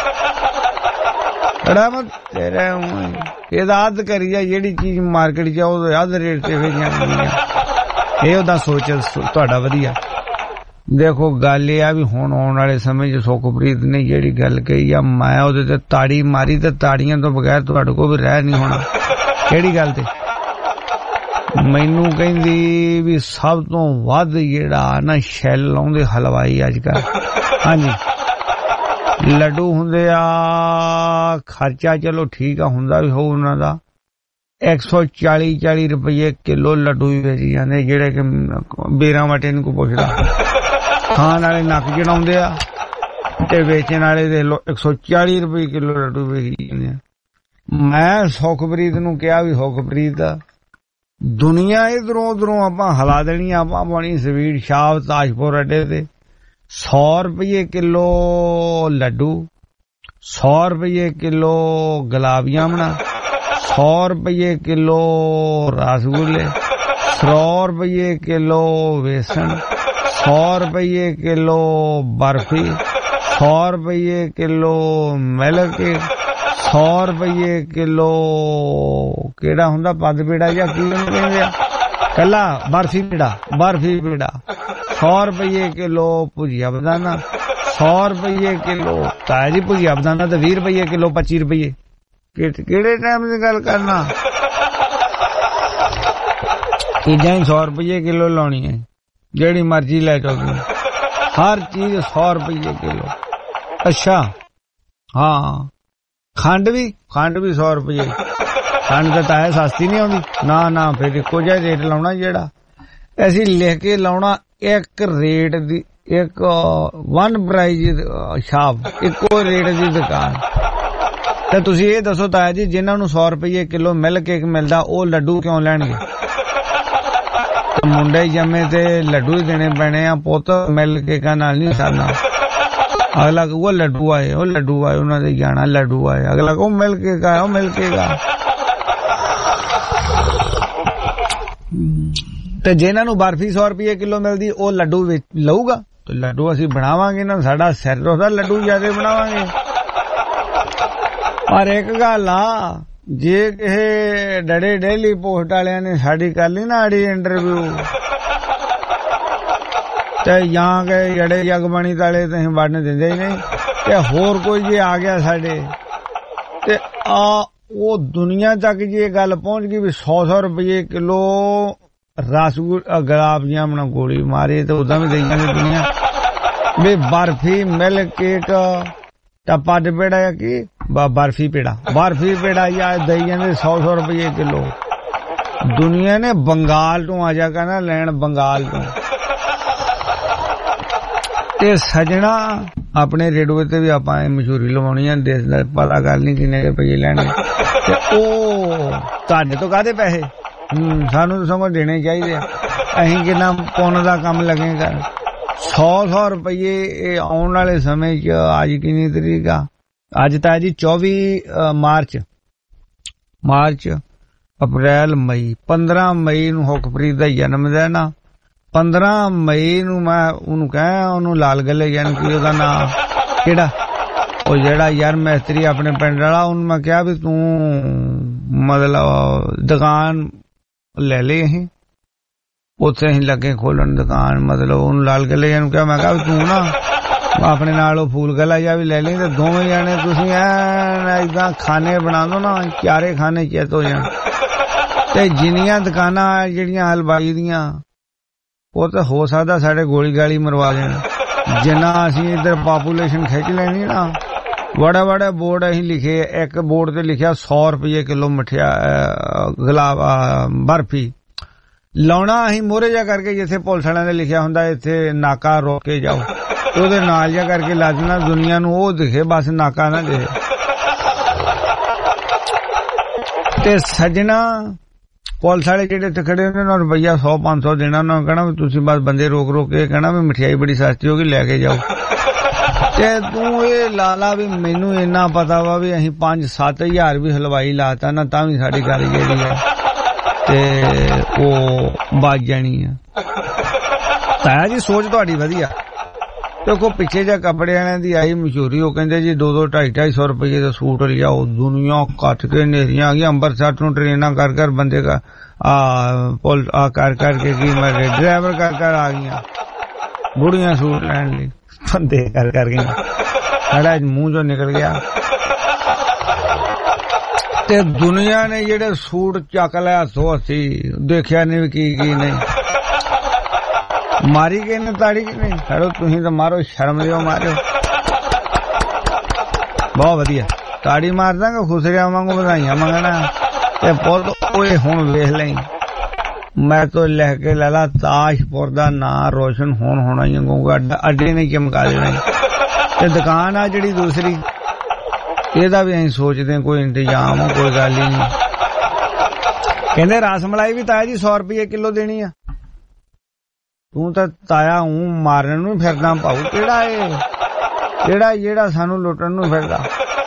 ਬੜਾ ਮਤ ਤੇਰੇ ਇਹਦਾ ਅੱਧ ਕਰੀ ਜਾ, ਜਿਹੜੀ ਚੀਜ਼ ਮਾਰਕੀਟ 'ਚ ਉਹ ਅੱਧ ਰੇਟ ਤੇ ਵੇਚੀਆਂ ਜਾਂਦੀਆਂ। ਇਹ ਉਹਦਾ ਸੋਚ ਤੁਹਾਡਾ ਵਧੀਆ। ਦੇਖੋ ਗੱਲ ਇਹ ਆ ਵੀ ਹੁਣ ਆਉਣ ਵਾਲੇ ਸਮੇਂ 'ਚ ਸੁਖਪ੍ਰੀਤ ਨੇ ਜਿਹੜੀ ਗੱਲ ਕਹੀ ਆ, ਮੈਂ ਉਹਦੇ ਤੇ ਤਾੜੀ ਮਾਰੀ ਤੇ ਤਾੜੀਆਂ ਤੋਂ ਬਗੈਰ ਤੁਹਾਡੇ ਕੋਲ ਵੀ ਰਹਿ ਨਹੀਂ ਹੋਣਾ। ਕਿਹੜੀ ਗੱਲ ਤੇ? ਮੈਨੂੰ ਕਹਿੰਦੀ ਵੀ ਸਭ ਤੋਂ ਵੱਧ ਜਿਹੜਾ ਨਾ ਸ਼ੈਲ ਲਾਉਂਦੇ ਹਲਵਾਈ ਅੱਜ ਕੱਲ, ਹਾਂਜੀ ਲੱਡੂ ਹੁੰਦੇ ਆ, ਖਰਚਾ ਚਲੋ ਠੀਕ ਆ ਹੁੰਦਾ ਵੀ ਹੋਊ ਉਹਨਾਂ ਦਾ, ਇੱਕ ਸੌ ਚਾਲੀ ਚਾਲੀ ਰੁਪਏ ਕਿਲੋ ਲੱਡੂ ਵੀ ਵੇਚੀ ਜਾਂਦੇ, ਜਿਹੜੇ ਕਿ ਬੇਰਾਂ ਵਾਟੇ ਨੂੰ ਕੋਈ ਪੁੱਛਦਾ। ਖਾਣ ਵਾਲੇ ਨੱਕ ਚੜਾਉਂਦੇ ਆ ਤੇ ਵੇਚਣ ਵਾਲੇ ਦੇ ਲੋ ਇੱਕ ਸੌ ਚਾਲੀ ਰੁਪਏ ਕਿਲੋ ਲੱਡੂ ਵੇਚੀ ਜਾਂਦੇ ਆ। ਮੈਂ ਸੁਖਪ੍ਰੀਤ ਨੂੰ ਕਿਹਾ ਵੀ ਸੁਖਪ੍ਰੀਤ ਦੁਨੀਆ ਇਧਰੋਂ ਉਧਰੋਂ ਆਪਾਂ ਹਿਲਾ ਦੇਣੀ, ਆਪਾਂ ਬਣੀ ਸਵੀਟ ਸ਼ਾਪ ਤਾਜਪੁਰ ਅੱਡੇ ਤੇ ਸੌ ਰੁਪਏ ਕਿਲੋ ਲੱਡੂ, ਸੌ ਰੁਪਏ ਕਿਲੋ ਗੁਲਾਬੀਆਂ ਬਣਾ, ਸੌ ਰੁਪਏ ਕਿਲੋ ਰਸਗੁੱਲੇ, ਸੌ ਰੁਪਏ ਕਿਲੋ ਵੇਸਣ, ਸੌ ਰੁਪਏ ਕਿਲੋ ਬਰਫੀ, ਸੌ ਰੁਪਏ ਕਿਲੋ ਮਿਲਕ, ਸੌ ਰੁਪਏ ਕਿਲੋ ਕਿਹੜਾ ਹੁੰਦਾ ਪੱਦ ਪੇੜਾ ਜਾਂ ਕੀ ਉਹਨੂੰ ਕਹਿੰਦੇ ਆ, ਕੱਲਾ ਬਰਫੀ ਪੇੜਾ, ਬਰਫੀ ਪੇੜਾ, ਸੌ ਰੁਪਏ ਕਿਲੋ ਭੁਜੀਆ ਬਦਾਨਾ, ਸੌ ਰੁਪਏ ਕਿਲੋ ਤਾਇਆ ਜੀ ਭੁਜੀਆ ਬਦਾਨਾ ਤੇ ਵੀਹ ਰੁਪਏ ਕਿਲੋ, ਪੱਚੀ ਰੁਪਏ। ਕਿਹੜੇ ਟਾਈਮ ਦੀ ਗੱਲ ਕਰਨਾ? ਚੀਜ਼ਾਂ ਹੀ ਸੌ ਰੁਪਏ ਕਿਲੋ ਲਾਉਣੀ ਹੈ, ਜਿਹੜੀ ਮਰਜ਼ੀ ਲੈ ਜਾਓ, ਹਰ ਚੀਜ਼ ਸੌ ਰੁਪਏ ਕਿਲੋ। ਅੱਛਾ ਹਾਂ ਖੰਡ ਵੀ, ਖੰਡ ਵੀ ਸੌ ਰੁਪਏ। ਖੰਡ ਤਾਂ ਤਾਇਆ ਸਸਤੀ ਨਹੀਂ ਆਉਂਦੀ ਨਾ ਨਾ, ਫਿਰ ਇੱਕੋ ਜਿਹਾ ਰੇਟ ਲਾਉਣਾ, ਜਿਹੜਾ ਅਸੀਂ ਲਿਖ ਕੇ ਲਾਉਣਾ ਇੱਕ ਰੇਟ ਦੀ, ਇੱਕ ਵਨ ਪ੍ਰਾਈਜ਼ ਸ਼ਾਪ, ਇੱਕੋ ਰੇਟ ਦੀ ਦੁਕਾਨ। ਤੇ ਤੁਸੀਂ ਇਹ ਦੱਸੋ ਤਾਇਆ ਜੀ, ਜਿਨ੍ਹਾਂ ਨੂੰ ਸੌ ਰੁਪਏ ਕਿਲੋ ਮਿਲ ਕੇਕ ਮਿਲਦਾ ਉਹ ਲੱਡੂ ਕਿਉਂ ਲੈਣਗੇ? ਮੁੰਡੇ ਜੰਮੇ ਤੇ ਲੱਡੂ ਹੀ ਦੇਣੇ ਪੈਣੇ ਆ, ਪੁੱਤ ਮਿਲ ਕੇਕਾਂ ਨਾਲ ਨਹੀਂ ਸਰਨਾ। ਅਗਲਾ ਕਹੂਗਾ ਲੱਡੂ ਆਏ, ਉਹ ਲੱਡੂ ਆਏ, ਉਹਨਾਂ ਦੇ ਜਾਣਾ ਲੱਡੂ ਆਏ। ਅਗਲਾ ਕਹੂ ਮਿਲ ਕੇਕ ਆਇਆ, ਉਹ ਮਿਲ ਕੇਕ ਆ। ਤੇ ਜਿਨ੍ਹਾਂ ਨੂੰ ਬਰਫੀ ਸੌ ਰੁਪਏ ਕਿਲੋ ਮਿਲਦੀ ਉਹ ਲੱਡੂ ਲਊਗਾ, ਤੇ ਲੱਡੂ ਅਸੀਂ ਬਣਾਵਾਂਗੇ ਨਾ, ਸਾਡਾ ਸਿਰ ਉਹਦਾ ਲੱਡੂ ਜਿਆਦਾ ਬਣਾਵਾਂਗੇ। ਪਰ ਇੱਕ ਗੱਲ ਆ, ਜੇ ਕਿਸੇ ਡੜੇ ਡੇਲੀ ਪੋਸਟ ਵਾਲਿਆਂ ਨੇ ਸਾਡੀ ਕਰ ਲਈ ਨਾ ਆੜੀ ਇੰਟਰਵਿਊ, ਤੇ ਜਾਂ ਕੇ ਜਿਹੜੇ ਜਗਬਾਣੀ ਤਾਲੇ ਤੇ ਅਸੀਂ ਵੜਨ ਦਿੰਦੇ ਹੀ ਨਹੀਂ, ਤੇ ਹੋਰ ਕੋਈ ਜੇ ਆ ਗਿਆ ਸਾਡੇ ਤੇ ਆ ਉਹ ਦੁਨੀਆ ਤੱਕ ਜੀ ਇਹ ਗੱਲ ਪਹੁੰਚ ਗਈ ਵੀ ਸੌ ਸੌ ਰੁਪਏ ਕਿਲੋ ਰਸਗੁੱਲ ਗੁਲਾਬ ਜਾਮਣਾ ਗੋਲੀ ਮਾਰੀ, ਤੇ ਉਦਾਂ ਵੀ ਦਈਆਂ ਨੇ ਦੁਨੀਆ ਵੀ ਬਰਫੀ ਮਿਲ ਕੇਕ ਟੱਪਾ ਡਪੇੜਾ ਜਾਂ ਕੀ ਬਰਫੀ ਪੇੜਾ ਬਰਫੀ ਪੇੜਾ ਜਾਂ ਦਈ ਜਾਂਦੇ ਸੌ ਸੌ ਰੁਪਏ ਕਿਲੋ। ਦੁਨੀਆ ਨੇ ਬੰਗਾਲ ਤੋਂ ਆ ਜਾ ਕਰਨਾ ਲੈਣ, ਬੰਗਾਲ ਤੋਂ। ਤੇ ਸਜਣਾ ਆਪਣੇ ਰੇਡੀਓ ਤੇ ਵੀ ਆਪਾਂ ਮਸ਼ਹੂਰੀ ਲਵਾਉਣੀ ਆ, ਦੇਸ਼ ਦਾ ਪਤਾ ਕਰ ਨਹੀਂ ਕਿੰਨੇ ਰੁਪਏ ਲੈਣੇ, ਤੇ ਉਹ ਤੁਹਾਡੇ ਤੋਂ ਕਾਹਦੇ ਪੈਸੇ? ਹਮ ਸਾਨੂੰ ਤਾਂ ਸਗੋਂ ਦੇਣੇ ਚਾਹੀਦੇ ਆ, ਅਸੀਂ ਕਿੰਨਾ ਪੁੰਨ ਦਾ ਕੰਮ ਲੱਗੇਗਾ। ਸੌ ਸੌ ਰੁਪਏ ਆਉਣ ਵਾਲੇ ਸਮੇਂ ਚ, ਅੱਜ ਕਿੰਨੀ ਤਰੀਕ ਆ? ਅੱਜ ਤਾਂ ਜੀ ਚੌਵੀ ਮਾਰਚ ਮਾਰਚ ਅਪ੍ਰੈਲ ਮਈ ਪੰਦਰਾਂ ਮਈ ਨੂੰ ਹੁਕਪ੍ਰੀਤ ਦਾ ਜਨਮ ਦਿਨ ਆ। ਪੰਦਰਾਂ ਮਈ ਨੂੰ ਮੈਂ ਉਹਨੂੰ ਕਹਿਆ, ਉਹਨੂੰ ਲਾਲ ਗੱਲੇ ਯਾਨੀ ਕਿ ਉਹਦਾ ਨਾਂ ਕਿਹੜਾ, ਉਹ ਜਿਹੜਾ ਯਾਰ ਮਿਸਤਰੀ ਆਪਣੇ ਪਿੰਡ ਵਾਲਾ, ਉਹਨੂੰ ਮੈਂ ਕਿਹਾ ਵੀ ਤੂੰ ਮਤਲਬ ਦੁਕਾਨ ਲੈ ਲਈ, ਅਸੀਂ ਉੱਥੇ ਅਸੀਂ ਲੱਗੇ ਖੋਲਣ ਦੁਕਾਨ, ਮਤਲਬ ਉਹਨੂੰ ਲਾਲ ਗੱਲੇ ਨੂੰ ਕਿਹਾ, ਮੈਂ ਕਿਹਾ ਵੀ ਤੂੰ ਨਾ ਆਪਣੇ ਨਾਲ ਉਹ ਫੂਲ ਗਲਾ ਜਾਂ ਵੀ ਲੈ ਲਈ, ਤੇ ਦੋਵੇਂ ਜਾਣੇ ਤੁਸੀਂ ਐਨ ਏਦਾਂ ਖਾਨੇ ਬਣਾ ਦੋ ਨਾ, ਚਾਰੇ ਖਾਨੇ ਚਿੱਤ ਹੋ ਜਾਣ। ਤੇ ਜਿੰਨੀਆਂ ਦੁਕਾਨਾਂ ਜਿਹੜੀਆਂ ਹਲਵਾਈ ਦੀਆਂ, ਉਹ ਤਾਂ ਹੋ ਸਕਦਾ ਸਾਡੇ ਗੋਲੀ ਗਾਲੀ ਮਰਵਾ ਦੇਣ, ਜਿੰਨਾ ਅਸੀਂ ਇੱਧਰ ਪਾਪੂਲੇਸ਼ਨ ਖਿੱਚ ਲੈਣੀ ਨਾ। ਬੜਾ ਬੜਾ ਬੋਰਡ ਅਸੀਂ ਲਿਖੇ, ਇੱਕ ਬੋਰਡ ਤੇ ਲਿਖਿਆ ਸੌ ਰੁਪਏ ਕਿਲੋ ਮਠਿਆ ਗੁਲਾਬ ਬਰਫੀ ਲਾਉਣਾ, ਅਸੀਂ ਮੋਹਰੇ ਜਾ ਕਰਕੇ ਜਿੱਥੇ ਪੁਲਿਸ ਵਾਲਿਆਂ ਨੇ ਲਿਖਿਆ ਹੁੰਦਾ ਇੱਥੇ ਨਾਕਾ ਰੋਕ ਕੇ ਜਾਓ, ਉਹਦੇ ਨਾਲ ਜਾ ਕਰਕੇ ਲਾਜਣਾ ਦੁਨੀਆ ਨੂੰ ਉਹ ਦਿਖੇ, ਬਸ ਨਾਕਾ ਨਾ ਦਿਖੇ। ਤੇ ਸੱਜਣਾ ਪੁਲਿਸ ਵਾਲੇ ਜਿਹੜੇ ਇੱਥੇ ਖੜੇ ਉਹਨਾਂ ਨੂੰ ਰੁਪਈਆ ਸੌ ਪੰਜ ਸੌ ਦੇਣਾ, ਉਹਨਾਂ ਨੂੰ ਕਹਿਣਾ ਵੀ ਤੁਸੀਂ ਬਸ ਬੰਦੇ ਰੋਕ ਰੋਕ ਕੇ ਕਹਿਣਾ ਵੀ ਮਠਿਆਈ ਬੜੀ ਸਸਤੀ ਹੋ ਗਈ, ਲੈ ਕੇ ਜਾਓ। ਤੇ ਤੂੰ ਇਹ ਲਾ ਲਾ ਵੀ ਮੈਨੂੰ ਇੰਨਾ ਪਤਾ ਵਾ ਵੀ ਅਸੀਂ ਪੰਜ ਸੱਤ ਹਜ਼ਾਰ ਵੀ ਹਲਵਾਈ ਲਾਤਾ ਨਾ, ਤਾਂ ਵੀ ਸਾਡੀ ਗੱਲ ਜਿਹੜੀ ਆ ਤੇ ਉਹ ਵੱਜ ਜਾਣੀ ਆ। ਤਾਇਆ ਜੀ ਸੋਚ ਤੁਹਾਡੀ ਵਧੀਆ। ਦੇਖੋ ਪਿੱਛੇ ਜਾ ਕੱਪੜੇ ਵਾਲਿਆਂ ਦੀ ਆਈ ਮਸ਼ਹੂਰੀ, ਉਹ ਕਹਿੰਦੇ ਜੀ ਦੋ ਦੋ ਢਾਈ ਢਾਈ ਸੌ ਰੁਪਏ ਦਾ ਸੂਟ ਲਿਆਓ, ਦੁਨੀਆ ਕੱਟ ਕੇ ਨੇਰੀਆਂ ਆ ਗਈਆਂ, ਅੰਮ੍ਰਿਤਸਰ ਤੋਂ ਟ੍ਰੇਨਾਂ ਕਰ ਕਰ ਬੰਦੇ ਦਾ ਆ ਪੁਲ ਆ ਕਰ ਕਰਕੇ ਕੀ ਮਰੇ ਡਰਾਈਵਰ ਕਰ ਕਰ ਆ ਗਈਆਂ, ਬੁੜੀਆਂ ਸੂਟ ਲੈਣ ਲਈ ਬੰਦੇ ਕਰ ਕਰ ਗਈਆਂ, ਸਾਡਾ ਮੂੰਹ ਚੋਂ ਨਿਕਲ ਗਿਆ। ਤੇ ਦੁਨੀਆ ਨੇ ਜਿਹੜੇ ਸੂਟ ਚੱਕ ਲਿਆ ਸੋ ਅਸੀਂ ਦੇਖਿਆ ਨਹੀਂ ਵੀ ਕੀ ਕੀ ਨਹੀਂ, ਮਾਰੀ ਗਏ ਨੇ ਤਾੜੀ ਕਿ ਨਹੀਂ? ਛੜੋ ਤੁਸੀਂ ਤਾਂ ਮਾਰੋ, ਸ਼ਰਮ ਲਿਓ ਮਾਰਿਓ। ਬਹੁਤ ਵਧੀਆ ਤਾੜੀ ਮਾਰ ਦਾਂਗੇ, ਖੁਸਰਿਆਂ ਵਾਂਗੂ ਵਧਾਈਆਂ ਮੰਗਣਾ। ਤੇ ਪੁੱਤ ਓਏ ਹੁਣ ਵੇਖ ਲਈ, ਮੈਂ ਤੋਂ ਲੈ ਕੇ ਲਾਲਾ ਤਾਸ਼ਪੁਰ ਦਾ ਨਾਂ ਰੋਸ਼ਨ ਹੋਣ ਹੋਣਾ ਹੀ ਕਹੂੰਗਾ, ਅੱਡੇ ਨੇ ਚਮਕਾ ਦੇਣਾ। ਤੇ ਦੁਕਾਨ ਆ ਜਿਹੜੀ ਦੂਸਰੀ, ਇਹਦਾ ਵੀ ਅਸੀਂ ਸੋਚਦੇ ਕੋਈ ਇੰਤਜ਼ਾਮ, ਕੋਈ ਗੱਲ ਹੀ ਨਹੀਂ। ਕਹਿੰਦੇ ਰਸ ਮਲਾਈ ਵੀ ਤਾਇਆ ਜੀ ਸੌ ਰੁਪਏ ਕਿਲੋ ਦੇਣੀ ਆ। ਤੂੰ ਤਾਂ ਤਾਇਆ ਹੂੰ ਮਾਰਨ ਨੂੰ ਫਿਰਦਾ ਭਾਊ, ਕਿਹੜਾ ਏ ਕਿਹੜਾ ਜਿਹੜਾ ਸਾਨੂੰ ਲੁੱਟਣ ਨੂੰ ਫਿਰਦਾ?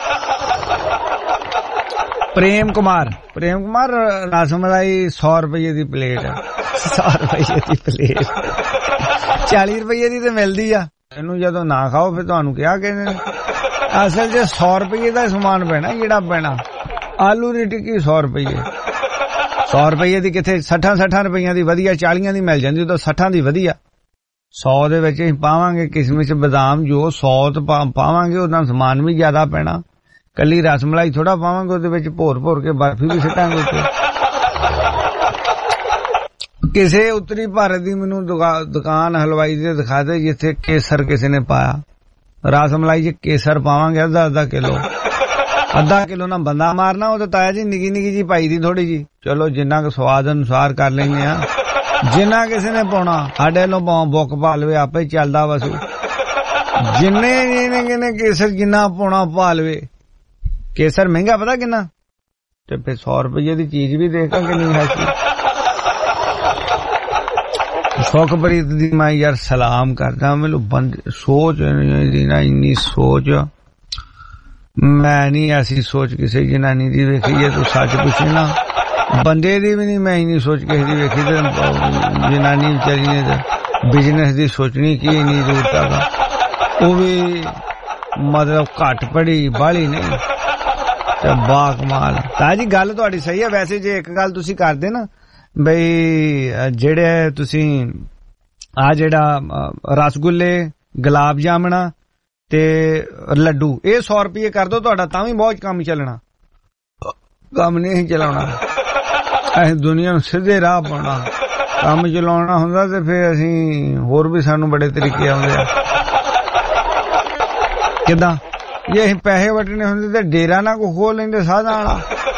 ਪ੍ਰੇਮ ਕੁਮਾਰ ਪ੍ਰੇਮ ਕੁਮਾਰ ਰਸ ਮਲਾਈ ਸੌ ਰੁਪਏ ਦੀ ਪਲੇਟ, ਸੌ ਰੁਪਏ ਦੀ ਪਲੇਟ, ਚਾਲੀ ਰੁਪਏ ਦੀ ਤੇ ਮਿਲਦੀ ਆ। ਇਹਨੂੰ ਜਦੋਂ ਨਾ ਖਾਓ ਫਿਰ ਤੁਹਾਨੂੰ ਕਿਹਾ ਕਹਿੰਦੇ ਅਸਲ ਚ ਸੌ ਰੁਪਏ ਦਾ ਸਮਾਨ ਪੈਣਾ, ਜਿਹੜਾ ਪੈਣਾ ਆਲੂ ਦੀ ਟਿੱਕੀ ਸੌ ਰੁਪਏ, ਸੌ ਰੁਪਏ ਦੀ ਕਿੱਥੇ ਸੱਠਾਂ ਸੱਠਾਂ ਰੁਪਈਆਂ ਦੀ ਵਧੀਆ ਚਾਲੀਆਂ ਦੀ ਮਿਲ ਜਾਂਦੀ, ਉਹ ਤਾਂ ਸੱਠਾਂ ਦੀ ਵਧੀਆ। ਸੌ ਦੇ ਵਿੱਚ ਅਸੀਂ ਪਾਵਾਂਗੇ ਕਿਸਮਿਸ ਬਦਾਮ, ਜੋ ਸੌ ਤੇ ਪਾਵਾਂਗੇ ਉਹਦਾ ਸਮਾਨ ਵੀ ਜ਼ਿਆਦਾ ਪੈਣਾ। ਕੱਲੀ ਰਸ ਮਲਾਈ ਥੋੜਾ ਪਾਵਾਂਗੇ, ਉਹਦੇ ਵਿੱਚ ਭੋਰ ਭੋਰ ਕੇ ਬਰਫੀ ਵੀ ਸਿੱਟਾਂਗੇ ਉੱਤੇ। ਕਿਸੇ ਉੱਤਰੀ ਭਾਰਤ ਦੀ ਮੈਨੂੰ ਦੁਕਾਨ ਹਲਵਾਈ ਦੇ ਦਿਖਾ ਦੇ ਜਿੱਥੇ ਕੇਸਰ ਕਿਸੇ ਨੇ ਪਾਇਆ। ਰਸ ਮਲਾਈ ਚ ਕੇਸਰ ਪਾਵਾਂਗੇ ਅੱਧਾ ਅੱਧਾ ਕਿਲੋ, ਅੱਧਾ ਕਿਲੋ ਨਾ ਬੰਦਾ ਮਾਰਨਾ। ਉਹ ਤਾਂ ਤਾਇਆ ਜੀ ਨਿੱਕੀ ਨਿੱਕੀ ਜੀ ਪਾਈ ਦੀ ਥੋੜੀ ਜੀ, ਚਲੋ ਜਿੰਨਾ ਕੁ ਸਵਾਦ ਅਨੁਸਾਰ ਕਰ ਲੈਂਦੇ ਆ, ਜਿੰਨਾ ਕਿਸੇ ਨੇ ਪਾਉਣਾ ਸਾਡੇ ਵੱਲੋਂ ਪਾਉ ਬੁੱਕ ਪਾ ਲਵੇ, ਆਪੇ ਚੱਲਦਾ ਵਸੂ। ਜਿੰਨੇ ਜਿਹਨੇ ਕਿਨੇ ਕੇਸਰ ਜਿੰਨਾ ਪਾਉਣਾ ਪਾ ਲਵੇ, ਕੇਸਰ ਮਹਿੰਗਾ ਪਤਾ ਕਿੰਨਾ, ਤੇ ਫਿਰ ਸੌ ਰੁਪਏ ਦੀ ਚੀਜ਼ ਵੀ ਦੇਖਾਂ ਕਿੰਨੀ ਹੈ ਸੀ। ਸੁਖਪ੍ਰੀਤ ਦੀ ਮੈਂ ਯਾਰ ਸਲਾਮ ਕਰਦਾ, ਮੈਨੂੰ ਬੰਦ ਸੋਚ ਦੀ ਨਾ ਇੰਨੀ ਸੋਚ, ਮੈਂ ਨਹੀਂ ਐਸੀ ਸੋਚ ਕਿਸੇ ਜਨਾਨੀ ਦੀ ਵੇਖੀ ਜੇ ਤੂੰ ਸੱਚ ਪੁੱਛੇ ਨਾ, ਬੰਦੇ ਦੀ ਵੀ ਨਹੀਂ ਮੈਂ ਇੰਨੀ ਸੋਚ ਕਿਸੇ ਦੀ ਵੇਖੀ। ਤੇ ਜਨਾਨੀ ਵਿਚਾਰੀ ਨੇ ਤਾਂ ਬਿਜਨਸ ਦੀ ਸੋਚਣੀ ਕੀ ਇੰਨੀ ਜ਼ਰੂਰਤ ਹੈਗਾ, ਉਹ ਵੀ ਮਤਲਬ ਘੱਟ ਪੜੀ ਬਾਹਲੀ ਨਹੀਂ ਤੇ ਬਾ ਕਮਾਲ। ਤਾਂ ਜੀ ਗੱਲ ਤੁਹਾਡੀ ਸਹੀ ਹੈ। ਵੈਸੇ ਜੇ ਇੱਕ ਗੱਲ ਤੁਸੀਂ ਕਰਦੇ ਨਾ ਬਈ ਜਿਹੜੇ ਤੁਸੀਂ ਆ ਜਿਹੜਾ ਰਸਗੁੱਲੇ, ਗੁਲਾਬ ਜਾਮਣਾ ਤੇ ਲੱਡੂ ਇਹ ਸੌ ਰੁਪਏ ਕਰ ਦੋ ਤੁਹਾਡਾ ਤਾਂ ਵੀ ਬਹੁਤ ਕੰਮ ਚੱਲਣਾ, ਕੰਮ ਨਹੀਂ ਚਲਾਉਣਾ। ਅਸੀਂ ਦੁਨੀਆ ਨੂੰ ਸਿੱਧੇ ਰਾਹ ਪਾਉਣਾ, ਕੰਮ ਚਲਾਉਣਾ ਹੁੰਦਾ ਤੇ ਫਿਰ ਅਸੀਂ ਹੋਰ ਵੀ ਸਾਨੂੰ ਬੜੇ ਤਰੀਕੇ ਆਉਂਦੇ ਆ। ਕਿੱਦਾਂ ਜੇ ਅਸੀਂ ਪੈਸੇ ਵਟਣੇ ਹੁੰਦੇ ਤੇ ਡੇਰਾ ਨਾ ਕੋ ਖੋਲ ਲੈਂਦੇ ਸਾਧਾਂ ਵਾਲਾ,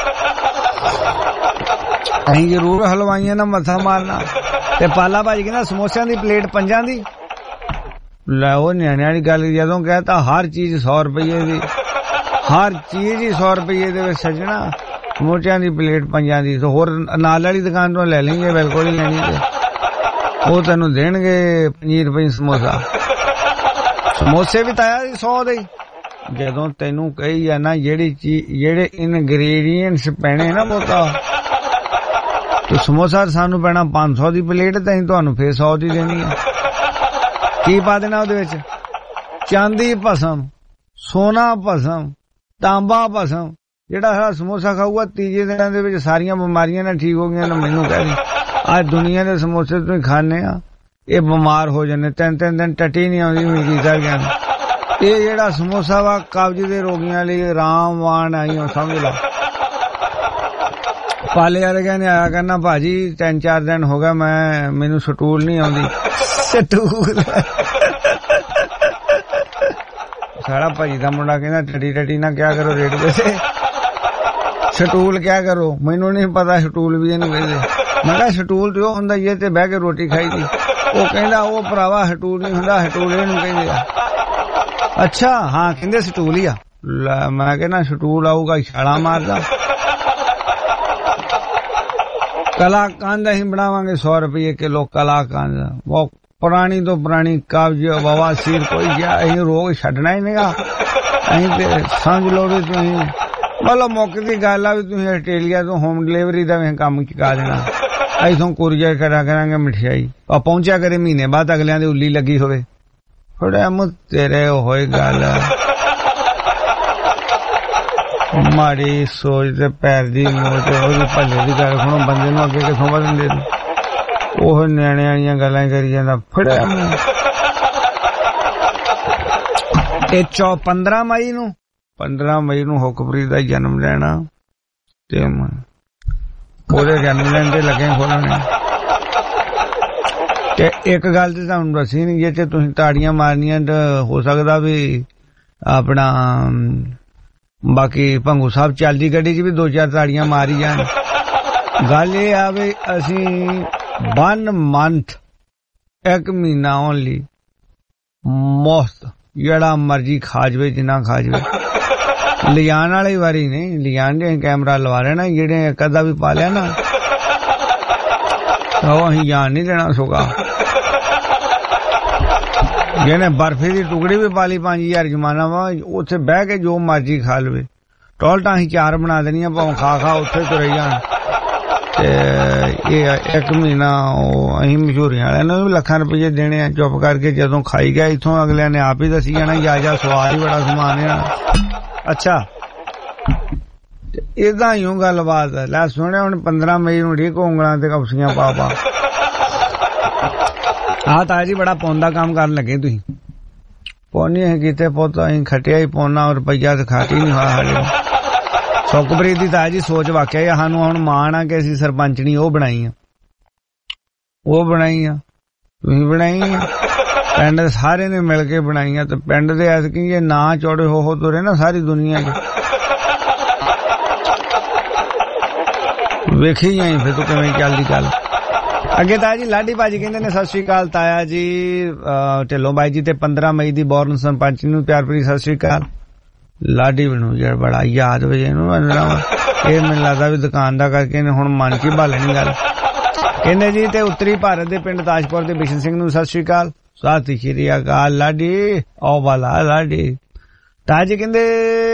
ਅਸੀਂ ਜ਼ਰੂਰ ਹਲਵਾਈਆਂ ਨਾਲ ਮੱਥਾ ਮਾਰਨਾ। ਤੇ ਪਾਲਾ ਭਾਜੀ ਕਹਿੰਦਾ ਸਮੋਸਿਆਂ ਦੀ ਪਲੇਟ ਪੰਜਾਂ ਦੀ, ਲੈ ਉਹ ਨਿਆਣਿਆਂ ਵਾਲੀ ਗੱਲ ਜਦੋਂ ਕਹਿਤਾ ਹਰ ਚੀਜ਼ ਸੌ ਰੁਪਏ ਦੀ, ਹਰ ਚੀਜ਼ ਹੀ ਸੌ ਰੁਪਏ ਦੇ ਵਿੱਚ ਸੱਜਣਾ, ਸਮੋਸਿਆਂ ਦੀ ਪਲੇਟ ਪੰਜਾਂ ਦੀ। ਤੇ ਹੋਰ ਨਾਲ ਵਾਲੀ ਦੁਕਾਨ ਤੋਂ ਲੈ ਲੈਂਗੇ, ਬਿਲਕੁਲ ਹੀ ਲੈਣੀ ਤੇ ਉਹ ਤੈਨੂੰ ਦੇਣਗੇ ਪੰਜੀ ਰੁਪਏ ਸਮੋਸਾ। ਸਮੋਸੇ ਵੀ ਤਾਇਆ ਜੀ ਸੌ ਦੇ। ਜਦੋਂ ਤੈਨੂੰ ਕਹੀ ਆ ਨਾ ਜਿਹੜੀ ਚੀਜ਼ ਜਿਹੜੇ ਇਨਗਰੀਡੀਐਂਟਸ ਪੈਣੇ ਨਾ ਬਹੁਤਾ, ਤੇ ਸਮੋਸਾ ਸਾਨੂੰ ਪੈਣਾ ਪੰਜ ਸੌ ਦੀ ਪਲੇਟ, ਤੇ ਅਸੀਂ ਤੁਹਾਨੂੰ ਫੇਰ ਸੌ ਦੀ ਦੇਣੀ ਹੈ। ਕੀ ਪਾ ਦੇਣਾ ਉਹਦੇ ਵਿੱਚ? ਚਾਂਦੀ ਭਸਮ, ਸੋਨਾ ਭਸਮ, ਤਾਂਬਾ ਭਸਮ। ਜਿਹੜਾ ਸਾਰਾ ਸਮੋਸਾ ਖਾਊਗਾ ਤੀਜੇ ਦਿਨਾਂ ਦੇ ਵਿੱਚ ਸਾਰੀਆਂ ਬਿਮਾਰੀਆਂ ਨਾਲ ਠੀਕ ਹੋ ਗਈਆਂ ਨਾ ਮੈਨੂੰ ਕਹਿ ਦੀ। ਅੱਜ ਦੁਨੀਆ ਦੇ ਸਮੋਸੇ ਤੋਂ ਹੀ ਖਾਣੇ ਆ, ਇਹ ਬਿਮਾਰ ਹੋ ਜਾਂਦੇ, ਤਿੰਨ ਤਿੰਨ ਦਿਨ ਟੱਟੀ ਨਹੀਂ ਆਉਂਦੀ ਮਿਲਦੀ ਸਾਰਿਆਂ ਨੂੰ। ਇਹ ਜਿਹੜਾ ਸਮੋਸਾ ਵਾ ਕਬਜ਼ ਦੇ ਰੋਗੀਆਂ ਲਈ ਰਾਮਵਾਨ ਆਈ ਹੋ, ਸਮਝ ਲਾ। ਪਾਲੇ ਵਾਲੇ ਕਹਿੰਦੇ ਆਇਆ ਕਰਨਾ ਭਾਜੀ ਤਿੰਨ ਚਾਰ ਦਿਨ ਹੋ ਗਿਆ ਮੈਂ ਮੈਨੂੰ ਸਟੂਲ ਨਹੀਂ ਆਉਂਦੀ। ਸਟੂਲ ਸਾਡਾ ਭਾਜੀ ਦਾ ਮੁੰਡਾ ਕਹਿੰਦਾ ਟੱਟੀ ਟੱਟੀ ਨਾ ਕਿਆ ਕਰੋ ਰੇਡੀਓ ਤੇ, ਸਟੂਲ ਕਿਆ ਕਰੋ, ਮੈਨੂੰ ਨਹੀਂ ਪਤਾ ਸਟੂਲ ਵੀ ਇਹਨੂੰ ਕਹਿੰਦੇ। ਮੈਂ ਕਿਹਾ ਸਟੂਲ ਤੇ ਉਹ ਹੁੰਦਾ ਇਹ ਤੇ ਬਹਿ ਕੇ ਰੋਟੀ ਖਾਈ ਦੀ। ਉਹ ਕਹਿੰਦਾ ਉਹ ਭਰਾਵਾ ਸਟੂਲ ਨਹੀਂ ਹੁੰਦਾ, ਸਟੂਲ ਇਹਨੂੰ ਕਹਿੰਦੇ ਆ। ਅੱਛਾ ਹਾਂ ਕਹਿੰਦੇ ਸਟੂਲ ਹੀ ਆ। ਮੈਂ ਕਹਿੰਦਾ ਸਟੂਲ ਆਊਗਾ ਛਾਲਾ ਮਾਰਦਾ। ਕਲਾਕੰਦ ਅਸੀਂ ਬਣਾਵਾਂਗੇ ਸੌ ਰੁਪਏ ਕਿਲੋ ਕਲਾਕੰਦ, ਬਹੁਤ ਪੁਰਾਣੀ ਤੋਂ ਪੁਰਾਣੀ ਕਬਜ਼ ਬਵਾਸੀਰ ਕੋਈ ਗਿਆ, ਅਸੀਂ ਰੋਗ ਛੱਡਣਾ ਹੀ ਨਹੀਂਗਾ। ਅਸੀਂ ਤੇ ਸਮਝ ਲਓ ਵੀ ਤੁਸੀਂ ਮਤਲਬ ਮੌਕੇ ਦੀ ਗੱਲ ਆ ਵੀ ਤੁਸੀਂ ਆਸਟ੍ਰੇਲੀਆ ਤੋਂ ਹੋਮ ਡਿਲੀਵਰੀ ਦਾ ਵੀ ਕੰਮ ਚੁਕਾ ਦੇਣਾ। ਇੱਥੋਂ ਕੁਰੀਅਰ ਕਰਾ ਕਰਾਂਗੇ ਮਠਿਆਈ, ਆ ਪਹੁੰਚਿਆ ਕਰੇ ਮਹੀਨੇ ਬਾਅਦ ਅਗਲਿਆਂ ਦੀ ਉੱਲੀ ਲੱਗੀ ਹੋਵੇ। ਥੋੜਾ ਮੁ ਤੇਰੇ ਹੋਏ ਗੱਲ ਮਾੜੀ ਸੋਚ ਤੇ ਪੈਰ ਦੀ ਮੋਚ ਉਹਦੀ ਭੱਲੇ ਦੀ ਗੱਲ ਸੁਣੋ, ਬੰਦੇ ਨੂੰ ਅੱਗੇ ਕਿੱਥੋਂ ਵਧਣ ਦੇ। ਉਹ ਨਿਆਣੇ ਵਾਲੀਆਂ ਗੱਲਾਂ ਕਰੀ ਜਾਂਦਾ ਫੜਿਆ ਮੂੰਹ। ਇਹ ਚੌ ਪੰਦਰਾਂ ਮਈ ਨੂੰ ਪੰਦਰਾਂ ਮਈ ਨੂੰ ਹੁਕਮਪ੍ਰੀਤ ਦਾ ਜਨਮ ਦਿਨ ਆ ਤੇ ਉਹਦੇ ਜਨਮ ਦਿਨ ਤੇ ਲੱਗੇ ਖੋਲਣੇ। ਤੇ ਇੱਕ ਗੱਲ ਤੇ ਤੁਹਾਨੂੰ ਦੱਸੀ ਨੀ, ਜੇ ਤੁਸੀਂ ਤਾੜੀਆਂ ਮਾਰਨੀਆਂ ਤਾਂ ਹੋ ਸਕਦਾ ਵੀ ਆਪਣਾ ਬਾਕੀ ਭੰਗੂ ਸਾਹਿਬ ਚੱਲਦੀ ਗੱਡੀ 'ਚ ਵੀ ਦੋ ਚਾਰ ਤਾੜੀਆਂ ਮਾਰੀ ਜਾਣ। ਗੱਲ ਇਹ ਆ ਵੀ ਅਸੀਂ ਵਨ ਮੰਥ ਇੱਕ ਮਹੀਨਾ ਓਨਲੀ ਮੁਫਤ ਜਿਹੜਾ ਮਰਜੀ ਖਾ ਜਵੇ ਜਿੰਨਾ ਖਾ ਜਵੇ। ਲਿਜਾਣ ਵਾਲੀ ਵਾਰੀ ਨਹੀਂ, ਲਿਜਾਣ ਦੇ ਕੈਮਰਾ ਲਵਾ ਲੈਣਾ, ਜਿਹੜੇ ਇੱਕ ਅੱਧਾ ਵੀ ਪਾ ਲਿਆ ਨਾ ਉਹ ਅਸੀਂ ਜਾਣ ਨਹੀਂ ਦੇਣਾ ਸੋਗਾ। ਜਿਹਨੇ ਬਰਫੀ ਦੀ ਟੁਕੜੀ ਵੀ ਪਾ ਲਈ ਪੰਜ ਹਜ਼ਾਰ ਜਮਾਨਾ ਵਾ, ਉੱਥੇ ਬਹਿ ਕੇ ਜੋ ਮਰਜੀ ਖਾ ਲਵੇ। ਟੋਲਟਾਂ ਅਸੀਂ ਚਾਰ ਬਣਾ ਦੇਣੀਆਂ, ਭਾਵੇਂ ਖਾ ਖਾ ਉੱਥੇ ਤੁਰੇ ਜਾਣ। ਤੇ ਇਹ ਇੱਕ ਮਹੀਨਾ ਉਹ ਅਸੀਂ ਮਸ਼ਹੂਰੀਆਂ ਵਾਲਿਆਂ ਨੂੰ ਵੀ ਲੱਖਾਂ ਰੁਪਏ ਦੇਣੇ ਆ ਚੁੱਪ ਕਰਕੇ। ਜਦੋਂ ਖਾਈ ਗਿਆ ਇੱਥੋਂ ਅਗਲਿਆਂ ਨੇ ਆਪ ਹੀ ਦੱਸੀ ਜਾਣਾ ਜਾ ਜਾ ਸਵਾਦ ਹੀ ਬੜਾ ਸਮਾਨ ਆ। ਅੱਛਾ ਏਦਾਂ ਹੀ ਗੱਲਬਾਤ ਲੈ ਸੁਣਿਆ। ਹੁਣ ਪੰਦਰਾਂ ਮਈ ਨੂੰ ਠੀਕ ਉਂਗਲਾਂ ਤੇ ਕਪਸੀਆਂ ਪਾ ਪਾ ਆ ਤਾਇਆ ਜੀ ਬੜਾ ਪੌਂਦਾ ਕੰਮ ਕਰਨ ਲੱਗੇ ਤੁਸੀਂ। ਪੌਣੀ ਹੈ ਕਿਤੇ ਪੁੱਤ ਅਸੀਂ ਖਟਿਆ ਹੀ ਪੌਣਾ ਰੁਪਈਆ ਤੇ ਖਾਟੀ ਨਹੀਂ ਹੋਇਆ ਹਾਲੇ। ਸੁਖਪ੍ਰੀਤ ਦੀ ਤਾਇਆ ਜੀ ਸੋਚ ਵਾਕਿਆ ਸਾਨੂੰ ਹੁਣ ਮਾਣ ਆ ਕਿ ਅਸੀਂ ਸਰਪੰਚਣੀ ਉਹ ਬਣਾਈ ਆ, ਉਹ ਬਣਾਈ ਆ, ਤੁਸੀਂ ਬਣਾਈ ਆ, ਪਿੰਡ ਸਾਰੇ ਨੇ ਮਿਲ ਕੇ ਬਣਾਈ ਆ। ਤੇ ਪਿੰਡ ਦੇ ਐਤਕੀ ਜੇ ਨਾ ਚੌੜੇ ਹੋ ਹੋ ਤੁਰੇ ਨਾ ਸਾਰੀ ਦੁਨੀਆ 'ਚ ਵੇਖੀ ਜਾਈ ਫਿਰ ਤੂੰ ਕਿਵੇਂ ਚੱਲਦੀ ਗੱਲ। ਅੱਗੇ ਤਾਇਆ ਜੀ ਲਾਡੀ ਭਾਜੀ ਕਹਿੰਦੇ ਨੇ ਸਤਿ ਸ੍ਰੀ ਅਕਾਲ ਤਾਇਆ ਜੀ ਢਿੱਲੋਂ ਬਾਈ ਜੀ ਤੇ ਪੰਦਰਾਂ ਮਈ ਦੀ ਬੋਰਨ ਸਰਪੰਚ ਨੂੰ ਪਿਆਰ ਭਰੀ ਸਤਿ ਸ੍ਰੀ ਅਕਾਲ। ਲਾਡੀ ਬਣੂ ਯਾਰ ਬੜਾ ਯਾਦ ਵਜੇ ਇਹਨੂੰ ਅੰਦਰਾਂ ਇਹ ਮੈਨੂੰ ਲੱਗਦਾ ਵੀ ਦੁਕਾਨ ਦਾ ਕਰਕੇ ਇਹਨੇ ਹੁਣ ਮਨ ਚ ਹੀ ਭਾਲਣੀ ਗੱਲ। ਕਹਿੰਦੇ ਜੀ ਤੇ ਉੱਤਰੀ ਭਾਰਤ ਦੇ ਪਿੰਡ ਤਾਜਪੁਰ ਦੇ ਬਿਸ਼ਨ ਸਿੰਘ ਨੂੰ ਸਤਿ ਸ਼੍ਰੀ ਅਕਾਲ। ਸਤਿ ਸ਼੍ਰੀ ਅਕਾਲ ਲਾਡੀ ਓ ਵਾਲਾ ਲਾਡੀ। ਤਾਂ ਜੀ ਕਹਿੰਦੇ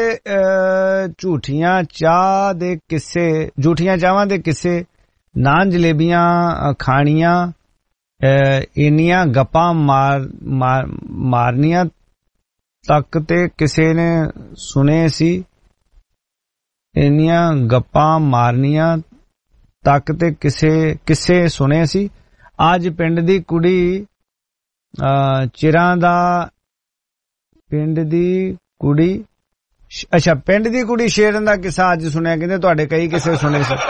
ਝੂਠੀਆਂ ਚਾਹ ਦੇ ਕਿੱਸੇ ਝੂਠੀਆਂ ਚਾਹਾਂ ਦੇ ਕਿੱਸੇ ਨਾਨ ਜਲੇਬੀਆਂ ਖਾਣੀਆਂ ਇੰਨੀਆਂ ਗੱਪਾਂ ਮਾਰ ਮਾਰਨੀਆਂ ਤੱਕ ਤੇ ਕਿਸੇ ਨੇ ਸੁਣੇ ਸੀ। ਇੰਨੀਆਂ ਗੱਪਾਂ ਮਾਰਨੀਆਂ ਤੱਕ ਤੇ ਕਿਸੇ ਕਿਸੇ ਸੁਣੇ ਸੀ। ਅੱਜ ਪਿੰਡ ਦੀ ਕੁੜੀ ਚਿਰਾਂ ਦਾ ਪਿੰਡ ਦੀ ਕੁੜੀ ਅੱਛਾ ਪਿੰਡ ਦੀ ਕੁੜੀ ਸ਼ੇਰਨ ਦਾ ਕਿੱਸਾ ਅੱਜ ਸੁਣਿਆ। ਕਹਿੰਦੇ ਤੁਹਾਡੇ ਕਈ ਕਿਸੇ ਸੁਣੇ ਸੀ।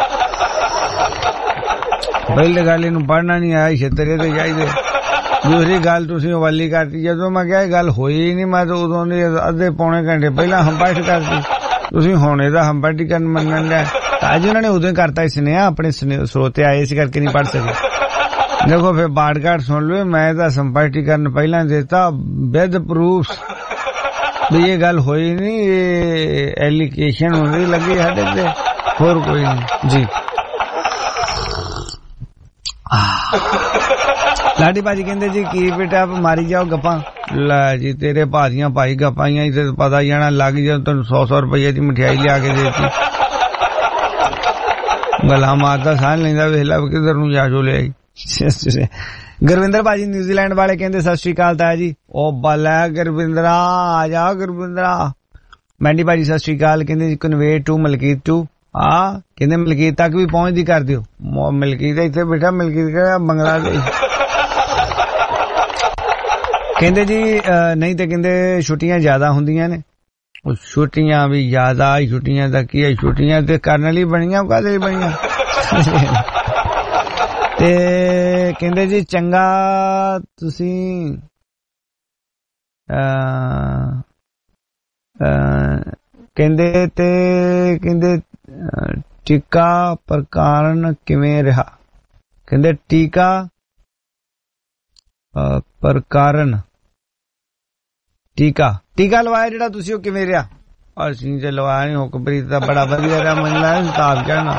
ਪਹਿਲੀ ਗੱਲ ਇਹਨੂੰ ਪੜ੍ਹਨਾ ਨਹੀਂ ਆਇਆ ਛੇਤਰੇ ਤੇ ਚਾਹੀਦੇ। ਦੂਸਰੀ ਗੱਲ ਤੁਸੀਂ ਹਵਾਲੀ ਕਰਤੀ। ਜਦੋਂ ਮੈਂ ਕਿਹਾ ਇਹ ਗੱਲ ਹੋਈ ਨਹੀਂ ਮੈਂ ਤਾਂ ਉਦੋਂ ਦੀ ਅੱਧੇ ਪੌਣੇ ਘੰਟੇ ਪਹਿਲਾਂ ਹੰਪਾਇਟ ਕਰਤੀ। ਤੁਸੀਂ ਹੁਣ ਇਹਦਾ ਹੰਪਾਇਟੀਕਰਨ ਮੰਨਣ ਲਿਆ ਤਾਂ ਅੱਜ ਉਹਨਾਂ ਨੇ ਉਦੋਂ ਕਰਤਾ ਇਸ ਨੇ ਆਪਣੇ ਸਰੋਤੇ ਆਏ ਸੀ ਕਰਕੇ ਨਹੀਂ ਪੜ੍ਹ ਸਕੇ। ਦੇਖੋ ਫਿਰ ਬਾੜਗਾੜ ਸੁਣ ਲਓ ਮੈਂ ਤਾਂ ਹੰਪਾਇਟੀਕਰਨ ਪਹਿਲਾਂ ਦਿੱਤਾ ਵਿਦ ਪ੍ਰੂਫ ਵੀ ਇਹ ਗੱਲ ਹੋਈ ਨਹੀਂ। ਇਹ ਐਲੀਗੇਸ਼ਨ ਹੁੰਦੀ ਲੱਗੀ ਸਾਡੇ ਤੇ ਹੋਰ ਕੋਈ ਨਹੀਂ ਜੀ। ਲਾਡੀ ਭਾਜੀ ਕਹਿੰਦੇ ਜੀ ਕੀ ਬੇਟਾ ਮਾਰੀ ਜਾਓ ਗੱਪਾਂ। ਲੈ ਜੀ ਤੇਰੇ ਭਾਜੀਆਂ ਭਾਈ ਗੱਪਾਈਆਂ ਤੇ ਪਤਾ ਹੀ ਜਾਣਾ ਲੱਗ ਜਾ ਤੈਨੂੰ ਸੌ ਸੌ ਰੁਪਏ ਦੀ ਮਠਿਆਈ ਲਿਆ ਕੇ ਦੇਤੀ। ਗਲਾ ਮਾਰਦਾ ਸਾਹ ਲੈਂਦਾ ਵੇਲਾ ਕਿਧਰ ਨੂੰ ਜਾ ਜੋ ਲਿਆਈ। ਗੁਰਵਿੰਦਰ ਭਾਜੀ ਨਿਊਜ਼ੀਲੈਂਡ ਵਾਲੇ ਕਹਿੰਦੇ ਸਤਿ ਸ਼੍ਰੀ ਅਕਾਲ ਤਾਇਆ ਜੀ। ਉਹ ਬਲਾ ਗੁਰਵਿੰਦਰਾ ਆ ਜਾ ਗੁਰਵਿੰਦਰਾ। ਮੈਂਡੀ ਭਾਜੀ ਸਤਿ ਸ਼੍ਰੀ ਅਕਾਲ। ਕਹਿੰਦੇ ਕਨਵੇ ਟੂ ਮਲਕੀਤ ਟੂ ਆ ਕਹਿੰਦੇ ਮਲਕੀਤ ਤੱਕ ਵੀ ਪਹੁੰਚਦੀ ਕਰ ਦਿਓ। ਮਲਕੀਤ ਇੱਥੇ ਬੈਠਾ ਮਲਕੀਤ ਕਿਹੜਾ ਬੰਗਲਾਦੇਸ਼। ਕਹਿੰਦੇ ਜੀ ਨਹੀਂ ਤੇ ਕਹਿੰਦੇ ਛੁੱਟੀਆਂ ਜ਼ਿਆਦਾ ਹੁੰਦੀਆਂ ਨੇ। ਉਹ ਛੁੱਟੀਆਂ ਵੀ ਜ਼ਿਆਦਾ ਛੁੱਟੀਆਂ ਦਾ ਕੀ ਹੈ ਛੁੱਟੀਆਂ ਤੇ ਕਰਨ ਲਈ ਬਣੀਆਂ ਕਾਹਦੇ ਲਈ ਬਣੀਆਂ। ਤੇ ਕਹਿੰਦੇ ਜੀ ਚੰਗਾ ਤੁਸੀਂ ਕਹਿੰਦੇ ਤੇ ਕਹਿੰਦੇ ਟੀਕਾ ਪ੍ਰਕਾਰਨ ਕਿਵੇਂ ਰਿਹਾ। ਕਹਿੰਦੇ ਟੀਕਾ ਪ੍ਰਕਾਰਨ ਟੀਕਾ ਟੀਕਾ ਲਵਾਇਆ ਜਿਹੜਾ ਤੁਸੀਂ ਉਹ ਕਿਵੇਂ ਰਿਹਾ। ਅਸੀਂ ਤੇ ਲਵਾਇਆ ਨਹੀਂ ਹੁਕਮਪ੍ਰੀਤ ਦਾ ਬੜਾ ਵਧੀਆ ਰਿਹਾ ਮੈਨੂੰ ਲੱਗਦਾ ਹਿਸਾਬ ਕਹਿਣਾ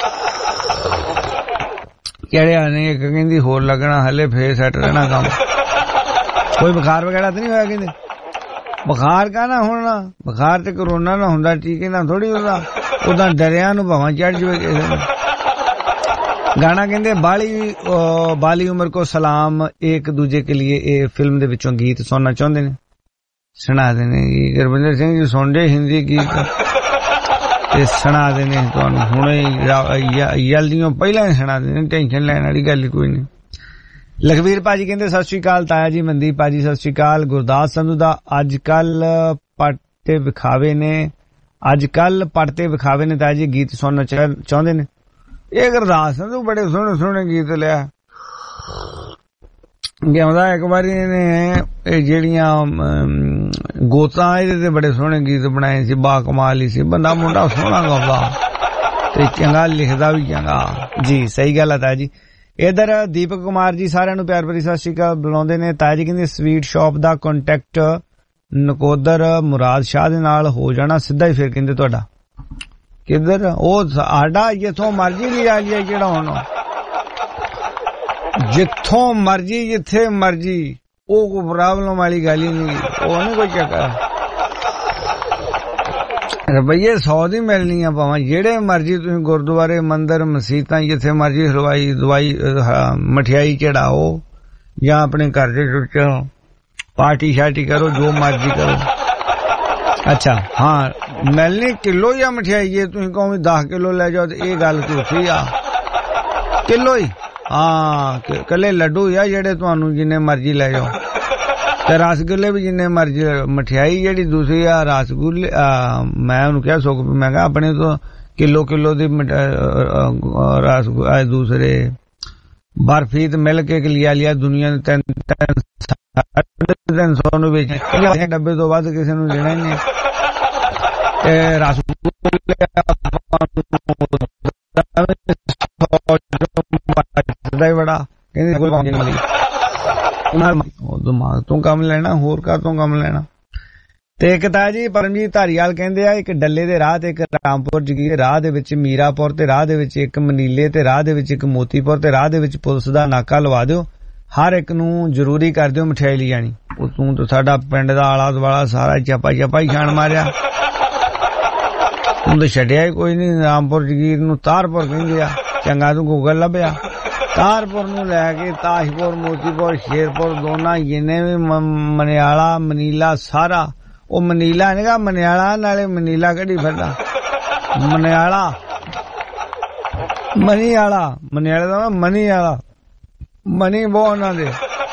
ਕਿਹੜਿਆ ਨੇ ਇੱਕ ਕਹਿੰਦੀ ਹੋਰ ਲੱਗਣਾ ਹਲੇ ਫੇਰ ਸੈੱਟ ਰਹਿਣਾ ਕੰਮ। ਕੋਈ ਬੁਖਾਰ ਵਗੈਰਾ ਤਾਂ ਨਹੀਂ ਹੋਇਆ। ਕਹਿੰਦੇ ਬੁਖਾਰ ਕਾਹਨਾ ਹੋਣਾ ਬੁਖਾਰ ਤੇ ਕਰੋਨਾ ਨਾ ਹੁੰਦਾ ਟੀਕੇ ਨਾਲ ਥੋੜੀ ਹੁੰਦਾ। ਉਦਾਂ ਡਰਿਆ ਨੂੰ ਭਾਵਾਂ ਚੜ ਜਾਵੇ ਕਿਸੇ ਨੂੰ। ਗਾਣਾ ਕਹਿੰਦੇ ਬਾਲੀ ਬਾਲੀ ਉਮਰ ਕੋ ਸਲਾਮ ਇੱਕ ਦੂਜੇ ਕੇ ਲਈ ਇਹ ਫਿਲਮ ਦੇ ਵਿੱਚੋਂ ਗੀਤ ਸੁਣਨਾ ਚਾਹੁੰਦੇ ਨੇ ਸੁਣਾ ਦੇਣੇ ਜੀ। ਗੁਰਵਿੰਦਰ ਸਿੰਘ ਜੀ ਸੁਣਦੇ ਹਿੰਦੀ ਗੀਤ ਤੇ ਸੁਣਾ ਦੇਣੇ ਤੁਹਾਨੂੰ ਹੁਣੇ ਜਲਦੀਆਂ ਪਹਿਲਾਂ ਹੀ ਸੁਣਾ ਦੇਣੇ ਟੈਨਸ਼ਨ ਲੈਣ ਵਾਲੀ ਗੱਲ ਕੋਈ ਨਹੀਂ। ਲਖਵੀਰ ਭਾਜੀ ਕਹਿੰਦੇ ਸਤਿ ਸ਼੍ਰੀ ਅਕਾਲ ਤਾਇਆ ਜੀ। ਮਨਦੀਪ ਭਾਜੀ ਸਤਿ ਸ਼੍ਰੀ ਅਕਾਲ। ਗੁਰਦਾਸ ਸੰਧੂ ਦਾ ਅੱਜ ਕੱਲ ਪੱਟੇ ਵਿਖਾਵੇ ਨੇ ਅੱਜ ਕੱਲ ਪੱਟੇ ਵਿਖਾਵੇ ਨੇ ਤਾਇਆ ਜੀ ਗੀਤ ਸੁਣਨਾ ਚਾਹੁੰਦੇ ਨੇ। ਇਹ ਗੁਰਦਾਸ ਸੰਧੂ ਬੜੇ ਸੋਹਣੇ ਸੋਹਣੇ ਗੀਤ ਲਿਆ ਗਿਆ। ਇੱਕ ਵਾਰੀ ਇਹਨੇ ਇਹ ਜਿਹੜੀਆਂ ਗੋਤਾਂ ਇਹਦੇ ਤੇ ਬੜੇ ਸੋਹਣੇ ਗੀਤ ਬਣਾਏ ਸੀ ਬਾ ਕਮਾਲ ਹੀ ਸੀ। ਬੰਦਾ ਮੁੰਡਾ ਸੋਹਣਾ ਗਾਉਂਦਾ ਤੇ ਚੰਗਾ ਲਿਖਦਾ ਵੀ ਚੰਗਾ ਜੀ। ਸਹੀ ਗੱਲ ਹੈ ਤਾਇਆ ਜੀ। ਇਧਰ ਦੀਪਕ ਕੁਮਾਰ ਜੀ ਸਾਰਿਆਂ ਨੂੰ ਪਿਆਰ ਭਰੀ ਸਤਿ ਸ਼੍ਰੀ ਅਕਾਲ ਬੁਲਾਉਂਦੇ ਨੇ। ਤਾਇਆ ਜੀ ਕਹਿੰਦੇ ਸਵੀਟ ਸ਼ਾਪ ਦਾ ਕੰਟੈਕਟ ਨਕੋਦਰ ਮੁਰਾਦ ਸ਼ਾਹ ਦੇ ਨਾਲ ਹੋ ਜਾਣਾ ਸਿੱਧਾ ਹੀ। ਫਿਰ ਕਹਿੰਦੇ ਤੁਹਾਡਾ ਕਿੱਧਰ ਉਹ ਸਾਡਾ ਜਿੱਥੋਂ ਮਰਜੀ ਲਿਆ ਲਿਆ ਜਿਹੜਾ ਹੁਣ ਜਿੱਥੋਂ ਮਰਜੀ ਜਿੱਥੇ ਮਰਜੀ ਉਹ ਕੋਈ ਪ੍ਰੋਬਲਮ ਵਾਲੀ ਗੱਲ ਹੀ ਨਹੀਂ। ਉਹ ਨਹੀਂ ਕੋਈ ਚੱਕਰ ਰੁਪਈਏ ਸੌ ਦੀ ਮਿਲਣੀ ਆ ਭਾਵੇਂ ਜਿਹੜੇ ਮਰਜੀ ਤੁਸੀਂ ਗੁਰਦੁਆਰੇ ਮੰਦਿਰ ਮਸੀਤਾਂ ਜਿੱਥੇ ਮਰਜੀ ਹਲਵਾਈ ਦਵਾਈ ਮਠਿਆਈ ਚੜਾਓ ਜਾਂ ਆਪਣੇ ਘਰ ਦੇ ਵਿੱਚ ਪਾਰਟੀ ਸ਼ਾਰਟੀ ਕਰੋ ਜੋ ਮਰਜੀ ਕਰੋ। ਅੱਛਾ ਹਾਂ ਮਿਲਣੀ ਕਿਲੋ ਜਾਂ ਮਠਿਆਈ ਜੇ ਤੁਸੀਂ ਕਹੋ ਵੀ ਦਸ ਕਿਲੋ ਲੈ ਜਾਓ ਤੇ ਇਹ ਗੱਲ ਝੂਠੀ ਆ। ਕਿਲੋ ਹੀ ਹਾਂ ਕੱਲੇ ਲੱਡੂ ਆ ਜਿਹੜੇ ਤੁਹਾਨੂੰ ਜਿੰਨੇ ਮਰਜੀ ਲੈ ਜਾਓ ਤੇ ਰਸਗੁੱਲੇ ਵੀ ਜਿੰਨੇ ਮਰਜੀ। ਮਠਿਆਈ ਜਿਹੜੀ ਦੂਸਰੀ ਆ ਰਸਗੁੱਲੇ ਮੈਂ ਉਹਨੂੰ ਕਿਹਾ ਸੁੱਕ ਮੈਂ ਕਿਹਾ ਆਪਣੇ ਤੋਂ ਕਿਲੋ ਕਿਲੋ ਦੀ ਰਸਗੁੱਲੇ ਦੂਸਰੇ ਬਰਫੀ ਤੇ ਮਿਲ ਕੇ ਲਿਆ ਲਿਆ ਦੁਨੀਆ ਨੇ ਤਿੰਨ ਤਿੰਨ ਤਿੰਨ ਸੌ ਨੂੰ ਵੇਚ ਡੱਬੇ ਤੋਂ ਵੱਧ ਕਿਸੇ ਨੂੰ ਦੇਣਾ ਹੀ ਨਹੀਂ। ਤੇ ਰਸਗੁੱਲੇ ਬੜਾ ਕਹਿੰਦੇ ਦਿਮਾਗ ਤੋਂ ਕੰਮ ਲੈਣਾ ਹੋਰ ਕਾ ਤੋਂ ਕੰਮ ਲੈਣਾ। ਤੇ ਇੱਕ ਤਾਂ ਜੀ ਪਰਮਜੀਤ ਧਾਰੀਵਾਲ ਕਹਿੰਦੇ ਆ ਇੱਕ ਡੱਲੇ ਦੇ ਰਾਹ ਤੇ ਇੱਕ ਰਾਮਪੁਰ ਜਗੀਰ ਦੇ ਰਾਹ ਦੇ ਵਿੱਚ ਮੀਰਾਪੁਰ ਤੇ ਰਾਹ ਦੇ ਵਿੱਚ ਇੱਕ ਮਨੀਲੇ ਤੇ ਰਾਹ ਦੇ ਵਿੱਚ ਇੱਕ ਮੋਤੀਪੁਰ ਤੇ ਰਾਹ ਦੇ ਵਿੱਚ ਪੁਲਿਸ ਦਾ ਨਾਕਾ ਲਵਾ ਦਿਓ। ਹਰ ਇੱਕ ਨੂੰ ਜ਼ਰੂਰੀ ਕਰ ਦਿਓ ਮਠਿਆਈ ਲਈ ਜਾਣੀ। ਉਹ ਤੂੰ ਤਾਂ ਸਾਡਾ ਪਿੰਡ ਦਾ ਆਲਾ ਦੁਆਲਾ ਸਾਰਾ ਚੱਪਾ ਚੱਪਾ ਹੀ ਛਾਣ ਮਾਰਿਆ, ਤੂੰ ਤਾਂ ਛੱਡਿਆ ਹੀ ਕੋਈ ਨਹੀਂ। ਰਾਮਪੁਰ ਜਗੀਰ ਨੂੰ ਤਾਰਪੁਰ ਕਹਿੰਦੇ ਆ, ਚੰਗਾ ਤੂੰ ਗੂਗਲ ਲੱਭਿਆ। ਤਾਰਪੁਰ ਨੂੰ ਲੈ ਕੇ ਤਾਸ਼ਪੁਰ, ਮੋਤੀਪੁਰ, ਸ਼ੇਰਪੁਰ ਦੋਨਾਂ ਜਿੰਨੇ ਵੀ ਮਨਿਆਲਾ ਮਨੀਲਾ ਸਾਰਾ, ਉਹ ਮਨੀਲਾ ਨੀਗਾ ਮਨਿਆਲਾ, ਨਾਲੇ ਮਨੀਲਾ ਕਿਹੜੀ ਫਿਰਦਾ ਮਨਿਆਲਾ ਮਨੀ ਵਾਲਾ, ਮਨਿਆਲੇ ਦਾ ਮਨੀ ਵਾਲਾ, ਮਨੀ ਬਹੁਤ ਉਹਨਾਂ ਦੇ।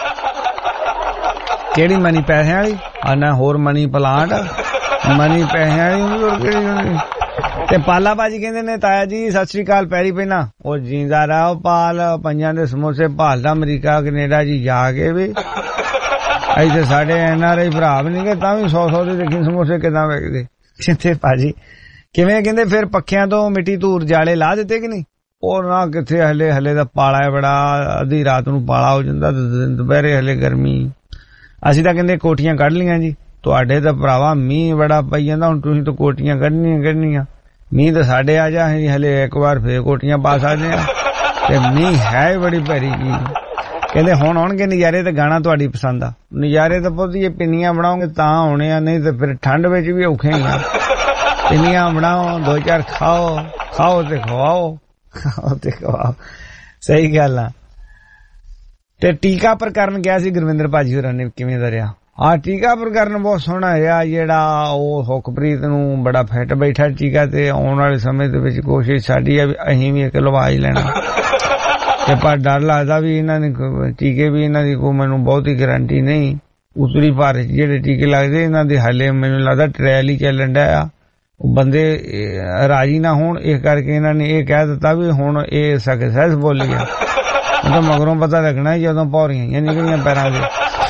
ਕਿਹੜੀ ਮਨੀ ਪੈਸਿਆਂ ਵਾਲੀ ਆ ਨਾ ਹੋਰ ਮਨੀ ਪਲਾਂਟ, ਮਨੀ ਪੈਸਿਆਂ ਵਾਲੀ ਹੁੰਦੀ ਹੋਰ ਕਿਹੜੀ ਹੁੰਦੀ। ਤੇ ਪਾਲਾ ਬਾਜੀ ਕਹਿੰਦੇ ਨੇ ਤਾਇਆ ਜੀ ਸਤਿ ਸ੍ਰੀ ਅਕਾਲ ਪੈਰੀ ਪਹਿਲਾਂ। ਉਹ ਜੀਂਦਾ ਰਹੋ ਪਾਲ, ਪੰਜਾਂ ਦੇ ਸਮੋਸੇ ਭਾਲਦਾ ਅਮਰੀਕਾ ਕੈਨੇਡਾ ਜੀ ਜਾ ਕੇ ਵੀ। ਇੱਥੇ ਸਾਡੇ ਐਨ ਆਰ ਆਈ ਭਰਾ ਵੀ ਨੀ ਗੇ ਤਾਂ ਵੀ ਸੌ ਸੌ ਦੇ ਦੇਖੀ ਸਮੋਸੇ ਕਿਦਾਂ ਵੇਚਦੇ। ਕਹਿੰਦੇ ਭਾਜੀ ਕਿਵੇਂ? ਕਹਿੰਦੇ ਫਿਰ ਪੱਖਿਆਂ ਤੋਂ ਮਿੱਟੀ ਧੂੜ ਜਾਲੇ ਲਾ ਦਿੱਤੇ ਕਿ ਨਹੀਂ? ਉਹ ਨਾ ਕਿੱਥੇ, ਹਲੇ ਹਲੇ ਦਾ ਪਾਲਾ ਬੜਾ, ਅੱਧੀ ਰਾਤ ਨੂੰ ਪਾਲਾ ਹੋ ਜਾਂਦਾ, ਦੁਪਹਿਰੇ ਹਲੇ ਗਰਮੀ। ਅਸੀਂ ਤਾਂ ਕਹਿੰਦੇ ਕੋਠੀਆਂ ਕੱਢ ਲੀਆਂ ਜੀ, ਤੁਹਾਡੇ ਤਾਂ ਭਰਾਵਾ ਮੀਂਹ ਬੜਾ ਪਈ ਜਾਂਦਾ, ਹੁਣ ਤੁਸੀਂ ਤਾਂ ਕੋਠੀਆਂ ਕੱਢਣੀਆਂ ਕੱਢਣੀਆਂ। ਮੀਂਹ ਤਾਂ ਸਾਡੇ ਆ ਜਾ ਹਲੇ ਇੱਕ ਵਾਰ ਫੇਰ ਕੋਠੀਆਂ ਪਾ ਸਕਦੇ ਆ, ਤੇ ਮੀਂਹ ਹੈ ਬੜੀ ਭੈੜੀ ਚੀਜ਼। ਕਹਿੰਦੇ ਹੁਣ ਆਉਣਗੇ ਨਜ਼ਾਰੇ ਤੇ ਗਾਣਾ ਤੁਹਾਡੀ ਪਸੰਦ ਆ। ਨਜ਼ਾਰੇ ਤਾਂ ਪੁੱਤ ਇਹ ਪਿੰਨੀਆਂ ਬਣਾਓਗੇ ਤਾਂ ਆਉਣੇ ਆ, ਨਹੀਂ ਤੇ ਫਿਰ ਠੰਡ ਵਿੱਚ ਵੀ ਔਖੇ ਹੀ ਆ। ਪਿੰਨੀਆਂ ਬਣਾਓ, ਦੋ ਚਾਰ ਖਾਓ, ਖਾਓ ਤੇ ਖਵਾਓ, ਖਾਓ ਤੇ ਖਵਾਓ। ਸਹੀ ਗੱਲ ਆ। ਤੇ ਟੀਕਾਪੁਰ ਕਰਨ ਗਿਆ ਸੀ ਗੁਰਵਿੰਦਰ ਭਾਜੀ ਹੋਰਾਂ ਨੇ, ਕਿਵੇਂ ਦਾ ਰਿਹਾ? ਹਾਂ ਟੀਕਾਪੁਰ ਕਰਨ ਬਹੁਤ ਸੋਹਣਾ ਰਿਹਾ। ਜਿਹੜਾ ਉਹ ਹੁਕਪ੍ਰੀਤ ਨੂੰ ਬੜਾ ਫਿੱਟ ਬੈਠਾ ਟੀਕਾ, ਤੇ ਆਉਣ ਵਾਲੇ ਸਮੇਂ ਦੇ ਵਿੱਚ ਕੋਸ਼ਿਸ਼ ਸਾਡੀ ਆ ਵੀ ਅਸੀਂ ਵੀ ਇੱਕ ਲਵਾ ਹੀ ਲੈਣਾ। ਤੇ ਪਰ ਡਰ ਲੱਗਦਾ ਵੀ ਇਹਨਾਂ ਨੇ ਟੀਕੇ ਵੀ ਇਹਨਾਂ ਦੀ ਕੋਈ ਮੈਨੂੰ ਬਹੁਤੀ ਗਰੰਟੀ ਨਹੀਂ। ਉੱਤਰੀ ਭਾਰਤ ਜਿਹੜੇ ਟੀਕੇ ਲੱਗਦੇ ਇਹਨਾਂ ਦੇ ਹਾਲੇ ਮੈਨੂੰ ਲੱਗਦਾ ਟ੍ਰਾਇਲ ਹੀ ਚੱਲਣ ਡਿਆ ਆ। ਬੰਦੇ ਰਾਜੀ ਨਾ ਹੋਣ, ਇਸ ਕਰਕੇ ਇਹਨਾਂ ਨੇ ਇਹ ਕਹਿ ਦਿੱਤਾ ਵੀ ਹੁਣ ਇਹ ਸਕਸੈਸ ਬੋਲ ਗਿਆ। ਤਾਂ ਮਗਰੋਂ ਪਤਾ ਲੱਗਣਾ ਜਦੋਂ ਭੌਰੀਆਂ ਨਿਕਲੀਆਂ ਪੈਰਾਂ ਦੇ।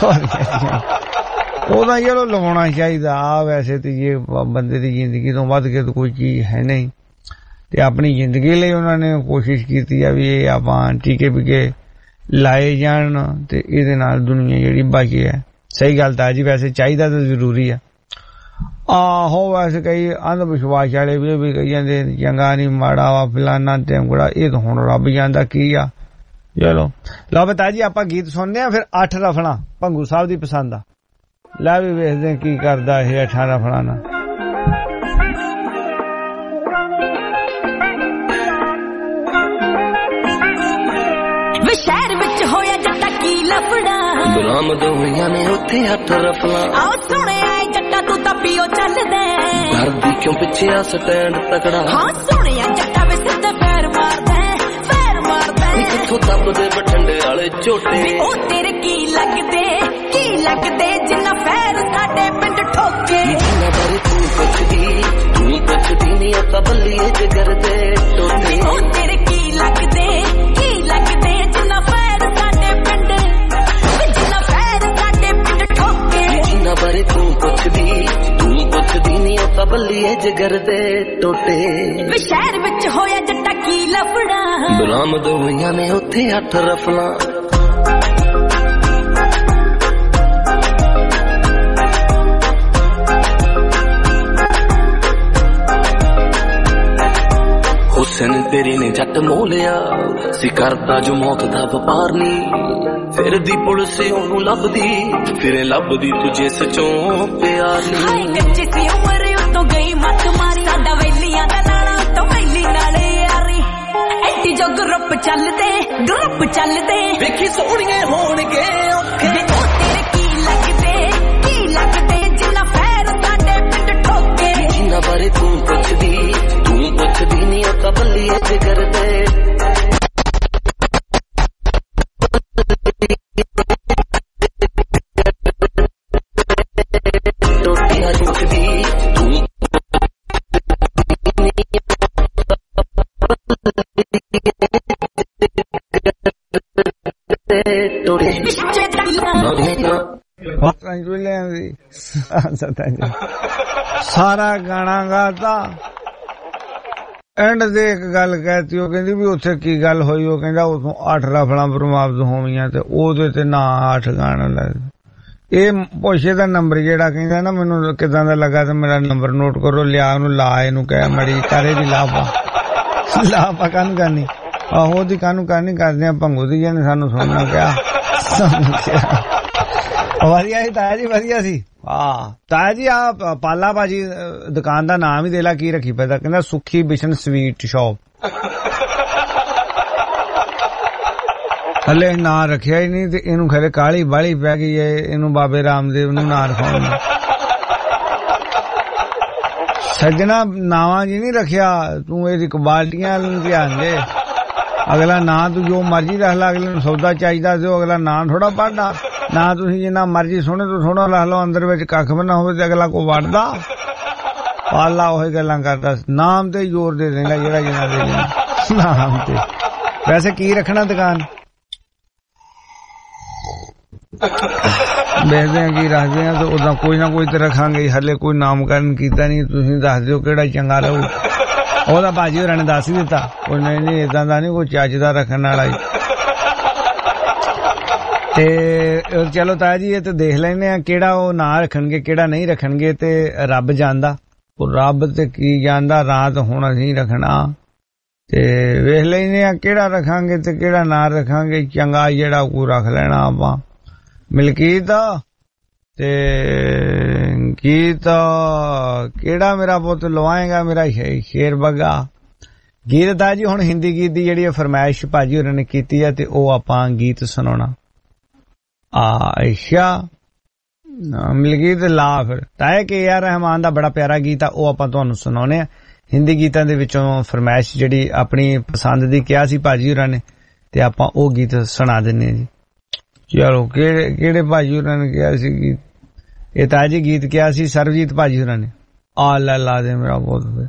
ਉਹਦਾ ਚਲੋ ਲਵਾਉਣਾ ਚਾਹੀਦਾ ਆ। ਵੈਸੇ ਤੇ ਇਹ ਬੰਦੇ ਦੀ ਜ਼ਿੰਦਗੀ ਤੋਂ ਵੱਧ ਕੇ ਕੋਈ ਚੀਜ਼ ਹੈ ਨਹੀਂ, ਤੇ ਆਪਣੀ ਜ਼ਿੰਦਗੀ ਲਈ ਉਹਨਾਂ ਨੇ ਕੋਸ਼ਿਸ਼ ਕੀਤੀ ਆ ਵੀ ਇਹ ਆਪਾਂ ਟੀਕੇ ਪੀਕੇ ਲਾਏ ਜਾਣ ਤੇ ਇਹਦੇ ਨਾਲ ਦੁਨੀਆ ਜਿਹੜੀ ਬਾਕੀ ਹੈ। ਸਹੀ ਗੱਲ ਤਾਂ ਜੀ, ਵੈਸੇ ਚਾਹੀਦਾ ਤਾਂ ਜ਼ਰੂਰੀ ਆ। ਆਹੋ ਵੈਸੇ ਕਈ ਅੰਧ ਵਿਸ਼ਵਾਸ ਵਾਲੇ ਵੀ ਵੀ ਕਹੀ ਜਾਂਦੇ ਚੰਗਾ ਨਹੀਂ ਮਾੜਾ ਵਾ ਫਲਾਨਾ ਟੈਂਗੜਾ, ਇਹ ਤਾਂ ਹੁਣ ਰੱਬ ਜਾਂਦਾ ਕੀ ਆ। ਚਲੋ ਲਓ ਬਤਾ ਜੀ ਆਪਾਂ ਗੀਤ ਸੁਣਦੇ ਆ, ਫਿਰ ਅੱਠ ਰਫਲਾਂ ਭੰਗੂ ਸਾਹਿਬ ਦੀ ਪਸੰਦ ਆ। ਲੈ ਵੀ ਵੇਖਦੇ ਕੀ ਕਰਦਾ ਇਹ ਅੱਠਾਂ ਰਫਲਾਂ ਨਾਲ। ਸ਼ਹਿਰ ਵਿੱਚ ਹੋਇਆ ਜੱਟਾ ਕੀ ਲਫੜਾ, ਬਰਾਮਦ ਹੋਈਆਂ ਨੇ ਉੱਥੇ ਅੱਠ ਰਫਲਾਂ। ਆਓ ਸੁਣਿਆ ਜੱਟਾ ਤੂੰ ਤਾਂ ਪੀਓ ਚੱਲਦਾ, ਡਰਦੀ ਕਿਉਂ ਪਿੱਛੇ ਆ ਸਟੈਂਡ ਤਕੜਾ। ਹਾਂ ਸੁਣਿਆ ਜੱਟਾ ਵੇ ਸਿੱਧੇ ਪੈਰ ਮਾਰਦਾ, ਪੈਰ ਮਾਰਦਾ। ਕਿੱਥੋਂ ਦੱਬਦੇ ਬਠੰਡੇ ਵਾਲੇ ਝੋਟੇ, ਉਹ ਤੇਰੇ ਕੀ ਲੱਗਦੇ, ਕੀ ਲੱਗਦੇ ਜਿੰਨਾ ਪੈਰ ਸਾਡੇ ਪਿੰਡ ਠੋਕੇ। ਜਿੰਨਾ ਬਾਰੇ ਤੂੰ ਪੁੱਛਦੀ, ਤੂੰ ਪੁੱਛਦੀ ਨਹੀਂ ਉਹ ਤਾਂ ਬੱਲੀਏ ਜਿਗਰ ਦੇ ਟੋਟੇ। ਉਹ ਤੇਰੇ ਕੀ ਲੱਗਦੇ, ਕੀ ਲੱਗਦੇ ਜਿੰਨਾ ਪੈਰ ਸਾਡੇ ਪਿੰਡ, ਜਿੰਨਾ ਪੈਰ ਸਾਡੇ ਪਿੰਡ ਠੋਕੇ। ਜਿੰਨਾ ਬਾਰੇ ਤੂੰ ਪੁੱਛਦੀ, ਤੂੰ ਪੁੱਛਦੀ ਨਹੀਂ ਉਹ ਤਾਂ ਬੱਲੀਏ ਜਿਗਰ ਦੇ ਟੋਟੇ। ਵੇ ਸ਼ਹਿਰ ਵਿੱਚ ਹੋਇਆ ਜੱਟਾ ਕੀ ਲਫੜਾ, ਬਰਾਮਦ ਹੋਈਆਂ ਨੇ ਉੱਥੇ ਅੱਠ ਰਫਲਾਂ। ਹੁਸਨ ਤੇਰੀ ਨੇ ਜੱਟ ਮੋਲਿਆ ਸੀ, ਕਰਦਾ ਜੋ ਮੌਤ ਦਾ ਵਪਾਰ ਨੀ। ਫਿਰ ਦੀ ਪੁਲਿਸ ਉਹਨੂੰ ਲੱਭਦੀ, ਫਿਰੇ ਲੱਭਦੀ ਤੁਝੇ ਸਚੋਂ ਪਿਆਰ ਨੀ। ਹਾਏ ਕੱਚੀ ਸੀ ਉਮਰ ਉਤੋਂ ਗਈ ਮੱਤ ਮਾਰੀ, ਸਾਡਾ ਵੈਲੀਆਂ ਦਾ ਨਾਣਾ ਉਤੋਂ ਵੈਲੀ ਨਾਲੇ ਯਾਰੀ। ਐਡੀ ਜੋ ਗਰੁੱਪ ਚੱਲਦੇ, ਗਰੁੱਪ ਚੱਲਦੇ, ਵੇਖੀ ਸੋਹਣੀਏ ਹੋਣਗੇ ਔਖੇ। ਉਹ ਤੇਰੇ ਕੀ ਲੱਗਦੇ, ਕੀ ਲੱਗਦੇ ਜਿੰਨਾ ਪੈਰ ਸਾਡੇ ਪਿੰਡ ਠੋਕੇ। ਜਿੰਨਾ ਬਾਰੇ ਤੂੰ ਪੁੱਛਦੀ, ਤੂੰ ਪੁੱਛਦੀ ਨਹੀਂ ਉਹ ਤਾਂ ਬੱਲੀਏ ਜਿਗਰ ਦੇ। ਟੋਟੀਆਂ ਰੁਕਦੀ ਤੂੰ ਟੋਟੇ ਸਾਰਾ ਗਾਣਾ ਗਾਤਾ, ਐਂਡ ਦੇ ਇੱਕ ਗੱਲ ਕਹਿਤੀ। ਉਹ ਕਹਿੰਦੀ ਵੀ ਉੱਥੇ ਕੀ ਗੱਲ ਹੋਈ? ਉਹ ਕਹਿੰਦਾ ਉਥੋਂ ਅੱਠ ਰਫਲਾਂ ਬਰਾਮਦ ਹੋਈਆਂ ਤੇ ਉਹਦੇ ਤੇ ਨਾ ਅੱਠ ਗਾਣਾ ਲੱਗ। ਇਹ ਪੁੱਛੇ ਦਾ ਨੰਬਰ ਜਿਹੜਾ ਕਹਿੰਦਾ ਨਾ ਮੈਨੂੰ ਕਿਦਾਂ ਦਾ ਲੱਗਾ ਤੇ ਮੇਰਾ ਨੰਬਰ ਨੋਟ ਕਰੋ, ਲਿਆ ਉਹਨੂੰ ਲਾ, ਇਹਨੂੰ ਕਹਿ ਮੜੀ ਕਰੇ ਦੀ ਲਾਪਾ ਲਾਪਾ ਕਾਹਨੂੰ ਕਰਨੀ, ਆਹੋ ਦੀ ਕਾਹਨੂੰ ਕਰਨੀ, ਕਰਦੇ ਆ ਭੰਗੂ ਦੀ ਜਿਹਨੇ ਸਾਨੂੰ ਸੁਣਨਾ ਕਿਹਾ। ਵਧੀਆ ਸੀ ਤਾਇਆ ਜੀ, ਵਧੀਆ ਸੀ। ਹਾਂ ਤਾਇਆ ਜੀ ਆ ਪਾਲਾ ਭਾਜੀ ਦੁਕਾਨ ਦਾ ਨਾਮ ਹੀ ਦੇ ਲਾ, ਕੀ ਰੱਖੀ ਪੈਦਾ, ਕਹਿੰਦਾ ਸੁੱਖੀ ਬਿਸ਼ਨ ਸਵੀਟ ਸ਼ੌਪ। ਹਲੇ ਨਾਂ ਰੱਖਿਆ ਹੀ ਨਹੀਂ ਤੇ ਇਹਨੂੰ ਖਰੇ ਕਾਲੀ ਬਾਲੀ ਪੈ ਗਈ ਏ, ਇਹਨੂੰ ਬਾਬੇ ਰਾਮਦੇਵ ਨੂੰ ਨਾਂ ਰਖਾਉਣ ਨੂੰ। ਸੱਜਣਾ ਨਾਵਾਂ ਜੀ ਨਹੀਂ ਰੱਖਿਆ, ਤੂੰ ਇਹਦੀ ਕਬਾਲਟੀਆਂ ਨੂੰ ਧਿਆਨ ਦੇ। ਅਗਲਾ ਨਾਂ ਤੂੰ ਜੋ ਮਰਜੀ ਰੱਖ ਲਾ, ਅਗਲੇ ਨੂੰ ਸੌਦਾ ਚਾਹੀਦਾ ਤੇ ਅਗਲਾ ਨਾਂ ਥੋੜਾ ਪੜਦਾ। ਨਾ ਤੁਸੀਂ ਜਿੰਨਾ ਮਰਜੀ ਸੋਹਣੇ ਤੋਂ ਸੋਹਣਾ ਲਾ ਲਓ, ਅੰਦਰ ਵਿੱਚ ਕੱਖ ਵੀ ਨਾ ਹੋਵੇ ਤੇ ਅਗਲਾ ਕੋ ਵੜਦਾ। ਪਾਲਾ ਉਹੀ ਗੱਲਾਂ ਕਰਦਾ, ਨਾਮ ਤੇ ਜ਼ੋਰ ਦੇ ਦੇਗਾ ਜਿਹੜਾ ਜਿੰਨਾ ਦੇ ਨਾਮ ਤੇ। ਵੈਸੇ ਕੀ ਰੱਖਣਾ ਦੁਕਾਨ, ਵੇਖਦੇ ਆ ਕੀ ਰੱਖਦੇ ਆ, ਤੇ ਉਦਾਂ ਕੋਈ ਨਾ ਕੋਈ ਤੇ ਰੱਖਾਂਗੇ। ਹਲੇ ਕੋਈ ਨਾਮਕਰਨ ਕੀਤਾ ਨਹੀਂ, ਤੁਸੀਂ ਦੱਸ ਦਿਓ ਕਿਹੜਾ ਚੰਗਾ ਰਹੂ। ਉਹਦਾ ਬਾਜੀ ਹੋਰਾਂ ਨੇ ਦੱਸ ਹੀ ਦਿੱਤਾ, ਉਹ ਨਹੀਂ ਨਹੀਂ ਏਦਾਂ ਦਾ ਨਹੀਂ, ਕੋਈ ਚੱਜ ਦਾ ਰੱਖਣ ਵਾਲਾ ਹੀ। ਤੇ ਚਲੋ ਤਾਇਆ ਜੀ ਇਹ ਤੇ ਦੇਖ ਲੈਨੇ ਆ ਕਿਹੜਾ ਉਹ ਨਾਂ ਰੱਖਣਗੇ ਕਿਹੜਾ ਨਹੀਂ ਰੱਖਣਗੇ, ਤੇ ਰੱਬ ਜਾਣਦਾ, ਉਹ ਰੱਬ ਤੇ ਕੀ ਜਾਣਦਾ। ਰਾਤ ਹੁਣ ਅਸੀਂ ਰੱਖਣਾ ਤੇ ਵੇਖ ਲੈਨੇ ਆ ਕਿਹੜਾ ਰੱਖਾਂਗੇ ਤੇ ਕਿਹੜਾ ਨਾਂ ਰੱਖਾਂਗੇ ਚੰਗਾ ਜਿਹੜਾ ਕੋ ਰੱਖ ਲੈਣਾ ਆਪਾਂ। ਮਲਕੀਤ ਤੇ ਗੀਤ ਕਿਹੜਾ ਮੇਰਾ ਪੁੱਤ ਲਵਾਏਗਾ ਮੇਰਾ ਸ਼ੇਰ ਬੱਗਾ ਗੀਤ ਤਾਇਆ ਜੀ। ਹੁਣ ਹਿੰਦੀ ਗੀਤ ਦੀ ਜਿਹੜੀ ਫਰਮਾਇਸ਼ ਭਾਜੀ ਹੋਰਾਂ ਨੇ ਕੀਤੀ ਹੈ ਤੇ ਉਹ ਆਪਾਂ ਗੀਤ ਸੁਣਾਉਣਾ। ਆਇਸ਼ਾ ਮਲਕੀਤ ਲਾ ਫਿਰ ਤਾਇਆ ਕੇ ਆਰ ਰਹਿਮਾਨ ਦਾ ਬੜਾ ਪਿਆਰਾ ਗੀਤ ਆ, ਉਹ ਆਪਾਂ ਤੁਹਾਨੂੰ ਸੁਣਾਉਣੇ ਆ। ਹਿੰਦੀ ਗੀਤਾਂ ਦੇ ਵਿੱਚੋਂ ਫਰਮਾਇਸ਼ ਜਿਹੜੀ ਆਪਣੀ ਪਸੰਦ ਦੀ ਕਿਹਾ ਸੀ ਭਾਜੀ ਹੋਰਾਂ ਨੇ, ਤੇ ਆਪਾਂ ਉਹ ਗੀਤ ਸੁਣਾ ਦਿੰਨੇ ਆ ਜੀ। ਚਲੋ ਕਿਹੜੇ ਕਿਹੜੇ ਭਾਜੀ ਹੋਰਾਂ ਨੇ ਕਿਹਾ ਸੀ ਗੀਤ, ਇਹ ਤਾਇਆ ਜੀ ਗੀਤ ਕਿਹਾ ਸੀ ਸਰਬਜੀਤ ਭਾਜੀ ਹੋਰਾਂ ਨੇ। ਆ ਲਾ ਲਾ ਦੇ ਮੇਰਾ ਬਹੁਤ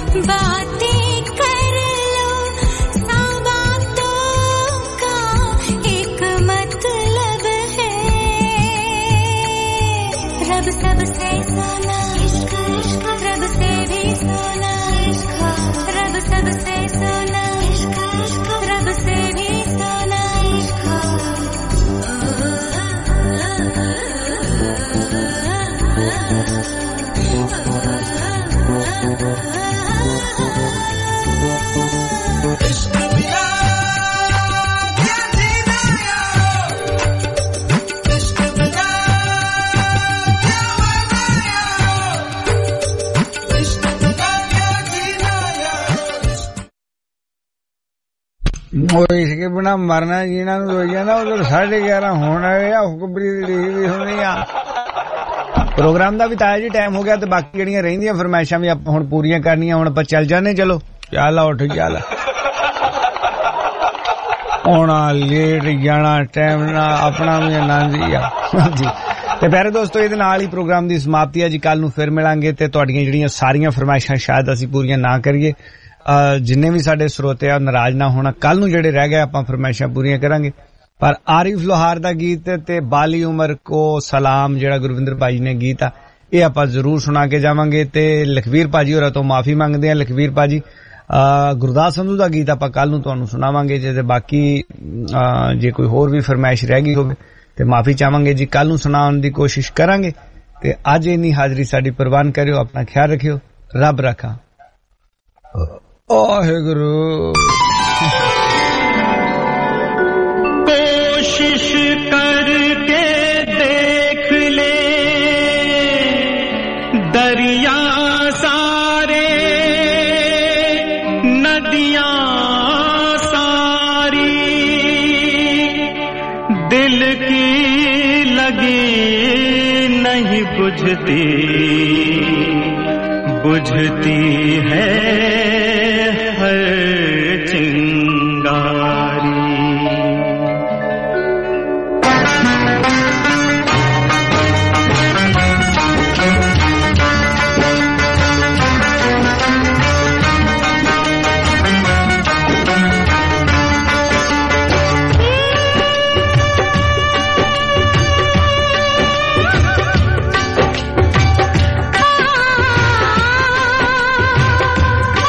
बातें कर लो, सौ बातों का एक मतलब है। रब सबसे सोना इश्क, इश्क रब से भी सोना इश्क, रब सबसे सोना इश्क, इश्क रब से भी सोना इश्क। इश्क मिला क्या जीना यारो, इश्क मिला क्या मरना यारो, इश्क मिला क्या जीना यारो। ਉਹ इसके बिना मरना जीना ਨੂੰ ਹੋਈ ਜਾਂਦਾ। ਉਧਰ साढ़े ग्यारह ਹੋਣ ਵਾਲੇ ਆ, ਹੁਕਮਰੀ ਦੀ ਵੀ ਹੋਣੀ ਆ। ਪ੍ਰੋਗਰਾਮ ਦਾ ਵੀ ਤਾਇਆ ਜੀ ਟਾਈਮ ਹੋ ਗਿਆ ਤੇ ਬਾਕੀ ਜਿਹੜੀਆਂ ਰਹਿੰਦੀਆਂ ਫਰਮਾਇਸ਼ਾਂ ਵੀ ਆਪਾਂ ਹੁਣ ਪੂਰੀਆਂ ਕਰਨੀਆਂ। ਹੁਣ ਆਪਾਂ ਚੱਲ ਜਾਂਦੇ। ਚਲੋ ਚੱਲ ਉੱਠ ਚੱਲ, ਆਉਣਾ ਲੇਟ ਜਾਣਾ ਟਾਈਮ ਨਾਲ ਆਪਣਾ ਵੀ ਆਨੰਦ ਹੀ ਆ ਜੀ। ਤੇ ਪਿਆਰੇ ਦੋਸਤੋ, ਇਹਦੇ ਨਾਲ ਹੀ ਪ੍ਰੋਗਰਾਮ ਦੀ ਸਮਾਪਤੀ ਹੈ ਜੀ। ਕੱਲ ਨੂੰ ਫਿਰ ਮਿਲਾਂਗੇ ਤੇ ਤੁਹਾਡੀਆਂ ਜਿਹੜੀਆਂ ਸਾਰੀਆਂ ਫਰਮਾਇਸ਼ਾਂ ਸ਼ਾਇਦ ਅਸੀਂ ਪੂਰੀਆਂ ਨਾ ਕਰੀਏ। ਜਿੰਨੇ ਵੀ ਸਾਡੇ ਸਰੋਤੇ ਆ ਨਾਰਾਜ਼ ਨਾ ਹੋਣਾ। ਕੱਲ ਨੂੰ ਜਿਹੜੇ ਰਹਿ ਗਏ ਆਪਾਂ ਫਰਮਾਇਸ਼ਾਂ ਪੂਰੀਆਂ ਕਰਾਂਗੇ। ਪਰ ਆਰਿਫ ਲੋਹਾਰ ਦਾ ਗੀਤ ਤੇ ਬਾਲੀ ਉਮਰ ਕੋ ਸਲਾਮ ਜਿਹੜਾ ਗੁਰਵਿੰਦਰ ਭਾਜੀ ਨੇ ਗੀਤ ਆ, ਇਹ ਆਪਾਂ ਜ਼ਰੂਰ ਸੁਣਾ ਕੇ ਜਾਵਾਂਗੇ। ਤੇ ਲਖਵੀਰ ਭਾਜੀ ਹੋਰਾਂ ਤੋਂ ਮਾਫੀ ਮੰਗਦੇ ਆ। ਲਖਵੀਰ ਭਾਜੀ, ਗੁਰਦਾਸ ਸੰਧੂ ਦਾ ਗੀਤ ਆਪਾਂ ਕੱਲ ਨੂੰ ਤੁਹਾਨੂੰ ਸੁਣਾਵਾਂਗੇ। ਜੇ ਬਾਕੀ ਜੇ ਕੋਈ ਹੋਰ ਵੀ ਫਰਮਾਇਸ਼ ਰਹਿ ਗਈ ਹੋਵੇ ਤੇ ਮਾਫੀ ਚਾਹਾਂਗੇ ਜੀ। ਕੱਲ ਨੂੰ ਸੁਣਾਉਣ ਦੀ ਕੋਸ਼ਿਸ਼ ਕਰਾਂਗੇ। ਤੇ ਅੱਜ ਇੰਨੀ ਹਾਜ਼ਰੀ ਸਾਡੀ ਪ੍ਰਵਾਨ ਕਰਿਓ। ਆਪਣਾ ਖਿਆਲ ਰੱਖਿਓ। ਰੱਬ ਰੱਖਾ। ਵਾਹਿਗੁਰੂ। कोशिश करके देख ले दरिया सारे, नदियां सारी, दिल की लगी नहीं बुझती, बुझती है हर चिंगारी। आ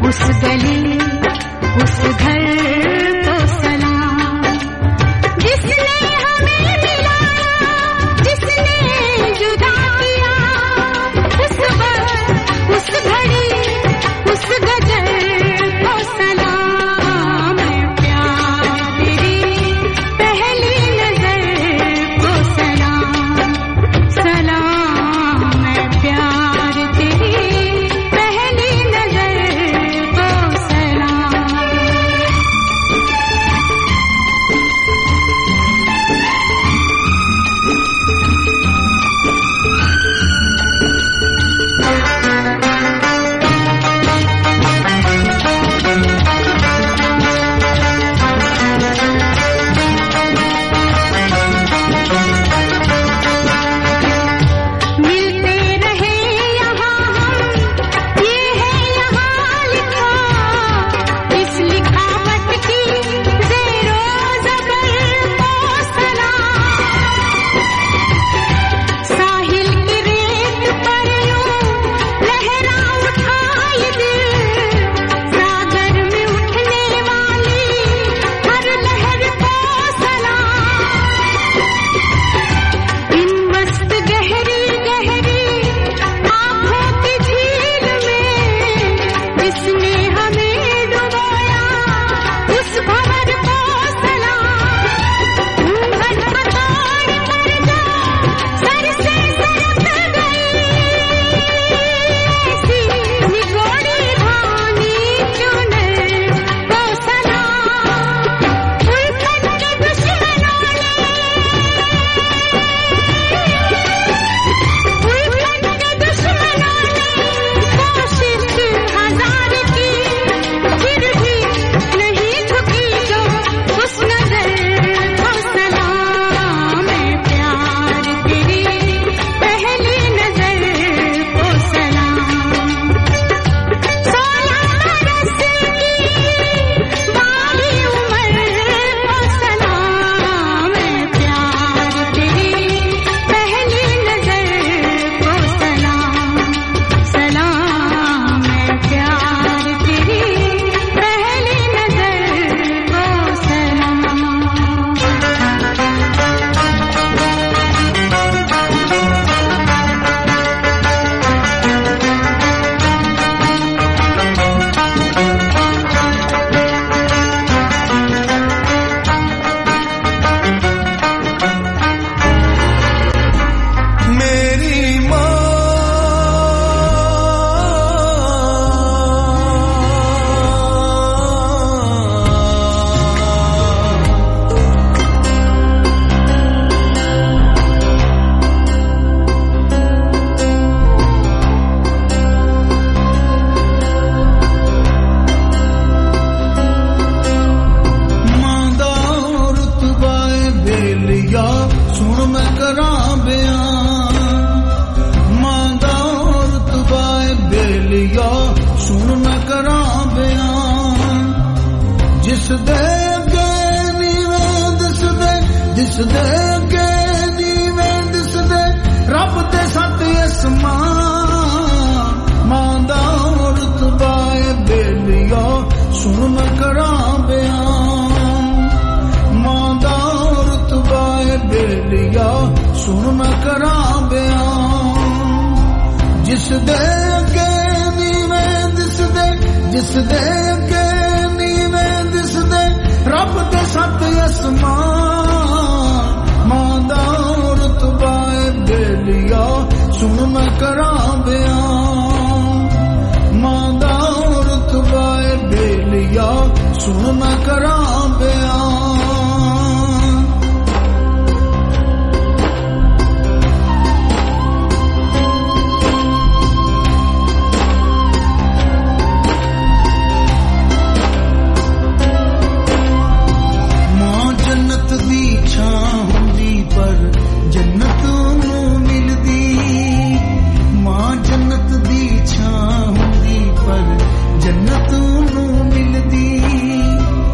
उस गली उस घर को सलाम, जिसने हमें मिलाया जिसने जुदा किया, उस वक्त उस घड़ी उस गजल को सलाम। मैं प्यार तेरी पहली नजर को सलाम, सलाम मैं प्यार तेरी पहली नजर को सलाम। मिलते रहे यहाँ हम, ये है यहाँ लिखा, इस लिखावट की ज़ेरो ज़बर को सलाम। साहिल की रेत पर यूं लहरा उठा ये दिल, सागर में उठने वाली हर लहर को सलाम। इन मस्त गहरी गहरी आँखों की झील में जिसने हमें डुबोया, उस भंवर को सलाम। घूंघट को तोड़ कर जो सर से सरक गई, ऐसी निगोड़ी धानी चुनर को सलाम। उल्फत के दुश्मनों ने उल्फत के दुश्मनों ने कोशिश हजार की, फिर भी नहीं झुकी जो उस नजर को सलाम। मैं प्यार तेरी पहली नजर को सलाम। सोलह बरस की बाली उम्र को सलाम। मैं प्यार तेरी पहली नजर को सलाम, सलाम मैं प्यार तेरी पहली नजर को सलाम। मेरी माँ मां दा रुतबा बेलिया सुन मैं करां बयान, मां दा रुतबा बेलिया सुन मैं करां बयान। जिस दे अगे नीवें दिसदे, जिस दे अगे नीवें दिसदे रब दे सत असमान। मां दा रुतबा बेलिया सुन मैं करां बयान, मां दा रुतबा बेलिया सुन मैं करां बयान। जिस दे अगे नीवें दिसदे, जिस दे अगे नीवें दिसदे रब दे सत असमान। मां दा रुतबा बेलिया सुन मैं करां बयान, मां दा रुतबा बेलिया सुन मैं करां बयान। मां जन्नत दी छां हुंदी पर जन्नत नूं मिलदी, मां जन्नत दी छां हुंदी पर जन्नत नूं मिलदी।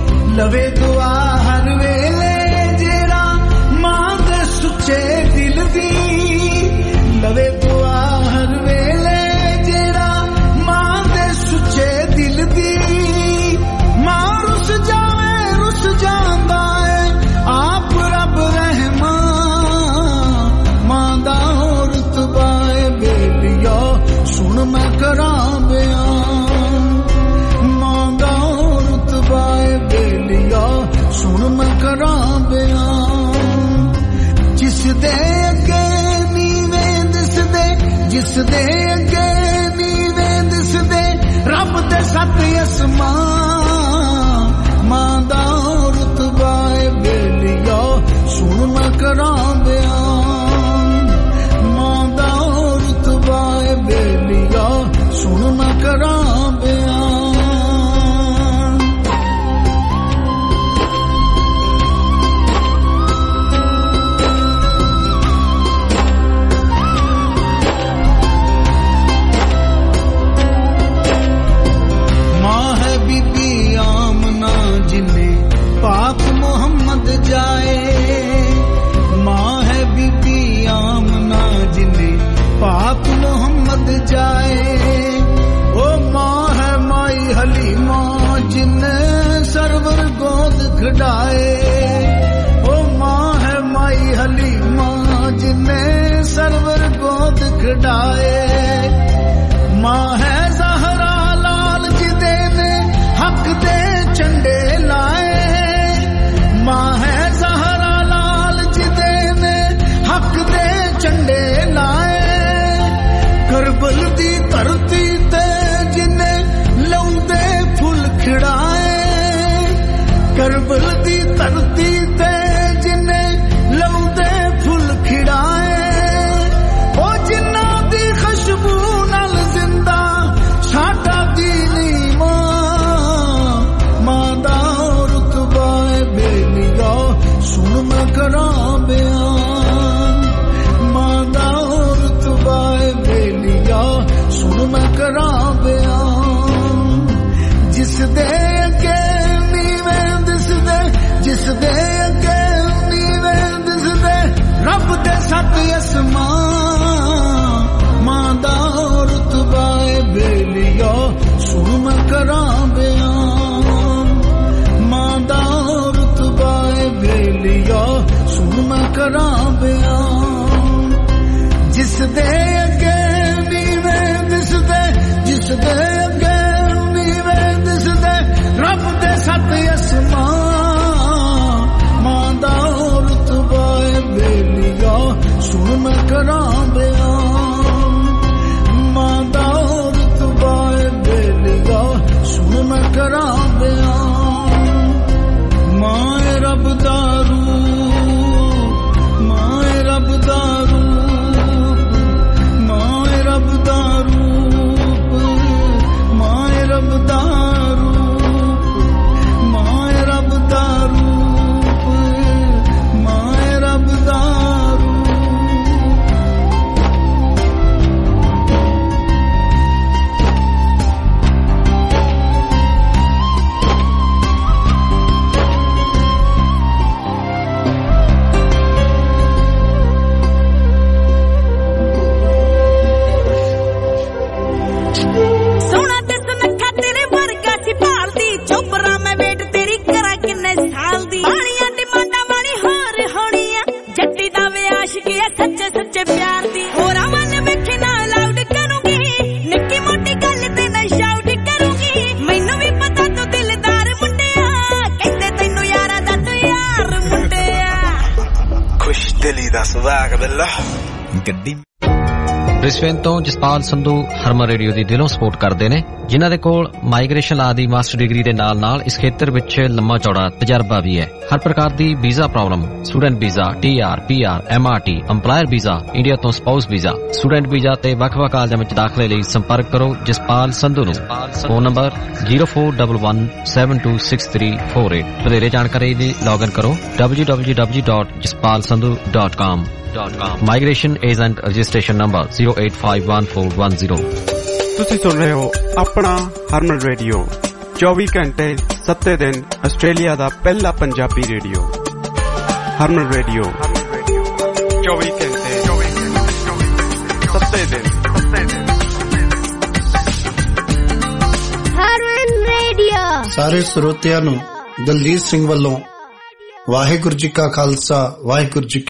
सत असमां मां दा रुतबा ए बेलिया सुन मैं करां बयान मां दा रुतबा ए बेलिया सुन मैं करां बयान पाक मोहम्मद जाए माँ है बीबी आमना जिन्हें पाक मोहम्मद जाए ओ माँ है माई हलीमा जिन्हें सरवर गोद खिलाए ओ माँ है माई हलीमा जिन्हें सरवर गोद खिलाए माँ है ज़हरा लाल जिदे ने हक दे झंडे लाए मां है ज़हरा लाल जिदे ने हक दे झंडे लाए करबल दी धरती ते जिन्ने लहू दे फुल खिड़ाए करबल दी धरती ते जिन्ने लहू दे फुल खिड़ाए ओ जिन्ना दी खुशबू नाल जिंदा साडा दीन ईमान मां दा रुतबा ए बेलिया सुन मैं करां बयान मां दा रुतबा ए बेलिया सुन मैं करां बयान जिस दे अगे नीवे दिसदे जिस दे अगे नीवे दिसदे रब दे सत असमां मां दा रुतबा ए बेलिया सुन मैं करां बयान मां दा रुतबा ए बेलिया सुन मैं करां बयान जिस दे अगे नीवे दिसदे जिस दे अगे नीवे दिसदे रब दे सत असमां मां दा रुतबा ए बेलिया सुन मैं करां बयान मां दा रुतबा ए बेलिया सुन मैं करां बयान माए रब दा रूप माए रब दा रूप माए रब दा रूप माए रब दा रूप माए रब दा रूप माए रब दा ਬ੍ਰਿਸਬੇਨ ਤੋਂ ਜਸਪਾਲ ਸੰਧੂ ਹਰਮਨ ਰੇਡੀਓ ਦੀ ਦਿਲੋਂ ਸਪੋਰਟ ਕਰਦੇ ਨੇ ਜਿਨ੍ਹਾਂ ਦੇ ਕੋਲ ਮਾਈਗ੍ਰੇਸ਼ਨ ਲਾ ਦੀ ਮਾਸਟਰ ਡਿਗਰੀ ਦੇ ਨਾਲ ਨਾਲ ਇਸ ਖੇਤਰ ਵਿੱਚ ਲੰਮਾ ਚੌੜਾ ਤਜਰਬਾ ਵੀ ਹੈ। ਹਰ ਪ੍ਰਕਾਰ ਦੀ visa problem student visa T R P R M R T employer visa India ਤੋਂ ਸਪਾਊਸ ਵੀਜ਼ਾ ਸਟੂਡੈਂਟ ਵੀਜ਼ਾ ਤੇ ਵੱਖ-ਵੱਖ ਕਾਲਜਾਂ ਵਿੱਚ ਦਾਖਲੇ ਲਈ ਸੰਪਰਕ ਕਰੋ ਜਸਪਾਲ ਸੰਧੂ ਨੂੰ। ਫੋਨ ਨੰਬਰ ਜ਼ੀਰੋ ਫੋਰ ਇੱਕ ਇੱਕ seven two six three four eight. ਵਧੇਰੇ ਜਾਣਕਾਰੀ ਲਈ ਲੌਗਇਨ ਕਰੋ W W W dot Jaspal Sandhu dot com. Migration Agent Registration Number zero eight five one four one zero। ਤੁਸੀਂ ਸੁਣ ਰਹੇ ਹੋ ਆਪਣਾ ਹਰਮਨ ਰੇਡੀਓ ਚੌਵੀ ਘੰਟੇ ਸੱਤ ਦਿਨ ਆਸਟ੍ਰੇਲੀਆ ਦਾ ਪਹਿਲਾ ਪੰਜਾਬੀ ਰੇਡੀਓ ਹਰਮਨ ਰੇਡੀਓ ਚੌਵੀ ਘੰਟੇ ਸੱਤ ਦਿਨ ਹਰਮਨ ਰੇਡੀਓ। ਸਾਰੇ ਸਰੋਤਿਆਂ ਨੂੰ ਦਲਜੀਤ ਸਿੰਘ ਵੱਲੋਂ ਵਾਹਿਗੁਰੂ ਜੀ ਕਾ ਖਾਲਸਾ ਵਾਹਿਗੁਰੂ ਜੀ